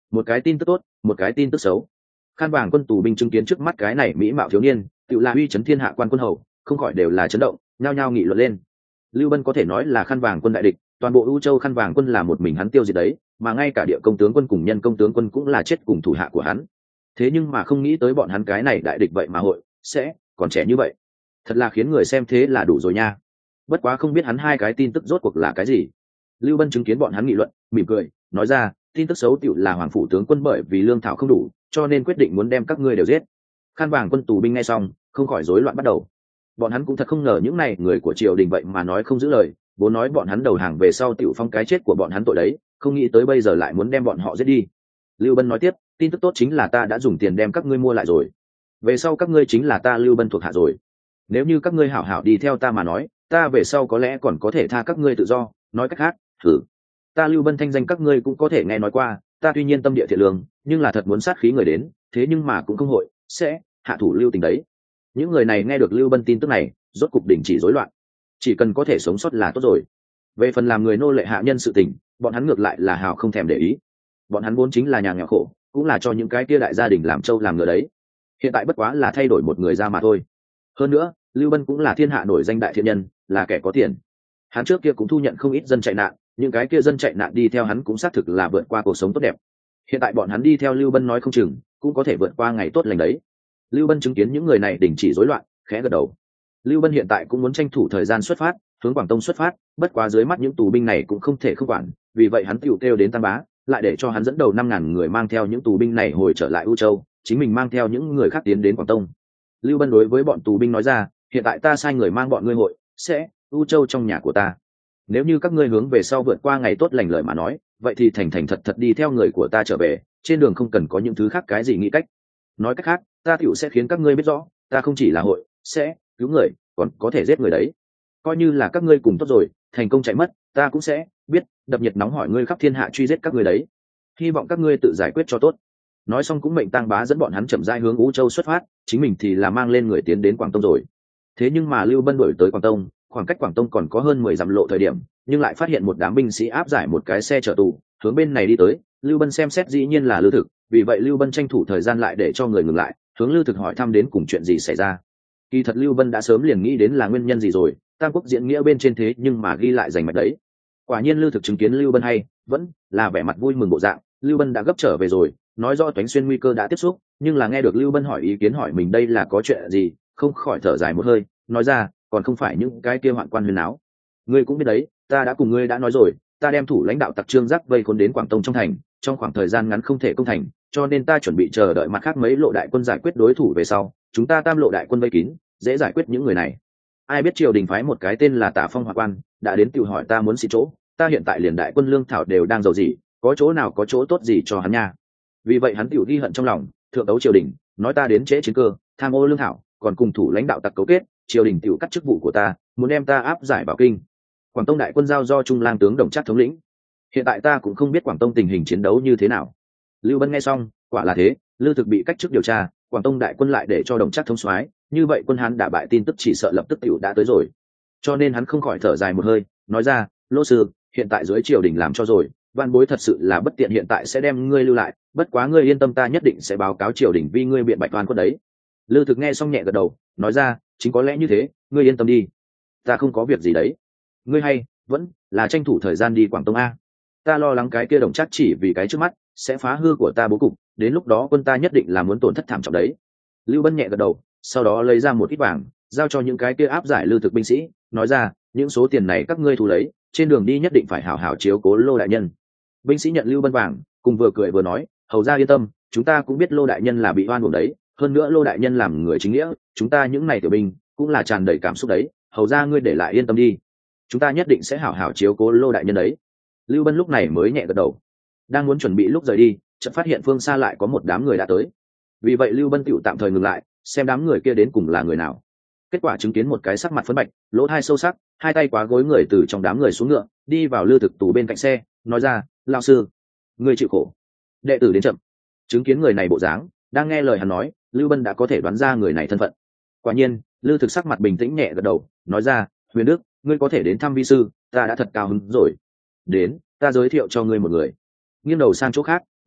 A: Một cái tin tức tốt, một cái tin tức xấu. Khăn vàng quân tù binh chứng kiến trước mắt cái này mỹ mạo thiếu niên tự là uy chấn thiên hạ quan quân hầu, không khỏi đều là chấn động, nhao nhao nghị luận lên. Lưu Bân có thể nói là khăn vàng quân đại địch, toàn bộ ưu châu khăn vàng quân là một mình hắn tiêu diệt đấy, mà ngay cả địa công tướng quân cùng nhân công tướng quân cũng là chết cùng thủ hạ của hắn. Thế nhưng mà không nghĩ tới bọn hắn cái này đại địch vậy mà hội sẽ còn trẻ như vậy, thật là khiến người xem thế là đủ rồi nha. Bất quá không biết hắn hai cái tin tức rốt cuộc là cái gì. Lưu Bân chứng kiến bọn hắn nghị luận, mỉm cười nói ra, tin tức xấu tiểu là hoàng phủ tướng quân bởi vì lương thảo không đủ, cho nên quyết định muốn đem các ngươi đều giết. Khăn vàng quân tù binh nghe xong không khỏi rối loạn bắt đầu. Bọn hắn cũng thật không ngờ những này người của triều đình vậy mà nói không giữ lời, bố nói bọn hắn đầu hàng về sau tiểu phong cái chết của bọn hắn tội đấy, không nghĩ tới bây giờ lại muốn đem bọn họ giết đi. Lưu Bân nói tiếp, tin tức tốt chính là ta đã dùng tiền đem các ngươi mua lại rồi, về sau các ngươi chính là ta Lưu Bân thuộc hạ rồi. Nếu như các ngươi hảo hảo đi theo ta mà nói, ta về sau có lẽ còn có thể tha các ngươi tự do. Nói cách khác, thử ta Lưu Bân thanh danh các ngươi cũng có thể nghe nói qua, ta tuy nhiên tâm địa thiện lương, nhưng là thật muốn sát khí người đến, thế nhưng mà cũng không hội sẽ hạ thủ lưu tình đấy. Những người này nghe được Lưu Bân tin tức này, rốt cục đình chỉ rối loạn, chỉ cần có thể sống sót là tốt rồi. Về phần làm người nô lệ hạ nhân sự tình, bọn hắn ngược lại là hào không thèm để ý. Bọn hắn vốn chính là nhà nghèo khổ, cũng là cho những cái kia đại gia đình làm trâu làm ngựa đấy. Hiện tại bất quá là thay đổi một người ra mà thôi. Hơn nữa, Lưu Bân cũng là thiên hạ nổi danh đại thiện nhân, là kẻ có tiền. Hắn trước kia cũng thu nhận không ít dân chạy nạn, những cái kia dân chạy nạn đi theo hắn cũng xác thực là vượt qua cuộc sống tốt đẹp. Hiện tại bọn hắn đi theo Lưu Bân nói không chừng cũng có thể vượt qua ngày tốt lành đấy. Lưu Bân chứng kiến những người này đình chỉ rối loạn, khẽ gật đầu. Lưu Bân hiện tại cũng muốn tranh thủ thời gian xuất phát, hướng Quảng Tông xuất phát, bất quá dưới mắt những tù binh này cũng không thể không quản, vì vậy hắn tiểu kêu đến Tam Bá, lại để cho hắn dẫn đầu 5.000 người mang theo những tù binh này hồi trở lại U Châu, chính mình mang theo những người khác tiến đến Quảng Tông. Lưu Bân đối với bọn tù binh nói ra, hiện tại ta sai người mang bọn ngươi hội sẽ U Châu trong nhà của ta. Nếu như các ngươi hướng về sau vượt qua ngày tốt lành lợi mà nói, vậy thì thành thành thật thật đi theo người của ta trở về, trên đường không cần có những thứ khác cái gì nghĩ cách. Nói cách khác, ta tiểu sẽ khiến các ngươi biết rõ, ta không chỉ là hội sẽ cứu người, còn có thể giết người đấy. Coi như là các ngươi cùng tốt rồi, thành công chạy mất, ta cũng sẽ biết đập nhiệt nóng hỏi ngươi khắp thiên hạ truy giết các ngươi đấy. Hy vọng các ngươi tự giải quyết cho tốt. Nói xong cũng mệnh Tang Bá dẫn bọn hắn chậm rãi hướng Ú Châu xuất phát, chính mình thì là mang lên người tiến đến Quảng Tông rồi. Thế nhưng mà Lưu Bân đuổi tới Quảng Tông, khoảng cách Quảng Tông còn có hơn 10 dặm lộ thời điểm, nhưng lại phát hiện một đám binh sĩ áp giải một cái xe chở tù, hướng bên này đi tới. Lưu Bân xem xét dĩ nhiên là Lưu Thực, vì vậy Lưu Bân tranh thủ thời gian lại để cho người ngừng lại, hướng Lưu Thực hỏi thăm đến cùng chuyện gì xảy ra. Kỳ thật Lưu Bân đã sớm liền nghĩ đến là nguyên nhân gì rồi, Tam Quốc diễn nghĩa bên trên thế nhưng mà ghi lại rành mạch đấy. Quả nhiên Lưu Thực chứng kiến Lưu Bân hay vẫn là vẻ mặt vui mừng bộ dạng, Lưu Bân đã gấp trở về rồi, nói rõ Toánh Xuyên nguy cơ đã tiếp xúc, nhưng là nghe được Lưu Bân hỏi ý kiến hỏi mình đây là có chuyện gì, không khỏi thở dài một hơi, nói ra, còn không phải những cái kia hoạn quan huyền áo. Ngươi cũng biết đấy, ta đã cùng ngươi đã nói rồi, ta đem thủ lãnh đạo tặc Trương Giác vây khốn đến Quảng Tông trong thành, trong khoảng thời gian ngắn không thể công thành, cho nên ta chuẩn bị chờ đợi mặt khác mấy lộ đại quân giải quyết đối thủ về sau, chúng ta tam lộ đại quân vây kín, dễ giải quyết những người này. Ai biết triều đình phái một cái tên là Tả Phong hoạn quan, đã đến tự hỏi ta muốn xin chỗ, ta hiện tại liền đại quân lương thảo đều đang giàu gì, có chỗ nào có chỗ tốt gì cho hắn nha. Vì vậy hắn tiểu ghi hận trong lòng, thượng tấu triều đình, nói ta đến trễ chiến cơ, tham ô lương thảo, còn cùng thủ lãnh đạo tặc cấu kết, triều đình tiểu cắt chức vụ của ta, muốn đem ta áp giải vào kinh. Quảng Tông đại quân giao do Trung Lang tướng Đồng Trác thống lĩnh. Hiện tại ta cũng không biết Quảng Tông tình hình chiến đấu như thế nào. Lưu Bân nghe xong, quả là thế, Lưu Thực bị cách chức điều tra, Quảng Tông đại quân lại để cho Đồng Trác thống soái, như vậy quân Hán đả bại tin tức chỉ sợ lập tức tiểu đã tới rồi. Cho nên hắn không khỏi thở dài một hơi, nói ra, Lô sư, hiện tại dưới triều đình làm cho rồi, văn bối thật sự là bất tiện hiện tại sẽ đem ngươi lưu lại, bất quá ngươi yên tâm ta nhất định sẽ báo cáo triều đình vì ngươi biện bạch oan khuất đấy. Lưu Thực nghe xong nhẹ gật đầu, nói ra, chính có lẽ như thế, ngươi yên tâm đi, ta không có việc gì đấy. Ngươi hay vẫn là tranh thủ thời gian đi Quảng Tông a. Ta lo lắng cái kia Đồng Trác chỉ vì cái trước mắt sẽ phá hư của ta bố cục, đến lúc đó quân ta nhất định là muốn tổn thất thảm trọng đấy. Lưu Bân nhẹ gật đầu, sau đó lấy ra một ít vàng, giao cho những cái kia áp giải Lưu Thực binh sĩ, nói ra, những số tiền này các ngươi thu lấy, trên đường đi nhất định phải hảo hảo chiếu cố Lô đại nhân. Binh sĩ nhận Lưu Bân vàng, cùng vừa cười vừa nói, hầu ra yên tâm, chúng ta cũng biết Lô đại nhân là bị oan uổng đấy, hơn nữa Lô đại nhân làm người chính nghĩa, chúng ta những này tiểu binh cũng là tràn đầy cảm xúc đấy, hầu ra ngươi để lại yên tâm đi, chúng ta nhất định sẽ hảo hảo chiếu cố Lô đại nhân đấy. Lưu Bân lúc này mới nhẹ gật đầu, đang muốn chuẩn bị lúc rời đi, chợt phát hiện phương xa lại có một đám người đã tới. Vì vậy Lưu Bân tựu tạm thời ngừng lại, xem đám người kia đến cùng là người nào. Kết quả chứng kiến một cái sắc mặt phấn bạch, lỗ tai sâu sắc, hai tay quá gối người từ trong đám người xuống ngựa, đi vào Lưu Thực tù bên cạnh xe, nói ra, lão sư, người chịu khổ. Đệ tử đến chậm. Chứng kiến người này bộ dáng, đang nghe lời hắn nói, Lưu Bân đã có thể đoán ra người này thân phận. Quả nhiên, Lưu Thực sắc mặt bình tĩnh nhẹ gật đầu, nói ra, Huyền Đức, ngươi có thể đến thăm vi sư, ta đã thật cao hứng rồi. Đến, ta giới thiệu cho ngươi một người. Nghiêng đầu sang chỗ khác,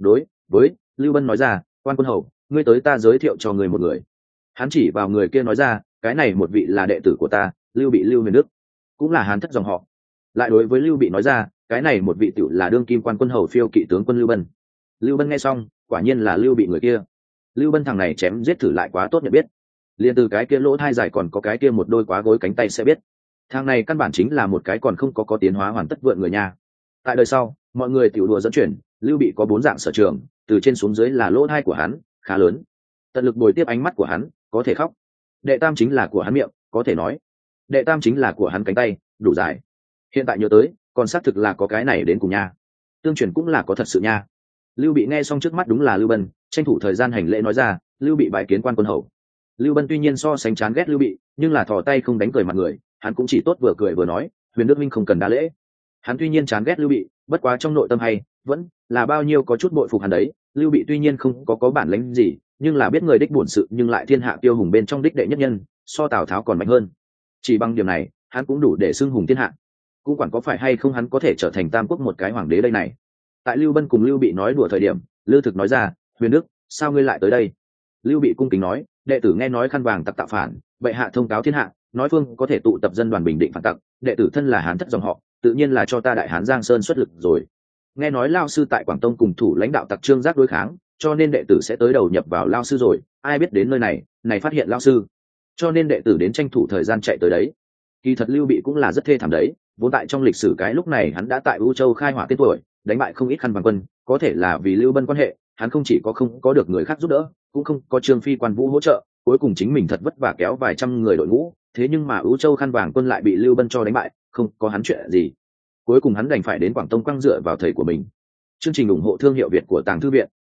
A: đối với Lưu Bân nói ra, quan quân hầu, ngươi tới ta giới thiệu cho người một người. Hắn chỉ vào người kia nói ra, cái này một vị là đệ tử của ta, Lưu Bị Lưu Huyền Đức, cũng là Hán thất dòng họ. Lại đối với Lưu Bị nói ra, cái này một vị tiểu là đương kim quan quân hầu phiêu kỵ tướng quân Lưu Bân. Lưu Bân nghe xong, quả nhiên là Lưu Bị người kia. Lưu Bân thằng này chém giết thử lại quá tốt nhận biết, liền từ cái kia lỗ thai dài còn có cái kia một đôi quá gối cánh tay sẽ biết, thằng này căn bản chính là một cái còn không có tiến hóa hoàn tất vượn người nha. Tại đời sau, mọi người tiểu đùa dẫn chuyển, Lưu Bị có 4 dạng sở trường, từ trên xuống dưới là lỗ thai của hắn khá lớn, tận lực bồi tiếp ánh mắt của hắn, có thể khóc. Đệ tam chính là của hắn miệng, có thể nói. Đệ tam chính là của hắn cánh tay, đủ dài. Hiện tại nhớ tới, còn xác thực là có cái này đến cùng nha. Tương truyền cũng là có thật sự nha. Lưu Bị nghe xong trước mắt đúng là Lưu Bân, tranh thủ thời gian hành lễ nói ra, Lưu Bị bái kiến quan quân hầu. Lưu Bân tuy nhiên so sánh chán ghét Lưu Bị, nhưng là thò tay không đánh cười mặt người, hắn cũng chỉ tốt vừa cười vừa nói, Huyền Đức minh không cần đa lễ. Hắn tuy nhiên chán ghét Lưu Bị, bất quá trong nội tâm hay vẫn là bao nhiêu có chút bội phục hắn đấy. Lưu Bị tuy nhiên không có bản lĩnh gì, nhưng là biết người đích bổn sự, nhưng lại thiên hạ tiêu hùng bên trong đích đệ nhất nhân, so Tào Tháo còn mạnh hơn. Chỉ bằng điểm này, hắn cũng đủ để xưng hùng thiên hạ. Cũng quản có phải hay không hắn có thể trở thành tam quốc một cái hoàng đế đây này. Tại Lưu Bân cùng Lưu Bị nói đùa thời điểm, Lư Thực nói ra, Huyền Đức, sao ngươi lại tới đây? Lưu Bị cung kính nói, đệ tử nghe nói khăn vàng tặc tạo phản, bệ hạ thông cáo thiên hạ, nói phương có thể tụ tập dân đoàn bình định phản tặc, đệ tử thân là Hán thất dòng họ, tự nhiên là cho ta đại Hán Giang Sơn xuất lực rồi. Nghe nói Lao sư tại Quảng Tông cùng thủ lãnh đạo tặc Trương Giác đối kháng, cho nên đệ tử sẽ tới đầu nhập vào Lao sư rồi. Ai biết đến nơi này phát hiện Lao sư, cho nên đệ tử đến tranh thủ thời gian chạy tới đấy. Kỳ thật Lưu Bị cũng là rất thê thảm đấy, vốn tại trong lịch sử cái lúc này hắn đã tại U Châu khai hỏa tên tuổi, đánh bại không ít khăn vàng quân, có thể là vì Lưu Bân quan hệ, hắn không chỉ không có được người khác giúp đỡ, cũng không có Trương Phi Quan Vũ hỗ trợ, cuối cùng chính mình thật vất vả kéo vài trăm người đội ngũ, thế nhưng mà U Châu khăn vàng quân lại bị Lưu Bân cho đánh bại, không có hắn chuyện gì. Cuối cùng hắn đành phải đến Quảng Tông quăng dựa vào thầy của mình. Chương trình ủng hộ thương hiệu Việt của Tàng Thư Viện.